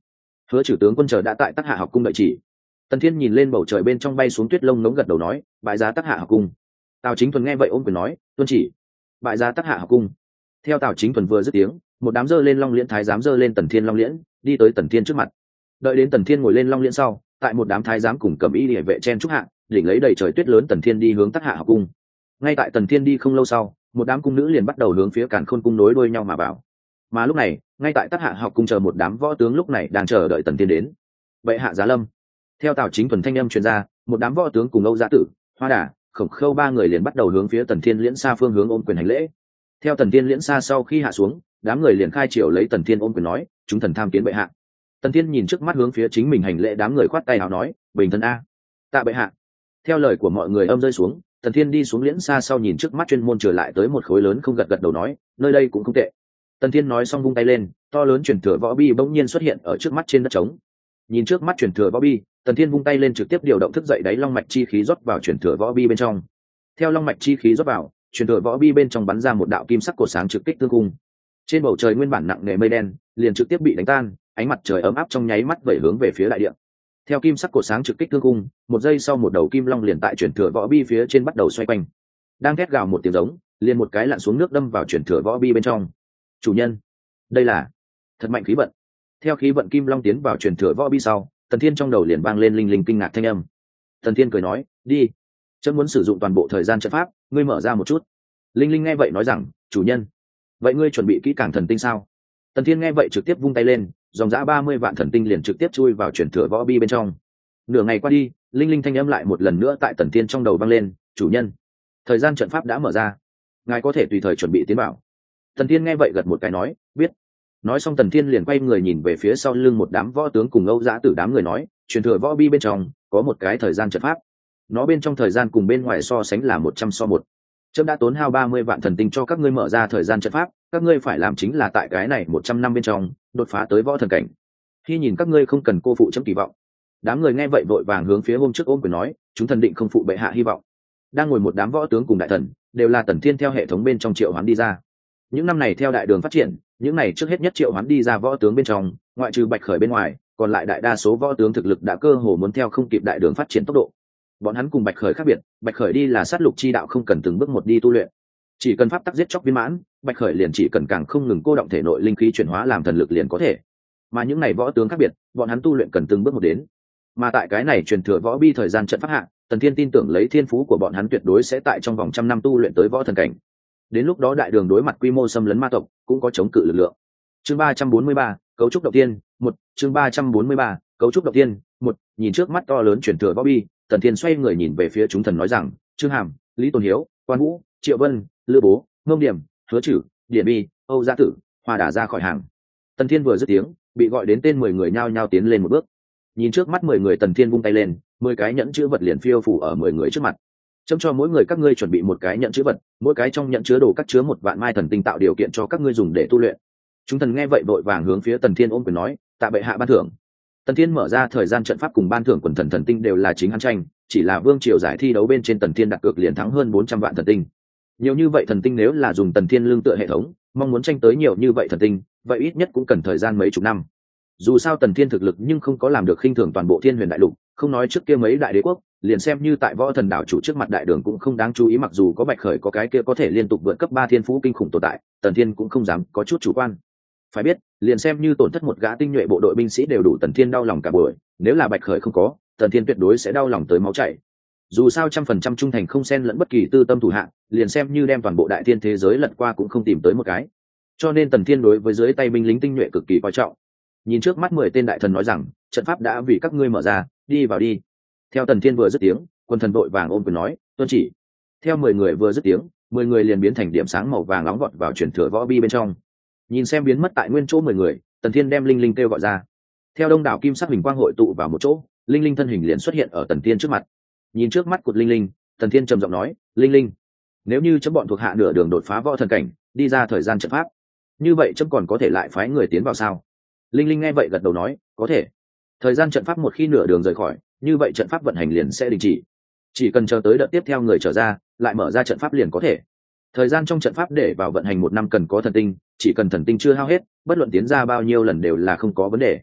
Hứa Trử tướng quân chờ đã tại Tắc Hạ học cung đợi chỉ. Tần Thiên nhìn lên bầu trời bên trong bay xuống tuyết lông ngống gật đầu nói, bại giá Tắc Hạ học cung. Tào Chính Thuần nghe vậy ôm quyền nói, tuân chỉ. Bại giá Tắc Hạ học cung. Theo Tào Chính Thuần vừa dứt tiếng, một đám dơ lên long liễn thái giám dơ lên Tần Thiên long liễn, đi tới Tần Thiên trước mặt. Đợi đến Tần Thiên ngồi lên long liễn sau, tại một đám thái giám cùng cầm y liễu vệ chen trúc hạ, đỉnh lấy đầy trời tuyết lớn Tần Thiên đi hướng Tắc Hạ học cung. Ngay tại Tần Thiên đi không lâu sau, một đám cung nữ liền bắt đầu hướng phía Càn Khôn cung nối đuôi nhau mà vào. Mà lúc này, ngay tại Tắc Hạ học cung chờ một đám võ tướng lúc này đang chờ đợi Tần Thiên đến. Bệ hạ giá lâm. Theo Tào Chính Thuần thanh âm truyền ra, một đám võ tướng cùng Âu Giá Tử, Hoa Đà, Khổng Khâu ba người liền bắt đầu hướng phía Tần Thiên liễn xa phương hướng ôm quyền hành lễ. Theo Tần Thiên liễn xa sau khi hạ xuống, đám người liền khai triều lấy Tần Thiên ôm quyền nói, chúng thần tham kiến bệ hạ. Tần Thiên nhìn trước mắt hướng phía chính mình hành lễ, đám người khoát tay áo nói, bình thân a. Tạ bệ hạ. Theo lời của mọi người âm rơi xuống, Tần Thiên đi xuống liễn xa sau nhìn trước mắt chuyên môn trở lại tới một khối lớn không gật gật đầu nói, nơi đây cũng không tệ. Tần Thiên nói xong vung tay lên, to lớn truyền thừa võ bi bỗng nhiên xuất hiện ở trước mắt trên đất trống. Nhìn trước mắt truyền thừa võ bi, Tần Thiên vung tay lên trực tiếp điều động thức dậy đáy long mạch chi khí rót vào truyền thừa võ bi bên trong. Theo long mạch chi khí rót vào, truyền thừa võ bi bên trong bắn ra một đạo kim sắc cột sáng trực kích tương cung. Trên bầu trời nguyên bản nặng nề mây đen, liền trực tiếp bị đánh tan, ánh mặt trời ấm áp trong nháy mắt vẩy hướng về phía đại địa. Theo kim sắc cột sáng trực kích tương cung, một giây sau một đầu kim long liền tại truyền thừa võ bi phía trên bắt đầu xoay quanh. Đang thét gào một tiếng giống, liền một cái lặn xuống nước đâm vào truyền thừa võ bi bên trong. Chủ nhân, đây là thật mạnh khí vận. Theo khí vận kim long tiến vào truyền thừa võ bi sau, Tần Thiên trong đầu liền vang lên linh linh kinh ngạc thanh âm. Tần Thiên cười nói, đi, chấm muốn sử dụng toàn bộ thời gian trận pháp, ngươi mở ra một chút. Linh linh nghe vậy nói rằng, chủ nhân, vậy ngươi chuẩn bị kỹ càng thần tinh sao? Tần Thiên nghe vậy trực tiếp vung tay lên, dòng dã 30 vạn thần tinh liền trực tiếp chui vào truyền thừa võ bi bên trong. Nửa ngày qua đi, linh linh thanh âm lại một lần nữa tại Tần Thiên trong đầu vang lên, chủ nhân, thời gian trận pháp đã mở ra, ngài có thể tùy thời chuẩn bị tiến vào. Tần Thiên nghe vậy gật một cái nói, biết. Nói xong Tần Thiên liền quay người nhìn về phía sau lưng một đám võ tướng cùng Âu Giá Tử đám người nói, truyền thừa võ bi bên trong có một cái thời gian trận pháp, nó bên trong thời gian cùng bên ngoài so sánh là 100:1. Trẫm đã tốn hao 30 vạn thần tinh cho các ngươi mở ra thời gian trận pháp, các ngươi phải làm chính là tại cái này 100 năm bên trong đột phá tới võ thần cảnh. Khi nhìn các ngươi không cần cô phụ trẫm kỳ vọng. Đám người nghe vậy vội vàng hướng phía hôm trước ôm quyền nói, chúng thần định không phụ bệ hạ hy vọng. Đang ngồi một đám võ tướng cùng đại thần, đều là Tần Thiên theo hệ thống bên trong triệu hoán đi ra. Những năm này theo đại đường phát triển, những này trước hết nhất triệu hoán đi ra võ tướng bên trong, ngoại trừ Bạch Khởi bên ngoài, còn lại đại đa số võ tướng thực lực đã cơ hồ muốn theo không kịp đại đường phát triển tốc độ. Bọn hắn cùng Bạch Khởi khác biệt, Bạch Khởi đi là sát lục chi đạo, không cần từng bước một đi tu luyện, chỉ cần pháp tắc giết chóc viên mãn, Bạch Khởi liền chỉ cần càng không ngừng cô động thể nội linh khí chuyển hóa làm thần lực liền có thể. Mà những này võ tướng khác biệt, bọn hắn tu luyện cần từng bước một đến. Mà tại cái này truyền thừa võ bi thời gian trận pháp hạ, Tần Thiên tin tưởng lấy thiên phú của bọn hắn tuyệt đối sẽ tại trong vòng 100 năm tu luyện tới võ thần cảnh. Đến lúc đó đại đường đối mặt quy mô xâm lấn ma tộc, cũng có chống cự lực lượng. Chương 343, cấu trúc đầu tiên, 1, chương 343, cấu trúc đầu tiên, 1, nhìn trước mắt to lớn truyền thừa võ bi, Tần Thiên xoay người nhìn về phía chúng thần nói rằng, Trương Hàm, Lý Tôn Hiếu, Quan Vũ, Triệu Vân, Lữ Bố, Ngông Điểm, Hứa Trử, Điển Bi, Âu Giá Tử, Hoa Đà ra khỏi hàng. Tần Thiên vừa dứt tiếng, bị gọi đến tên 10 người nhao nhao tiến lên một bước. Nhìn trước mắt 10 người, Tần Thiên vung tay lên, 10 cái nhẫn chứa vật liền phiêu phù ở 10 người trước mặt. Chấm cho mỗi người các ngươi chuẩn bị một cái nhẫn chứa vật, mỗi cái trong nhẫn chứa đồ cất chứa 1 vạn mai thần tinh tạo điều kiện cho các ngươi dùng để tu luyện. Chúng thần nghe vậy vội vàng hướng phía Tần Thiên ôm quyền nói, tạ bệ hạ ban thưởng. Tần Thiên mở ra thời gian trận pháp cùng ban thưởng quần thần thần tinh đều là chính hắn tranh, chỉ là vương triều giải thi đấu bên trên Tần Thiên đặt cược liền thắng hơn 400 vạn thần tinh. Nhiều như vậy thần tinh nếu là dùng Tần Thiên lương tựa hệ thống, mong muốn tranh tới nhiều như vậy thần tinh, vậy ít nhất cũng cần thời gian mấy chục năm. Dù sao Tần Thiên thực lực nhưng không có làm được khinh thường toàn bộ Thiên Huyền đại lục, không nói trước kia mấy đại đế quốc, liền xem như tại võ thần đảo chủ trước mặt đại đường cũng không đáng chú ý, mặc dù có Bạch Khởi có cái kia có thể liên tục vượt cấp 3 thiên phú kinh khủng tồn tại, Tần Thiên cũng không dám có chút chủ quan. Phải biết, liền xem như tổn thất một gã tinh nhuệ bộ đội binh sĩ đều đủ Tần Thiên đau lòng cả buổi, nếu là Bạch Khởi không có, Tần Thiên tuyệt đối sẽ đau lòng tới máu chảy. Dù sao 100% trung thành không xen lẫn bất kỳ tư tâm thủ hạ, liền xem như đem toàn bộ đại thiên thế giới lật qua cũng không tìm tới một cái. Cho nên Tần Thiên đối với dưới tay binh lính tinh nhuệ cực kỳ coi trọng. Nhìn trước mắt 10 tên đại thần nói rằng, trận pháp đã vì các ngươi mở ra, đi vào đi. Theo Tần Thiên vừa dứt tiếng, quân thần vội vàng ôm quyền nói, tuân chỉ. Theo 10 người vừa dứt tiếng, 10 người liền biến thành điểm sáng màu vàng nóng vọt vào truyền thừa võ bi bên trong. Nhìn xem biến mất tại nguyên chỗ 10 người, Tần Thiên đem linh linh kêu gọi ra. Theo đông đảo kim sắc hình quang hội tụ vào một chỗ, linh linh thân hình liền xuất hiện ở Tần Thiên trước mặt. Nhìn trước mắt cột linh linh, Tần Thiên trầm giọng nói, linh linh, nếu như chấm bọn thuộc hạ nửa đường đột phá võ thần cảnh, đi ra thời gian trận pháp, như vậy chấm còn có thể lại phái người tiến vào sao? Linh linh nghe vậy gật đầu nói, có thể. Thời gian trận pháp một khi nửa đường rời khỏi, như vậy trận pháp vận hành liền sẽ đình chỉ cần chờ tới đợt tiếp theo người trở ra, lại mở ra trận pháp liền có thể. Thời gian trong trận pháp để vào vận hành 1 năm cần có thần tinh, chỉ cần thần tinh chưa hao hết, bất luận tiến ra bao nhiêu lần đều là không có vấn đề.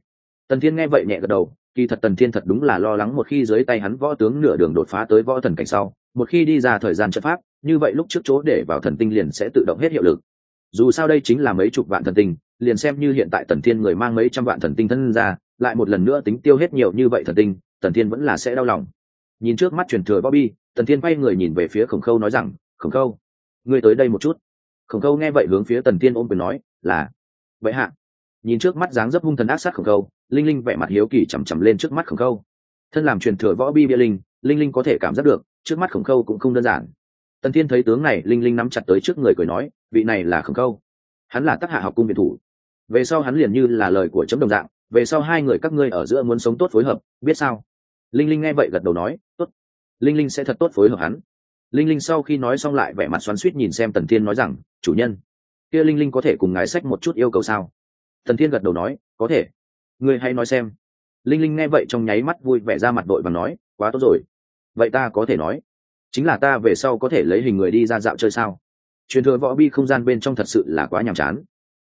Tần Thiên nghe vậy nhẹ gật đầu, kỳ thật Tần Thiên thật đúng là lo lắng một khi dưới tay hắn võ tướng nửa đường đột phá tới võ thần cảnh sau, một khi đi ra thời gian trận pháp, như vậy lúc trước chỗ để vào thần tinh liền sẽ tự động hết hiệu lực. Dù sao đây chính là mấy chục vạn thần tinh, liền xem như hiện tại Tần Thiên người mang mấy trăm vạn thần tinh thân ra, lại một lần nữa tính tiêu hết nhiều như vậy thần tinh, Tần Thiên vẫn là sẽ đau lòng. Nhìn trước mắt truyền thừa Bobby, Tần Thiên quay người nhìn về phía Khổng Khâu nói rằng, "Khổng Khâu, ngươi tới đây một chút." Khổng Khâu nghe vậy hướng phía Tần Thiên ôm quyền nói, "Là vậy hạ." Nhìn trước mắt dáng dấp hung thần ác sát Khổng Khâu, Linh Linh vẻ mặt hiếu kỳ chằm chằm lên trước mắt Khổng Khâu. Thân làm truyền thừa võ bi bia linh, Linh Linh có thể cảm giác được, trước mắt Khổng Khâu cũng không đơn giản. Tần Thiên thấy tướng này, Linh Linh nắm chặt tới trước người cười nói, "Vị này là Khổng Khâu, hắn là Tắc Hạ học cung viện thủ. Về sau hắn liền như là lời của chấm đồng dạng, về sau hai người các ngươi ở giữa muốn sống tốt phối hợp, biết sao?" Linh Linh nghe vậy gật đầu nói, "Tốt." Linh Linh sẽ thật tốt phối hợp hắn. Linh Linh sau khi nói xong lại vẻ mặt xoắn xuýt nhìn xem Tần Thiên nói rằng, "Chủ nhân, kia Linh Linh có thể cùng ngài xách một chút yêu cầu sao?" Tần Thiên gật đầu nói, "Có thể, ngươi hãy nói xem." Linh Linh nghe vậy trong nháy mắt vui vẻ ra mặt đội và nói, "Quá tốt rồi. Vậy ta có thể nói, chính là ta về sau có thể lấy hình người đi ra dạo chơi sao? Truyền thừa võ bi không gian bên trong thật sự là quá nhàm chán.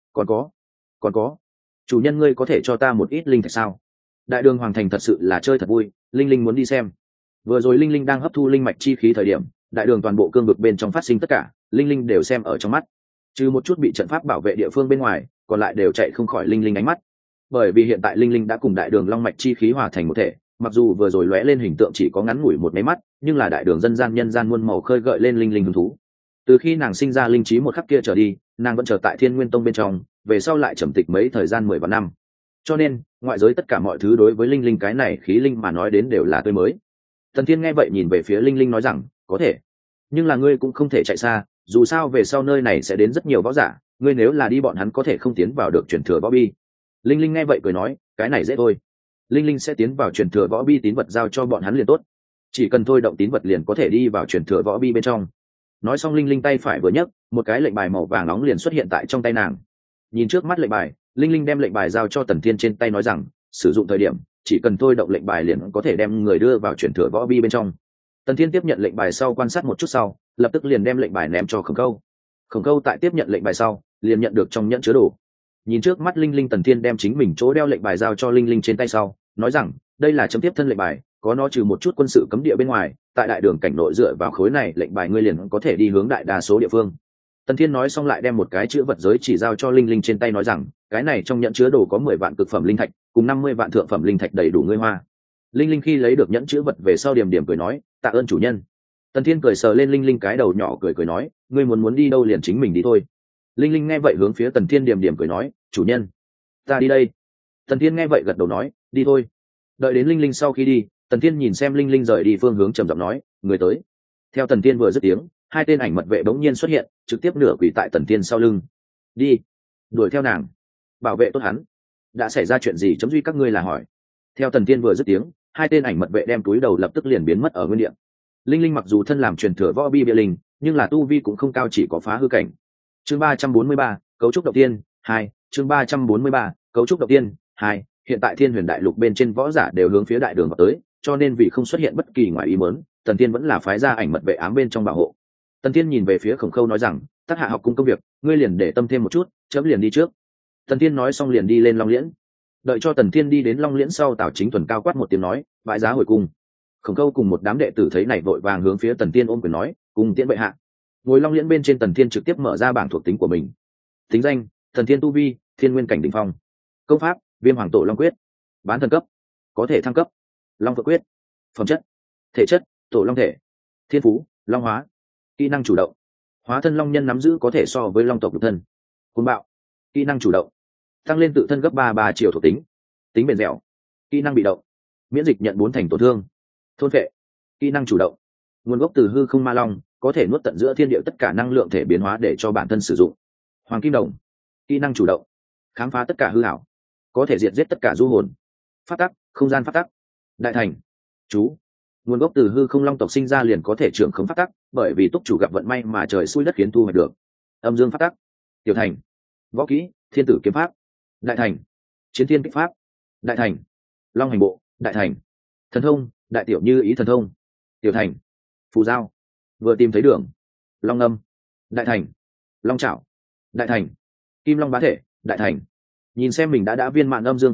Còn có, chủ nhân ngươi có thể cho ta một ít linh thạch sao? Đại đường hoàng thành thật sự là chơi thật vui, Linh Linh muốn đi xem." Vừa rồi Linh Linh đang hấp thu linh mạch chi khí thời điểm, đại đường toàn bộ cương vực bên trong phát sinh tất cả, Linh Linh đều xem ở trong mắt. Trừ một chút bị trận pháp bảo vệ địa phương bên ngoài, còn lại đều chạy không khỏi Linh Linh ánh mắt. Bởi vì hiện tại Linh Linh đã cùng đại đường long mạch chi khí hòa thành một thể, mặc dù vừa rồi lóe lên hình tượng chỉ có ngắn ngủi một mấy mắt, nhưng là đại đường dân gian nhân gian muôn màu khơi gợi lên Linh Linh hứng thú. Từ khi nàng sinh ra linh trí một khắc kia trở đi, nàng vẫn chờ tại Thiên Nguyên Tông bên trong, về sau lại trầm tịch mấy thời gian 10 vạn năm. Cho nên, ngoại giới tất cả mọi thứ đối với Linh Linh cái này khí linh mà nói đến đều là tươi mới. Tần Thiên nghe vậy nhìn về phía Linh Linh nói rằng, "Có thể, nhưng là ngươi cũng không thể chạy xa, dù sao về sau nơi này sẽ đến rất nhiều võ giả, ngươi nếu là đi bọn hắn có thể không tiến vào được truyền thừa võ bi." Linh Linh nghe vậy cười nói, "Cái này dễ thôi. Linh Linh sẽ tiến vào truyền thừa võ bi tín vật giao cho bọn hắn liền tốt, chỉ cần thôi động tín vật liền có thể đi vào truyền thừa võ bi bên trong." Nói xong Linh Linh tay phải vừa nhấc, một cái lệnh bài màu vàng nóng liền xuất hiện tại trong tay nàng. Nhìn trước mắt lệnh bài, Linh Linh đem lệnh bài giao cho Tần Thiên trên tay nói rằng, "Sử dụng thời điểm chỉ cần thôi động lệnh bài liền có thể đem người đưa vào truyền thừa võ bi bên trong." Tần Thiên tiếp nhận lệnh bài sau quan sát một chút sau, lập tức liền đem lệnh bài ném cho Khổng Câu. Khổng Câu tại tiếp nhận lệnh bài sau, liền nhận được trong nhẫn chứa đồ. Nhìn trước mắt Linh Linh, Tần Thiên đem chính mình chỗ đeo lệnh bài giao cho Linh Linh trên tay sau, nói rằng, "Đây là chấm tiếp thân lệnh bài, có nó trừ một chút quân sự cấm địa bên ngoài, tại đại đường cảnh nội dựa vào khối này lệnh bài ngươi liền có thể đi hướng đại đa số địa phương." Tần Thiên nói xong lại đem một cái chữ vật giới chỉ giao cho Linh Linh trên tay nói rằng, "Cái này trong nhẫn chứa đồ có 10 vạn cực phẩm linh thạch, cùng 50 vạn thượng phẩm linh thạch đầy đủ ngươi hoa." Linh Linh khi lấy được nhẫn chữ vật về sau điểm điểm cười nói, "Tạ ơn chủ nhân." Tần Thiên cười sờ lên Linh Linh cái đầu nhỏ cười nói, "Ngươi muốn đi đâu liền chính mình đi thôi." Linh Linh nghe vậy hướng phía Tần Thiên điểm điểm cười nói, "Chủ nhân, ta đi đây." Tần Thiên nghe vậy gật đầu nói, "Đi thôi." Đợi đến Linh Linh sau khi đi, Tần Thiên nhìn xem Linh Linh rời đi phương hướng trầm giọng nói, "Người tới." Theo Tần Thiên vừa dứt tiếng, hai tên ảnh mật vệ bỗng nhiên xuất hiện, trực tiếp nửa quỳ tại Tần Thiên sau lưng. "Đi, đuổi theo nàng, bảo vệ tốt hắn." "Đã xảy ra chuyện gì chấm duy các ngươi là hỏi?" Theo Tần Thiên vừa dứt tiếng, hai tên ảnh mật vệ đem túi đầu lập tức liền biến mất ở nguyên địa. Linh Linh mặc dù thân làm truyền thừa võ bi bia linh, nhưng là tu vi cũng không cao, chỉ có phá hư cảnh. Chương 343, cấu trúc đầu tiên 2, chương 343, cấu trúc đầu tiên 2, hiện tại Thiên Huyền Đại Lục bên trên võ giả đều hướng phía đại đường vào tới, cho nên vì không xuất hiện bất kỳ ngoài ý muốn, Tần Thiên vẫn là phái ra ảnh mật vệ ám bên trong bảo hộ. Tần Thiên nhìn về phía Khổng Khâu nói rằng, "Tắc Hạ học cung công việc, ngươi liền để tâm thêm một chút, chấm liền đi trước." Tần Thiên nói xong liền đi lên Long Liễn. Đợi cho Tần Thiên đi đến Long Liễn sau, Tào Chính Thuần cao quát một tiếng nói, "Bãi giá hồi cung." Khổng Khâu cùng một đám đệ tử thấy này vội vàng hướng phía Tần Thiên ôm quyền nói, "Cùng tiễn bệ hạ." Ngồi Long Liễn bên trên, Tần Thiên trực tiếp mở ra bảng thuộc tính của mình. Tính danh: Tần Thiên, tu vi Thiên Nguyên cảnh đỉnh phong. Công pháp: Viêm Hoàng Tổ Long Quyết. Bán thần cấp, có thể thăng cấp. Long Phượng Quyết. Phẩm chất: thể chất Tổ Long thể. Thiên phú: Long hóa. Kỹ năng chủ động: hóa thân long nhân nắm giữ có thể so với long tộc lục thân. Cuồng bạo. Kỹ năng chủ động: tăng lên tự thân gấp 3 triệu thuộc tính. Tính bền dẻo. Kỹ năng bị động: miễn dịch nhận 4 thành tổn thương. Thôn phệ. Kỹ năng chủ động: nguồn gốc từ hư không ma long, có thể nuốt tận giữa thiên địa tất cả năng lượng thể biến hóa để cho bản thân sử dụng. Hoàng kim đồng. Kỹ năng chủ động: khám phá tất cả hư ảo, có thể diệt giết tất cả du hồn. Pháp tắc: không gian pháp tắc. Đại thành. Chú: nguồn gốc từ hư không long tộc sinh ra liền có thể trưởng khống pháp tắc, bởi vì túc chủ gặp vận may mà trời xui đất khiến thu hoạch được. Âm dương pháp tắc. Tiểu thành. Võ kỹ: thiên tử kiếm pháp. Đại thành. Chiến thiên kích pháp. Đại thành. Long hành bộ. Đại thành. Thần thông: đại tiểu như ý thần thông. Tiểu thành. Phù giao. Vừa tìm thấy đường. Long âm. Đại thành. Long trảo. Đại thành. Kim long bá thể. Đại thành. Nhìn xem mình đã viên mãn âm dương pháp tắc,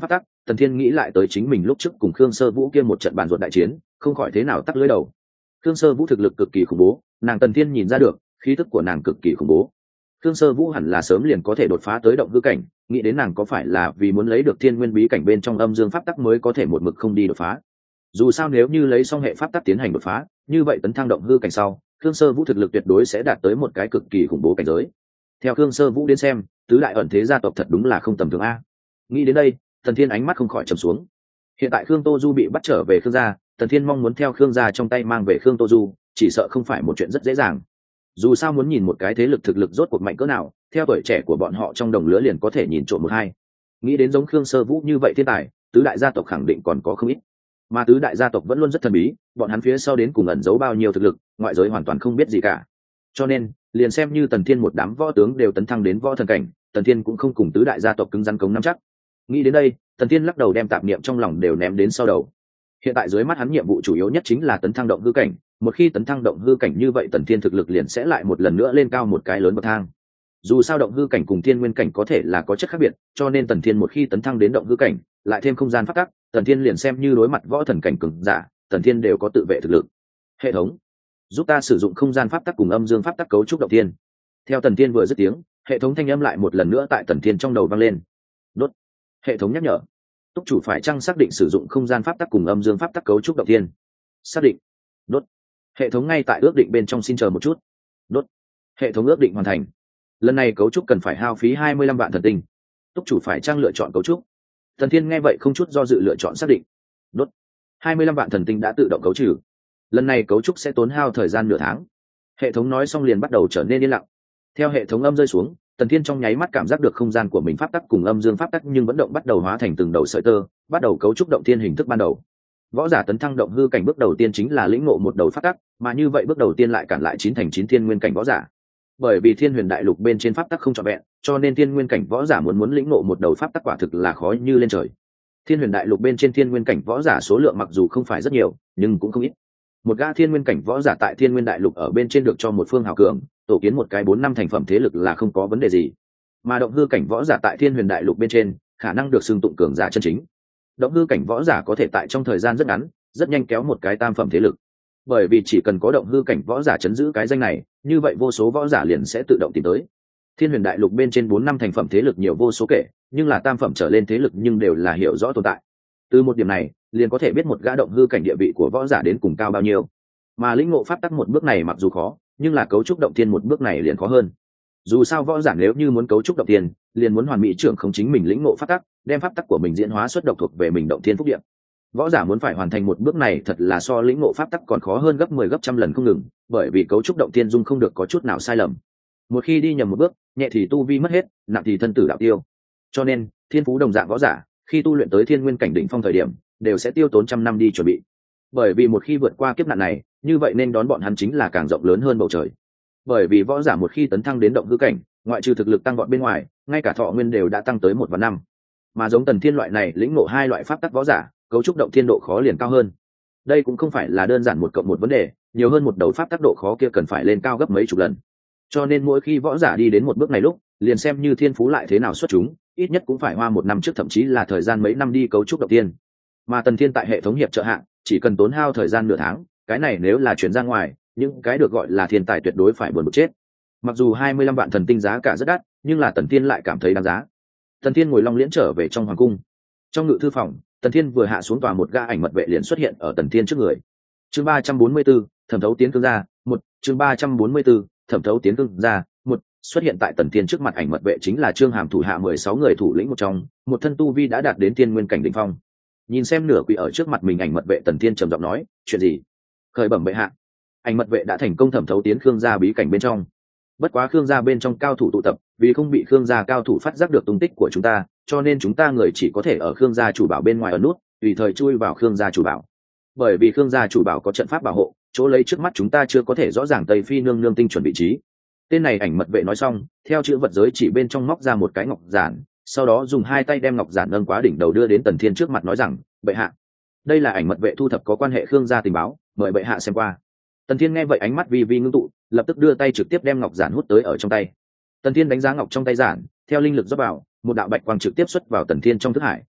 Tần Thiên nghĩ lại tới chính mình lúc trước cùng Khương Sơ Vũ kia một trận bàn ruột đại chiến, không khỏi thế nào tắc lưỡi đầu. Khương Sơ Vũ thực lực cực kỳ khủng bố, nàng Tần Thiên nhìn ra được, khí tức của nàng cực kỳ khủng bố. Khương Sơ Vũ hẳn là sớm liền có thể đột phá tới động hư cảnh, nghĩ đến nàng có phải là vì muốn lấy được thiên nguyên bí cảnh bên trong âm dương pháp tắc mới có thể một mực không đi đột phá. Dù sao nếu như lấy xong hệ pháp tắc tiến hành đột phá, như vậy tấn thăng động hư cảnh sau, Khương Sơ Vũ thực lực tuyệt đối sẽ đạt tới một cái cực kỳ khủng bố cảnh giới. Theo Khương Sơ Vũ đến xem, tứ đại ẩn thế gia tộc thật đúng là không tầm thường a. Nghĩ đến đây, Tần Thiên ánh mắt không khỏi trầm xuống. Hiện tại Khương Tô Du bị bắt trở về Khương gia, Tần Thiên mong muốn theo Khương gia trong tay mang về Khương Tô Du, chỉ sợ không phải một chuyện rất dễ dàng. Dù sao muốn nhìn một cái thế lực thực lực rốt cuộc mạnh cỡ nào, theo tuổi trẻ của bọn họ trong đồng lứa liền có thể nhìn trộm một hai. Nghĩ đến giống Khương Sơ Vũ như vậy thiên tài, tứ đại gia tộc khẳng định còn có không ít. Mà tứ đại gia tộc vẫn luôn rất thần bí, bọn hắn phía sau đến cùng ẩn giấu bao nhiêu thực lực, ngoại giới hoàn toàn không biết gì cả. Cho nên, liền xem như Tần Thiên một đám võ tướng đều tấn thăng đến võ thần cảnh, Tần Thiên cũng không cùng tứ đại gia tộc cứng rắn cống nắm chắc. Nghĩ đến đây, Tần Thiên lắc đầu đem tạp niệm trong lòng đều ném đến sau đầu. Hiện tại dưới mắt hắn nhiệm vụ chủ yếu nhất chính là tấn thăng động hư cảnh, một khi tấn thăng động hư cảnh như vậy Tần Thiên thực lực liền sẽ lại một lần nữa lên cao một cái lớn bậc thang. Dù sao động hư cảnh cùng thiên nguyên cảnh có thể là có chất khác biệt, cho nên Tần Thiên một khi tấn thăng đến động hư cảnh, lại thêm không gian pháp tắc, Tần Thiên liền xem như đối mặt võ thần cảnh cường giả, Tần Thiên đều có tự vệ thực lực. Hệ thống, giúp ta sử dụng không gian pháp tắc cùng âm dương pháp tắc cấu trúc động thiên. Theo Tần Thiên vừa dứt tiếng, hệ thống thanh âm lại một lần nữa tại Tần Thiên trong đầu vang lên. Đốt. Hệ thống nhắc nhở, túc chủ phải chăng xác định sử dụng không gian pháp tắc cùng âm dương pháp tắc cấu trúc động thiên? Xác định. Đốt. Hệ thống ngay tại ước định bên trong, xin chờ một chút. Đốt. Hệ thống ước định hoàn thành. Lần này cấu trúc cần phải hao phí 25 vạn thần tinh. Túc chủ phải chăng lựa chọn cấu trúc? Tần Thiên nghe vậy không chút do dự lựa chọn xác định. Đốt. 25 vạn thần tinh đã tự động cấu trừ. Lần này cấu trúc sẽ tốn hao thời gian nửa tháng. Hệ thống nói xong liền bắt đầu trở nên yên lặng. Theo hệ thống âm rơi xuống, Tần Thiên trong nháy mắt cảm giác được không gian của mình pháp tắc cùng âm dương pháp tắc nhưng vẫn động bắt đầu hóa thành từng đầu sợi tơ, bắt đầu cấu trúc động thiên hình thức ban đầu. Võ giả tấn thăng động hư cảnh bước đầu tiên chính là lĩnh ngộ một đầu pháp tắc, mà như vậy bước đầu tiên lại cản lại 9 thành 9 thiên nguyên cảnh võ giả. Bởi vì Thiên Huyền Đại Lục bên trên pháp tắc không trọn vẹn, cho nên thiên nguyên cảnh võ giả muốn lĩnh ngộ một đầu pháp tắc quả thực là khó như lên trời. Thiên Huyền Đại Lục bên trên thiên nguyên cảnh võ giả số lượng mặc dù không phải rất nhiều, nhưng cũng không ít. Một gã thiên nguyên cảnh võ giả tại Thiên Nguyên Đại Lục ở bên trên được cho một phương hào cường, tổ kiến một cái 4 năm thành phẩm thế lực là không có vấn đề gì. Mà động hư cảnh võ giả tại Thiên Huyền Đại Lục bên trên, khả năng được xưng tụng cường giả chân chính. Động hư cảnh võ giả có thể tại trong thời gian rất ngắn, rất nhanh kéo một cái tam phẩm thế lực. Bởi vì chỉ cần có động hư cảnh võ giả chấn giữ cái danh này, như vậy vô số võ giả liền sẽ tự động tìm tới. Thiên Huyền Đại Lục bên trên 4 năm thành phẩm thế lực nhiều vô số kể, nhưng là tam phẩm trở lên thế lực nhưng đều là hiểu rõ tồn tại. Từ một điểm này, liền có thể biết một gã động hư cảnh địa vị của võ giả đến cùng cao bao nhiêu. Mà lĩnh ngộ pháp tắc một bước này mặc dù khó, nhưng là cấu trúc động thiên một bước này liền khó hơn. Dù sao võ giả nếu như muốn cấu trúc động thiên, liền muốn hoàn mỹ trưởng không chính mình lĩnh ngộ pháp tắc, đem pháp tắc của mình diễn hóa xuất độc thuộc về mình động thiên phúc địa. Võ giả muốn phải hoàn thành một bước này thật là so lĩnh ngộ pháp tắc còn khó hơn gấp 10 gấp trăm lần không ngừng, bởi vì cấu trúc động thiên dung không được có chút nào sai lầm. Một khi đi nhầm một bước, nhẹ thì tu vi mất hết, nặng thì thân tử đạo tiêu. Cho nên, thiên phú đồng dạng võ giả, khi tu luyện tới thiên nguyên cảnh đỉnh phong thời điểm, đều sẽ tiêu tốn trăm năm đi chuẩn bị. Bởi vì một khi vượt qua kiếp nạn này, như vậy nên đón bọn hắn chính là càng rộng lớn hơn bầu trời. Bởi vì võ giả một khi tấn thăng đến động hư cảnh, ngoại trừ thực lực tăng vọt bên ngoài, ngay cả thọ nguyên đều đã tăng tới 1 và 5. Mà giống Tần Thiên loại này lĩnh ngộ hai loại pháp tắc võ giả, cấu trúc động thiên độ khó liền cao hơn. Đây cũng không phải là đơn giản 1+1 vấn đề, nhiều hơn một đầu pháp tắc độ khó kia cần phải lên cao gấp mấy chục lần. Cho nên mỗi khi võ giả đi đến một bước này lúc, liền xem như thiên phú lại thế nào xuất chúng, ít nhất cũng phải hoa 1 năm trước thậm chí là thời gian mấy năm đi cấu trúc động thiên. Mà Tần Thiên tại hệ thống hiệp trợ hạng, chỉ cần tốn hao thời gian nửa tháng, cái này nếu là chuyển ra ngoài, những cái được gọi là thiên tài tuyệt đối phải buồn bực chết. Mặc dù 25 vạn thần tinh giá cả rất đắt, nhưng là Tần Thiên lại cảm thấy đáng giá. Tần Thiên ngồi long liễn trở về trong hoàng cung. Trong ngự thư phòng, Tần Thiên vừa hạ xuống tòa, một gã ảnh mật vệ liền xuất hiện ở Tần Thiên trước người. Chương 344, thẩm thấu tiến cương gia, 1, chương 344, thẩm thấu tiến cương gia, 1, xuất hiện tại Tần Thiên trước mặt ảnh mật vệ chính là Trương Hàm thủ hạ 16 người thủ lĩnh một trong, một thân tu vi đã đạt đến tiên nguyên cảnh đỉnh phong. Nhìn xem nửa quỳ ở trước mặt mình ảnh mật vệ, Tần Thiên trầm giọng nói, chuyện gì? Khởi bẩm bệ hạ, ảnh mật vệ đã thành công thẩm thấu tiến Khương gia bí cảnh bên trong. Bất quá Khương gia bên trong cao thủ tụ tập, vì không bị Khương gia cao thủ phát giác được tung tích của chúng ta, cho nên chúng ta người chỉ có thể ở Khương gia chủ bảo bên ngoài ở nút, tùy thời chui vào Khương gia chủ bảo. Bởi vì Khương gia chủ bảo có trận pháp bảo hộ, chỗ lấy trước mắt chúng ta chưa có thể rõ ràng Tây Phi nương nương tinh chuẩn vị trí. Tên này ảnh mật vệ nói xong, theo chữ vật giới chỉ bên trong móc ra một cái ngọc giản, sau đó dùng hai tay đem ngọc giản nâng quá đỉnh đầu đưa đến Tần Thiên trước mặt, nói rằng, bệ hạ, đây là ảnh mật vệ thu thập có quan hệ Khương gia tình báo, mời bệ hạ xem qua. Tần Thiên nghe vậy ánh mắt vi vi ngưng tụ, lập tức đưa tay trực tiếp đem ngọc giản hút tới ở trong tay. Tần Thiên đánh giá ngọc trong tay giản, theo linh lực rót vào, một đạo bạch quang trực tiếp xuất vào Tần Thiên trong thức hải.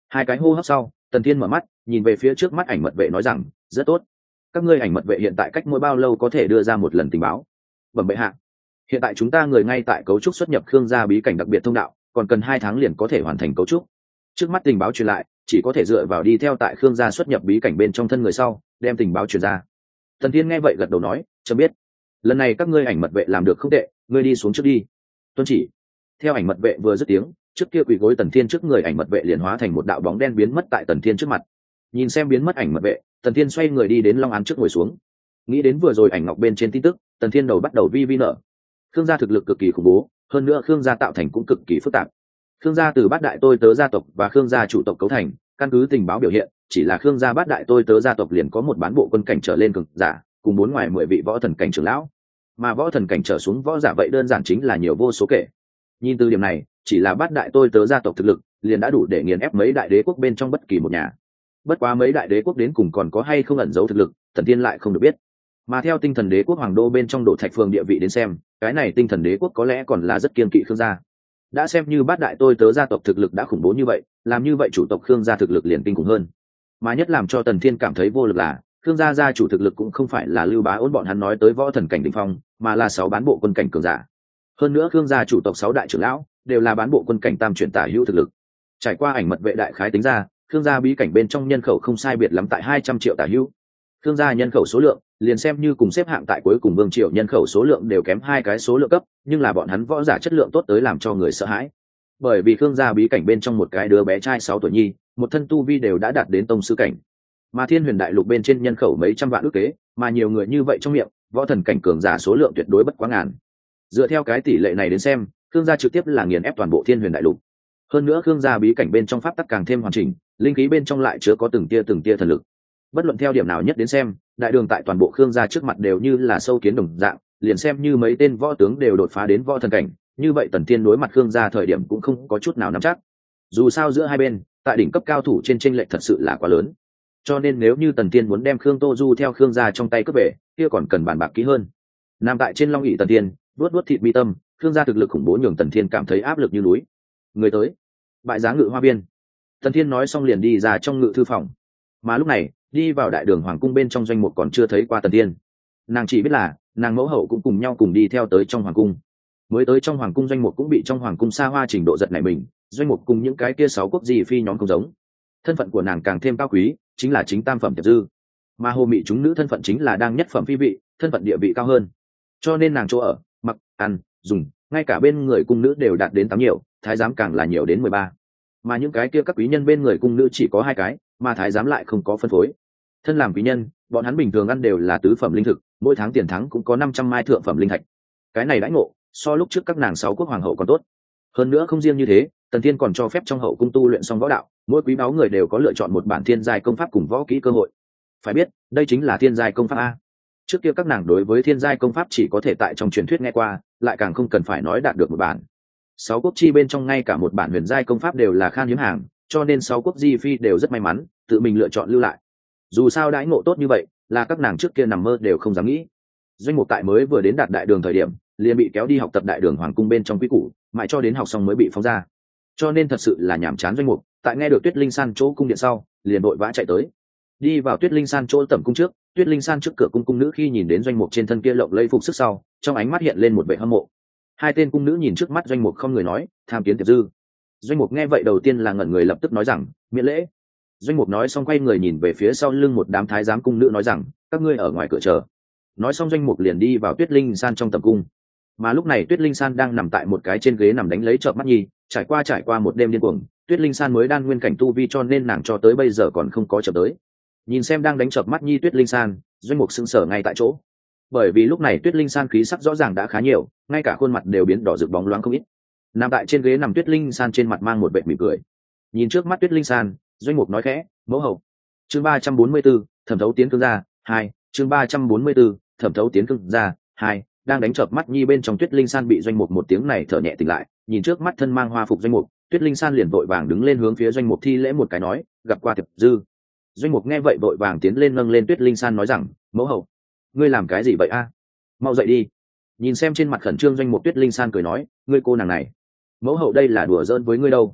Hai cái hô hấp sau, Tần Thiên mở mắt nhìn về phía trước mắt ảnh mật vệ nói rằng, rất tốt, các ngươi ảnh mật vệ hiện tại cách mỗi bao lâu có thể đưa ra một lần tình báo? Bẩm bệ hạ, hiện tại chúng ta người ngay tại cấu trúc xuất nhập Khương gia bí cảnh đặc biệt thông đạo, còn cần 2 tháng liền có thể hoàn thành cấu trúc. Trước mắt tình báo truyền lại chỉ có thể dựa vào đi theo tại Khương gia xuất nhập bí cảnh bên trong thân người sau đem tình báo truyền ra. Tần Thiên nghe vậy gật đầu nói, chấm biết, lần này các ngươi ảnh mật vệ làm được không tệ, ngươi đi xuống trước đi. Tuân chỉ. Theo ảnh mật vệ vừa dứt tiếng, trước kia quỳ gối Tần Thiên trước người ảnh mật vệ liền hóa thành một đạo bóng đen biến mất tại Tần Thiên trước mặt. Nhìn xem biến mất ảnh mật vệ, Tần Thiên xoay người đi đến long án trước ngồi xuống. Nghĩ đến vừa rồi ảnh ngọc bên trên tin tức, Tần Thiên đầu bắt đầu vi vi nở. Khương gia thực lực cực kỳ khủng bố, hơn nữa Khương gia tạo thành cũng cực kỳ phức tạp. Khương gia từ bát đại tôi tớ gia tộc và Khương gia chủ tộc cấu thành, căn cứ tình báo biểu hiện, chỉ là Khương gia bát đại tôi tớ gia tộc liền có một bán bộ quân cảnh trở lên cường giả, cùng 4 ngoài 10 vị võ thần cảnh trưởng lão. Mà võ thần cảnh trở xuống võ giả vậy đơn giản chính là nhiều vô số kể. Nhìn từ điểm này, chỉ là bát đại tôi tớ gia tộc thực lực, liền đã đủ để nghiền ép mấy đại đế quốc bên trong bất kỳ một nhà. Bất quá mấy đại đế quốc đến cùng còn có hay không ẩn giấu thực lực, Tần Thiên lại không được biết. Mà theo tinh thần đế quốc hoàng đô bên trong Đổ Thạch Phường địa vị đến xem, cái này tinh thần đế quốc có lẽ còn là rất kiên kỵ Khương gia. Đã xem như bát đại tôi tớ gia tộc thực lực đã khủng bố như vậy, làm như vậy chủ tộc Khương gia thực lực liền kinh khủng hơn. Mà nhất làm cho Tần Thiên cảm thấy vô lực là, Khương gia gia chủ thực lực cũng không phải là Lưu Bá Ôn bọn hắn nói tới võ thần cảnh đỉnh phong, mà là 6 bán bộ quân cảnh cường giả. Hơn nữa Khương gia chủ tộc 6 đại trưởng lão đều là bán bộ quân cảnh tam chuyển tả hữu thực lực. Trải qua ảnh mật vệ đại khái tính ra, Khương gia bí cảnh bên trong nhân khẩu không sai biệt lắm tại 200 triệu tả hữu. Khương gia nhân khẩu số lượng liền xem như cùng xếp hạng tại cuối cùng vương triều nhân khẩu số lượng đều kém 2 cái số lượng cấp, nhưng là bọn hắn võ giả chất lượng tốt tới làm cho người sợ hãi. Bởi vì Khương gia bí cảnh bên trong một cái đứa bé trai 6 tuổi nhi, một thân tu vi đều đã đạt đến tông sư cảnh. Mà Thiên Huyền đại lục bên trên nhân khẩu mấy trăm vạn ước kế, mà nhiều người như vậy trong miệng, võ thần cảnh cường giả số lượng tuyệt đối bất quá ngàn. Dựa theo cái tỷ lệ này đến xem, Khương gia trực tiếp là nghiền ép toàn bộ Thiên Huyền đại lục. Hơn nữa Khương gia bí cảnh bên trong pháp tắc càng thêm hoàn chỉnh, linh khí bên trong lại chứa có từng tia thần lực. Bất luận theo điểm nào nhất đến xem, đại đường tại toàn bộ Khương gia trước mặt đều như là sâu kiến đồng dạng, liền xem như mấy tên võ tướng đều đột phá đến võ thần cảnh, như vậy Tần Thiên đối mặt Khương gia thời điểm cũng không có chút nào nắm chắc. Dù sao giữa hai bên, tại đỉnh cấp cao thủ trên chênh lệch thật sự là quá lớn. Cho nên nếu như Tần Thiên muốn đem Khương Tô Du theo Khương gia trong tay cướp về, kia còn cần bàn bạc kỹ hơn. Nằm tại trên long ỷ Tần Thiên, vuốt thịt mi tâm, Khương gia thực lực khủng bố nhường Tần Thiên cảm thấy áp lực như núi. Người tới, bại giá ngự hoa viên. Tần Thiên nói xong liền đi ra trong ngự thư phòng. Mà lúc này, đi vào đại đường hoàng cung bên trong doanh mục còn chưa thấy qua Tần Thiên. Nàng chỉ biết là nàng mẫu hậu cũng cùng nhau cùng đi theo tới trong hoàng cung. Mới tới trong hoàng cung doanh mục cũng bị trong hoàng cung xa hoa trình độ giật nảy mình, doanh mục cùng những cái kia 6 quốc di phi nhóm không giống. Thân phận của nàng càng thêm cao quý, chính là chính tam phẩm tiệp dư. Mà hồ mị chúng nữ thân phận chính là đang nhất phẩm phi vị, thân phận địa vị cao hơn. Cho nên nàng chỗ ở, mặc, ăn, dùng, ngay cả bên người cung nữ đều đạt đến 8 nhiều, thái giám càng là nhiều đến 13. Mà những cái kia các quý nhân bên người cung nữ chỉ có 2 cái, mà thái giám lại không có phân phối. Thân làm quý nhân, bọn hắn bình thường ăn đều là tứ phẩm linh thực, mỗi tháng tiền thắng cũng có 500 mai thượng phẩm linh thạch. Cái này đãi ngộ, so lúc trước các nàng 6 quốc hoàng hậu còn tốt. Hơn nữa không riêng như thế, Tần Thiên còn cho phép trong hậu cung tu luyện xong võ đạo, mỗi quý báu người đều có lựa chọn một bản thiên giai công pháp cùng võ kỹ cơ hội. Phải biết, đây chính là thiên giai công pháp a. Trước kia các nàng đối với thiên giai công pháp chỉ có thể tại trong truyền thuyết nghe qua, lại càng không cần phải nói đạt được một bản. 6 quốc chi bên trong ngay cả một bản huyền giai công pháp đều là khan hiếm hàng, cho nên 6 quốc di phi đều rất may mắn, tự mình lựa chọn lưu lại. Dù sao đãi ngộ tốt như vậy, là các nàng trước kia nằm mơ đều không dám nghĩ. Doanh mục tại mới vừa đến đạt đại đường thời điểm, liền bị kéo đi học tập đại đường hoàng cung bên trong quý củ, mãi cho đến học xong mới bị phóng ra. Cho nên thật sự là nhàm chán doanh mục, tại nghe được Tuyết Linh San chỗ cung điện sau, liền vội vã chạy tới. Đi vào Tuyết Linh San chỗ tẩm cung trước, Tuyết Linh San trước cửa cung cung nữ khi nhìn đến doanh mục trên thân kia lộng lẫy phục sức sau, trong ánh mắt hiện lên một vẻ hâm mộ. Hai tên cung nữ nhìn trước mắt doanh mục không người nói, tham kiến tiệp dư. Doanh mục nghe vậy đầu tiên là ngẩn người, lập tức nói rằng, miễn lễ. Doanh mục nói xong quay người nhìn về phía sau lưng một đám thái giám cung nữ nói rằng, các ngươi ở ngoài cửa chờ. Nói xong doanh mục liền đi vào Tuyết Linh San trong tẩm cung. Mà lúc này Tuyết Linh San đang nằm tại một cái trên ghế nằm đánh lấy chợp mắt nhi, trải qua một đêm điên cuồng, Tuyết Linh San mới đan nguyên cảnh tu vi, cho nên nàng cho tới bây giờ còn không có chợp tới. Nhìn xem đang đánh chợp mắt nhi Tuyết Linh San, doanh mục sững sờ ngay tại chỗ. Bởi vì lúc này Tuyết Linh San khí sắc rõ ràng đã khá nhiều, ngay cả khuôn mặt đều biến đỏ rực bóng loáng không ít. Nằm tại trên ghế nằm Tuyết Linh San trên mặt mang một vẻ mỉm cười. Nhìn trước mắt Tuyết Linh San, doanh mục nói khẽ, mẫu hậu. Chương 344, thẩm thấu tiến cương gia 2, chương 344, thẩm thấu tiến cương gia 2. Đang đánh chợp mắt nhi bên trong Tuyết Linh San bị doanh mục một tiếng này thở nhẹ tỉnh lại, nhìn trước mắt thân mang hoa phục doanh mục, Tuyết Linh San liền vội vàng đứng lên hướng phía doanh mục thi lễ một cái nói, gặp qua tiệp dư. Doanh mục nghe vậy vội vàng tiến lên nâng lên Tuyết Linh San nói rằng, mẫu hậu, ngươi làm cái gì vậy a? Mau dậy đi. Nhìn xem trên mặt khẩn trương doanh mục, Tuyết Linh San cười nói, ngươi cô nàng này, mẫu hậu đây là đùa giỡn với ngươi đâu.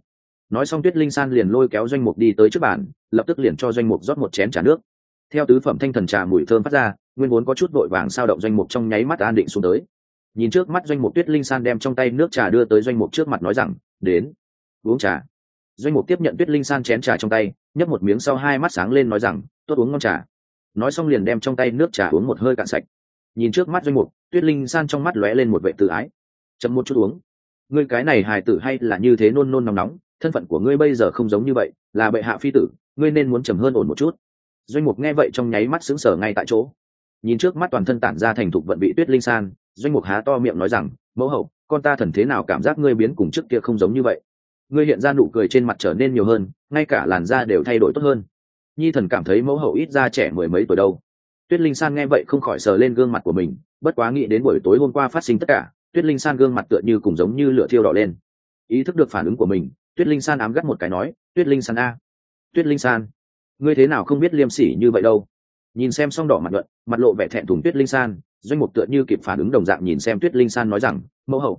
nói xong Tuyết Linh San liền lôi kéo Doanh Mục đi tới trước bàn, lập tức liền cho Doanh Mục rót một chén trà nước. Theo tứ phẩm thanh thần trà mùi thơm phát ra, nguyên vốn có chút vội vàng sao động Doanh Mục trong nháy mắt an định xuống tới. Nhìn trước mắt Doanh Mục, Tuyết Linh San đem trong tay nước trà đưa tới Doanh Mục trước mặt nói rằng, đến uống trà. Doanh Mục tiếp nhận Tuyết Linh San chén trà trong tay, nhấp một miếng sau hai mắt sáng lên nói rằng, tốt, uống ngon trà. Nói xong liền đem trong tay nước trà uống một hơi cạn sạch. Nhìn trước mắt Doanh Mục, Tuyết Linh San trong mắt lóe lên một vẻ tự ái. Chậm một chút uống. Ngươi cái này hài tử hay là như thế nôn nôn nóng nóng, thân phận của ngươi bây giờ không giống như vậy, là bệ hạ phi tử, ngươi nên muốn trầm hơn ổn một chút. Doanh Mục nghe vậy trong nháy mắt sững sờ ngay tại chỗ. Nhìn trước mắt toàn thân tản ra thành thục vận vị Tuyết Linh San, Doanh Mục há to miệng nói rằng, mẫu hậu, con ta thần thế nào cảm giác ngươi biến cùng trước kia không giống như vậy. Ngươi hiện ra nụ cười trên mặt trở nên nhiều hơn, ngay cả làn da đều thay đổi tốt hơn. Nhi thần cảm thấy mẫu hậu ít ra trẻ mười mấy tuổi đâu. Tuyết Linh San nghe vậy không khỏi sờ lên gương mặt của mình, bất quá nghĩ đến buổi tối hôm qua phát sinh tất cả, Tuyết Linh San gương mặt tựa như cùng giống như lửa thiêu đỏ lên. Ý thức được phản ứng của mình, Tuyết Linh San ám gắt một cái nói, Tuyết Linh San a, Tuyết Linh San, ngươi thế nào không biết liêm sỉ như vậy đâu. Nhìn xem xong đỏ mặt nhuận, mặt lộ vẻ thẹn thùng Tuyết Linh San, Doanh Mục tựa như kịp phản ứng đồng dạng nhìn xem Tuyết Linh San nói rằng, mẫu hậu,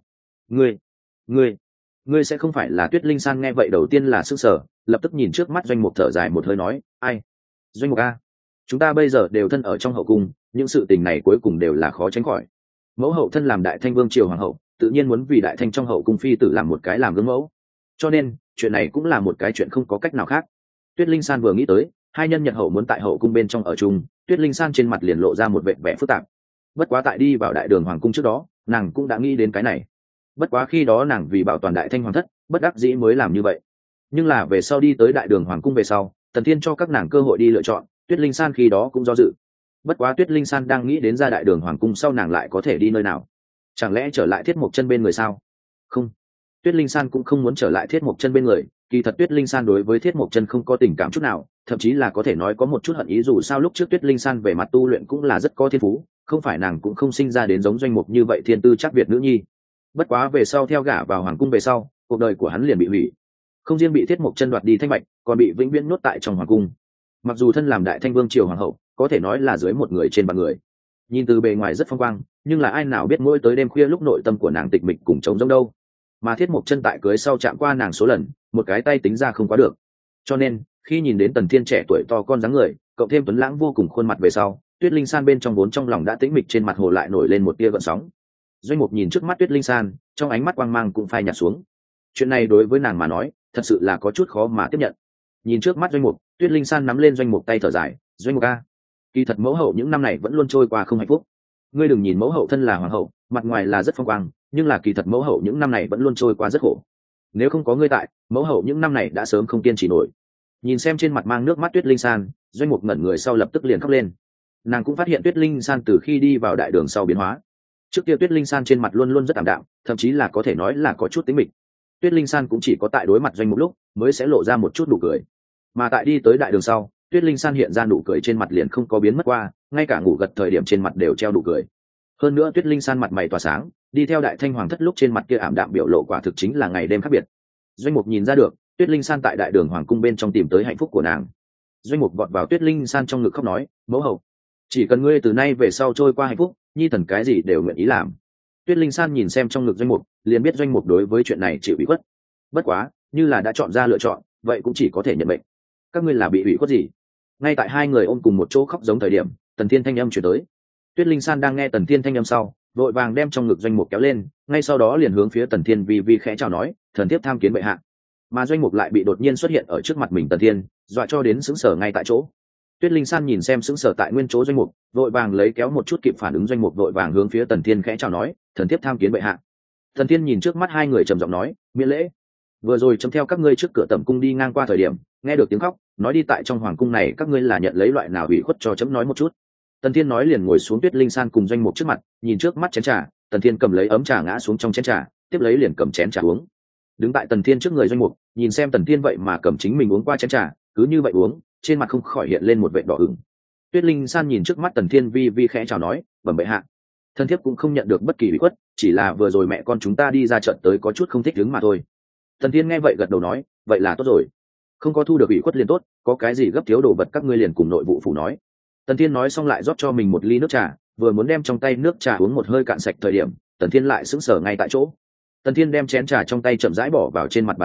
ngươi sẽ không phải là. Tuyết Linh San nghe vậy đầu tiên là sững sờ, lập tức nhìn trước mắt Doanh Mục thở dài một hơi nói, ai? Doanh Mục a, chúng ta bây giờ đều thân ở trong hậu cung, những sự tình này cuối cùng đều là khó tránh khỏi. Mẫu hậu thân làm Đại Thanh vương triều hoàng hậu, tự nhiên muốn vì Đại Thanh trong hậu cung phi tử làm một cái làm gương mẫu, cho nên chuyện này cũng là một cái chuyện không có cách nào khác. Tuyết Linh San vừa nghĩ tới hai nhân nhật hậu muốn tại hậu cung bên trong ở chung, Tuyết Linh San trên mặt liền lộ ra một vẻ vẻ phức tạp. Bất quá tại đi vào đại đường hoàng cung trước đó, nàng cũng đã nghĩ đến cái này. Bất quá khi đó nàng vì bảo toàn Đại Thanh hoàng thất, bất đắc dĩ mới làm như vậy. Nhưng là về sau đi tới đại đường hoàng cung về sau, Tần Thiên cho các nàng cơ hội đi lựa chọn, Tuyết Linh San khi đó cũng do dự. Bất quá Tuyết Linh San đang nghĩ đến ra đại đường hoàng cung sau nàng lại có thể đi nơi nào? Chẳng lẽ trở lại Thiết Mộc Chân bên người sao? Không, Tuyết Linh San cũng không muốn trở lại Thiết Mộc Chân bên người. Kỳ thật Tuyết Linh San đối với Thiết Mộc Chân không có tình cảm chút nào, thậm chí là có thể nói có một chút hận ý, dù sao lúc trước Tuyết Linh San về mặt tu luyện cũng là rất có thiên phú, không phải nàng cũng không sinh ra đến giống Doanh Mục như vậy thiên tư chắc việt nữ nhi. Bất quá về sau theo gả vào hoàng cung về sau, cuộc đời của hắn liền bị hủy. Không riêng bị Thiết Mộc Chân đoạt đi thanh bạch, còn bị vĩnh viễn nhốt tại trong hoàng cung. Mặc dù thân làm Đại Thanh vương triều hoàng hậu, có thể nói là dưới một người trên vạn người. Nhìn từ bề ngoài rất phong quang, nhưng là ai nào biết mỗi tới đêm khuya lúc nội tâm của nàng tịch mịch cùng trống rỗng đâu. Mà Thiết Mộc Chân tại cưới sau chạm qua nàng số lần, một cái tay tính ra không quá được. Cho nên khi nhìn đến Tần Thiên trẻ tuổi to con dáng người, cộng thêm tuấn lãng vô cùng khuôn mặt về sau, Tuyết Linh San bên trong vốn trong lòng đã tĩnh mịch trên mặt hồ lại nổi lên một tia gợn sóng. Doanh Mục nhìn trước mắt Tuyết Linh San, trong ánh mắt quang mang cũng phai nhạt xuống. Chuyện này đối với nàng mà nói, thật sự là có chút khó mà tiếp nhận. Nhìn trước mắt Doanh Mục, Tuyết Linh San nắm lên Doanh Mục tay thở dài, Doanh Mục a, kỳ thật mẫu hậu những năm này vẫn luôn trôi qua không hạnh phúc. Ngươi đừng nhìn mẫu hậu thân là hoàng hậu, mặt ngoài là rất phong quang, nhưng là kỳ thật mẫu hậu những năm này vẫn luôn trôi qua rất khổ. Nếu không có ngươi tại, mẫu hậu những năm này đã sớm không kiên trì nổi. Nhìn xem trên mặt mang nước mắt Tuyết Linh San, Doanh Mục ngẩn người sau lập tức liền khóc lên. Nàng cũng phát hiện Tuyết Linh San từ khi đi vào đại đường sau biến hóa. Trước kia Tuyết Linh San trên mặt luôn luôn rất ảm đạm, thậm chí là có thể nói là có chút tính mịch. Tuyết Linh San cũng chỉ có tại đối mặt Doanh Mục lúc mới sẽ lộ ra một chút nụ cười. Mà tại đi tới đại đường sau, Tuyết Linh San hiện ra nụ cười trên mặt liền không có biến mất qua, ngay cả ngủ gật thời điểm trên mặt đều treo nụ cười. Hơn nữa Tuyết Linh San mặt mày tỏa sáng, đi theo Đại Thanh hoàng thất lúc trên mặt kia ảm đạm biểu lộ quả thực chính là ngày đêm khác biệt. Doanh Mục nhìn ra được, Tuyết Linh San tại đại đường hoàng cung bên trong tìm tới hạnh phúc của nàng. Doanh Mục vọt vào Tuyết Linh San trong ngực khóc nói, mẫu hậu, chỉ cần ngươi từ nay về sau trôi qua hạnh phúc, nhi thần cái gì đều nguyện ý làm. Tuyết Linh San nhìn xem trong ngực Doanh Mục, liền biết Doanh Mục đối với chuyện này chịu ủy khuất. Bất quá, như là đã chọn ra lựa chọn, vậy cũng chỉ có thể nhận mệnh. Các ngươi là bị ủy khuất gì? Ngay tại hai người ôm cùng một chỗ khóc giống thời điểm, Tần Thiên thanh âm truyền tới. Tuyết Linh San đang nghe Tần Thiên thanh âm sau, vội vàng đem trong ngực Doanh Mục kéo lên, ngay sau đó liền hướng phía Tần Thiên vi khẽ chào nói, thần thiếp tham kiến bệ hạ. Mà Doanh Mục lại bị đột nhiên xuất hiện ở trước mặt mình Tần Thiên, dọa cho đến sững sờ ngay tại chỗ. Tuyết Linh San nhìn xem sững sờ tại nguyên chỗ Doanh Mục, vội vàng lấy kéo một chút kịp phản ứng Doanh Mục vội vàng hướng phía Tần Thiên khẽ chào nói, thần thiếp tham kiến bệ hạ. Tần Thiên nhìn trước mắt hai người trầm giọng nói, miễn lễ. Vừa rồi chấm theo các ngươi trước cửa tẩm cung đi ngang qua thời điểm, nghe được tiếng khóc, nói đi tại trong hoàng cung này các ngươi là nhận lấy loại nào ủy khuất cho chấm nói một chút. Tần Thiên nói liền ngồi xuống Tuyết Linh San cùng Doanh Mục trước mặt, nhìn trước mắt chén trà, Tần Thiên cầm lấy ấm trà ngã xuống trong chén trà, tiếp lấy liền cầm chén trà uống. Đứng tại Tần Thiên trước người Doanh Mục, nhìn xem Tần Thiên vậy mà cầm chính mình uống qua chén trà, cứ như vậy uống, trên mặt không khỏi hiện lên một vệt đỏ ửng. Tuyết Linh San nhìn trước mắt Tần Thiên vi khẽ chào nói, bẩm bệ hạ, thân thiếp cũng không nhận được bất kỳ ủy khuất, chỉ là vừa rồi mẹ con chúng ta đi ra trận tới có chút không thích đứng mà thôi. Tần Thiên nghe vậy gật đầu nói, vậy là tốt rồi, không có thu được ủy khuất liền tốt, có cái gì gấp thiếu đồ vật các ngươi liền cùng nội vụ phủ nói. Tần Thiên nói xong lại rót cho mình một ly nước trà, vừa muốn đem trong tay nước trà uống một hơi cạn sạch thời điểm, Tần Thiên lại sững sờ ngay tại chỗ. Tần Thiên đem chén trà trong tay chậm rãi bỏ vào trên mặt bàn sau,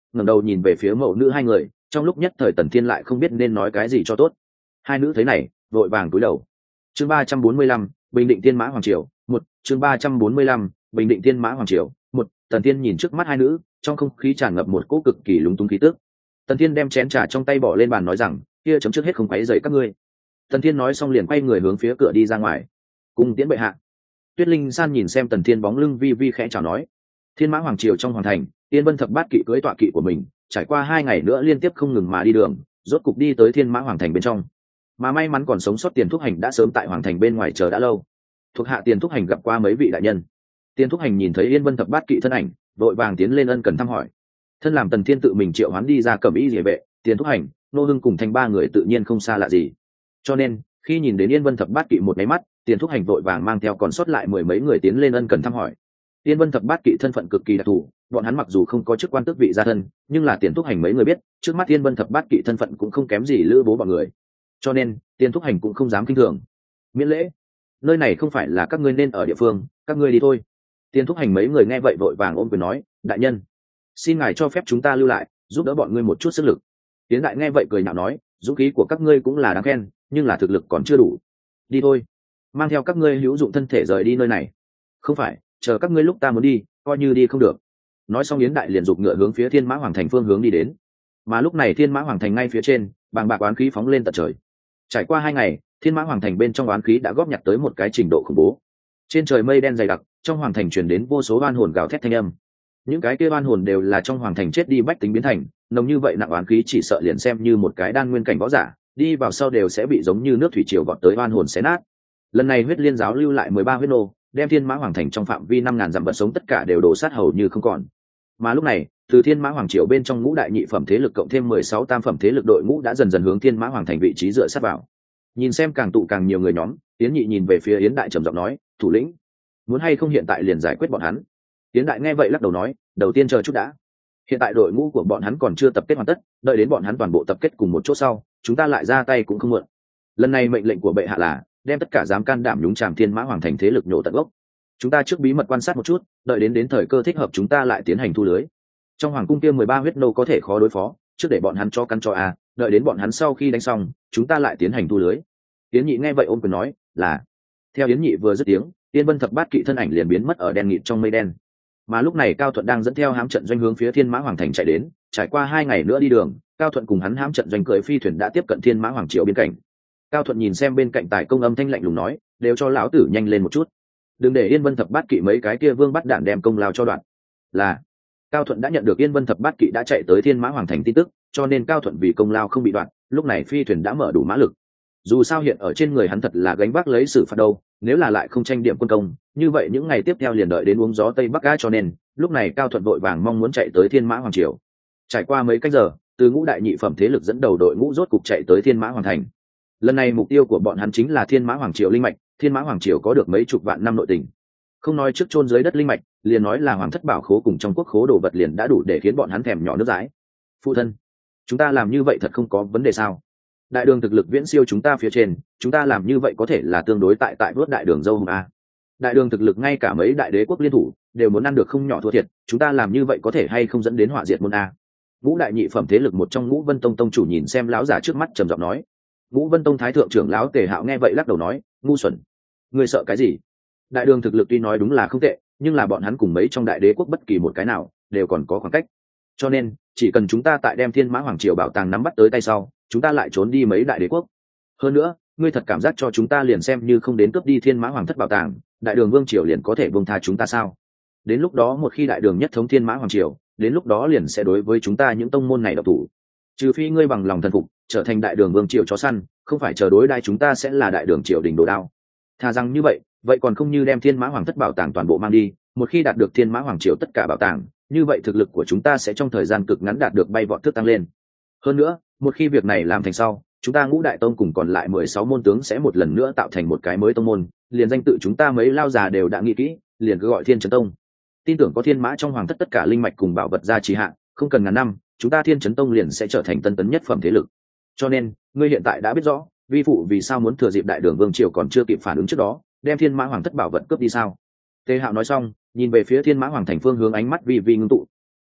ngẩng đầu nhìn về phía mẫu nữ hai người, trong lúc nhất thời Tần Thiên lại không biết nên nói cái gì cho tốt. Hai nữ thấy này vội vàng cúi đầu. Chương 345, Bình Định Tiên Mã Hoàng Triều một. Chương 345, Bình Định Tiên Mã Hoàng Triều một. Tần Thiên nhìn trước mắt hai nữ, trong không khí tràn ngập một cỗ cực kỳ lúng túng khí tức. Tần Thiên đem chén trà trong tay bỏ lên bàn nói rằng, kia chấm trước hết không quấy rầy các ngươi. Tần Thiên nói xong liền quay người hướng phía cửa đi ra ngoài. Cùng tiễn bệ hạ. Tuyết Linh San nhìn xem Tần Thiên bóng lưng vi vi khẽ chào nói. Thiên Mã Hoàng Triều trong hoàng thành, Tiên Vân Thập Bát Kỵ cưỡi tọa kỵ của mình, trải qua 2 ngày nữa liên tiếp không ngừng mà đi đường, rốt cục đi tới Thiên Mã Hoàng thành bên trong. Mà may mắn còn sống sót Tiền Thúc Hành đã sớm tại hoàng thành bên ngoài chờ đã lâu. Thuộc hạ Tiền Thúc Hành gặp qua mấy vị đại nhân. Tiền Thúc Hành nhìn thấy Yên Vân Thập Bát Kỵ thân ảnh, vội vàng tiến lên ân cần thăm hỏi. Thân làm Tần Thiên tự mình triệu hoán đi ra Cẩm Y Liễu vệ, Tiền Thúc Hành, Nô Hưng cùng thành 3 người tự nhiên không xa lạ gì. Cho nên, khi nhìn đến Yên Vân Thập Bát Kỵ một cái mắt, Tiền Thúc Hành vội vàng mang theo còn sót lại 10 mấy người tiến lên ân cần thăm hỏi. Yên Vân Thập Bát Kỵ thân phận cực kỳ đặc thù, bọn hắn mặc dù không có chức quan tước vị gia thân, nhưng là Tiền Thúc Hành mấy người biết, trước mắt Yên Vân Thập Bát Kỵ thân phận cũng không kém gì Lữ Bố bọn người. Cho nên, Tiền Thúc Hành cũng không dám kinh thường. Miễn lễ, nơi này không phải là các ngươi nên ở địa phương, các ngươi đi thôi. Tiền Thúc Hành mấy người nghe vậy vội vàng ôm quyền nói, đại nhân, xin ngài cho phép chúng ta lưu lại, giúp đỡ bọn ngươi một chút sức lực. Tiến đại nghe vậy cười nhạo nói, dũng khí của các ngươi cũng là đáng khen, nhưng là thực lực còn chưa đủ. Đi thôi, mang theo các ngươi hữu dụng thân thể rời đi nơi này. Không phải, chờ các ngươi lúc ta muốn đi, coi như đi không được. Nói xong Yến đại liền giục ngựa hướng phía Thiên Mã Hoàng thành phương hướng đi đến. Mà lúc này Thiên Mã Hoàng thành ngay phía trên, bàng bạc oán khí phóng lên tận trời. Trải qua 2 ngày, Thiên Mã Hoàng thành bên trong oán khí đã góp nhặt tới một cái trình độ khủng bố. Trên trời mây đen dày đặc, trong hoàng thành truyền đến vô số oan hồn gào thét thanh âm. Những cái kia oan hồn đều là trong hoàng thành chết đi bách tính biến thành, nồng như vậy nặng oán khí chỉ sợ liền xem như một cái đan nguyên cảnh võ giả, đi vào sau đều sẽ bị giống như nước thủy triều vọt tới oan hồn xé nát. Lần này huyết liên giáo lưu lại 13 huyết nô, đem Thiên Mã Hoàng thành trong phạm vi 5000 dặm vật sống tất cả đều đổ sát hầu như không còn. Mà lúc này, từ Thiên Mã Hoàng triều bên trong ngũ đại nhị phẩm thế lực cộng thêm 16 tam phẩm thế lực đội ngũ đã dần dần hướng Thiên Mã Hoàng thành vị trí dựa sát vào. Nhìn xem càng tụ càng nhiều người nhóm, Yến Nhị nhìn về phía Yến Đại trầm giọng nói, thủ lĩnh, muốn hay không hiện tại liền giải quyết bọn hắn. Yến Đại nghe vậy lắc đầu nói, đầu tiên chờ chút đã. Hiện tại đội ngũ của bọn hắn còn chưa tập kết hoàn tất, đợi đến bọn hắn toàn bộ tập kết cùng một chỗ sau, chúng ta lại ra tay cũng không muộn. Lần này mệnh lệnh của bệ hạ là đem tất cả dám can đảm nhúng chàm Thiên Mã Hoàng thành thế lực nhổ tận gốc. Chúng ta trước bí mật quan sát một chút, đợi đến thời cơ thích hợp chúng ta lại tiến hành thu lưới. Trong hoàng cung kia 13 huyết nô có thể khó đối phó, trước để bọn hắn cho căn cho a, đợi đến bọn hắn sau khi đánh xong, chúng ta lại tiến hành thu lưới. Yến Nhị nghe vậy ôm quyền nói, là. Theo Yến Nhị vừa dứt tiếng, Tiên Vân Thập Bát Kỵ thân ảnh liền biến mất ở đen nghịt trong mây đen. Mà lúc này Cao Thuận đang dẫn theo hám trận doanh hướng phía Thiên Mã Hoàng thành chạy đến, trải qua 2 ngày nữa đi đường, Cao Thuận cùng hắn hám trận doanh cưỡi phi thuyền đã tiếp cận Thiên Mã Hoàng triều biên cảnh. Cao Thuận nhìn xem bên cạnh Tài Công âm thanh lạnh lùng nói, đều cho lão tử nhanh lên một chút, đừng để Yên Vân Thập Bát Kỵ mấy cái kia vương bắt đạn đem công lao cho đoạn. Là. Cao Thuận đã nhận được Yên Vân Thập Bát Kỵ đã chạy tới Thiên Mã Hoàng thành tin tức, cho nên Cao Thuận vì công lao không bị đoạn, lúc này phi thuyền đã mở đủ mã lực. Dù sao hiện ở trên người hắn thật là gánh vác lấy xử phạt đâu, nếu là lại không tranh điểm quân công, như vậy những ngày tiếp theo liền đợi đến uống gió tây bắc ga, cho nên lúc này Cao Thuận vội vàng mong muốn chạy tới Thiên Mã Hoàng triều. Trải qua mấy cách giờ, từ ngũ đại nhị phẩm thế lực dẫn đầu đội ngũ rốt cục chạy tới Thiên Mã Hoàng thành. Lần này mục tiêu của bọn hắn chính là Thiên Mã Hoàng triều linh mạch. Thiên Mã Hoàng triều có được mấy chục vạn năm nội tình, không nói trước chôn dưới đất linh mạch, liền nói là hoàng thất bảo khố cùng trong quốc khố đồ vật liền đã đủ để khiến bọn hắn thèm nhỏ nước dãi. Phụ thân, chúng ta làm như vậy thật không có vấn đề sao? Đại đường thực lực viễn siêu chúng ta phía trên, chúng ta làm như vậy có thể là tương đối tại vớt đại đường dâu hùng a. Đại đường thực lực ngay cả mấy đại đế quốc liên thủ đều muốn ăn được không nhỏ thua thiệt, chúng ta làm như vậy có thể hay không dẫn đến họa diệt môn a? Ngũ đại nhị phẩm thế lực một trong Ngũ Vân Tông tông chủ nhìn xem lão giả trước mắt trầm giọng nói. Ngũ Vân Tông thái thượng trưởng lão Tề Hạo nghe vậy lắc đầu nói, ngu xuẩn, ngươi sợ cái gì? Đại đường thực lực tuy nói đúng là không tệ, nhưng là bọn hắn cùng mấy trong đại đế quốc bất kỳ một cái nào đều còn có khoảng cách, cho nên chỉ cần chúng ta tại đem Thiên Mã Hoàng triều bảo tàng nắm bắt tới tay sau, chúng ta lại trốn đi mấy đại đế quốc. Hơn nữa, ngươi thật cảm giác cho chúng ta liền xem như không đến cướp đi Thiên Mã Hoàng thất bảo tàng, đại đường vương triều liền có thể buông tha chúng ta sao? Đến lúc đó một khi đại đường nhất thống Thiên Mã Hoàng triều, đến lúc đó liền sẽ đối với chúng ta những tông môn này độc thủ. Trừ phi ngươi bằng lòng thần phục, trở thành đại đường vương triều chó săn, không phải chờ đối đai chúng ta sẽ là đại đường triều đình đồ đao. Thà rằng như vậy, vậy còn không như đem Thiên Mã Hoàng thất bảo tàng toàn bộ mang đi. Một khi đạt được Thiên Mã Hoàng triều tất cả bảo tàng, như vậy thực lực của chúng ta sẽ trong thời gian cực ngắn đạt được bay vọt thước tăng lên. Hơn nữa, một khi việc này làm thành sau, chúng ta Ngũ đại tông cùng còn lại 16 môn tướng sẽ một lần nữa tạo thành một cái mới tông môn, liền danh tự chúng ta mấy lao già đều đã nghĩ kỹ, liền cứ gọi Thiên Chấn Tông. Tin tưởng có Thiên Mã trong hoàng thất tất cả linh mạch cùng bảo vật gia trì hạ, không cần ngàn năm, chúng ta Thiên Chấn Tông liền sẽ trở thành tân tấn nhất phẩm thế lực. Cho nên, ngươi hiện tại đã biết rõ, vi phụ vì sao muốn thừa dịp đại đường vương triều còn chưa kịp phản ứng trước đó, đem Thiên Mã Hoàng thất bảo vật cướp đi sao? Tề Hạo nói xong, nhìn về phía Thiên Mã Hoàng thành phương hướng ánh mắt vi vi ngưng tụ.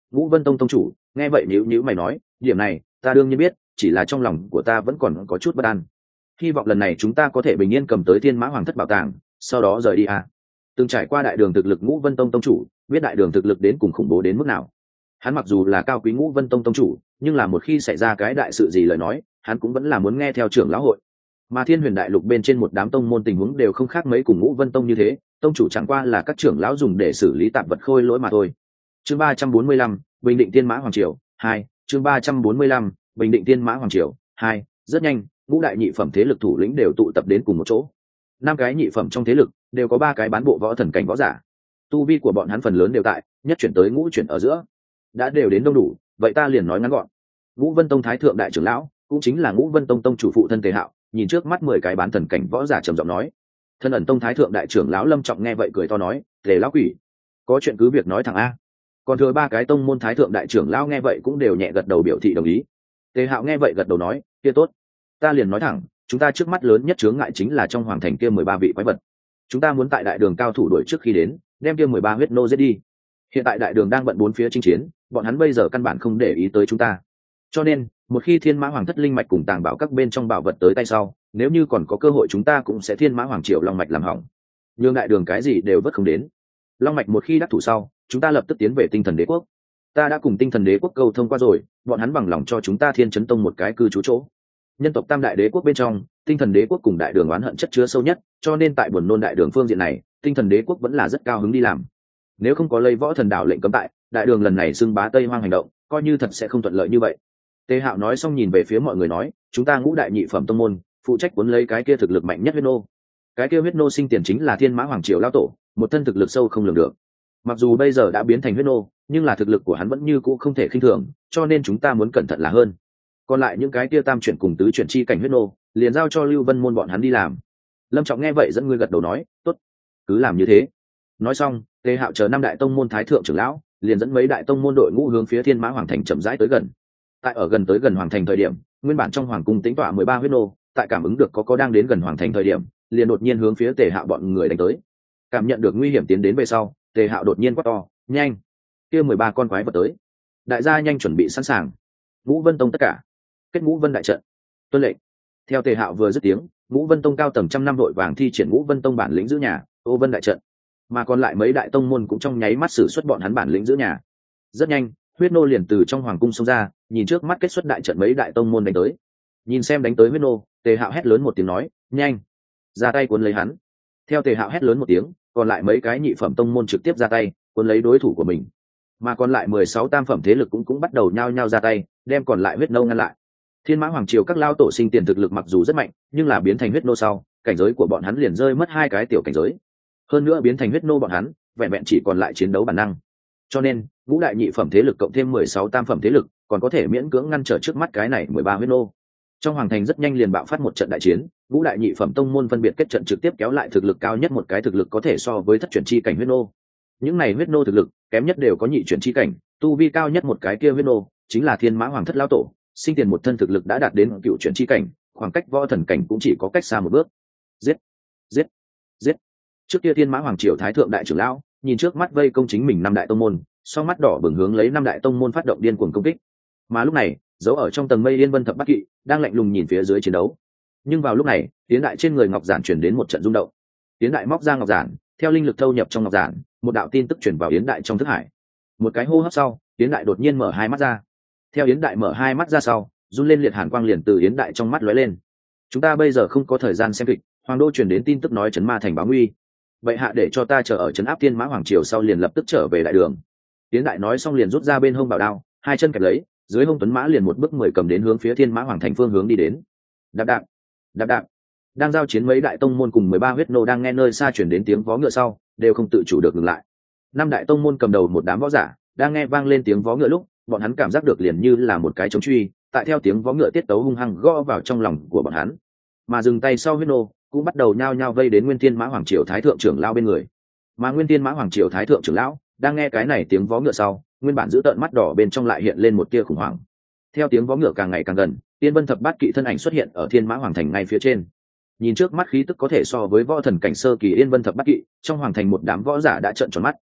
Ngũ Vân Tông tông chủ nghe vậy nhíu nhíu mày nói, điểm này ta đương nhiên biết, chỉ là trong lòng của ta vẫn còn có chút bất an. Hy vọng lần này chúng ta có thể bình yên cầm tới Thiên Mã Hoàng thất bảo tàng, sau đó rời đi à. Từng trải qua đại đường thực lực Ngũ Vân Tông tông chủ biết đại đường thực lực đến cùng khủng bố đến mức nào. Hắn mặc dù là cao quý Ngũ Vân Tông tông chủ, nhưng là một khi xảy ra cái đại sự gì lời nói, hắn cũng vẫn là muốn nghe theo trưởng lão hội. Mà Thiên Huyền Đại Lục bên trên một đám tông môn tình huống đều không khác mấy cùng Ngũ Vân Tông như thế, tông chủ chẳng qua là các trưởng lão dùng để xử lý tạp vật khôi lỗi mà thôi. Chương 345, Bình Định Thiên Mã Hoàng triều 2, chương 345, Bình Định Thiên Mã Hoàng triều 2, rất nhanh, ngũ đại nhị phẩm thế lực thủ lĩnh đều tụ tập đến cùng một chỗ. 5 cái nhị phẩm trong thế lực đều có 3 cái bán bộ võ thần cảnh võ giả. Tu vi của bọn hắn phần lớn đều tại, nhất chuyển tới ngũ chuyển ở giữa. Đã đều đến đông đủ, vậy ta liền nói ngắn gọn. Ngũ Vân Tông thái thượng đại trưởng lão, cũng chính là Ngũ Vân Tông tông chủ phụ thân Tề Hạo, nhìn trước mắt 10 cái bán thần cảnh võ giả trầm giọng nói. Thân ẩn tông thái thượng đại trưởng lão Lâm Trọng nghe vậy cười to nói, "Tề lão quỷ, có chuyện cứ việc nói thẳng a." Còn thừa 3 cái tông môn thái thượng đại trưởng lão nghe vậy cũng đều nhẹ gật đầu biểu thị đồng ý. Tề Hạo nghe vậy gật đầu nói, "Kia tốt, ta liền nói thẳng, chúng ta trước mắt lớn nhất chướng ngại chính là trong hoàng thành kia 13 vị quái vật. Chúng ta muốn tại đại đường cao thủ đuổi trước khi đến, đem kia 13 huyết nô giết đi. Hiện tại đại đường đang bận bốn phía chinh chiến, bọn hắn bây giờ căn bản không để ý tới chúng ta. Cho nên, một khi Thiên Mã Hoàng thất linh mạch cùng tàng bảo các bên trong bảo vật tới tay sau, nếu như còn có cơ hội chúng ta cũng sẽ Thiên Mã Hoàng triều long mạch làm hỏng. Nhưng đại đường cái gì đều vất không đến. Long mạch một khi đắc thủ sau, chúng ta lập tức tiến về Tinh Thần Đế quốc. Ta đã cùng Tinh Thần Đế quốc câu thông qua rồi, bọn hắn bằng lòng cho chúng ta Thiên Chấn Tông một cái cư trú chỗ. Nhân tộc Tam Đại Đế quốc bên trong, Tinh Thần Đế quốc cùng đại đường oán hận chất chứa sâu nhất, cho nên tại buồn nôn đại đường phương diện này, Tinh Thần Đế quốc vẫn là rất cao hứng đi làm. Nếu không có lấy Võ Thần Đảo lệnh cấm tại, đại đường lần này xưng bá Tây Hoang hành động, coi như thật sẽ không thuận lợi như vậy." Tề Hạo nói xong nhìn về phía mọi người nói, "Chúng ta ngũ đại nhị phẩm tông môn, phụ trách cuốn lấy cái kia thực lực mạnh nhất huyết nô. Cái kia huyết nô sinh tiền chính là Thiên Mã Hoàng triều lão tổ, một thân thực lực sâu không lường được. Mặc dù bây giờ đã biến thành huyết nô, nhưng là thực lực của hắn vẫn như cũ không thể khinh thường, cho nên chúng ta muốn cẩn thận là hơn. Còn lại những cái kia tam chuyển cùng tứ chuyển chi cảnh huyết nô, liền giao cho Lưu Vân môn bọn hắn đi làm." Lâm Trọng nghe vậy dẫn người gật đầu nói, "Tốt, cứ làm như thế." Nói xong, Tề Hạo chờ 5 đại tông môn thái thượng trưởng lão, liền dẫn mấy đại tông môn đội ngũ hướng phía Thiên Mã Hoàng thành chậm rãi tới gần. Tại ở gần tới gần hoàng thành thời điểm, nguyên bản trong hoàng cung tính tọa 13 huyết nô, tại cảm ứng được có đang đến gần hoàng thành thời điểm, liền đột nhiên hướng phía Tề Hạo bọn người đánh tới. Cảm nhận được nguy hiểm tiến đến về sau, Tề Hạo đột nhiên quát to, "Nhanh! Kia 13 con quái vật tới. Đại gia nhanh chuẩn bị sẵn sàng. Ngũ Vân Tông tất cả, kết Ngũ Vân đại trận." Tuân lệnh. Theo Tề Hạo vừa dứt tiếng, Ngũ Vân Tông cao tầng trăm năm đội vàng thi triển Ngũ Vân Tông bản lĩnh giữ nhà, Ô Vân đại trận. Mà còn lại mấy đại tông môn cũng trong nháy mắt sử xuất bọn hắn bản lĩnh giữ nhà. Rất nhanh, huyết nô liền từ trong hoàng cung xông ra, nhìn trước mắt kết xuất đại trận mấy đại tông môn đánh tới. Nhìn xem đánh tới huyết nô, Tề Hạo hét lớn một tiếng nói, "Nhanh, ra tay cuốn lấy hắn." Theo Tề Hạo hét lớn một tiếng, còn lại mấy cái nhị phẩm tông môn trực tiếp ra tay cuốn lấy đối thủ của mình, mà còn lại 16 tam phẩm thế lực cũng bắt đầu nhao nhao ra tay đem còn lại huyết nô ngăn lại. Thiên Mã Hoàng triều các lao tổ sinh tiền thực lực mặc dù rất mạnh, nhưng là biến thành huyết nô sau, cảnh giới của bọn hắn liền rơi mất 2 cái tiểu cảnh giới. Hơn nữa biến thành huyết nô bọn hắn vẹn vẹn chỉ còn lại chiến đấu bản năng. Cho nên ngũ đại nhị phẩm thế lực cộng thêm 16 tam phẩm thế lực còn có thể miễn cưỡng ngăn trở trước mắt cái này 13 huyết nô. Trong hoàng thành rất nhanh liền bạo phát một trận đại chiến, ngũ đại nhị phẩm tông môn phân biệt kết trận trực tiếp kéo lại thực lực cao nhất một cái thực lực có thể so với thất chuyển chi cảnh huyết nô. Những này huyết nô thực lực kém nhất đều có nhị chuyển chi cảnh, tu vi cao nhất một cái kia huyết nô chính là Thiên Mã Hoàng thất lão tổ, sinh tiền một thân thực lực đã đạt đến cựu chuyển chi cảnh, khoảng cách võ thần cảnh cũng chỉ có cách xa một bước. Giết, giết, giết. Trước kia Thiên Mã Hoàng triều thái thượng đại trưởng lão nhìn trước mắt vây công chính mình 5 đại tông môn, song mắt đỏ bừng hướng lấy 5 đại tông môn phát động điên cuồng công kích. Mà lúc này, giấu ở trong tầng mây Yên Vân Thập Bát Kỵ đang lạnh lùng nhìn phía dưới chiến đấu. Nhưng vào lúc này, Tiến Đại trên người Ngọc Giản truyền đến một trận rung động. Tiến Đại móc ra Ngọc Giản, theo linh lực thâu nhập trong Ngọc Giản, một đạo tin tức truyền vào Yến Đại trong thức hải. Một cái hô hấp sau, Yến Đại đột nhiên mở hai mắt ra. Theo Yến Đại mở hai mắt ra sau, run lên liệt hàn quang liền từ Yến Đại trong mắt lóe lên. Chúng ta bây giờ không có thời gian xem kịch, Hoàng đô truyền đến tin tức nói trấn ma thành báo nguy. Vậy hạ để cho ta chờ ở trấn áp Thiên Mã Hoàng triều sau liền lập tức trở về đại đường. Yến Đại nói xong liền rút ra bên hông bảo đao, hai chân kẹp lấy, dưới hông tuấn mã liền một bước 10 cầm đến hướng phía Thiên Mã Hoàng thành phương hướng đi đến. Đạp đạp, đạp đạp. Đang giao chiến mấy đại tông môn cùng 13 huyết nô đang nghe nơi xa truyền đến tiếng vó ngựa sau, đều không tự chủ được ngừng lại. 5 đại tông môn cầm đầu một đám võ giả, đang nghe vang lên tiếng vó ngựa lúc, bọn hắn cảm giác được liền như là một cái trống truy, tại theo tiếng vó ngựa tiết tấu hung hăng gõ vào trong lòng của bọn hắn. Mà dừng tay sau huyết nô cũng bắt đầu nhao nhao vây đến Nguyên Thiên Mã Hoàng triều thái thượng trưởng lão bên người. Mà Nguyên Thiên Mã Hoàng triều thái thượng trưởng lão đang nghe cái này tiếng vó ngựa sau, nguyên bản giữ tợn mắt đỏ bên trong lại hiện lên một tia khủng hoảng. Theo tiếng vó ngựa càng ngày càng gần, Tiên Vân Thập Bát Kỵ thân ảnh xuất hiện ở Thiên Mã Hoàng thành ngay phía trên. Nhìn trước mắt khí tức có thể so với võ thần cảnh sơ kỳ Yên Vân Thập Bát Kỵ, trong hoàng thành một đám võ giả đã trợn tròn mắt.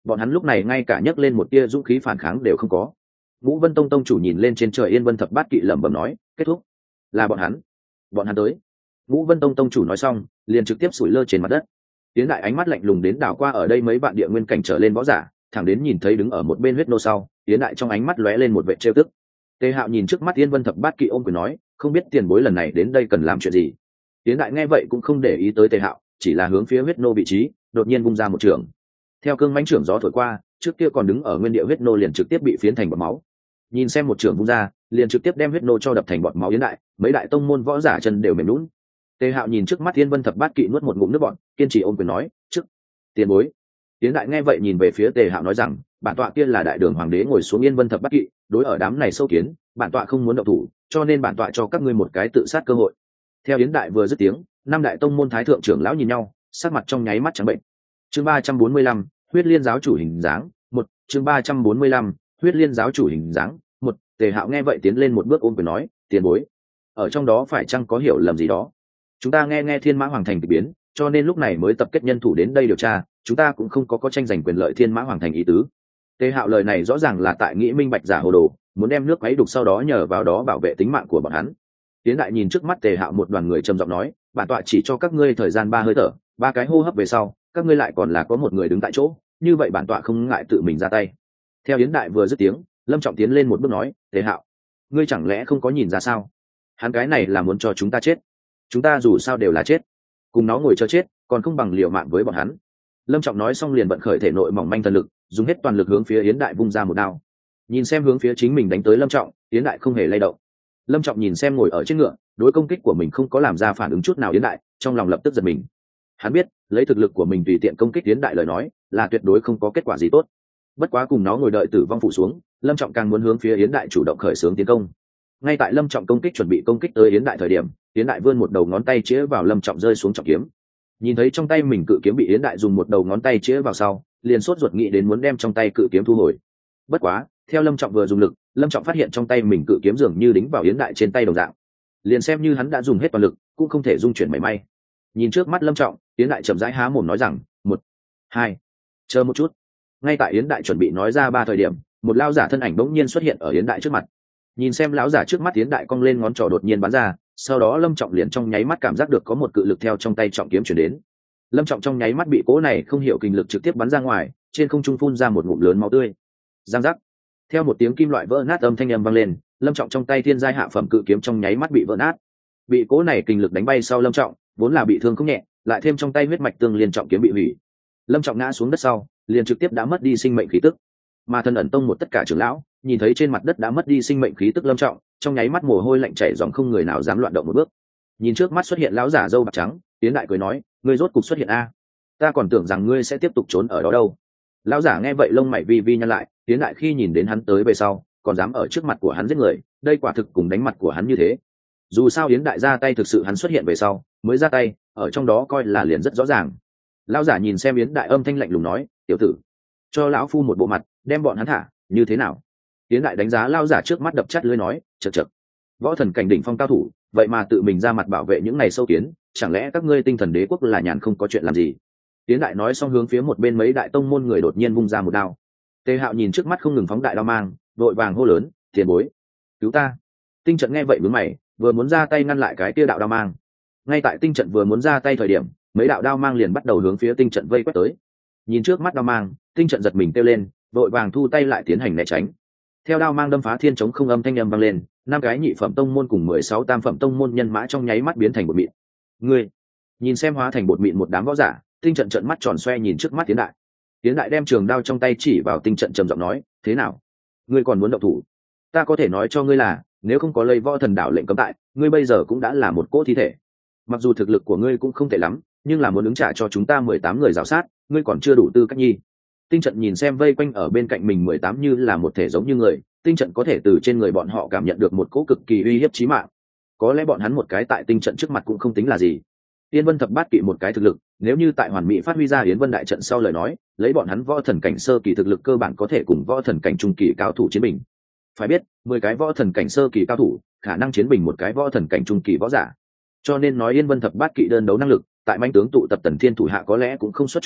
bọn hắn lúc này ngay cả nhấc lên một tia dũng khí phản kháng đều không có. Vũ Vân Tông tông chủ nhìn lên trên trời Yên Vân Thập Bát Kỵ lẩm bẩm nói, kết thúc. Là bọn hắn tới. Vũ Vân Tông tông chủ nói xong liền trực tiếp sủi lơ trên mặt đất. Tiến đại ánh mắt lạnh lùng đến đảo qua ở đây mấy bạn địa nguyên cảnh trở lên võ giả, thẳng đến nhìn thấy đứng ở một bên huyết nô sau, Tiến đại trong ánh mắt lóe lên một vẻ trêu tức. Tề Hạo nhìn trước mắt Yên Vân Thập Bát Kỵ ôm quyền nói, không biết tiền bối lần này đến đây cần làm chuyện gì. Tiến đại nghe vậy cũng không để ý tới Tề Hạo, chỉ là hướng phía huyết nô vị trí đột nhiên vung ra một trường. Theo cương mãnh trưởng gió thổi qua, trước kia còn đứng ở nguyên địa huyết nô liền trực tiếp bị phiến thành bọt máu. Nhìn xem một trường vung ra, liền trực tiếp đem huyết nô cho đập thành bọt máu. Yến đại, mấy đại tông môn võ giả chân đều mềm lún. Tề Hạo nhìn trước mắt Yên Vân Thập Bát Kỵ nuốt một ngụm nước bọt, kiên trì ôm quyền nói, trước tiền bối. Yến đại nghe vậy nhìn về phía Tề Hạo nói rằng, bản tọa kia là đại đường hoàng đế ngồi xuống Yên Vân Thập Bát Kỵ, đối ở đám này sâu kiến, bản tọa không muốn động thủ, cho nên bản tọa cho các ngươi một cái tự sát cơ hội. Theo Yến đại vừa dứt tiếng, năm đại tông môn thái thượng trưởng lão nhìn nhau, sắc mặt trong nháy mắt trắng bệnh. Chương 345, huyết liên giáo chủ hình dáng, một. Chương 345, huyết liên giáo chủ hình dáng, một. Tề Hạo nghe vậy tiến lên một bước ôm quyền nói, tiền bối, ở trong đó phải chăng có hiểu lầm gì đó? Chúng ta nghe Thiên Mã Hoàng thành bị biến, cho nên lúc này mới tập kết nhân thủ đến đây điều tra, chúng ta cũng không có tranh giành quyền lợi Thiên Mã Hoàng thành ý tứ. Tề Hạo lời này rõ ràng là tại nghĩ minh bạch giả hồ đồ, muốn đem nước quấy đục sau đó nhờ vào đó bảo vệ tính mạng của bọn hắn. Tiến đại nhìn trước mắt Tề Hạo một đoàn người trầm giọng nói, bản tọa chỉ cho các ngươi thời gian 3 hơi thở, 3 cái hô hấp về sau, các ngươi lại còn là có một người đứng tại chỗ, như vậy bản tọa không ngại tự mình ra tay. Theo Yến đại vừa dứt tiếng, Lâm Trọng tiến lên một bước nói, Tề Hạo, ngươi chẳng lẽ không có nhìn ra sao? Hắn cái này là muốn cho chúng ta chết. Chúng ta dù sao đều là chết, cùng nó ngồi chờ chết, còn không bằng liều mạng với bọn hắn. Lâm Trọng nói xong liền vận khởi thể nội mỏng manh thần lực, dùng hết toàn lực hướng phía Yến đại vung ra một đao. Nhìn xem hướng phía chính mình đánh tới Lâm Trọng, Yến đại không hề lay động. Lâm Trọng nhìn xem ngồi ở trên ngựa, đối công kích của mình không có làm ra phản ứng chút nào Yến đại, trong lòng lập tức giật mình. Hắn biết, lấy thực lực của mình tùy tiện công kích Yến đại lời nói, là tuyệt đối không có kết quả gì tốt. Bất quá cùng nó ngồi đợi tử vong phụ xuống, Lâm Trọng càng muốn hướng phía Yến đại chủ động khởi xướng tiến công. Ngay tại Lâm Trọng công kích chuẩn bị công kích tới Yến đại thời điểm, Yến đại vươn một đầu ngón tay chĩa vào Lâm Trọng rơi xuống trọng kiếm. Nhìn thấy trong tay mình cự kiếm bị Yến đại dùng một đầu ngón tay chĩa vào sau, liền sốt ruột nghĩ đến muốn đem trong tay cự kiếm thu hồi. Bất quá, theo Lâm Trọng vừa dùng lực, Lâm Trọng phát hiện trong tay mình cự kiếm dường như đính vào Yến đại trên tay đồng dạng. Liền xem như hắn đã dùng hết toàn lực, cũng không thể dung chuyển mảy may. Nhìn trước mắt Lâm Trọng, Yến đại chậm rãi há mồm nói rằng, 1, 2, chờ một chút. Ngay tại Yến đại chuẩn bị nói ra 3 thời điểm, một lão giả thân ảnh bỗng nhiên xuất hiện ở Yến đại trước mặt. Nhìn xem lão giả trước mắt Yến đại cong lên ngón trỏ đột nhiên bắn ra, sau đó Lâm Trọng liền trong nháy mắt cảm giác được có một cự lực theo trong tay trọng kiếm chuyển đến. Lâm Trọng trong nháy mắt bị cỗ này không hiểu kình lực trực tiếp bắn ra ngoài, trên không trung phun ra một ngụm lớn máu tươi. Giang giác. Theo một tiếng kim loại vỡ nát âm thanh âm vang lên, Lâm Trọng trong tay thiên giai hạ phẩm cự kiếm trong nháy mắt bị vỡ nát. Bị cỗ này kình lực đánh bay sau Lâm Trọng, vốn là bị thương không nhẹ, lại thêm trong tay huyết mạch tương liên trọng kiếm bị hủy. Lâm Trọng ngã xuống đất sau, liền trực tiếp đã mất đi sinh mệnh khí tức. Mà Thần Ẩn Tông một tất cả trưởng lão, nhìn thấy trên mặt đất đã mất đi sinh mệnh khí tức Lâm Trọng, trong nháy mắt mồ hôi lạnh chảy ròng không người nào dám loạn động một bước. Nhìn trước mắt xuất hiện lão giả râu bạc trắng, Tiến đại cười nói, ngươi rốt cục xuất hiện a, ta còn tưởng rằng ngươi sẽ tiếp tục trốn ở đó đâu. Lão giả nghe vậy lông mày vi vi nhăn lại, Tiến đại khi nhìn đến hắn tới về sau, còn dám ở trước mặt của hắn giết người, đây quả thực cùng đánh mặt của hắn như thế. Dù sao Yến đại ra tay thực sự hắn xuất hiện về sau mới ra tay, ở trong đó coi là liền rất rõ ràng. Lão giả nhìn xem Yến đại âm thanh lạnh lùng nói, tiểu tử, cho lão phu một bộ mặt, đem bọn hắn thả như thế nào? Yến đại đánh giá lão giả trước mắt đập chát lưỡi nói, chậc chậc, võ thần cảnh đỉnh phong cao thủ, vậy mà tự mình ra mặt bảo vệ những này sâu kiến, chẳng lẽ các ngươi Tinh Thần Đế quốc là nhàn không có chuyện làm gì? Yến đại nói xong hướng phía một bên mấy đại tông môn người đột nhiên vung ra một đao. Tề Hạo nhìn trước mắt không ngừng phóng đại đao mang, vội vàng hô lớn, tiền bối, cứu ta! Tinh Trận nghe vậy nhướng mày, vừa muốn ra tay ngăn lại cái kia đạo đao mang. Ngay tại Tinh Trận vừa muốn ra tay thời điểm, mấy đạo đao mang liền bắt đầu hướng phía Tinh Trận vây quét tới. Nhìn trước mắt đao mang, Tinh Trận giật mình kêu lên, vội vàng thu tay lại tiến hành né tránh. Theo đao mang đâm phá thiên chống không âm thanh âm vang lên, 5 cái nhị phẩm tông môn cùng 16 tam phẩm tông môn nhân mã trong nháy mắt biến thành bột mịn. Ngươi, nhìn xem hóa thành bột mịn một đám võ giả, Tinh Trận trợn mắt tròn xoe nhìn trước mắt Tiến đại. Tiến đại đem trường đao trong tay chỉ vào Tinh Trận trầm giọng nói, thế nào? Ngươi còn muốn động thủ? Ta có thể nói cho ngươi là, nếu không có lấy võ thần đảo lệnh cấm tại, ngươi bây giờ cũng đã là một cỗ thi thể. Mặc dù thực lực của ngươi cũng không tệ lắm, nhưng là muốn ứng trả cho chúng ta 18 người rào sát, ngươi còn chưa đủ tư cách nhi. Tinh Trận nhìn xem vây quanh ở bên cạnh mình 18 như là một thể giống như người, Tinh Trận có thể từ trên người bọn họ cảm nhận được một cỗ cực kỳ uy hiếp chí mạng. Có lẽ bọn hắn một cái tại Tinh Trận trước mặt cũng không tính là gì. Yến Vân Thập Bát Kỵ một cái thực lực, nếu như tại hoàn mỹ phát huy ra Yến Vân đại trận sau lời nói, lấy bọn hắn võ thần cảnh sơ kỳ thực lực cơ bản có thể cùng võ thần cảnh trung kỳ cao thủ chiến bình. Phải biết, 10 cái võ thần cảnh sơ kỳ cao thủ, khả năng chiến bình một cái võ thần cảnh trung kỳ võ giả. Cho nên nói Yến Vân Thập Bát Kỵ đơn đấu năng lực, tại manh tướng tụ tập Tần Thiên thủ hạ có lẽ cũng không xuất chúng,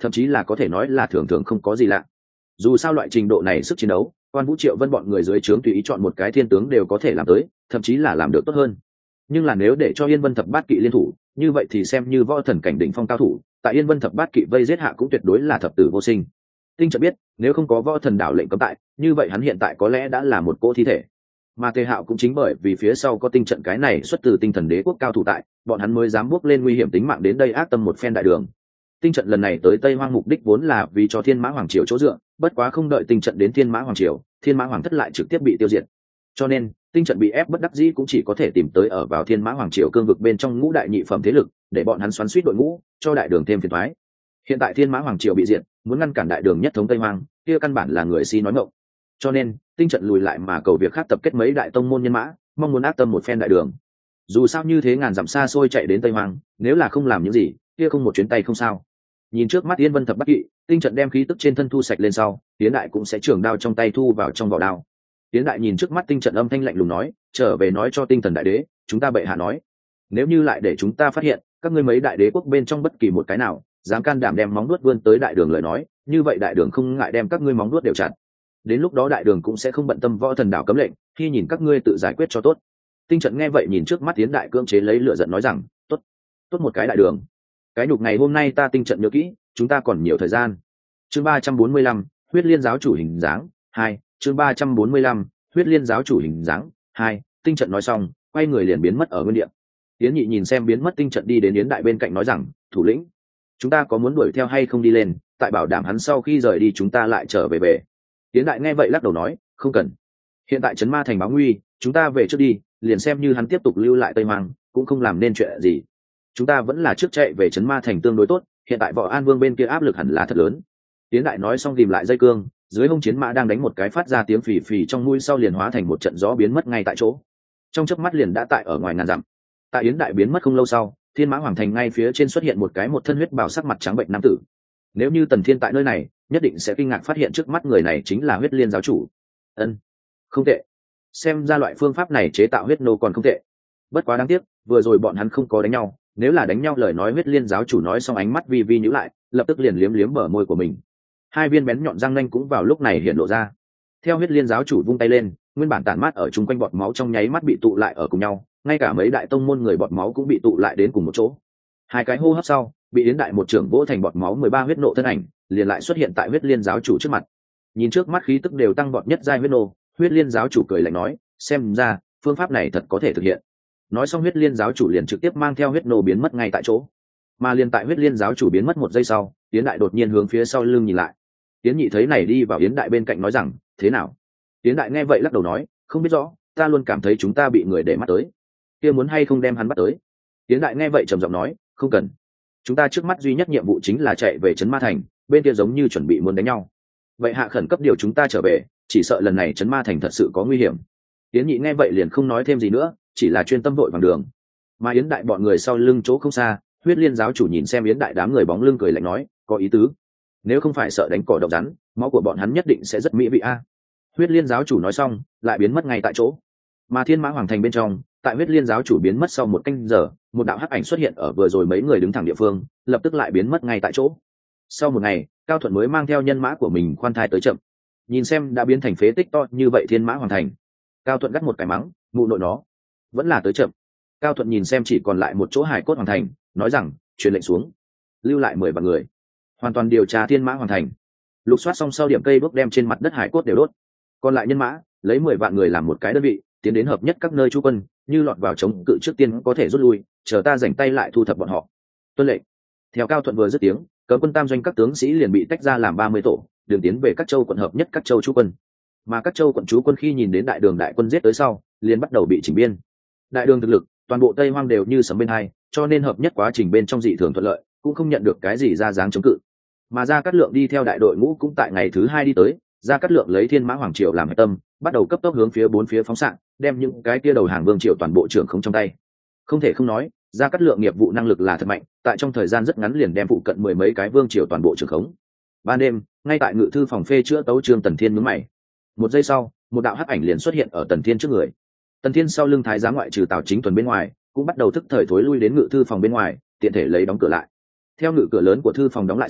thậm chí là có thể nói là thường thường không có gì lạ. Dù sao loại trình độ này sức chiến đấu, Quan Vũ Triệu Vân bọn người dưới trướng tùy ý chọn một cái thiên tướng đều có thể làm tới, thậm chí là làm được tốt hơn. Nhưng là nếu để cho Yên Vân Thập Bát Kỵ liên thủ, như vậy thì xem như võ thần cảnh đỉnh phong cao thủ, tại Yên Vân Thập Bát Kỵ vây giết hạ cũng tuyệt đối là thập tử vô sinh. Tinh Trận biết, nếu không có võ thần đảo lệnh cấm tại, như vậy hắn hiện tại có lẽ đã là một cỗ thi thể. Mà Tề Hạo cũng chính bởi vì phía sau có Tinh Trận cái này xuất từ Tinh Thần Đế quốc cao thủ tại, bọn hắn mới dám bước lên nguy hiểm tính mạng đến đây ác tâm một phen đại đường. Tinh Trận lần này tới Tây Hoang mục đích vốn là vì cho Thiên Mã Hoàng triều chỗ dựa, bất quá không đợi Tinh Trận đến Thiên Mã Hoàng triều, Thiên Mã Hoàng thất lại trực tiếp bị tiêu diệt. Cho nên, Tinh Trận bị ép bất đắc dĩ cũng chỉ có thể tìm tới ở vào Thiên Mã Hoàng triều cương vực bên trong ngũ đại nhị phẩm thế lực, để bọn hắn xoắn xuýt đội ngũ, cho đại đường thêm phiền toái. Hiện tại Thiên Mã Hoàng triều bị diệt, muốn ngăn cản đại đường nhất thống Tây Hoang, kia căn bản là người si nói ngọng. Cho nên, Tinh Trận lùi lại mà cầu việc khác tập kết mấy đại tông môn nhân mã, mong muốn ác tâm một phen đại đường. Dù sao như thế ngàn dặm xa xôi chạy đến Tây Hoang, nếu là không làm những gì, kia không một chuyến tay không sao. Nhìn trước mắt Yên Vân Thập Bát Kỵ, Tinh Trận đem khí tức trên thân thu sạch lên sau, Tiến Đại cũng sẽ trường đao trong tay thu vào trong vỏ đao. Tiến Đại nhìn trước mắt Tinh Trận âm thanh lạnh lùng nói, trở về nói cho Tinh Thần Đại Đế, chúng ta bệ hạ nói, nếu như lại để chúng ta phát hiện các ngươi mấy đại đế quốc bên trong bất kỳ một cái nào dám can đảm đem móng vuốt vươn tới đại đường lời nói, như vậy đại đường không ngại đem các ngươi móng vuốt đều chặt. Đến lúc đó đại đường cũng sẽ không bận tâm võ thần đảo cấm lệnh, khi nhìn các ngươi tự giải quyết cho tốt. Tinh Trận nghe vậy nhìn trước mắt Tiến Đại cưỡng chế lấy lửa giận nói rằng, tốt, tốt một cái đại đường. Cái nhục ngày hôm nay ta Tinh Trận nhớ kỹ, chúng ta còn nhiều thời gian. Chương 345, Huyết Liên giáo chủ hình dáng 2, chương 345, Huyết Liên giáo chủ hình dáng 2. Tinh Trận nói xong, quay người liền biến mất ở nguyên địa. Yến Nhị nhìn xem biến mất Tinh Trận đi đến Yến Đại bên cạnh nói rằng, thủ lĩnh, chúng ta có muốn đuổi theo hay không đi lên, tại bảo đảm hắn sau khi rời đi chúng ta lại trở về. Yến Đại nghe vậy lắc đầu nói, không cần. Hiện tại trấn ma thành báo nguy, chúng ta về trước đi, liền xem như hắn tiếp tục lưu lại Tây Hoang, cũng không làm nên chuyện gì. Chúng ta vẫn là trước chạy về trấn ma thành tương đối tốt, hiện tại Võ An Vương bên kia áp lực hẳn là thật lớn. Yến Đại nói xong ghìm lại dây cương, dưới hông chiến mã đang đánh một cái phát ra tiếng phì phì trong mũi sau liền hóa thành một trận gió biến mất ngay tại chỗ. Trong chớp mắt liền đã tại ở ngoài ngàn dặm. Tại Yến Đại biến mất không lâu sau, Thiên Mã Hoàng thành ngay phía trên xuất hiện một thân huyết bào sắc mặt trắng bệnh nam tử. Nếu như Tần Thiên tại nơi này, nhất định sẽ kinh ngạc phát hiện trước mắt người này chính là Huyết Liên giáo chủ. Ân, không tệ. Xem ra loại phương pháp này chế tạo huyết nô còn không tệ. Bất quá đáng tiếc, vừa rồi bọn hắn không có đánh nhau, nếu là đánh nhau lời nói Huyết Liên giáo chủ nói xong ánh mắt vi vi nhíu lại, lập tức liền liếm liếm bờ môi của mình. Hai viên bén nhọn răng nanh cũng vào lúc này hiện lộ ra. Theo Huyết Liên giáo chủ vung tay lên, nguyên bản tản mát ở chung quanh bọt máu trong nháy mắt bị tụ lại ở cùng nhau, ngay cả mấy đại tông môn người bọt máu cũng bị tụ lại đến cùng một chỗ. Hai cái hô hấp sau, bị Yến Đại một trưởng vỗ thành bọt máu 13 huyết nộ thân ảnh, liền lại xuất hiện tại Huyết Liên giáo chủ trước mặt. Nhìn trước mắt khí tức đều tăng bọt nhất giai huyết nộ, Huyết Liên giáo chủ cười lạnh nói, xem ra phương pháp này thật có thể thực hiện. Nói xong Huyết Liên giáo chủ liền trực tiếp mang theo huyết nộ biến mất ngay tại chỗ. Mà liền tại Huyết Liên giáo chủ biến mất một giây sau, Yến Đại đột nhiên hướng phía sau lưng nhìn lại. Yến Nhị thấy này đi vào Yến Đại bên cạnh nói rằng, thế nào? Yến Đại nghe vậy lắc đầu nói, không biết rõ, ta luôn cảm thấy chúng ta bị người để mắt tới. Kia muốn hay không đem hắn bắt tới? Yến Đại nghe vậy trầm giọng nói, không cần. Chúng ta trước mắt duy nhất nhiệm vụ chính là chạy về trấn ma thành, bên kia giống như chuẩn bị muốn đánh nhau. Vậy hạ khẩn cấp điều chúng ta trở về, chỉ sợ lần này trấn ma thành thật sự có nguy hiểm. Yến Nhị nghe vậy liền không nói thêm gì nữa, chỉ là chuyên tâm vội vàng đường. Mà Yến Đại bọn người sau lưng chỗ không xa, Huyết Liên giáo chủ nhìn xem Yến Đại đám người bóng lưng cười lạnh nói, có ý tứ. Nếu không phải sợ đánh cỏ độc rắn, máu của bọn hắn nhất định sẽ rất mỹ vị a. Huyết Liên giáo chủ nói xong, lại biến mất ngay tại chỗ. Mà Thiên Mã Hoàng thành bên trong, tại Huyết Liên giáo chủ biến mất sau một canh giờ, một đạo hắc ảnh xuất hiện ở vừa rồi mấy người đứng thẳng địa phương, lập tức lại biến mất ngay tại chỗ. Sau một ngày, Cao Thuận mới mang theo nhân mã của mình khoan thai tới chậm. Nhìn xem đã biến thành phế tích to như vậy Thiên Mã Hoàng thành, Cao Thuận gắt một cái mắng, mụ nội nó, vẫn là tới chậm. Cao Thuận nhìn xem chỉ còn lại một chỗ hải cốt hoàng thành, nói rằng, truyền lệnh xuống, lưu lại 10 vạn người, hoàn toàn điều tra Thiên Mã Hoàng thành. Lục soát xong sau điểm cây đuốc đem trên mặt đất hải cốt đều đốt. Còn lại nhân mã, lấy 10 vạn người làm một cái đơn vị, tiến đến hợp nhất các nơi trú quân, như lọt vào chống cự trước tiên có thể rút lui, chờ ta rảnh tay lại thu thập bọn họ. Tuân lệnh. Theo Cao Thuận vừa dứt tiếng, cấm quân tam doanh các tướng sĩ liền bị tách ra làm 30 tổ, đường tiến về các châu quận hợp nhất các châu trú quân. Mà các châu quận trú quân khi nhìn đến đại đường đại quân giết tới sau, liền bắt đầu bị chỉnh biên. Đại đường thực lực, toàn bộ Tây Hoang đều như sấm bên hai, cho nên hợp nhất quá trình bên trong dị thường thuận lợi, cũng không nhận được cái gì ra dáng chống cự. Mà Gia Cát Lượng đi theo đại đội ngũ cũng tại ngày thứ 2 đi tới, Gia Cát Lượng lấy Thiên Mã Hoàng triều làm hệ tâm, bắt đầu cấp tốc hướng phía bốn phía phóng xạ, đem những cái kia đầu hàng vương triều toàn bộ trưởng không trong tay. Không thể không nói, Gia Cát Lượng nghiệp vụ năng lực là thật mạnh, tại trong thời gian rất ngắn liền đem phụ cận 10 mấy cái vương triều toàn bộ trưởng khống. Ban đêm, ngay tại ngự thư phòng phê chữa tấu chương Tần Thiên nhướng mày. Một giây sau, một đạo hắc ảnh liền xuất hiện ở Tần Thiên trước người. Tần Thiên sau lưng thái giám ngoại trừ Tào Chính Thuần bên ngoài, cũng bắt đầu thức thời thối lui đến ngự thư phòng bên ngoài, tiện thể lấy đóng cửa lại. Theo ngự cửa lớn của thư phòng đóng lại sau,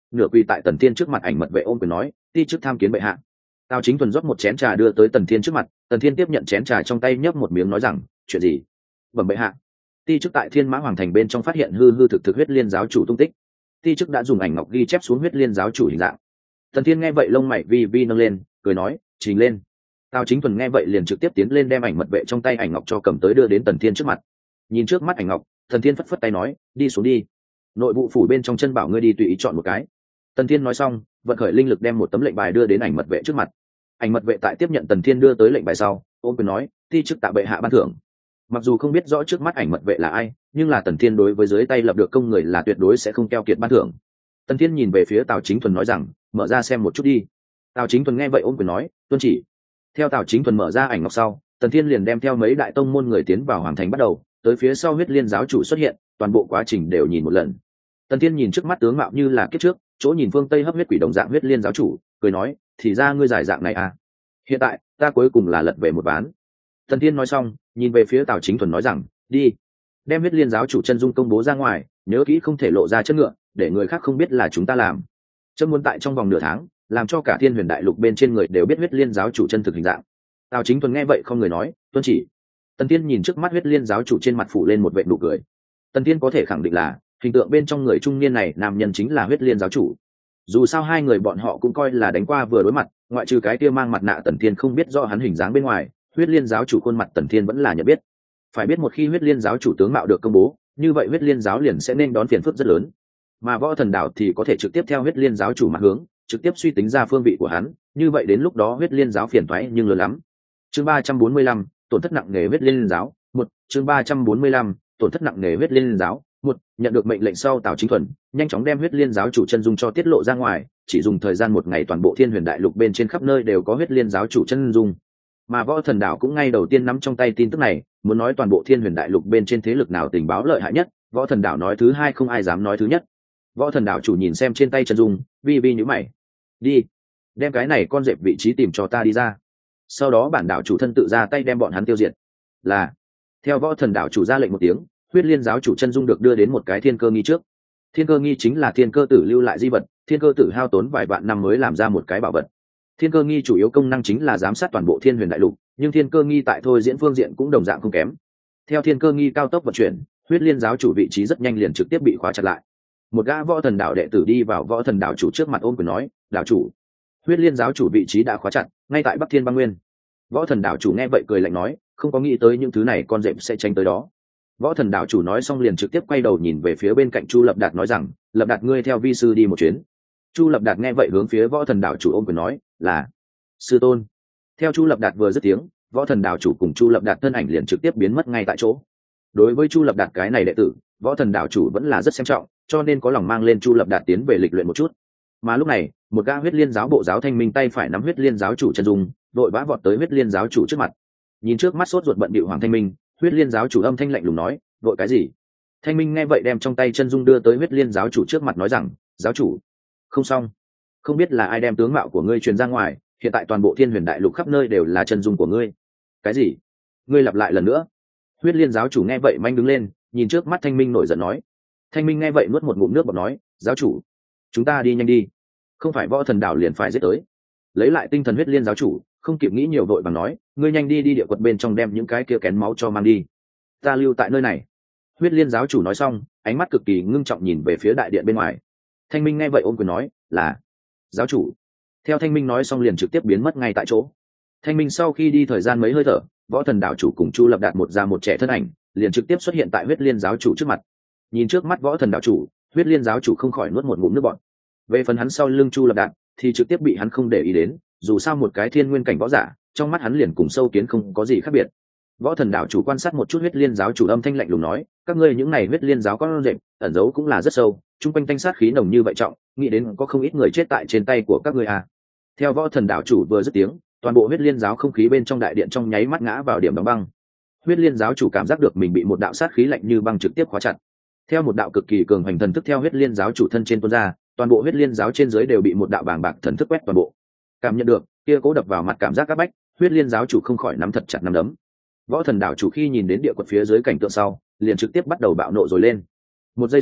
nửa quỳ tại Tần Thiên trước mặt ảnh mật vệ ôm quyền nói, ti chức tham kiến bệ hạ. Tào Chính Thuần rót một chén trà đưa tới Tần Thiên trước mặt, Tần Thiên tiếp nhận chén trà trong tay nhấp một miếng nói rằng, chuyện gì? Bẩm bệ hạ, ti chức tại Thiên Mã Hoàng Thành bên trong phát hiện hư hư thực thực huyết liên giáo chủ tung tích. Ti chức đã dùng ảnh ngọc ghi chép xuống huyết liên giáo chủ hình dạng. Tần Thiên nghe vậy lông mày vi vi nâng lên, cười nói, trình lên. Tào Chính Thuần nghe vậy liền trực tiếp tiến lên đem ảnh mật vệ trong tay ảnh ngọc cho cầm tới đưa đến Tần Thiên trước mặt. Nhìn trước mắt ảnh ngọc, Tần Thiên phất phất tay nói, đi xuống đi. Nội vụ phủ bên trong chân bảo ngươi đi tùy ý chọn một cái. Tần Thiên nói xong, vận khởi linh lực đem một tấm lệnh bài đưa đến ảnh mật vệ trước mặt. Ảnh mật vệ tại tiếp nhận Tần Thiên đưa tới lệnh bài sau, ôm quyền nói, ti chức tạ bệ hạ ban thưởng. Mặc dù không biết rõ trước mắt ảnh mật vệ là ai, nhưng là Tần Thiên đối với dưới tay lập được công người là tuyệt đối sẽ không keo kiệt ban thưởng. Tần Thiên nhìn về phía Tào Chính Thuần nói rằng, mở ra xem một chút đi. Tào Chính Thuần nghe vậy ôm quyền nói, tuân chỉ. Theo Tào Chính Thuần mở ra ảnh ngọc sau, Tần Thiên liền đem theo mấy đại tông môn người tiến vào hoàng thành bắt đầu, tới phía sau huyết liên giáo chủ xuất hiện, toàn bộ quá trình đều nhìn một lần. Tần Thiên nhìn trước mắt tướng mạo như là kiếp trước, chỗ nhìn phương Tây hấp huyết quỷ đồng dạng huyết liên giáo chủ, cười nói, thì ra ngươi giải dạng này à? Hiện tại, ta cuối cùng là lật về một ván. Tần Thiên nói xong, nhìn về phía Tào Chính Thuần nói rằng, đi, đem huyết liên giáo chủ chân dung công bố ra ngoài, nhớ kỹ không thể lộ ra chân ngựa, để người khác không biết là chúng ta làm. Chấm muốn tại trong vòng nửa tháng, làm cho cả Thiên Huyền Đại Lục bên trên người đều biết huyết liên giáo chủ chân thực hình dạng. Tào Chính Thuần nghe vậy không người nói, tuân chỉ. Tần Thiên nhìn trước mắt huyết liên giáo chủ trên mặt phủ lên một vệt nụ cười. Tần Thiên có thể khẳng định là hình tượng bên trong người trung niên này nam nhân chính là huyết liên giáo chủ. Dù sao hai người bọn họ cũng coi là đánh qua vừa đối mặt, ngoại trừ cái kia mang mặt nạ Tần Thiên không biết rõ hắn hình dáng bên ngoài, huyết liên giáo chủ khuôn mặt Tần Thiên vẫn là nhận biết. Phải biết một khi huyết liên giáo chủ tướng mạo được công bố, như vậy huyết liên giáo liền sẽ nên đón phiền phức rất lớn. Mà Võ Thần Đảo thì có thể trực tiếp theo huyết liên giáo chủ mặt hướng, trực tiếp suy tính ra phương vị của hắn, như vậy đến lúc đó huyết liên giáo phiền toái nhưng lớn lắm. Chương 345, tổn thất nặng nề huyết liên giáo. Chương 345, tổn thất nặng nề huyết liên giáo. Nhận được mệnh lệnh sau, Tào Chính Thuần nhanh chóng đem huyết liên giáo chủ chân dung cho tiết lộ ra ngoài, chỉ dùng thời gian một ngày toàn bộ Thiên Huyền Đại Lục bên trên khắp nơi đều có huyết liên giáo chủ chân dung. Mà Võ Thần Đảo cũng ngay đầu tiên nắm trong tay tin tức này, muốn nói toàn bộ Thiên Huyền Đại Lục bên trên thế lực nào tình báo lợi hại nhất, Võ Thần Đảo nói thứ hai không ai dám nói thứ nhất. Võ Thần Đảo chủ nhìn xem trên tay chân dung, vi vi nhíu mày. Đi, đem cái này con dẹp vị trí tìm cho ta đi ra. Sau đó bản đảo chủ thân tự ra tay đem bọn hắn tiêu diệt. Là. Theo Võ Thần Đảo chủ ra lệnh một tiếng, huyết liên giáo chủ chân dung được đưa đến một cái thiên cơ nghi trước. Thiên cơ nghi chính là thiên cơ tử lưu lại di vật, thiên cơ tử hao tốn vài vạn năm mới làm ra một cái bảo vật. Thiên cơ nghi chủ yếu công năng chính là giám sát toàn bộ Thiên Huyền Đại Lục, nhưng thiên cơ nghi tại thôi diễn phương diện cũng đồng dạng không kém. Theo thiên cơ nghi cao tốc vận chuyển, huyết liên giáo chủ vị trí rất nhanh liền trực tiếp bị khóa chặt lại. Một gã Võ Thần Đảo đệ tử đi vào Võ Thần Đảo chủ trước mặt ôm quyền nói, đảo chủ, huyết liên giáo chủ vị trí đã khóa chặt ngay tại Bắc Thiên Băng Nguyên. Võ Thần Đảo chủ nghe vậy cười lạnh nói, không có nghĩ tới những thứ này con dẹp sẽ tranh tới đó. Võ Thần Đảo chủ nói xong liền trực tiếp quay đầu nhìn về phía bên cạnh Chu Lập Đạt nói rằng, Lập Đạt ngươi theo vi sư đi một chuyến. Chu Lập Đạt nghe vậy hướng phía Võ Thần Đảo chủ ôm quyền nói, là sư tôn. Theo Chu Lập Đạt vừa dứt tiếng, Võ Thần Đảo chủ cùng Chu Lập Đạt thân ảnh liền trực tiếp biến mất ngay tại chỗ. Đối với Chu Lập Đạt cái này đệ tử, Võ Thần Đảo chủ vẫn là rất xem trọng, cho nên có lòng mang lên Chu Lập Đạt tiến về lịch luyện một chút. Mà lúc này, một gã huyết liên giáo bộ giáo Thanh Minh tay phải nắm huyết liên giáo chủ chân dung, đội vã vọt tới huyết liên giáo chủ trước mặt. Nhìn trước mắt sốt ruột bận bịu Hoàng Thanh Minh, huyết liên giáo chủ âm thanh lạnh lùng nói, vội cái gì? Thanh Minh nghe vậy đem trong tay chân dung đưa tới huyết liên giáo chủ trước mặt nói rằng, giáo chủ, không xong, không biết là ai đem tướng mạo của ngươi truyền ra ngoài, hiện tại toàn bộ Thiên Huyền Đại Lục khắp nơi đều là chân dung của ngươi. Cái gì? Ngươi lặp lại lần nữa? Huyết liên giáo chủ nghe vậy manh đứng lên, nhìn trước mắt Thanh Minh nổi giận nói. Thanh Minh nghe vậy nuốt một ngụm nước bọt nói, giáo chủ, chúng ta đi nhanh đi, không phải Võ Thần Đảo liền phải giết tới. Lấy lại tinh thần huyết liên giáo chủ không kịp nghĩ nhiều vội bằng nói, ngươi nhanh đi địa quật bên trong đem những cái kia kén máu cho mang đi, ta lưu tại nơi này. Huyết liên giáo chủ nói xong, ánh mắt cực kỳ ngưng trọng nhìn về phía đại điện bên ngoài. Thanh Minh nghe vậy ôm quyền nói, là giáo chủ. Theo Thanh Minh nói xong liền trực tiếp biến mất ngay tại chỗ. Thanh Minh sau khi đi thời gian mấy hơi thở, Võ Thần Đảo chủ cùng Chu Lập Đạt một già một trẻ thân ảnh liền trực tiếp xuất hiện tại huyết liên giáo chủ trước mặt. Nhìn trước mắt Võ Thần Đảo chủ, huyết liên giáo chủ không khỏi nuốt một ngụm nước bọt. Về phần hắn sau lưng Chu Lập Đạt thì trực tiếp bị hắn không để ý đến, dù sao một cái thiên nguyên cảnh võ giả, trong mắt hắn liền cùng sâu kiến không có gì khác biệt. Võ Thần Đảo chủ quan sát một chút huyết liên giáo chủ âm thanh lạnh lùng nói, các ngươi những này huyết liên giáo con rệp ẩn giấu cũng là rất sâu, chung quanh tanh sát khí nồng như vậy trọng, nghĩ đến có không ít người chết tại trên tay của các ngươi à. Theo Võ Thần Đảo chủ vừa dứt tiếng, toàn bộ huyết liên giáo không khí bên trong đại điện trong nháy mắt ngã vào điểm đóng băng. Huyết liên giáo chủ cảm giác được mình bị một đạo sát khí lạnh như băng trực tiếp khóa chặt. Theo một đạo cực kỳ cường hành thần thức theo huyết liên giáo chủ thân trên tuôn ra, toàn bộ huyết liên giáo trên dưới đều bị một đạo bàng bạc thần thức quét toàn bộ. Cảm nhận được kia cố đập vào mặt cảm giác áp bách, huyết liên giáo chủ không khỏi nắm thật chặt nắm đấm. Võ Thần Đảo chủ khi nhìn đến địa quật phía dưới cảnh tượng sau, liền trực tiếp bắt đầu bạo nộ rồi lên. Một giây sau,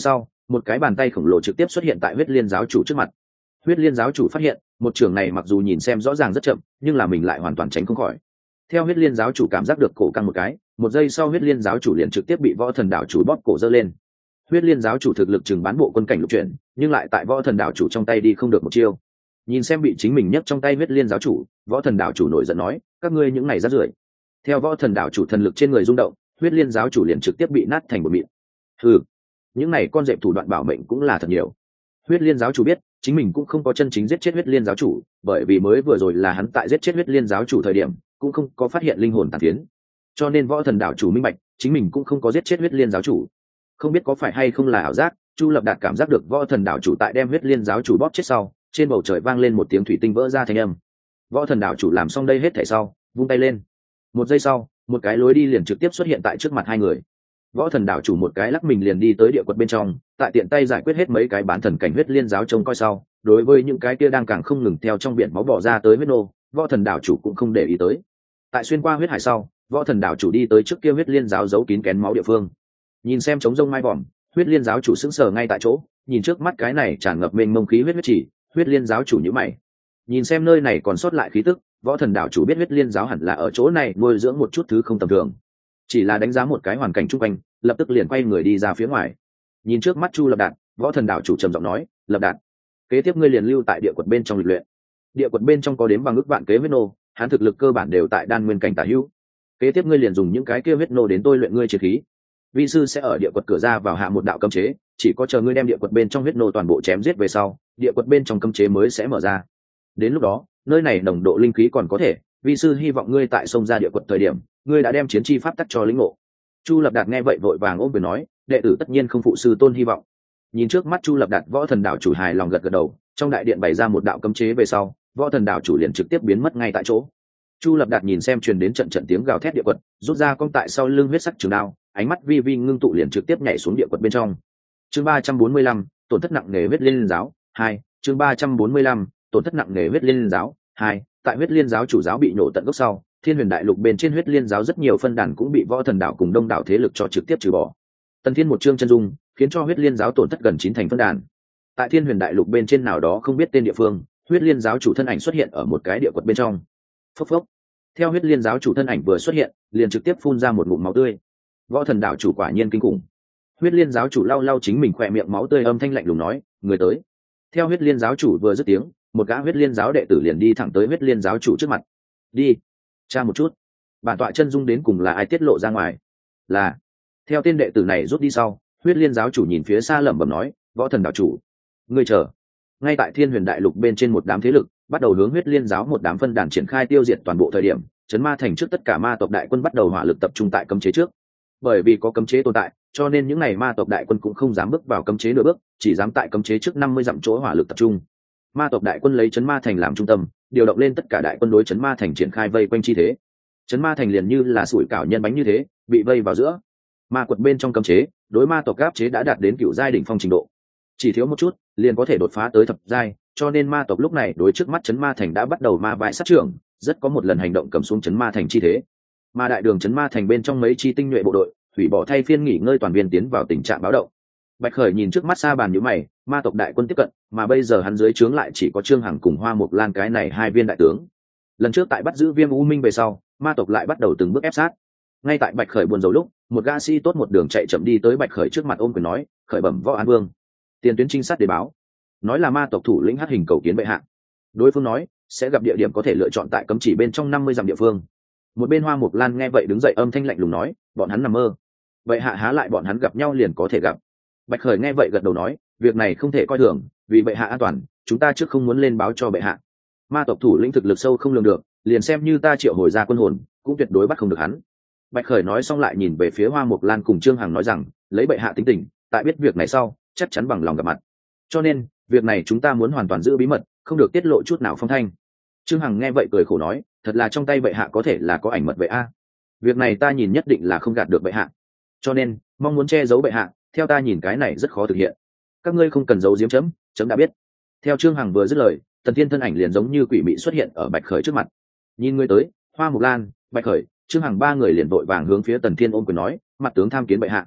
một cái bàn tay khổng lồ trực tiếp xuất hiện tại huyết liên giáo chủ trước mặt. Huyết liên giáo chủ phát hiện một trường này mặc dù nhìn xem rõ ràng rất chậm, nhưng là mình lại hoàn toàn tránh không khỏi. Theo huyết liên giáo chủ cảm giác được cổ căng một cái, một giây sau huyết liên giáo chủ liền trực tiếp bị võ thần đạo chủ bóp cổ giơ lên. Huyết liên giáo chủ thực lực chừng bán bộ quân cảnh lục chuyển, nhưng lại tại võ thần đạo chủ trong tay đi không được một chiêu. Nhìn xem bị chính mình nhấc trong tay huyết liên giáo chủ, võ thần đạo chủ nổi giận nói, các ngươi những này rác rưởi. Theo võ thần đạo chủ thần lực trên người rung động, huyết liên giáo chủ liền trực tiếp bị nát thành một mịn. Hừ, những này con dẹp thủ đoạn bảo mệnh cũng là thật nhiều. Huyết liên giáo chủ biết chính mình cũng không có chân chính giết chết huyết liên giáo chủ, bởi vì mới vừa rồi là hắn tại giết chết huyết liên giáo chủ thời điểm cũng không có phát hiện linh hồn tàn phiến, cho nên võ thần đạo chủ minh bạch chính mình cũng không có giết chết huyết liên giáo chủ. Không biết có phải hay không là ảo giác, Chu Lập Đạt cảm giác được võ thần đạo chủ tại đem huyết liên giáo chủ bóp chết sau, trên bầu trời vang lên một tiếng thủy tinh vỡ ra thanh âm. Võ thần đạo chủ làm xong đây hết thảy sau, vung tay lên. Một giây sau, một cái lối đi liền trực tiếp xuất hiện tại trước mặt hai người. Võ thần đạo chủ một cái lắc mình liền đi tới địa quật bên trong, tại tiện tay giải quyết hết mấy cái bán thần cảnh huyết liên giáo trông coi sau, đối với những cái kia đang càng không ngừng theo trong biển máu bỏ ra tới huyết nô, võ thần đạo chủ cũng không để ý tới. Tại xuyên qua huyết hải sau, võ thần đạo chủ đi tới trước kia huyết liên giáo giấu kín kén máu địa phương. Nhìn xem trống rông mai vòm, huyết liên giáo chủ sững sờ ngay tại chỗ, nhìn trước mắt cái này tràn ngập mênh mông khí huyết chỉ, huyết liên giáo chủ nhíu mày. Nhìn xem nơi này còn sót lại khí tức, võ thần đạo chủ biết huyết liên giáo hẳn là ở chỗ này nuôi dưỡng một chút thứ không tầm thường. Chỉ là đánh giá một cái hoàn cảnh chung quanh, lập tức liền quay người đi ra phía ngoài. Nhìn trước mắt Chu Lập Đạt, võ thần đạo chủ trầm giọng nói, Lập Đạt, kế tiếp ngươi liền lưu tại địa quật bên trong lịch luyện. Địa quật bên trong có đến bằng ước vạn kế huyết nô, hắn thực lực cơ bản đều tại đan nguyên cảnh tả hữu. Kế tiếp ngươi liền dùng những cái kia huyết nô đến tôi luyện ngươi chiến khí. Vi sư sẽ ở địa quật cửa ra vào hạ một đạo cấm chế, chỉ có chờ ngươi đem địa quật bên trong huyết nô toàn bộ chém giết về sau, địa quật bên trong cấm chế mới sẽ mở ra. Đến lúc đó, nơi này nồng độ linh khí còn có thể, vi sư hy vọng ngươi tại sông ra địa quật thời điểm, ngươi đã đem chiến chi pháp tắc cho lĩnh ngộ. Chu Lập Đạt nghe vậy vội vàng ôm quyền nói, đệ tử tất nhiên không phụ sư tôn hy vọng. Nhìn trước mắt Chu Lập Đạt, võ thần đạo chủ hài lòng gật gật đầu. Trong đại điện bày ra một đạo cấm chế về sau, võ thần đạo chủ liền trực tiếp biến mất ngay tại chỗ. Chu Lập Đạt nhìn xem truyền đến trận trận tiếng gào thét địa quật, rút ra cong tại sau lưng huyết sắc trường đao, ánh mắt vi vi ngưng tụ liền trực tiếp nhảy xuống địa quật bên trong. Chương 345, tổn thất nặng nề huyết liên giáo 2. Chương 345, tổn thất nặng nề huyết liên giáo 2. Tại huyết liên giáo chủ giáo bị nổ tận gốc sau, Thiên Huyền Đại Lục bên trên huyết liên giáo rất nhiều phân đàn cũng bị võ thần đạo cùng đông đảo thế lực cho trực tiếp trừ bỏ. Tần Thiên một chương chân dung, khiến cho huyết liên giáo tổn thất gần 9 thành phân đàn. Tại Thiên Huyền Đại Lục bên trên nào đó không biết tên địa phương, huyết liên giáo chủ thân ảnh xuất hiện ở một cái địa quật bên trong. Phốc phốc. Theo huyết liên giáo chủ thân ảnh vừa xuất hiện, liền trực tiếp phun ra một ngụm máu tươi. Võ thần đạo chủ quả nhiên kinh khủng. Huyết liên giáo chủ lau lau chính mình khỏe miệng máu tươi, âm thanh lạnh lùng nói, người tới. Theo huyết liên giáo chủ vừa dứt tiếng, một gã huyết liên giáo đệ tử liền đi thẳng tới huyết liên giáo chủ trước mặt. Đi, tra một chút, bản tọa chân dung đến cùng là ai tiết lộ ra ngoài. Là. Theo tên đệ tử này rút đi sau, huyết liên giáo chủ nhìn phía xa lẩm bẩm nói, võ thần đạo chủ, ngươi chờ. Ngay tại Thiên Huyền Đại Lục bên trên một đám thế lực bắt đầu hướng huyết liên giáo một đám phân đàn triển khai tiêu diệt toàn bộ thời điểm, chấn ma thành trước tất cả ma tộc đại quân bắt đầu hỏa lực tập trung tại cấm chế trước. Bởi vì có cấm chế tồn tại, cho nên những ngày ma tộc đại quân cũng không dám bước vào cấm chế nửa bước, chỉ dám tại cấm chế trước 50 dặm chỗ hỏa lực tập trung. Ma tộc đại quân lấy chấn ma thành làm trung tâm, điều động lên tất cả đại quân đối chấn ma thành triển khai vây quanh chi thế. Chấn ma thành liền như là sủi cảo nhân bánh như thế, bị vây vào giữa. Ma quật bên trong cấm chế, đối ma tộc áp chế đã đạt đến cựu giai đỉnh phong trình độ, chỉ thiếu một chút liền có thể đột phá tới thập giai, cho nên ma tộc lúc này đối trước mắt chấn ma thành đã bắt đầu ma vại sát trưởng, rất có một lần hành động cầm xuống chấn ma thành chi thế. Mà đại đường chấn ma thành bên trong mấy chi tinh nhuệ bộ đội hủy bỏ thay phiên nghỉ ngơi toàn viên tiến vào tình trạng báo động. Bạch Khởi nhìn trước mắt xa bàn nhíu mày, ma tộc đại quân tiếp cận, mà bây giờ hắn dưới trướng lại chỉ có Trương Hằng cùng Hoa Mộc Lan cái này hai viên đại tướng. Lần trước tại bắt giữ Viêm U Minh về sau, ma tộc lại bắt đầu từng bước ép sát. Ngay tại Bạch Khởi buồn rầu lúc, một gã sĩ tốt một đường chạy chậm đi tới Bạch Khởi trước mặt ôm quyền nói, khởi bẩm võ an vương, tiền tuyến trinh sát để báo, nói là ma tộc thủ lĩnh Hắc Hình cầu kiến bệ hạ. Đối phương nói sẽ gặp địa điểm có thể lựa chọn tại cấm chỉ bên trong 50 dặm địa phương. Một bên Hoa Mộc Lan nghe vậy đứng dậy âm thanh lạnh lùng nói, bọn hắn nằm mơ, vậy hạ há lại bọn hắn gặp nhau liền có thể gặp. Bạch Khởi nghe vậy gật đầu nói, việc này không thể coi thường, vì bệ hạ an toàn, chúng ta trước không muốn lên báo cho bệ hạ. Ma tộc thủ lĩnh thực lực sâu không lường được, liền xem như ta triệu hồi ra quân hồn cũng tuyệt đối bắt không được hắn. Bạch Khởi nói xong lại nhìn về phía Hoa Mộc Lan cùng Trương Hằng nói rằng, lấy bệ hạ tính tình, tại biết việc này sau chắc chắn bằng lòng gặp mặt, cho nên việc này chúng ta muốn hoàn toàn giữ bí mật, không được tiết lộ chút nào phong thanh. Trương Hằng nghe vậy cười khổ nói, thật là trong tay bệ hạ có thể là có ảnh mật vậy a. Việc này ta nhìn nhất định là không gạt được bệ hạ, cho nên mong muốn che giấu bệ hạ, theo ta nhìn cái này rất khó thực hiện. Các ngươi không cần giấu giếm, chấm đã biết. Theo Trương Hằng vừa dứt lời, Tần Thiên thân ảnh liền giống như quỷ mị xuất hiện ở Bạch Khởi trước mặt. Nhìn ngươi tới, Hoa Mộc Lan, Bạch Khởi, Trương Hằng ba người liền vội vàng hướng phía Tần Thiên ôm quyền nói, mặt tướng tham kiến bệ hạ.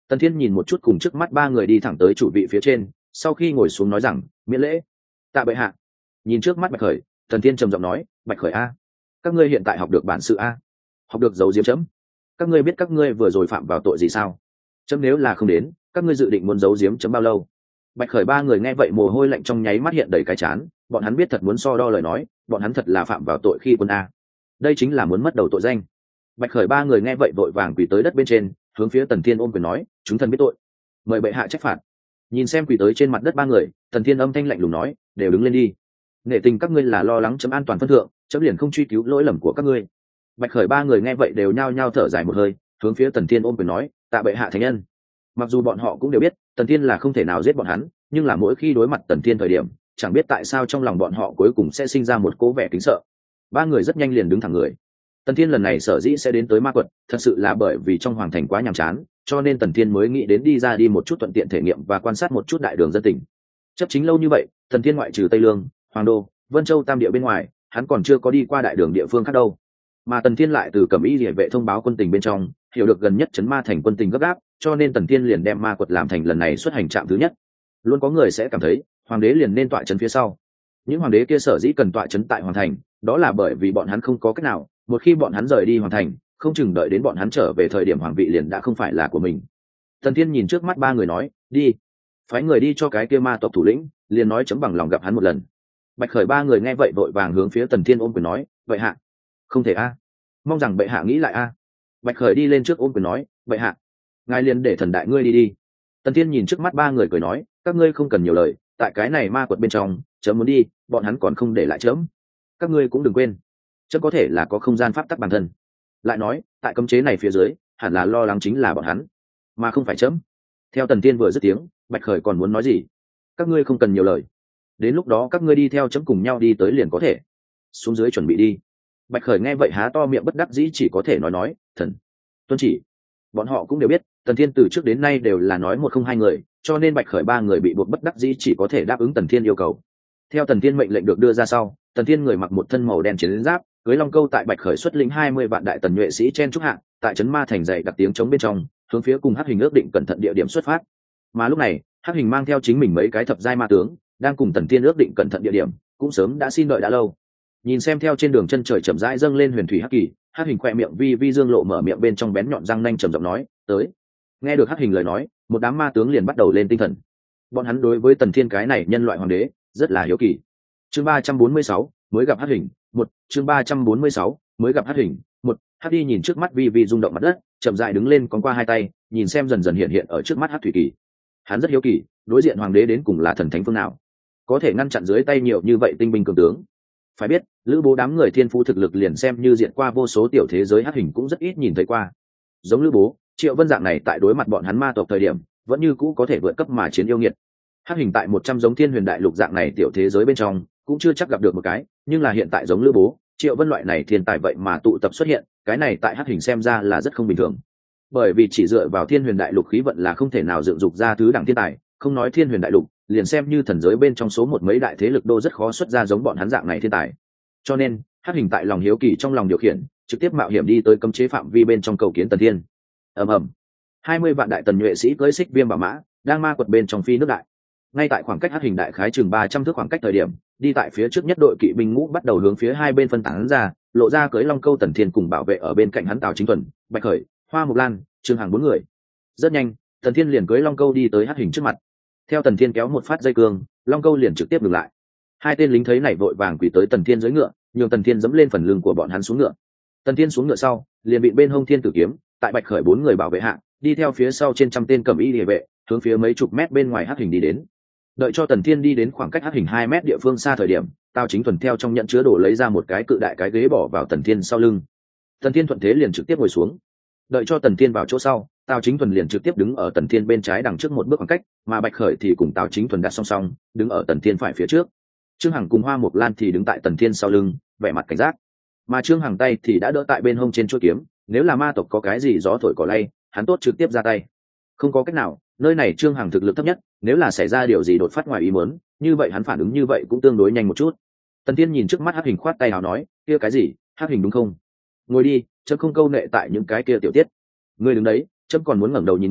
Tần Thiên nhìn một chút cùng trước mắt ba người đi thẳng tới chủ vị phía trên, sau khi ngồi xuống nói rằng miễn lễ. Tạ bệ hạ. Nhìn trước mắt Bạch Khởi, Tần Thiên trầm giọng nói, Bạch Khởi a, các ngươi hiện tại học được bản sự a, học được giấu diếm chấm. Các ngươi biết các ngươi vừa rồi phạm vào tội gì sao? Chấm nếu là không đến, các ngươi dự định muốn giấu giếm chấm bao lâu? Bạch Khởi ba người nghe vậy mồ hôi lạnh trong nháy mắt hiện đầy cái chán, bọn hắn biết thật muốn so đo lời nói, bọn hắn thật là phạm vào tội khi quân a. Đây chính là muốn mất đầu tội danh. Bạch Khởi ba người nghe vậy vội vàng quỳ tới đất bên trên, hướng phía Tần Thiên ôm quyền nói, chúng thần biết tội, mời bệ hạ trách phạt. Nhìn xem quỳ tới trên mặt đất ba người, Tần Thiên âm thanh lạnh lùng nói, đều đứng lên đi. Nể tình các ngươi là lo lắng chấm an toàn phân thượng, chấm liền không truy cứu lỗi lầm của các ngươi. Bạch Khởi ba người nghe vậy đều nhao nhao thở dài một hơi, hướng phía Tần Thiên ôm quyền nói, tạ bệ hạ thánh nhân. Mặc dù bọn họ cũng đều biết Tần Thiên là không thể nào giết bọn hắn, nhưng là mỗi khi đối mặt Tần Thiên thời điểm, chẳng biết tại sao trong lòng bọn họ cuối cùng sẽ sinh ra một cố vẻ kính sợ. Ba người rất nhanh liền đứng thẳng người. Tần Thiên lần này sở dĩ sẽ đến tới Ma Quật, thật sự là bởi vì trong hoàng thành quá nhàm chán, cho nên Tần Thiên mới nghĩ đến đi ra đi một chút thuận tiện thể nghiệm và quan sát một chút đại đường dân tình. Chấp chính lâu như vậy, Tần Thiên ngoại trừ Tây Lương, Hoàng Đô, Vân Châu tam địa bên ngoài, hắn còn chưa có đi qua đại đường địa phương khác đâu. Mà Tần Thiên lại từ Cẩm Y Liễu vệ thông báo quân tình bên trong, hiểu được gần nhất trấn Ma thành quân tình gấp gáp, cho nên Tần Thiên liền đem Ma Quật làm thành lần này xuất hành trạm thứ nhất. Luôn có người sẽ cảm thấy, hoàng đế liền nên tọa trấn phía sau. Những hoàng đế kia sở dĩ cần tọa trấn tại hoàng thành, đó là bởi vì bọn hắn không có cách nào, một khi bọn hắn rời đi hoàng thành, không chừng đợi đến bọn hắn trở về thời điểm hoàng vị liền đã không phải là của mình. Tần Thiên nhìn trước mắt ba người nói, đi, phái người đi cho cái kia ma tộc thủ lĩnh, liền nói chấm bằng lòng gặp hắn một lần. Bạch Khởi ba người nghe vậy vội vàng hướng phía Tần Thiên ôm quyền nói, vậy hạ, không thể a, mong rằng bệ hạ nghĩ lại a. Bạch Khởi đi lên trước ôm quyền nói, bệ hạ, ngài liền để thần đại ngươi đi đi. Tần Thiên nhìn trước mắt ba người cười nói, các ngươi không cần nhiều lời, tại cái này Ma Quật bên trong, chấm muốn đi, bọn hắn còn không để lại chấm. Các ngươi cũng đừng quên, chấm có thể là có không gian pháp tắc bản thân. Lại nói, tại cấm chế này phía dưới, hẳn là lo lắng chính là bọn hắn, mà không phải chấm. Theo Tần Thiên vừa dứt tiếng, Bạch Khởi còn muốn nói gì? Các ngươi không cần nhiều lời, đến lúc đó các ngươi đi theo chấm cùng nhau đi tới liền có thể. Xuống dưới chuẩn bị đi. Bạch Khởi nghe vậy há to miệng bất đắc dĩ chỉ có thể nói, thần tuân chỉ. Bọn họ cũng đều biết, Tần Thiên từ trước đến nay đều là nói một không hai người, cho nên Bạch Khởi ba người bị buộc bất đắc dĩ chỉ có thể đáp ứng Tần Thiên yêu cầu. Theo Tần Thiên mệnh lệnh được đưa ra sau, Tần Thiên người mặc một thân màu đen chiến giáp, cưới long câu tại Bạch Khởi xuất lĩnh 20 vạn đại tần nhuệ sĩ chen trúc hạng, tại trấn Ma thành dày đặc tiếng chống bên trong, hướng phía cùng Hắc Hình ước định cẩn thận địa điểm xuất phát. Mà lúc này, Hắc Hình mang theo chính mình mấy cái thập giai ma tướng, đang cùng Tần Thiên ước định cẩn thận địa điểm, cũng sớm đã xin đợi đã lâu. Nhìn xem theo trên đường chân trời chậm rãi dâng lên huyền thủy hắc kỳ, Hắc Hình khỏe miệng vi dương lộ mở miệng bên trong bén nhọn răng nanh trầm giọng nói, tới. Nghe được Hắc Hình lời nói, một đám ma tướng liền bắt đầu lên tinh thần. Bọn hắn đối với Tần Thiên cái này nhân loại hoàng đế rất là hiếu kỳ. Chương 346, mới gặp Hắc Hình, một chương 346, mới gặp Hắc Hình, một. Hắc đi nhìn trước mắt vi rung động mặt đất, chậm rãi đứng lên cong qua hai tay, nhìn xem dần dần hiện hiện ở trước mắt Hắc thủy kỳ. Hắn rất hiếu kỳ, đối diện hoàng đế đến cùng là thần thánh phương nào, có thể ngăn chặn dưới tay nhiều như vậy tinh binh cường tướng. Phải biết, lữ bố đám người thiên phú thực lực liền xem như diện qua vô số tiểu thế giới Hắc Hình cũng rất ít nhìn thấy qua. Giống lữ bố, Triệu Vân dạng này tại đối mặt bọn hắn ma tộc thời điểm, vẫn như cũ có thể vượt cấp mà chiến yêu nghiệt. Hắc Hình tại 100 giống Thiên Huyền Đại Lục dạng này tiểu thế giới bên trong, cũng chưa chắc gặp được một cái, nhưng là hiện tại giống lữ bố, Triệu Vân loại này thiên tài vậy mà tụ tập xuất hiện, cái này tại Hắc Hình xem ra là rất không bình thường. Bởi vì chỉ dựa vào Thiên Huyền Đại Lục khí vận là không thể nào dựng dục ra thứ đẳng thiên tài, không nói Thiên Huyền Đại Lục, liền xem như thần giới bên trong số một mấy đại thế lực đô rất khó xuất ra giống bọn hắn dạng này thiên tài. Cho nên, Hắc Hình tại lòng hiếu kỳ trong lòng điều khiển, trực tiếp mạo hiểm đi tới cấm chế phạm vi bên trong cầu kiến Tần Thiên. Ầm ầm, 20 vạn đại tần nhuệ sĩ cưỡi xích viêm bảo mã, đang ma quật bên trong phi nước đại. Ngay tại khoảng cách Hắc Hình đại khái chừng 300 thước khoảng cách thời điểm, đi tại phía trước nhất đội kỵ binh ngũ bắt đầu hướng phía hai bên phân tán ra, lộ ra cưỡi long câu Tần Thiên cùng bảo vệ ở bên cạnh hắn Tào Chính Thuần, Bạch Khởi, Hoa Mộc Lan, Trương Hằng bốn người. Rất nhanh, Tần Thiên liền cưỡi long câu đi tới Hắc Hình trước mặt. Theo Tần Thiên kéo một phát dây cương, long câu liền trực tiếp dừng lại. Hai tên lính thấy này vội vàng quỳ tới Tần Thiên dưới ngựa, nhường Tần Thiên dẫm lên phần lưng của bọn hắn xuống ngựa. Tần Thiên xuống ngựa sau, liền bị bên hông Thiên Tử kiếm, tại Bạch Khởi bốn người bảo vệ hạ, đi theo phía sau trên trăm tên Cẩm Y Liễu vệ, hướng phía mấy chục mét bên ngoài Hắc Hình đi đến. Đợi cho Tần Thiên đi đến khoảng cách Hắc Hình 2 mét địa phương xa thời điểm, Tào Chính Thuần theo trong nhận chứa đồ lấy ra một cái cự đại cái ghế bỏ vào Tần Thiên sau lưng. Tần Thiên thuận thế liền trực tiếp ngồi xuống. Đợi cho Tần Thiên vào chỗ sau, Tào Chính Thuần liền trực tiếp đứng ở Tần Thiên bên trái đằng trước một bước khoảng cách, mà Bạch Khởi thì cùng Tào Chính Thuần đặt song song, đứng ở Tần Thiên phải phía trước. Trương Hằng cùng Hoa Mộc Lan thì đứng tại Tần Thiên sau lưng, vẻ mặt cảnh giác. Mà Trương Hằng tay thì đã đỡ tại bên hông trên chuôi kiếm, nếu là ma tộc có cái gì gió thổi cỏ lay, hắn tốt trực tiếp ra tay. Không có cách nào, nơi này Trương Hằng thực lực thấp nhất, nếu là xảy ra điều gì đột phát ngoài ý muốn, như vậy hắn phản ứng như vậy cũng tương đối nhanh một chút. Tần Thiên nhìn trước mắt Hắc Hình khoát tay áo nói, kia cái gì, Hắc Hình đúng không? Ngồi đi, chấm không câu nệ tại những cái kia tiểu tiết. Ngươi đứng đấy, chấm còn muốn ngẩng đầu nhìn ngươi,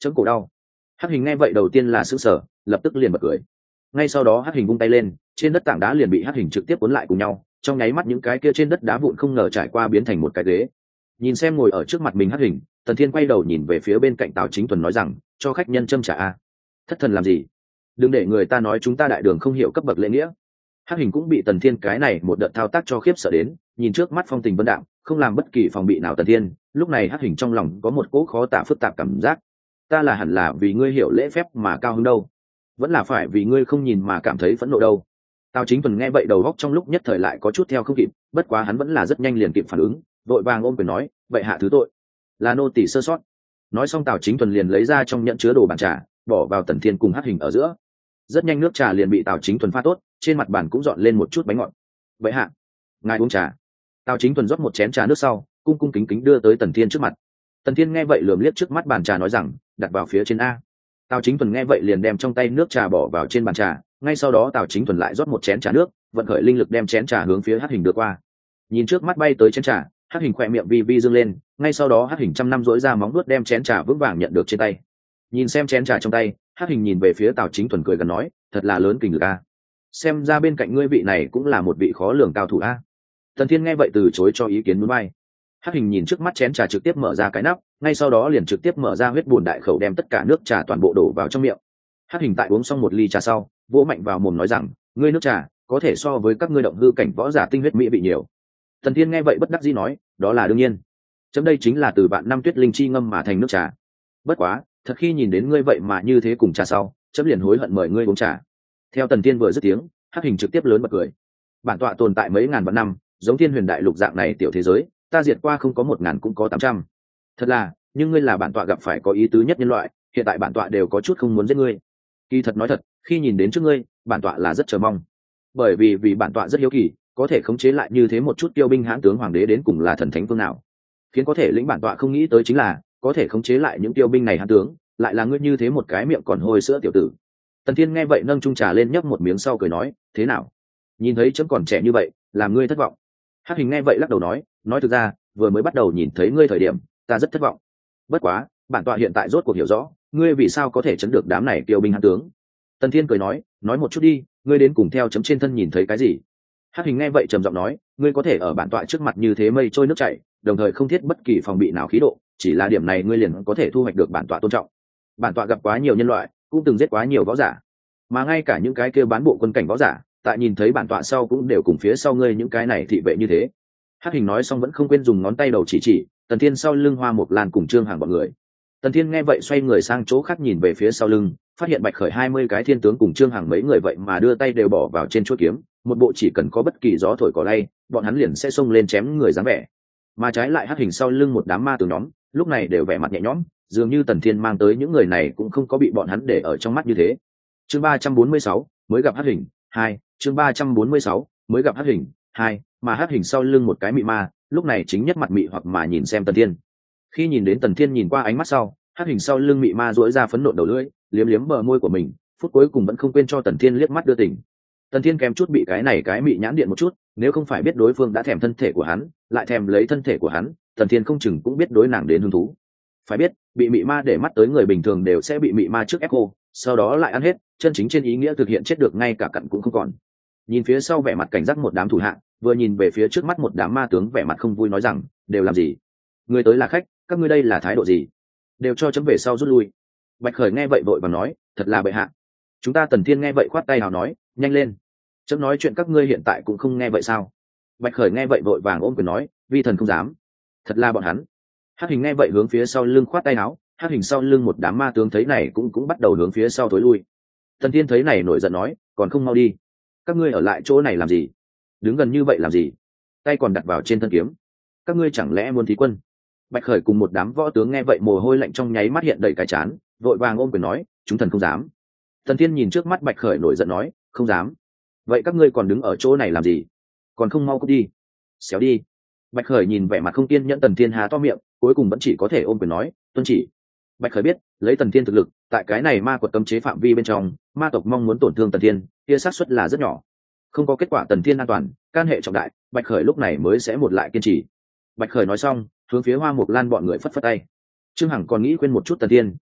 chấm cổ đau. Hắc hình nghe vậy đầu tiên là sững sờ, lập tức liền bật cười. Ngay sau đó Hắc hình vung tay lên, trên đất tảng đá liền bị Hắc hình trực tiếp cuốn lại cùng nhau, trong nháy mắt những cái kia trên đất đá vụn không ngờ trải qua biến thành một cái ghế. Nhìn xem ngồi ở trước mặt mình Hắc hình, Tần Thiên quay đầu nhìn về phía bên cạnh Tào Chính Thuần nói rằng, cho khách nhân châm trà a. Thất thần làm gì? Đừng để người ta nói chúng ta đại đường không hiểu cấp bậc lễ nghĩa. Hắc hình cũng bị Tần Thiên cái này một đợt thao tác cho khiếp sợ đến, nhìn trước mắt phong tình vân đạm, không làm bất kỳ phòng bị nào Tần Thiên, lúc này Hắc hình trong lòng có một cỗ khó tả phức tạp cảm giác. Ta là hẳn là vì ngươi hiểu lễ phép mà cao hứng đâu, vẫn là phải vì ngươi không nhìn mà cảm thấy phẫn nộ đâu. Tào Chính Thuần nghe vậy đầu óc trong lúc nhất thời lại có chút theo không kịp, bất quá hắn vẫn là rất nhanh liền kịp phản ứng, vội vàng ôm quyền nói, vậy hạ thứ tội, là nô tỳ sơ sót. Nói xong Tào Chính Thuần liền lấy ra trong nhẫn chứa đồ bàn trà, bỏ vào Tần Thiên cùng Hắc hình ở giữa. Rất nhanh nước trà liền bị Tào Chính Thuần pha tốt, trên mặt bàn cũng dọn lên một chút bánh ngọt. Vậy hạ, ngài uống trà. Tào Chính Thuần rót một chén trà nước sau, cung cung kính kính đưa tới Tần Thiên trước mặt. Tần Thiên nghe vậy lườm liếc trước mắt bàn trà nói rằng, đặt vào phía trên a. Tào Chính Thuần nghe vậy liền đem trong tay nước trà bỏ vào trên bàn trà, ngay sau đó Tào Chính Thuần lại rót một chén trà nước, vận khởi linh lực đem chén trà hướng phía Hắc hình đưa qua. Nhìn trước mắt bay tới chén trà, Hắc hình khỏe miệng vi vi dương lên, ngay sau đó Hắc hình trăm năm rỗi ra móng vuốt đem chén trà vững vàng nhận được trên tay. Nhìn xem chén trà trong tay, Hắc hình nhìn về phía Tào Chính Thuần cười gần nói, thật là lớn kình lực a. Xem ra bên cạnh ngươi vị này cũng là một vị khó lường cao thủ a. Tần Thiên nghe vậy từ chối cho ý kiến muốn bay. Hắc hình nhìn trước mắt chén trà trực tiếp mở ra cái nắp, ngay sau đó liền trực tiếp mở ra huyết bùn đại khẩu đem tất cả nước trà toàn bộ đổ vào trong miệng. Hắc hình tại uống xong một ly trà sau, vỗ mạnh vào mồm nói rằng, ngươi nước trà có thể so với các ngươi động hư cảnh võ giả tinh huyết mỹ vị nhiều. Tần Thiên nghe vậy bất đắc dĩ nói, đó là đương nhiên. Chấm đây chính là từ bạn năm tuyết linh chi ngâm mà thành nước trà. Bất quá, thật khi nhìn đến ngươi vậy mà như thế cùng trà sau, chấm liền hối hận mời ngươi uống trà. Theo Tần Thiên vừa dứt tiếng, Hắc hình trực tiếp lớn bật cười. Bản tọa tồn tại mấy ngàn vạn năm, giống Thiên Huyền Đại Lục dạng này tiểu thế giới, ta diệt qua không có 1000 cũng có 800. Thật là, nhưng ngươi là bản tọa gặp phải có ý tứ nhất nhân loại, hiện tại bản tọa đều có chút không muốn giết ngươi. Kỳ thật nói thật, khi nhìn đến trước ngươi, bản tọa là rất chờ mong. Bởi vì bản tọa rất hiếu kỳ, có thể khống chế lại như thế một chút tiêu binh hãn tướng hoàng đế đến cùng là thần thánh phương nào. Khiến có thể lĩnh bản tọa không nghĩ tới chính là, có thể khống chế lại những tiêu binh này hãn tướng, lại là ngươi như thế một cái miệng còn hôi sữa tiểu tử. Tần Thiên nghe vậy nâng chung trà lên nhấp một miếng sau cười nói, thế nào? Nhìn thấy chấm còn trẻ như vậy, làm ngươi thất vọng. Hắc hình nghe vậy lắc đầu nói thực ra, vừa mới bắt đầu nhìn thấy ngươi thời điểm, ta rất thất vọng. Bất quá, bản tọa hiện tại rốt cuộc hiểu rõ, ngươi vì sao có thể chấn được đám này tiêu binh hãn tướng. Tần Thiên cười nói một chút đi, ngươi đến cùng theo chấm trên thân nhìn thấy cái gì? Hắc hình nghe vậy trầm giọng nói, ngươi có thể ở bản tọa trước mặt như thế mây trôi nước chảy, đồng thời không thiết bất kỳ phòng bị nào khí độ, chỉ là điểm này ngươi liền có thể thu hoạch được bản tọa tôn trọng. Bản tọa gặp quá nhiều nhân loại, cũng từng giết quá nhiều võ giả, mà ngay cả những cái kia bán bộ quân cảnh võ giả, tại nhìn thấy bản tọa sau cũng đều cùng phía sau ngươi những cái này thị vệ như thế. Hắc hình nói xong vẫn không quên dùng ngón tay đầu chỉ Tần Thiên sau lưng Hoa Mộc Lan cùng Trương Hằng bọn người. Tần Thiên nghe vậy xoay người sang chỗ khác nhìn về phía sau lưng, phát hiện Bạch Khởi 20 cái thiên tướng cùng Trương Hằng mấy người vậy mà đưa tay đều bỏ vào trên chuôi kiếm, một bộ chỉ cần có bất kỳ gió thổi cỏ lay, bọn hắn liền sẽ xông lên chém người dáng vẻ. Mà trái lại Hắc hình sau lưng một đám ma tướng nhóm, lúc này đều vẻ mặt nhẹ nhõm, dường như Tần Thiên mang tới những người này cũng không có bị bọn hắn để ở trong mắt như thế. Chương 346, mới gặp Hắc hình 2, chương 346, mới gặp Hắc hình 2, mà Hắc hình sau lưng một cái mị ma, lúc này chính nhất mặt mị hoặc mà nhìn xem Tần Thiên. Khi nhìn đến Tần Thiên nhìn qua ánh mắt sau, Hắc hình sau lưng mị ma duỗi ra phấn nộ đầu lưỡi, liếm liếm bờ môi của mình, phút cuối cùng vẫn không quên cho Tần Thiên liếc mắt đưa tình. Tần Thiên kém chút bị cái mị nhãn điện một chút, nếu không phải biết đối phương đã thèm thân thể của hắn, lại thèm lấy thân thể của hắn, Tần Thiên không chừng cũng biết đối nàng đến hứng thú. Phải biết, bị mị ma để mắt tới người bình thường đều sẽ bị mị ma trước ép cô, sau đó lại ăn hết, chân chính trên ý nghĩa thực hiện chết được ngay cả cặn cũng không còn. Nhìn phía sau vẻ mặt cảnh giác một đám thủ hạ, vừa nhìn về phía trước mắt một đám ma tướng vẻ mặt không vui nói rằng, đều làm gì? Người tới là khách, các ngươi đây là thái độ gì? Đều cho chấm về sau rút lui. Bạch Khởi nghe vậy vội vàng nói, thật là bệ hạ. Chúng ta Tần Thiên nghe vậy khoát tay nào nói, nhanh lên. Chấm nói chuyện các ngươi hiện tại cũng không nghe vậy sao? Bạch Khởi nghe vậy vội vàng ôm quyền nói, vi thần không dám. Thật là bọn hắn. Hắc hình nghe vậy hướng phía sau lưng khoát tay áo, Hắc hình sau lưng một đám ma tướng thấy này cũng bắt đầu hướng phía sau tối lui. Tần Thiên thấy này nổi giận nói, còn không mau đi. Các ngươi ở lại chỗ này làm gì? Đứng gần như vậy làm gì? Tay còn đặt vào trên thân kiếm. Các ngươi chẳng lẽ muốn thí quân? Bạch Khởi cùng một đám võ tướng nghe vậy mồ hôi lạnh trong nháy mắt hiện đầy cái chán, vội vàng ôm quyền nói, chúng thần không dám. Tần Thiên nhìn trước mắt Bạch Khởi nổi giận nói, không dám. Vậy các ngươi còn đứng ở chỗ này làm gì? Còn không mau cút đi. Xéo đi. Bạch Khởi nhìn vẻ mặt không kiên nhẫn Tần Thiên há to miệng, cuối cùng vẫn chỉ có thể ôm quyền nói, tuân chỉ. Bạch Khởi biết, lấy Tần Thiên thực lực, tại cái này ma quật cấm chế phạm vi bên trong, ma tộc mong muốn tổn thương Tần Thiên, kia xác suất là rất nhỏ. Không có kết quả Tần Thiên an toàn, can hệ trọng đại, Bạch Khởi lúc này mới sẽ một lại kiên trì. Bạch Khởi nói xong, hướng phía Hoa Mộc Lan bọn người phất phất tay. Trương Hằng còn nghĩ quên một chút Tần Thiên,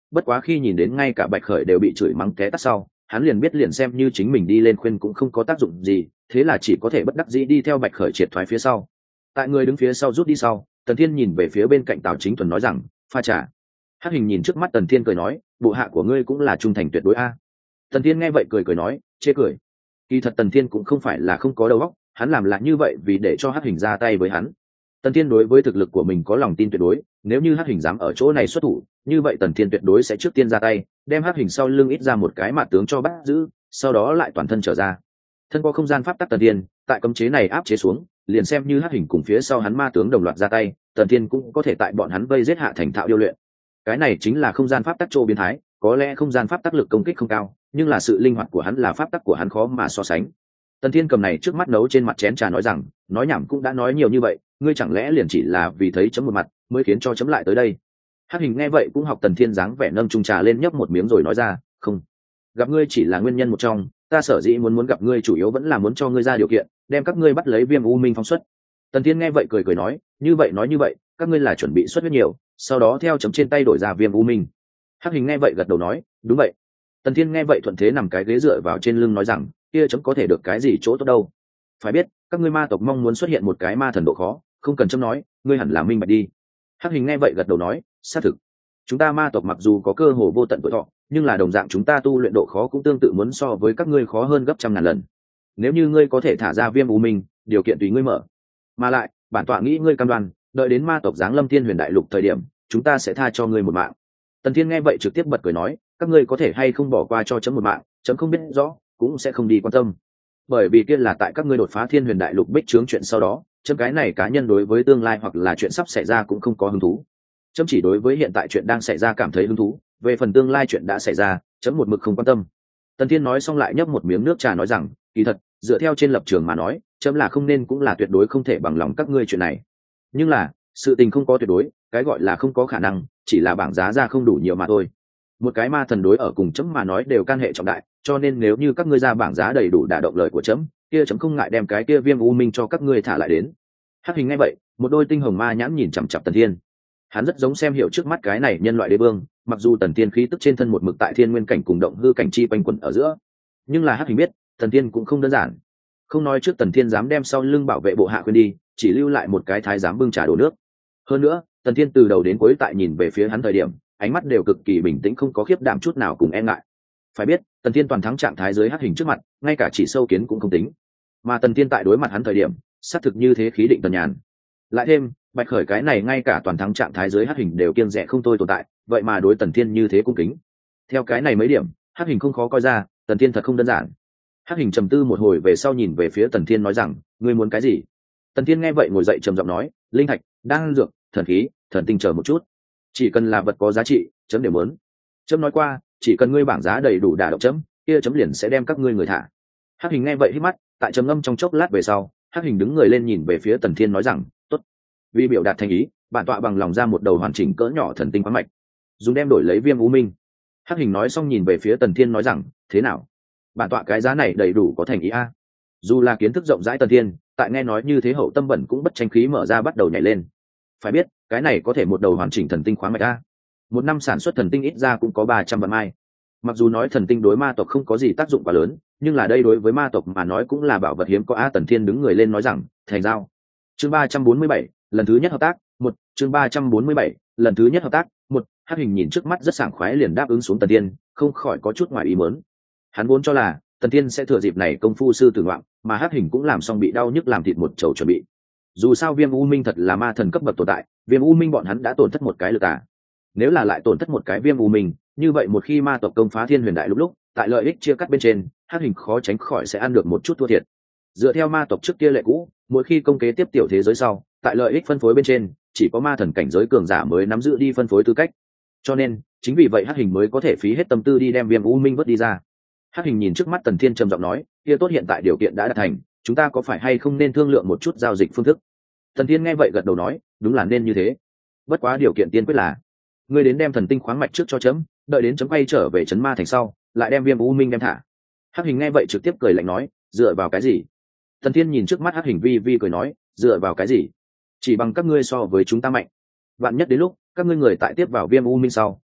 bất quá khi nhìn đến ngay cả Bạch Khởi đều bị chửi mắng té tát sau, hắn liền biết liền xem như chính mình đi lên khuyên cũng không có tác dụng gì, thế là chỉ có thể bất đắc dĩ đi theo Bạch Khởi triệt thoái phía sau. Tại người đứng phía sau rút đi sau, Tần Thiên nhìn về phía bên cạnh Tào Chính Thuần nói rằng, pha trà. Hắc Hình nhìn trước mắt Tần Thiên cười nói, bộ hạ của ngươi cũng là trung thành tuyệt đối a. Tần Thiên nghe vậy cười cười nói, chê cười. Kỳ thật Tần Thiên cũng không phải là không có đầu óc, hắn làm là như vậy vì để cho Hắc Hình ra tay với hắn. Tần Thiên đối với thực lực của mình có lòng tin tuyệt đối, nếu như Hắc Hình dám ở chỗ này xuất thủ, như vậy Tần Thiên tuyệt đối sẽ trước tiên ra tay, đem Hắc Hình sau lưng ít ra một cái mạt tướng cho bắt giữ, sau đó lại toàn thân trở ra. Thân có không gian pháp tắc Tần Thiên, tại cấm chế này áp chế xuống, liền xem như Hắc Hình cùng phía sau hắn ma tướng đồng loạt ra tay, Tần Thiên cũng có thể tại bọn hắn vây giết hạ thành thạo điêu luyện. Cái này chính là không gian pháp tắc trô biến thái, có lẽ không gian pháp tắc lực công kích không cao, nhưng là sự linh hoạt của hắn là pháp tắc của hắn khó mà so sánh. Tần Thiên cầm này trước mắt nấu trên mặt chén trà nói rằng, nói nhảm cũng đã nói nhiều như vậy, ngươi chẳng lẽ liền chỉ là vì thấy chấm một mặt mới khiến cho chấm lại tới đây? Hắc Hình nghe vậy cũng học Tần Thiên dáng vẻ nâng chung trà lên nhấp một miếng rồi nói ra, không, gặp ngươi chỉ là nguyên nhân một trong, ta sở dĩ muốn gặp ngươi chủ yếu vẫn là muốn cho ngươi ra điều kiện, đem các ngươi bắt lấy Viêm U Minh phóng xuất. Tần Thiên nghe vậy cười cười nói, như vậy nói như vậy, các ngươi là chuẩn bị xuất huyết nhiều, sau đó theo chấm trên tay đổi ra Viêm U Minh. Hắc Hình nghe vậy gật đầu nói, đúng vậy. Tần Thiên nghe vậy thuận thế nằm cái ghế dựa vào trên lưng nói rằng, kia chấm có thể được cái gì chỗ tốt đâu? Phải biết, các ngươi ma tộc mong muốn xuất hiện một cái ma thần độ khó, không cần chấm nói, ngươi hẳn là minh bạch đi. Hắc Hình nghe vậy gật đầu nói, xác thực. Chúng ta ma tộc mặc dù có cơ hồ vô tận tuổi thọ, nhưng là đồng dạng chúng ta tu luyện độ khó cũng tương tự muốn so với các ngươi khó hơn gấp trăm ngàn lần. Nếu như ngươi có thể thả ra Viêm U Minh, điều kiện tùy ngươi mở. Mà lại, bản tọa nghĩ ngươi cam đoan, đợi đến ma tộc giáng lâm Thiên Huyền Đại Lục thời điểm, chúng ta sẽ tha cho ngươi một mạng. Tần Thiên nghe vậy trực tiếp bật cười nói, các ngươi có thể hay không bỏ qua cho chấm một mạng, chấm không biết rõ, cũng sẽ không đi quan tâm. Bởi vì kia là tại các ngươi đột phá Thiên Huyền Đại Lục bích trướng chuyện sau đó, chấm cái này cá nhân đối với tương lai hoặc là chuyện sắp xảy ra cũng không có hứng thú. Chấm chỉ đối với hiện tại chuyện đang xảy ra cảm thấy hứng thú, về phần tương lai chuyện đã xảy ra, chấm một mực không quan tâm. Tần Thiên nói xong lại nhấp một miếng nước trà nói rằng, kỳ thật, dựa theo trên lập trường mà nói, chấm là không nên cũng là tuyệt đối không thể bằng lòng các ngươi chuyện này. Nhưng là, sự tình không có tuyệt đối, cái gọi là không có khả năng, chỉ là bảng giá ra không đủ nhiều mà thôi. Một cái ma thần đối ở cùng chấm mà nói đều can hệ trọng đại, cho nên nếu như các ngươi ra bảng giá đầy đủ đả động lời của chấm, kia chấm không ngại đem cái kia Viêm U Minh cho các ngươi thả lại đến. Hắc Hình nghe vậy, một đôi tinh hồng ma nhãn nhìn chằm chằm Tần Thiên. Hắn rất giống xem hiểu trước mắt cái này nhân loại đế vương, mặc dù Tần Thiên khí tức trên thân một mực tại thiên nguyên cảnh cùng động hư cảnh chi quanh quẩn ở giữa, nhưng là Hắc Hình biết, Tần Thiên cũng không đơn giản. Không nói trước Tần Thiên dám đem sau lưng bảo vệ bộ hạ khuyên đi, chỉ lưu lại một cái thái giám bưng trà đổ nước. Hơn nữa, Tần Thiên từ đầu đến cuối tại nhìn về phía hắn thời điểm, ánh mắt đều cực kỳ bình tĩnh không có khiếp đảm chút nào cùng e ngại. Phải biết, Tần Thiên toàn thắng trạng thái dưới Hắc Hình trước mặt, ngay cả chỉ sâu kiến cũng không tính. Mà Tần Thiên tại đối mặt hắn thời điểm, xác thực như thế khí định tần nhàn. Lại thêm, Bạch Khởi cái này ngay cả toàn thắng trạng thái dưới Hắc Hình đều kiêng dè không thôi tồn tại, vậy mà đối Tần Thiên như thế cung kính. Theo cái này mấy điểm, Hắc Hình không khó coi ra, Tần Thiên thật không đơn giản. Hắc Hình trầm tư một hồi về sau nhìn về phía Tần Thiên nói rằng, ngươi muốn cái gì? Tần Thiên nghe vậy ngồi dậy trầm giọng nói, linh thạch, đan dược, thần khí, thần tinh chờ một chút, chỉ cần là vật có giá trị, chấm đều muốn. Chấm nói qua, chỉ cần ngươi bảng giá đầy đủ đả động chấm, kia chấm liền sẽ đem các ngươi người thả. Hắc Hình nghe vậy hít mắt, tại trầm ngâm trong chốc lát về sau, Hắc Hình đứng người lên nhìn về phía Tần Thiên nói rằng, tốt. Vì biểu đạt thành ý, bản tọa bằng lòng ra một đầu hoàn chỉnh cỡ nhỏ thần tinh khoáng mạch, dùng đem đổi lấy Viêm U Minh. Hắc Hình nói xong nhìn về phía Tần Thiên nói rằng, thế nào? Bản tọa cái giá này đầy đủ có thành ý a? Dù là kiến thức rộng rãi Tần Thiên, tại nghe nói như thế hậu tâm bẩn cũng bất tranh khí mở ra bắt đầu nhảy lên. Phải biết, cái này có thể một đầu hoàn chỉnh thần tinh khoáng mạch a. Một năm sản xuất thần tinh ít ra cũng có 300 vạn mai. Mặc dù nói thần tinh đối ma tộc không có gì tác dụng quá lớn, nhưng là đây đối với ma tộc mà nói cũng là bảo vật hiếm có a. Tần Thiên đứng người lên nói rằng, thành giao. Chương 347, lần thứ nhất hợp tác, một. Chương 347, lần thứ nhất hợp tác, một. Hắc Hình nhìn trước mắt rất sảng khoái liền đáp ứng xuống Tần Thiên, không khỏi có chút ngoài ý muốn. Hắn vốn cho là Tần Thiên sẽ thừa dịp này công phu sư tử ngoạm, mà Hắc Hình cũng làm xong bị đau nhức làm thịt một chầu chuẩn bị. Dù sao Viêm U Minh thật là ma thần cấp bậc tồn tại, Viêm U Minh bọn hắn đã tổn thất một cái lực à. Nếu là lại tổn thất một cái Viêm U Minh, như vậy một khi ma tộc công phá Thiên Huyền Đại Lục lúc, tại lợi ích chia cắt bên trên, Hắc Hình khó tránh khỏi sẽ ăn được một chút thua thiệt. Dựa theo ma tộc trước kia lệ cũ, mỗi khi công kế tiếp tiểu thế giới sau, tại lợi ích phân phối bên trên, chỉ có ma thần cảnh giới cường giả mới nắm giữ đi phân phối tư cách. Cho nên, chính vì vậy Hắc Hình mới có thể phí hết tâm tư đi đem Viêm U Minh vớt đi ra. Hắc Hình nhìn trước mắt Tần Thiên trầm giọng nói, kia tốt, hiện tại điều kiện đã đạt thành, chúng ta có phải hay không nên thương lượng một chút giao dịch phương thức? Tần Thiên nghe vậy gật đầu nói, đúng là nên như thế. Bất quá điều kiện tiên quyết là, ngươi đến đem thần tinh khoáng mạch trước cho chấm, đợi đến chấm quay trở về trấn ma thành sau, lại đem Viêm U Minh đem thả. Hắc Hình nghe vậy trực tiếp cười lạnh nói, dựa vào cái gì? Tần Thiên nhìn trước mắt Hắc Hình vi vi cười nói, dựa vào cái gì? Chỉ bằng các ngươi so với chúng ta mạnh. Vạn nhất đến lúc các ngươi người tại tiếp vào Viêm U Minh sau,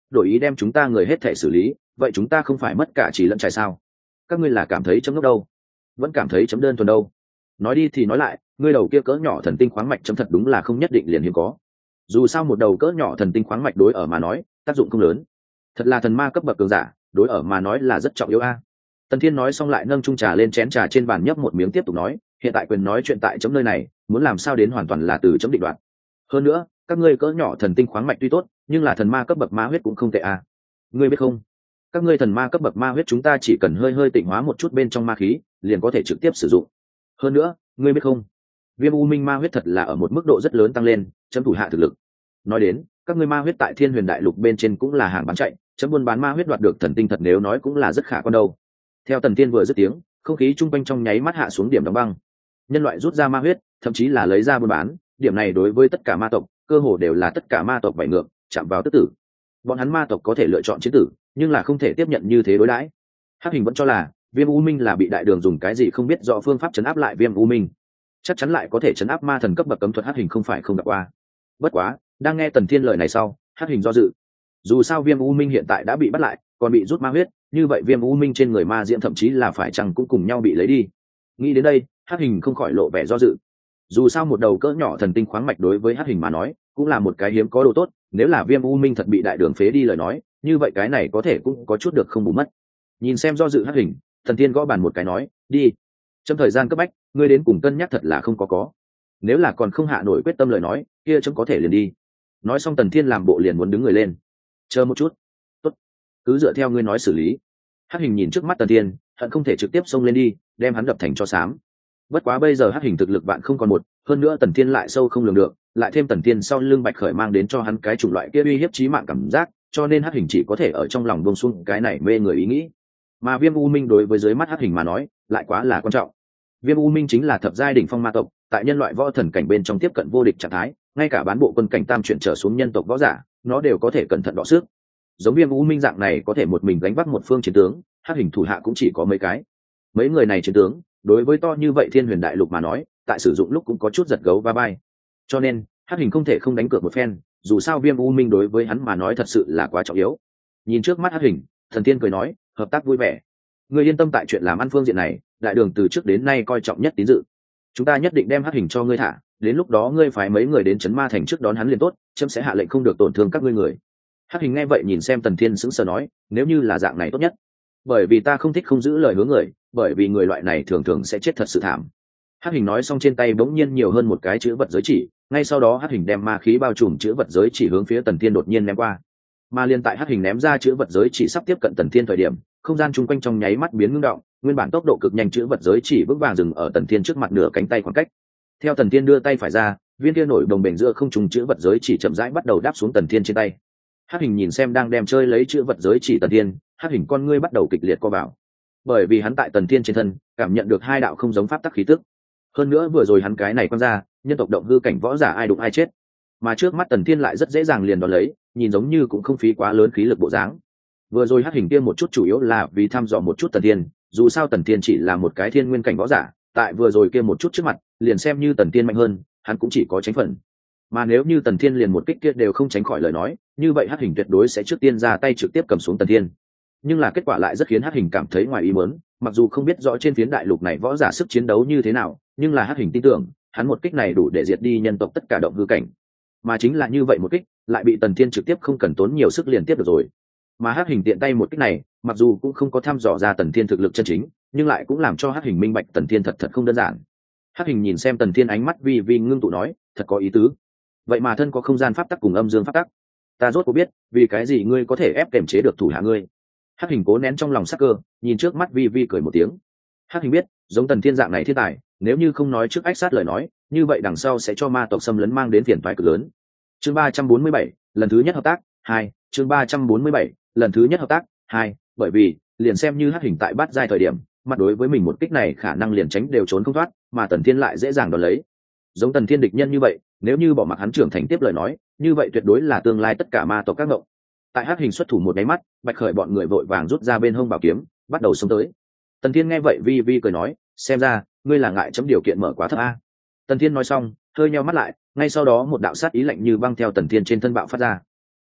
đổi ý đem chúng ta người hết thể xử lý, vậy chúng ta không phải mất cả chỉ lẫn trải sao? Các ngươi là cảm thấy chấm ngốc đâu, vẫn cảm thấy chấm đơn thuần đâu? Nói đi thì nói lại, ngươi đầu kia cỡ nhỏ thần tinh khoáng mạch chấm thật đúng là không nhất định liền hiếm có. Dù sao một đầu cỡ nhỏ thần tinh khoáng mạch đối ở mà nói tác dụng không lớn, thật là thần ma cấp bậc cường giả đối ở mà nói là rất trọng yếu a. Tần Thiên nói xong lại nâng chung trà lên chén trà trên bàn nhấp một miếng tiếp tục nói, hiện tại quyền nói chuyện tại chấm nơi này, muốn làm sao đến hoàn toàn là từ chấm định đoạt. Hơn nữa, các ngươi cỡ nhỏ thần tinh khoáng mạch tuy tốt, nhưng là thần ma cấp bậc ma huyết cũng không tệ a. Ngươi biết không? Các ngươi thần ma cấp bậc ma huyết chúng ta chỉ cần hơi hơi tịnh hóa một chút bên trong ma khí, liền có thể trực tiếp sử dụng. Hơn nữa, ngươi biết không? Viêm u minh ma huyết thật là ở một mức độ rất lớn tăng lên, chấm thủ hạ thực lực. Nói đến, các ngươi ma huyết tại Thiên Huyền Đại Lục bên trên cũng là hàng bán chạy, chấm buôn bán ma huyết đoạt được thần tinh thật nếu nói cũng là rất khả quan đâu. Theo Tần Tiên vừa dứt tiếng, không khí trung quanh trong nháy mắt hạ xuống điểm đóng băng. Nhân loại rút ra ma huyết, thậm chí là lấy ra buôn bán, điểm này đối với tất cả ma tộc, cơ hồ đều là tất cả ma tộc bảy ngược, chạm vào tức tử. Bọn hắn ma tộc có thể lựa chọn chiến tử, nhưng là không thể tiếp nhận như thế đối đãi. Hắc Hình vẫn cho là Viêm U Minh là bị đại đường dùng cái gì không biết rõ phương pháp trấn áp lại Viêm U Minh, chắc chắn lại có thể trấn áp ma thần cấp bậc cấm thuật. Hắc Hình không phải không gặp qua. Bất quá, đang nghe Tần Thiên lời này sau, Hắc Hình do dự. Dù sao Viêm U Minh hiện tại đã bị bắt lại, còn bị rút ma huyết, như vậy Viêm U Minh trên người ma diễm thậm chí là phải chăng cũng cùng nhau bị lấy đi. Nghĩ đến đây, Hắc Hình không khỏi lộ vẻ do dự. Dù sao một đầu cỡ nhỏ thần tinh khoáng mạch đối với Hắc Hình mà nói, cũng là một cái hiếm có đồ tốt, nếu là Viêm U Minh thật bị đại đường phế đi lời nói, như vậy cái này có thể cũng có chút được không bù mất. Nhìn xem do dự Hắc Hình, Thần Thiên gõ bàn một cái nói, đi. Trong thời gian cấp bách, ngươi đến cùng cân nhắc thật là không có. Nếu là còn không hạ nổi quyết tâm lời nói, kia chấm có thể liền đi. Nói xong Tần Thiên làm bộ liền muốn đứng người lên. Chờ một chút. Tốt, cứ dựa theo ngươi nói xử lý. Hắc Hình nhìn trước mắt Tần Thiên, hận không thể trực tiếp xông lên đi, đem hắn đập thành cho xám. Bất quá bây giờ Hắc Hình thực lực bạn không còn một, hơn nữa Tần Thiên lại sâu không lường được, lại thêm Tần Thiên sau lưng Bạch Khởi mang đến cho hắn cái chủng loại kia uy hiếp chí mạng cảm giác, cho nên Hắc Hình chỉ có thể ở trong lòng buông xuống cái này mê người ý nghĩ. Mà Viêm U Minh đối với dưới mắt Hắc Hình mà nói, lại quá là quan trọng. Viêm U Minh chính là thập giai đỉnh phong ma tộc, tại nhân loại võ thần cảnh bên trong tiếp cận vô địch trạng thái, ngay cả bán bộ quân cảnh tam chuyển trở xuống nhân tộc võ giả, nó đều có thể cẩn thận đọ sức. Giống Viêm U Minh dạng này có thể một mình gánh vác một phương chiến tướng, Hắc Hình thủ hạ cũng chỉ có mấy cái. Mấy người này chiến tướng, đối với to như vậy Thiên Huyền Đại Lục mà nói, tại sử dụng lúc cũng có chút giật gấu va vai. Cho nên, Hắc Hình không thể không đánh cược một phen, dù sao Viêm U Minh đối với hắn mà nói thật sự là quá trọng yếu. Nhìn trước mắt Hắc Hình, Thần Tiên cười nói, hợp tác vui vẻ. Ngươi yên tâm tại chuyện làm ăn phương diện này, đại đường từ trước đến nay coi trọng nhất tín dự. Chúng ta nhất định đem Hắc Hình cho ngươi thả, đến lúc đó ngươi phái mấy người đến trấn ma thành trước đón hắn liền tốt, chấm sẽ hạ lệnh không được tổn thương các ngươi người. Hắc Hình nghe vậy nhìn xem Tần Thiên sững sờ nói, nếu như là dạng này tốt nhất. Bởi vì ta không thích không giữ lời hứa người, bởi vì người loại này thường thường sẽ chết thật sự thảm. Hắc Hình nói xong trên tay bỗng nhiên nhiều hơn một cái chữ vật giới chỉ, ngay sau đó Hắc Hình đem ma khí bao trùm chữ vật giới chỉ hướng phía Tần Thiên đột nhiên ném qua. Mà liền tại Hắc Hình ném ra chữ vật giới chỉ sắp tiếp cận Tần Thiên thời điểm, không gian chung quanh trong nháy mắt biến ngưng động, nguyên bản tốc độ cực nhanh chữ vật giới chỉ vững vàng dừng ở Tần Thiên trước mặt nửa cánh tay khoảng cách. Theo Tần Thiên đưa tay phải ra, viên kia nổi đồng bền giữa không trùng chữ vật giới chỉ chậm rãi bắt đầu đáp xuống Tần Thiên trên tay. Hắc Hình nhìn xem đang đem chơi lấy chữ vật giới chỉ Tần Thiên, Hắc Hình con ngươi bắt đầu kịch liệt co vào, bởi vì hắn tại Tần Thiên trên thân cảm nhận được hai đạo không giống pháp tắc khí tức. Hơn nữa vừa rồi hắn cái này quăng ra, nhân tộc động hư cảnh võ giả ai đụng ai chết, mà trước mắt Tần Thiên lại rất dễ dàng liền đón lấy, nhìn giống như cũng không phí quá lớn khí lực bộ dáng. Vừa rồi Hắc Hình kia một chút chủ yếu là vì thăm dò một chút Tần Thiên, dù sao Tần Thiên chỉ là một cái thiên nguyên cảnh võ giả, tại vừa rồi kia một chút trước mặt, liền xem như Tần Thiên mạnh hơn, hắn cũng chỉ có tránh phần. Mà nếu như Tần Thiên liền một kích kia đều không tránh khỏi lời nói, như vậy Hắc Hình tuyệt đối sẽ trước tiên ra tay trực tiếp cầm xuống Tần Thiên. Nhưng là kết quả lại rất khiến Hắc Hình cảm thấy ngoài ý muốn, mặc dù không biết rõ trên phiến đại lục này võ giả sức chiến đấu như thế nào, nhưng là Hắc Hình tin tưởng, hắn một kích này đủ để diệt đi nhân tộc tất cả động hư cảnh. Mà chính là như vậy một kích, lại bị Tần Thiên trực tiếp không cần tốn nhiều sức liền tiếp được rồi. Mà Hắc Hình tiện tay một kích này, mặc dù cũng không có thăm dò ra Tần Thiên thực lực chân chính, nhưng lại cũng làm cho Hắc Hình minh bạch Tần Thiên thật thật không đơn giản. Hắc Hình nhìn xem Tần Thiên ánh mắt vi vi ngưng tụ nói, thật có ý tứ. Vậy mà thân có không gian pháp tắc cùng âm dương pháp tắc, ta rốt cuộc biết vì cái gì ngươi có thể ép kềm chế được thủ hạ ngươi. Hắc Hình cố nén trong lòng sắc cơ, nhìn trước mắt vi vi cười một tiếng. Hắc Hình biết, giống Tần Thiên dạng này thiên tài, nếu như không nói trước ách sát lời nói, như vậy đằng sau sẽ cho ma tộc xâm lấn mang đến phiền toái cực lớn. Chương 347, lần thứ nhất hợp tác 2, chương 347, lần thứ nhất hợp tác 2, bởi vì liền xem như Hắc Hình tại bát giai thời điểm, mặt đối với mình một kích này khả năng liền tránh đều trốn không thoát, mà Tần Thiên lại dễ dàng đón lấy. Giống Tần Thiên địch nhân như vậy, nếu như bỏ mặc hắn trưởng thành tiếp lời nói, như vậy tuyệt đối là tương lai tất cả ma tộc các ngộng. Tại Hắc Hình xuất thủ một cái mắt, Bạch Khởi bọn người vội vàng rút ra bên hông bảo kiếm, bắt đầu xông tới. Tần Thiên nghe vậy vi vi cười nói, xem ra ngươi là ngại chấm điều kiện mở quá thấp a. Tần Thiên nói xong, hơi nheo mắt lại, ngay sau đó một đạo sát ý lạnh như băng theo Tần Thiên trên thân bạo phát ra.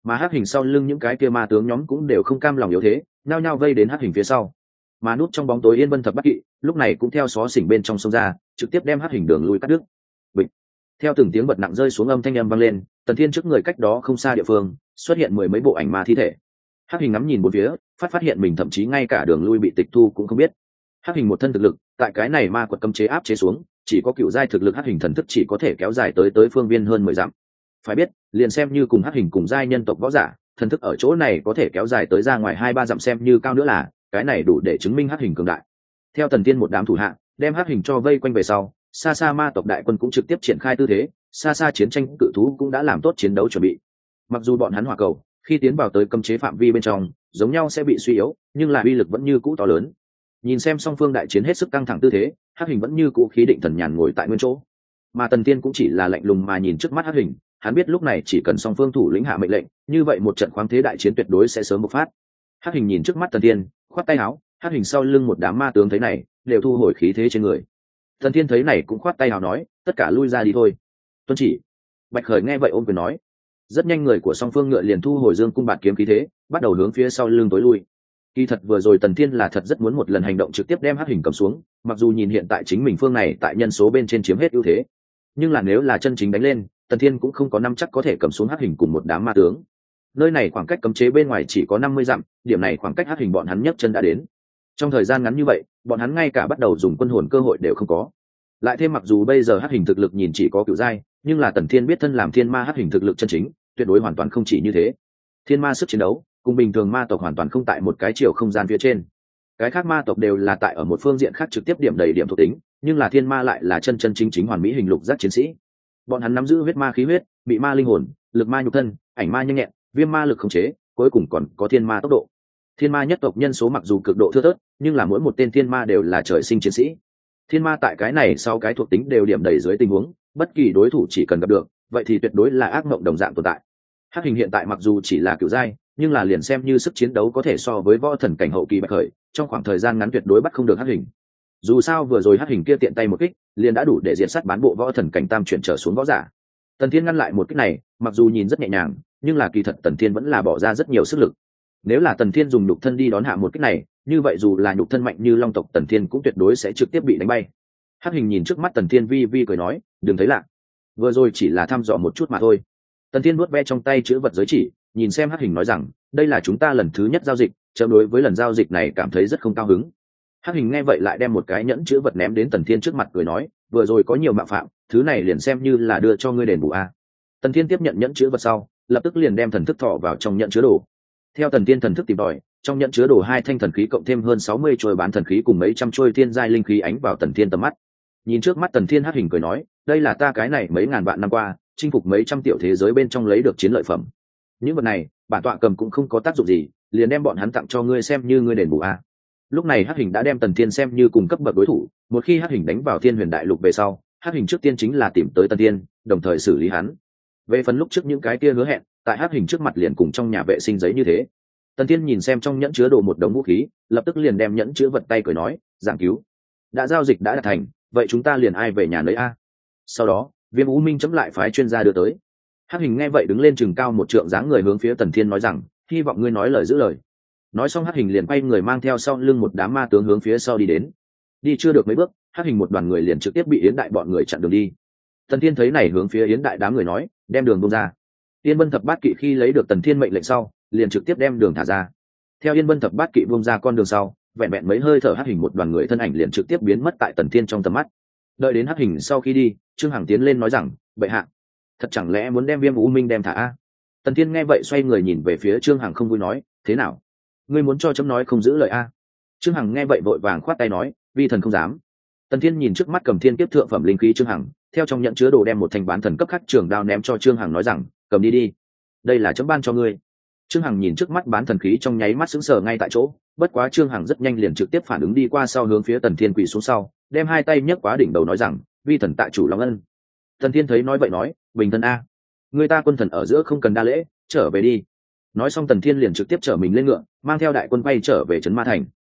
mà hắc hình sau lưng những cái kia ma tướng nhóm cũng đều không cam lòng yếu thế, nhao nhao vây đến hắc hình phía sau. Mà núp trong bóng tối Yên Vân Thập Bát Kỵ lúc này cũng theo xó xỉnh bên trong sông ra, trực tiếp đem hắc hình đường lui cắt đứt. Bịch. Theo từng tiếng bật nặng rơi xuống, âm thanh âm vang lên, Tần Thiên trước người cách đó không xa địa phương xuất hiện 10 mấy bộ ảnh ma thi thể. Hắc hình ngắm nhìn bốn phía, phát hiện mình thậm chí ngay cả đường lui bị tịch thu cũng không biết. Hắc hình một thân thực lực, tại cái này ma quật cấm chế áp chế xuống, chỉ có cựu giai thực lực hắc hình thần thức chỉ có thể kéo dài tới phương viên hơn 10 dặm. Phải biết, liền xem như cùng hắc hình cùng giai nhân tộc võ giả, thần thức ở chỗ này có thể kéo dài tới ra ngoài 2-3 dặm, xem như cao nữa là, cái này đủ để chứng minh hắc hình cường đại. Theo Tần Tiên một đám thủ hạ, đem hắc hình cho vây quanh về sau, xa xa ma tộc đại quân cũng trực tiếp triển khai tư thế, xa xa chiến tranh cự thú cũng đã làm tốt chiến đấu chuẩn bị. Mặc dù bọn hắn hỏa cầu khi tiến vào tới cấm chế phạm vi bên trong giống nhau sẽ bị suy yếu, nhưng là uy lực vẫn như cũ to lớn. Nhìn xem song phương đại chiến hết sức căng thẳng tư thế, hắc hình vẫn như cũ khí định thần nhàn ngồi tại nguyên chỗ, mà Tần Tiên cũng chỉ là lạnh lùng mà nhìn trước mắt hắc hình. Hắn biết lúc này chỉ cần song phương thủ lĩnh hạ mệnh lệnh, như vậy một trận khoáng thế đại chiến tuyệt đối sẽ sớm bộc phát. Hắc hình nhìn trước mắt Tần Tiên, khoát tay áo. Hắc hình sau lưng một đám ma tướng thấy này đều thu hồi khí thế trên người. Tần Tiên thấy này cũng khoát tay áo nói, tất cả lui ra đi thôi. Tuân chỉ. Bạch Khởi nghe vậy ôm quyền nói. Rất nhanh người của song phương ngựa liền thu hồi dương cung bạt kiếm khí thế, bắt đầu hướng phía sau lưng tối lui. Kỳ thật vừa rồi Tần Tiên là thật rất muốn một lần hành động trực tiếp đem hắc hình cầm xuống, mặc dù nhìn hiện tại chính mình phương này tại nhân số bên trên chiếm hết ưu thế, nhưng là nếu là chân chính đánh lên, Tần Thiên cũng không có năm chắc có thể cầm xuống hắc hình cùng một đám ma tướng. Nơi này khoảng cách cấm chế bên ngoài chỉ có 50 dặm, điểm này khoảng cách hắc hình bọn hắn nhấc chân đã đến. Trong thời gian ngắn như vậy, bọn hắn ngay cả bắt đầu dùng quân hồn cơ hội đều không có. Lại thêm mặc dù bây giờ hắc hình thực lực nhìn chỉ có cựu giai, nhưng là Tần Thiên biết thân làm thiên ma hắc hình thực lực chân chính, tuyệt đối hoàn toàn không chỉ như thế. Thiên ma sức chiến đấu cùng bình thường ma tộc hoàn toàn không tại một cái chiều không gian phía trên. Cái khác ma tộc đều là tại ở một phương diện khác trực tiếp điểm đầy điểm thuộc tính, nhưng là thiên ma lại là chân chân chính chính hoàn mỹ hình lục giác chiến sĩ. Bọn hắn nắm giữ huyết ma khí huyết, bị ma linh hồn, lực ma nhục thân, ảnh ma nhanh nhẹn, viêm ma lực khống chế, cuối cùng còn có thiên ma tốc độ. Thiên ma nhất tộc nhân số mặc dù cực độ thưa thớt, nhưng là mỗi một tên thiên ma đều là trời sinh chiến sĩ. Thiên ma tại cái này sau cái thuộc tính đều điểm đầy dưới tình huống, bất kỳ đối thủ chỉ cần gặp được, vậy thì tuyệt đối là ác mộng đồng dạng tồn tại. Hắc hình hiện tại mặc dù chỉ là cựu giai, nhưng là liền xem như sức chiến đấu có thể so với võ thần cảnh hậu kỳ Bạch Khởi, trong khoảng thời gian ngắn tuyệt đối bắt không được hắc hình. Dù sao vừa rồi hắc hình kia tiện tay một kích liền đã đủ để diệt sát bán bộ võ thần cảnh tam chuyển trở xuống võ giả. Tần Thiên ngăn lại một kích này, mặc dù nhìn rất nhẹ nhàng, nhưng là kỳ thật Tần Thiên vẫn là bỏ ra rất nhiều sức lực. Nếu là Tần Thiên dùng nhục thân đi đón hạ một kích này, như vậy dù là nhục thân mạnh như long tộc Tần Thiên cũng tuyệt đối sẽ trực tiếp bị đánh bay. Hắc hình nhìn trước mắt Tần Thiên vi vi cười nói, đừng thấy lạ, vừa rồi chỉ là thăm dò một chút mà thôi. Tần Thiên vuốt ve trong tay chữ vật giới chỉ, nhìn xem hắc hình nói rằng, đây là chúng ta lần thứ nhất giao dịch, chấm đối với lần giao dịch này cảm thấy rất không cao hứng. Hắc hình nghe vậy lại đem một cái nhẫn chữ vật ném đến Tần Thiên trước mặt cười nói, vừa rồi có nhiều mạo phạm, thứ này liền xem như là đưa cho ngươi đền bù a. Tần Thiên tiếp nhận nhẫn chữ vật sau, lập tức liền đem thần thức thọ vào trong nhẫn chứa đồ. Theo Tần Thiên thần thức tìm tòi, trong nhẫn chứa đồ 2 thanh thần khí cộng thêm hơn 60 trôi bán thần khí cùng mấy trăm trôi thiên giai linh khí ánh vào Tần Thiên tầm mắt. Nhìn trước mắt Tần Thiên, hắc hình cười nói, đây là ta cái này mấy ngàn vạn năm qua chinh phục mấy trăm tiểu thế giới bên trong lấy được chiến lợi phẩm. Những vật này bản tọa cầm cũng không có tác dụng gì, liền đem bọn hắn tặng cho ngươi xem như ngươi đền bù a. Lúc này hắc hình đã đem Tần Thiên xem như cùng cấp bậc đối thủ, một khi hắc hình đánh vào Thiên Huyền Đại Lục về sau, hắc hình trước tiên chính là tìm tới Tần Thiên, đồng thời xử lý hắn. Về phần lúc trước những cái kia hứa hẹn, tại hắc hình trước mặt liền cùng trong nhà vệ sinh giấy như thế. Tần Thiên nhìn xem trong nhẫn chứa đồ một đống vũ khí, lập tức liền đem nhẫn chứa vật tay cười nói, giảng cứu, đã giao dịch đã đạt thành, vậy chúng ta liền ai về nhà lấy a. Sau đó Viêm U Minh chấm lại phái chuyên gia đưa tới. Hắc hình nghe vậy đứng lên chừng cao một trượng dáng người hướng phía Tần Thiên nói rằng, hy vọng ngươi nói lời giữ lời. Nói xong hắc hình liền quay người mang theo sau lưng một đám ma tướng hướng phía sau đi đến. Đi chưa được mấy bước, hắc hình một đoàn người liền trực tiếp bị Yến Đại bọn người chặn đường đi. Tần Thiên thấy này hướng phía Yến Đại đám người nói, đem đường buông ra. Yên Vân Thập Bát Kỵ khi lấy được Tần Thiên mệnh lệnh sau, liền trực tiếp đem đường thả ra. Theo Yên Vân Thập Bát Kỵ buông ra con đường sau, vẹn vẹn mấy hơi thở hắc hình một đoàn người thân ảnh liền trực tiếp biến mất tại Tần Thiên trong tầm mắt. Đợi đến hắc hình sau khi đi, Trương Hằng tiến lên nói rằng, bệ hạ, thật chẳng lẽ muốn đem Viêm U Minh đem thả a? Tần Thiên nghe vậy xoay người nhìn về phía Trương Hằng không vui nói, thế nào, ngươi muốn cho chấm nói không giữ lời a? Trương Hằng nghe vậy vội vàng khoát tay nói, vi thần không dám. Tần Thiên nhìn trước mắt cầm thiên kiếp thượng phẩm linh khí Trương Hằng, theo trong nhận chứa đồ đem một thanh bán thần cấp khắc trường đao ném cho Trương Hằng nói rằng, cầm đi đi, đây là chấm ban cho ngươi. Trương Hằng nhìn trước mắt bán thần khí trong nháy mắt sững sờ ngay tại chỗ, bất quá Trương Hằng rất nhanh liền trực tiếp phản ứng đi qua sau hướng phía Tần Thiên quỳ xuống sau, đem 2 tay nhấc quá đỉnh đầu nói rằng, vi thần tạ chủ long ân. Tần Thiên thấy nói vậy nói, bình thân a, người ta quân thần ở giữa không cần đa lễ, trở về đi. Nói xong Tần Thiên liền trực tiếp chở mình lên ngựa, mang theo đại quân bay trở về trấn Ma Thành.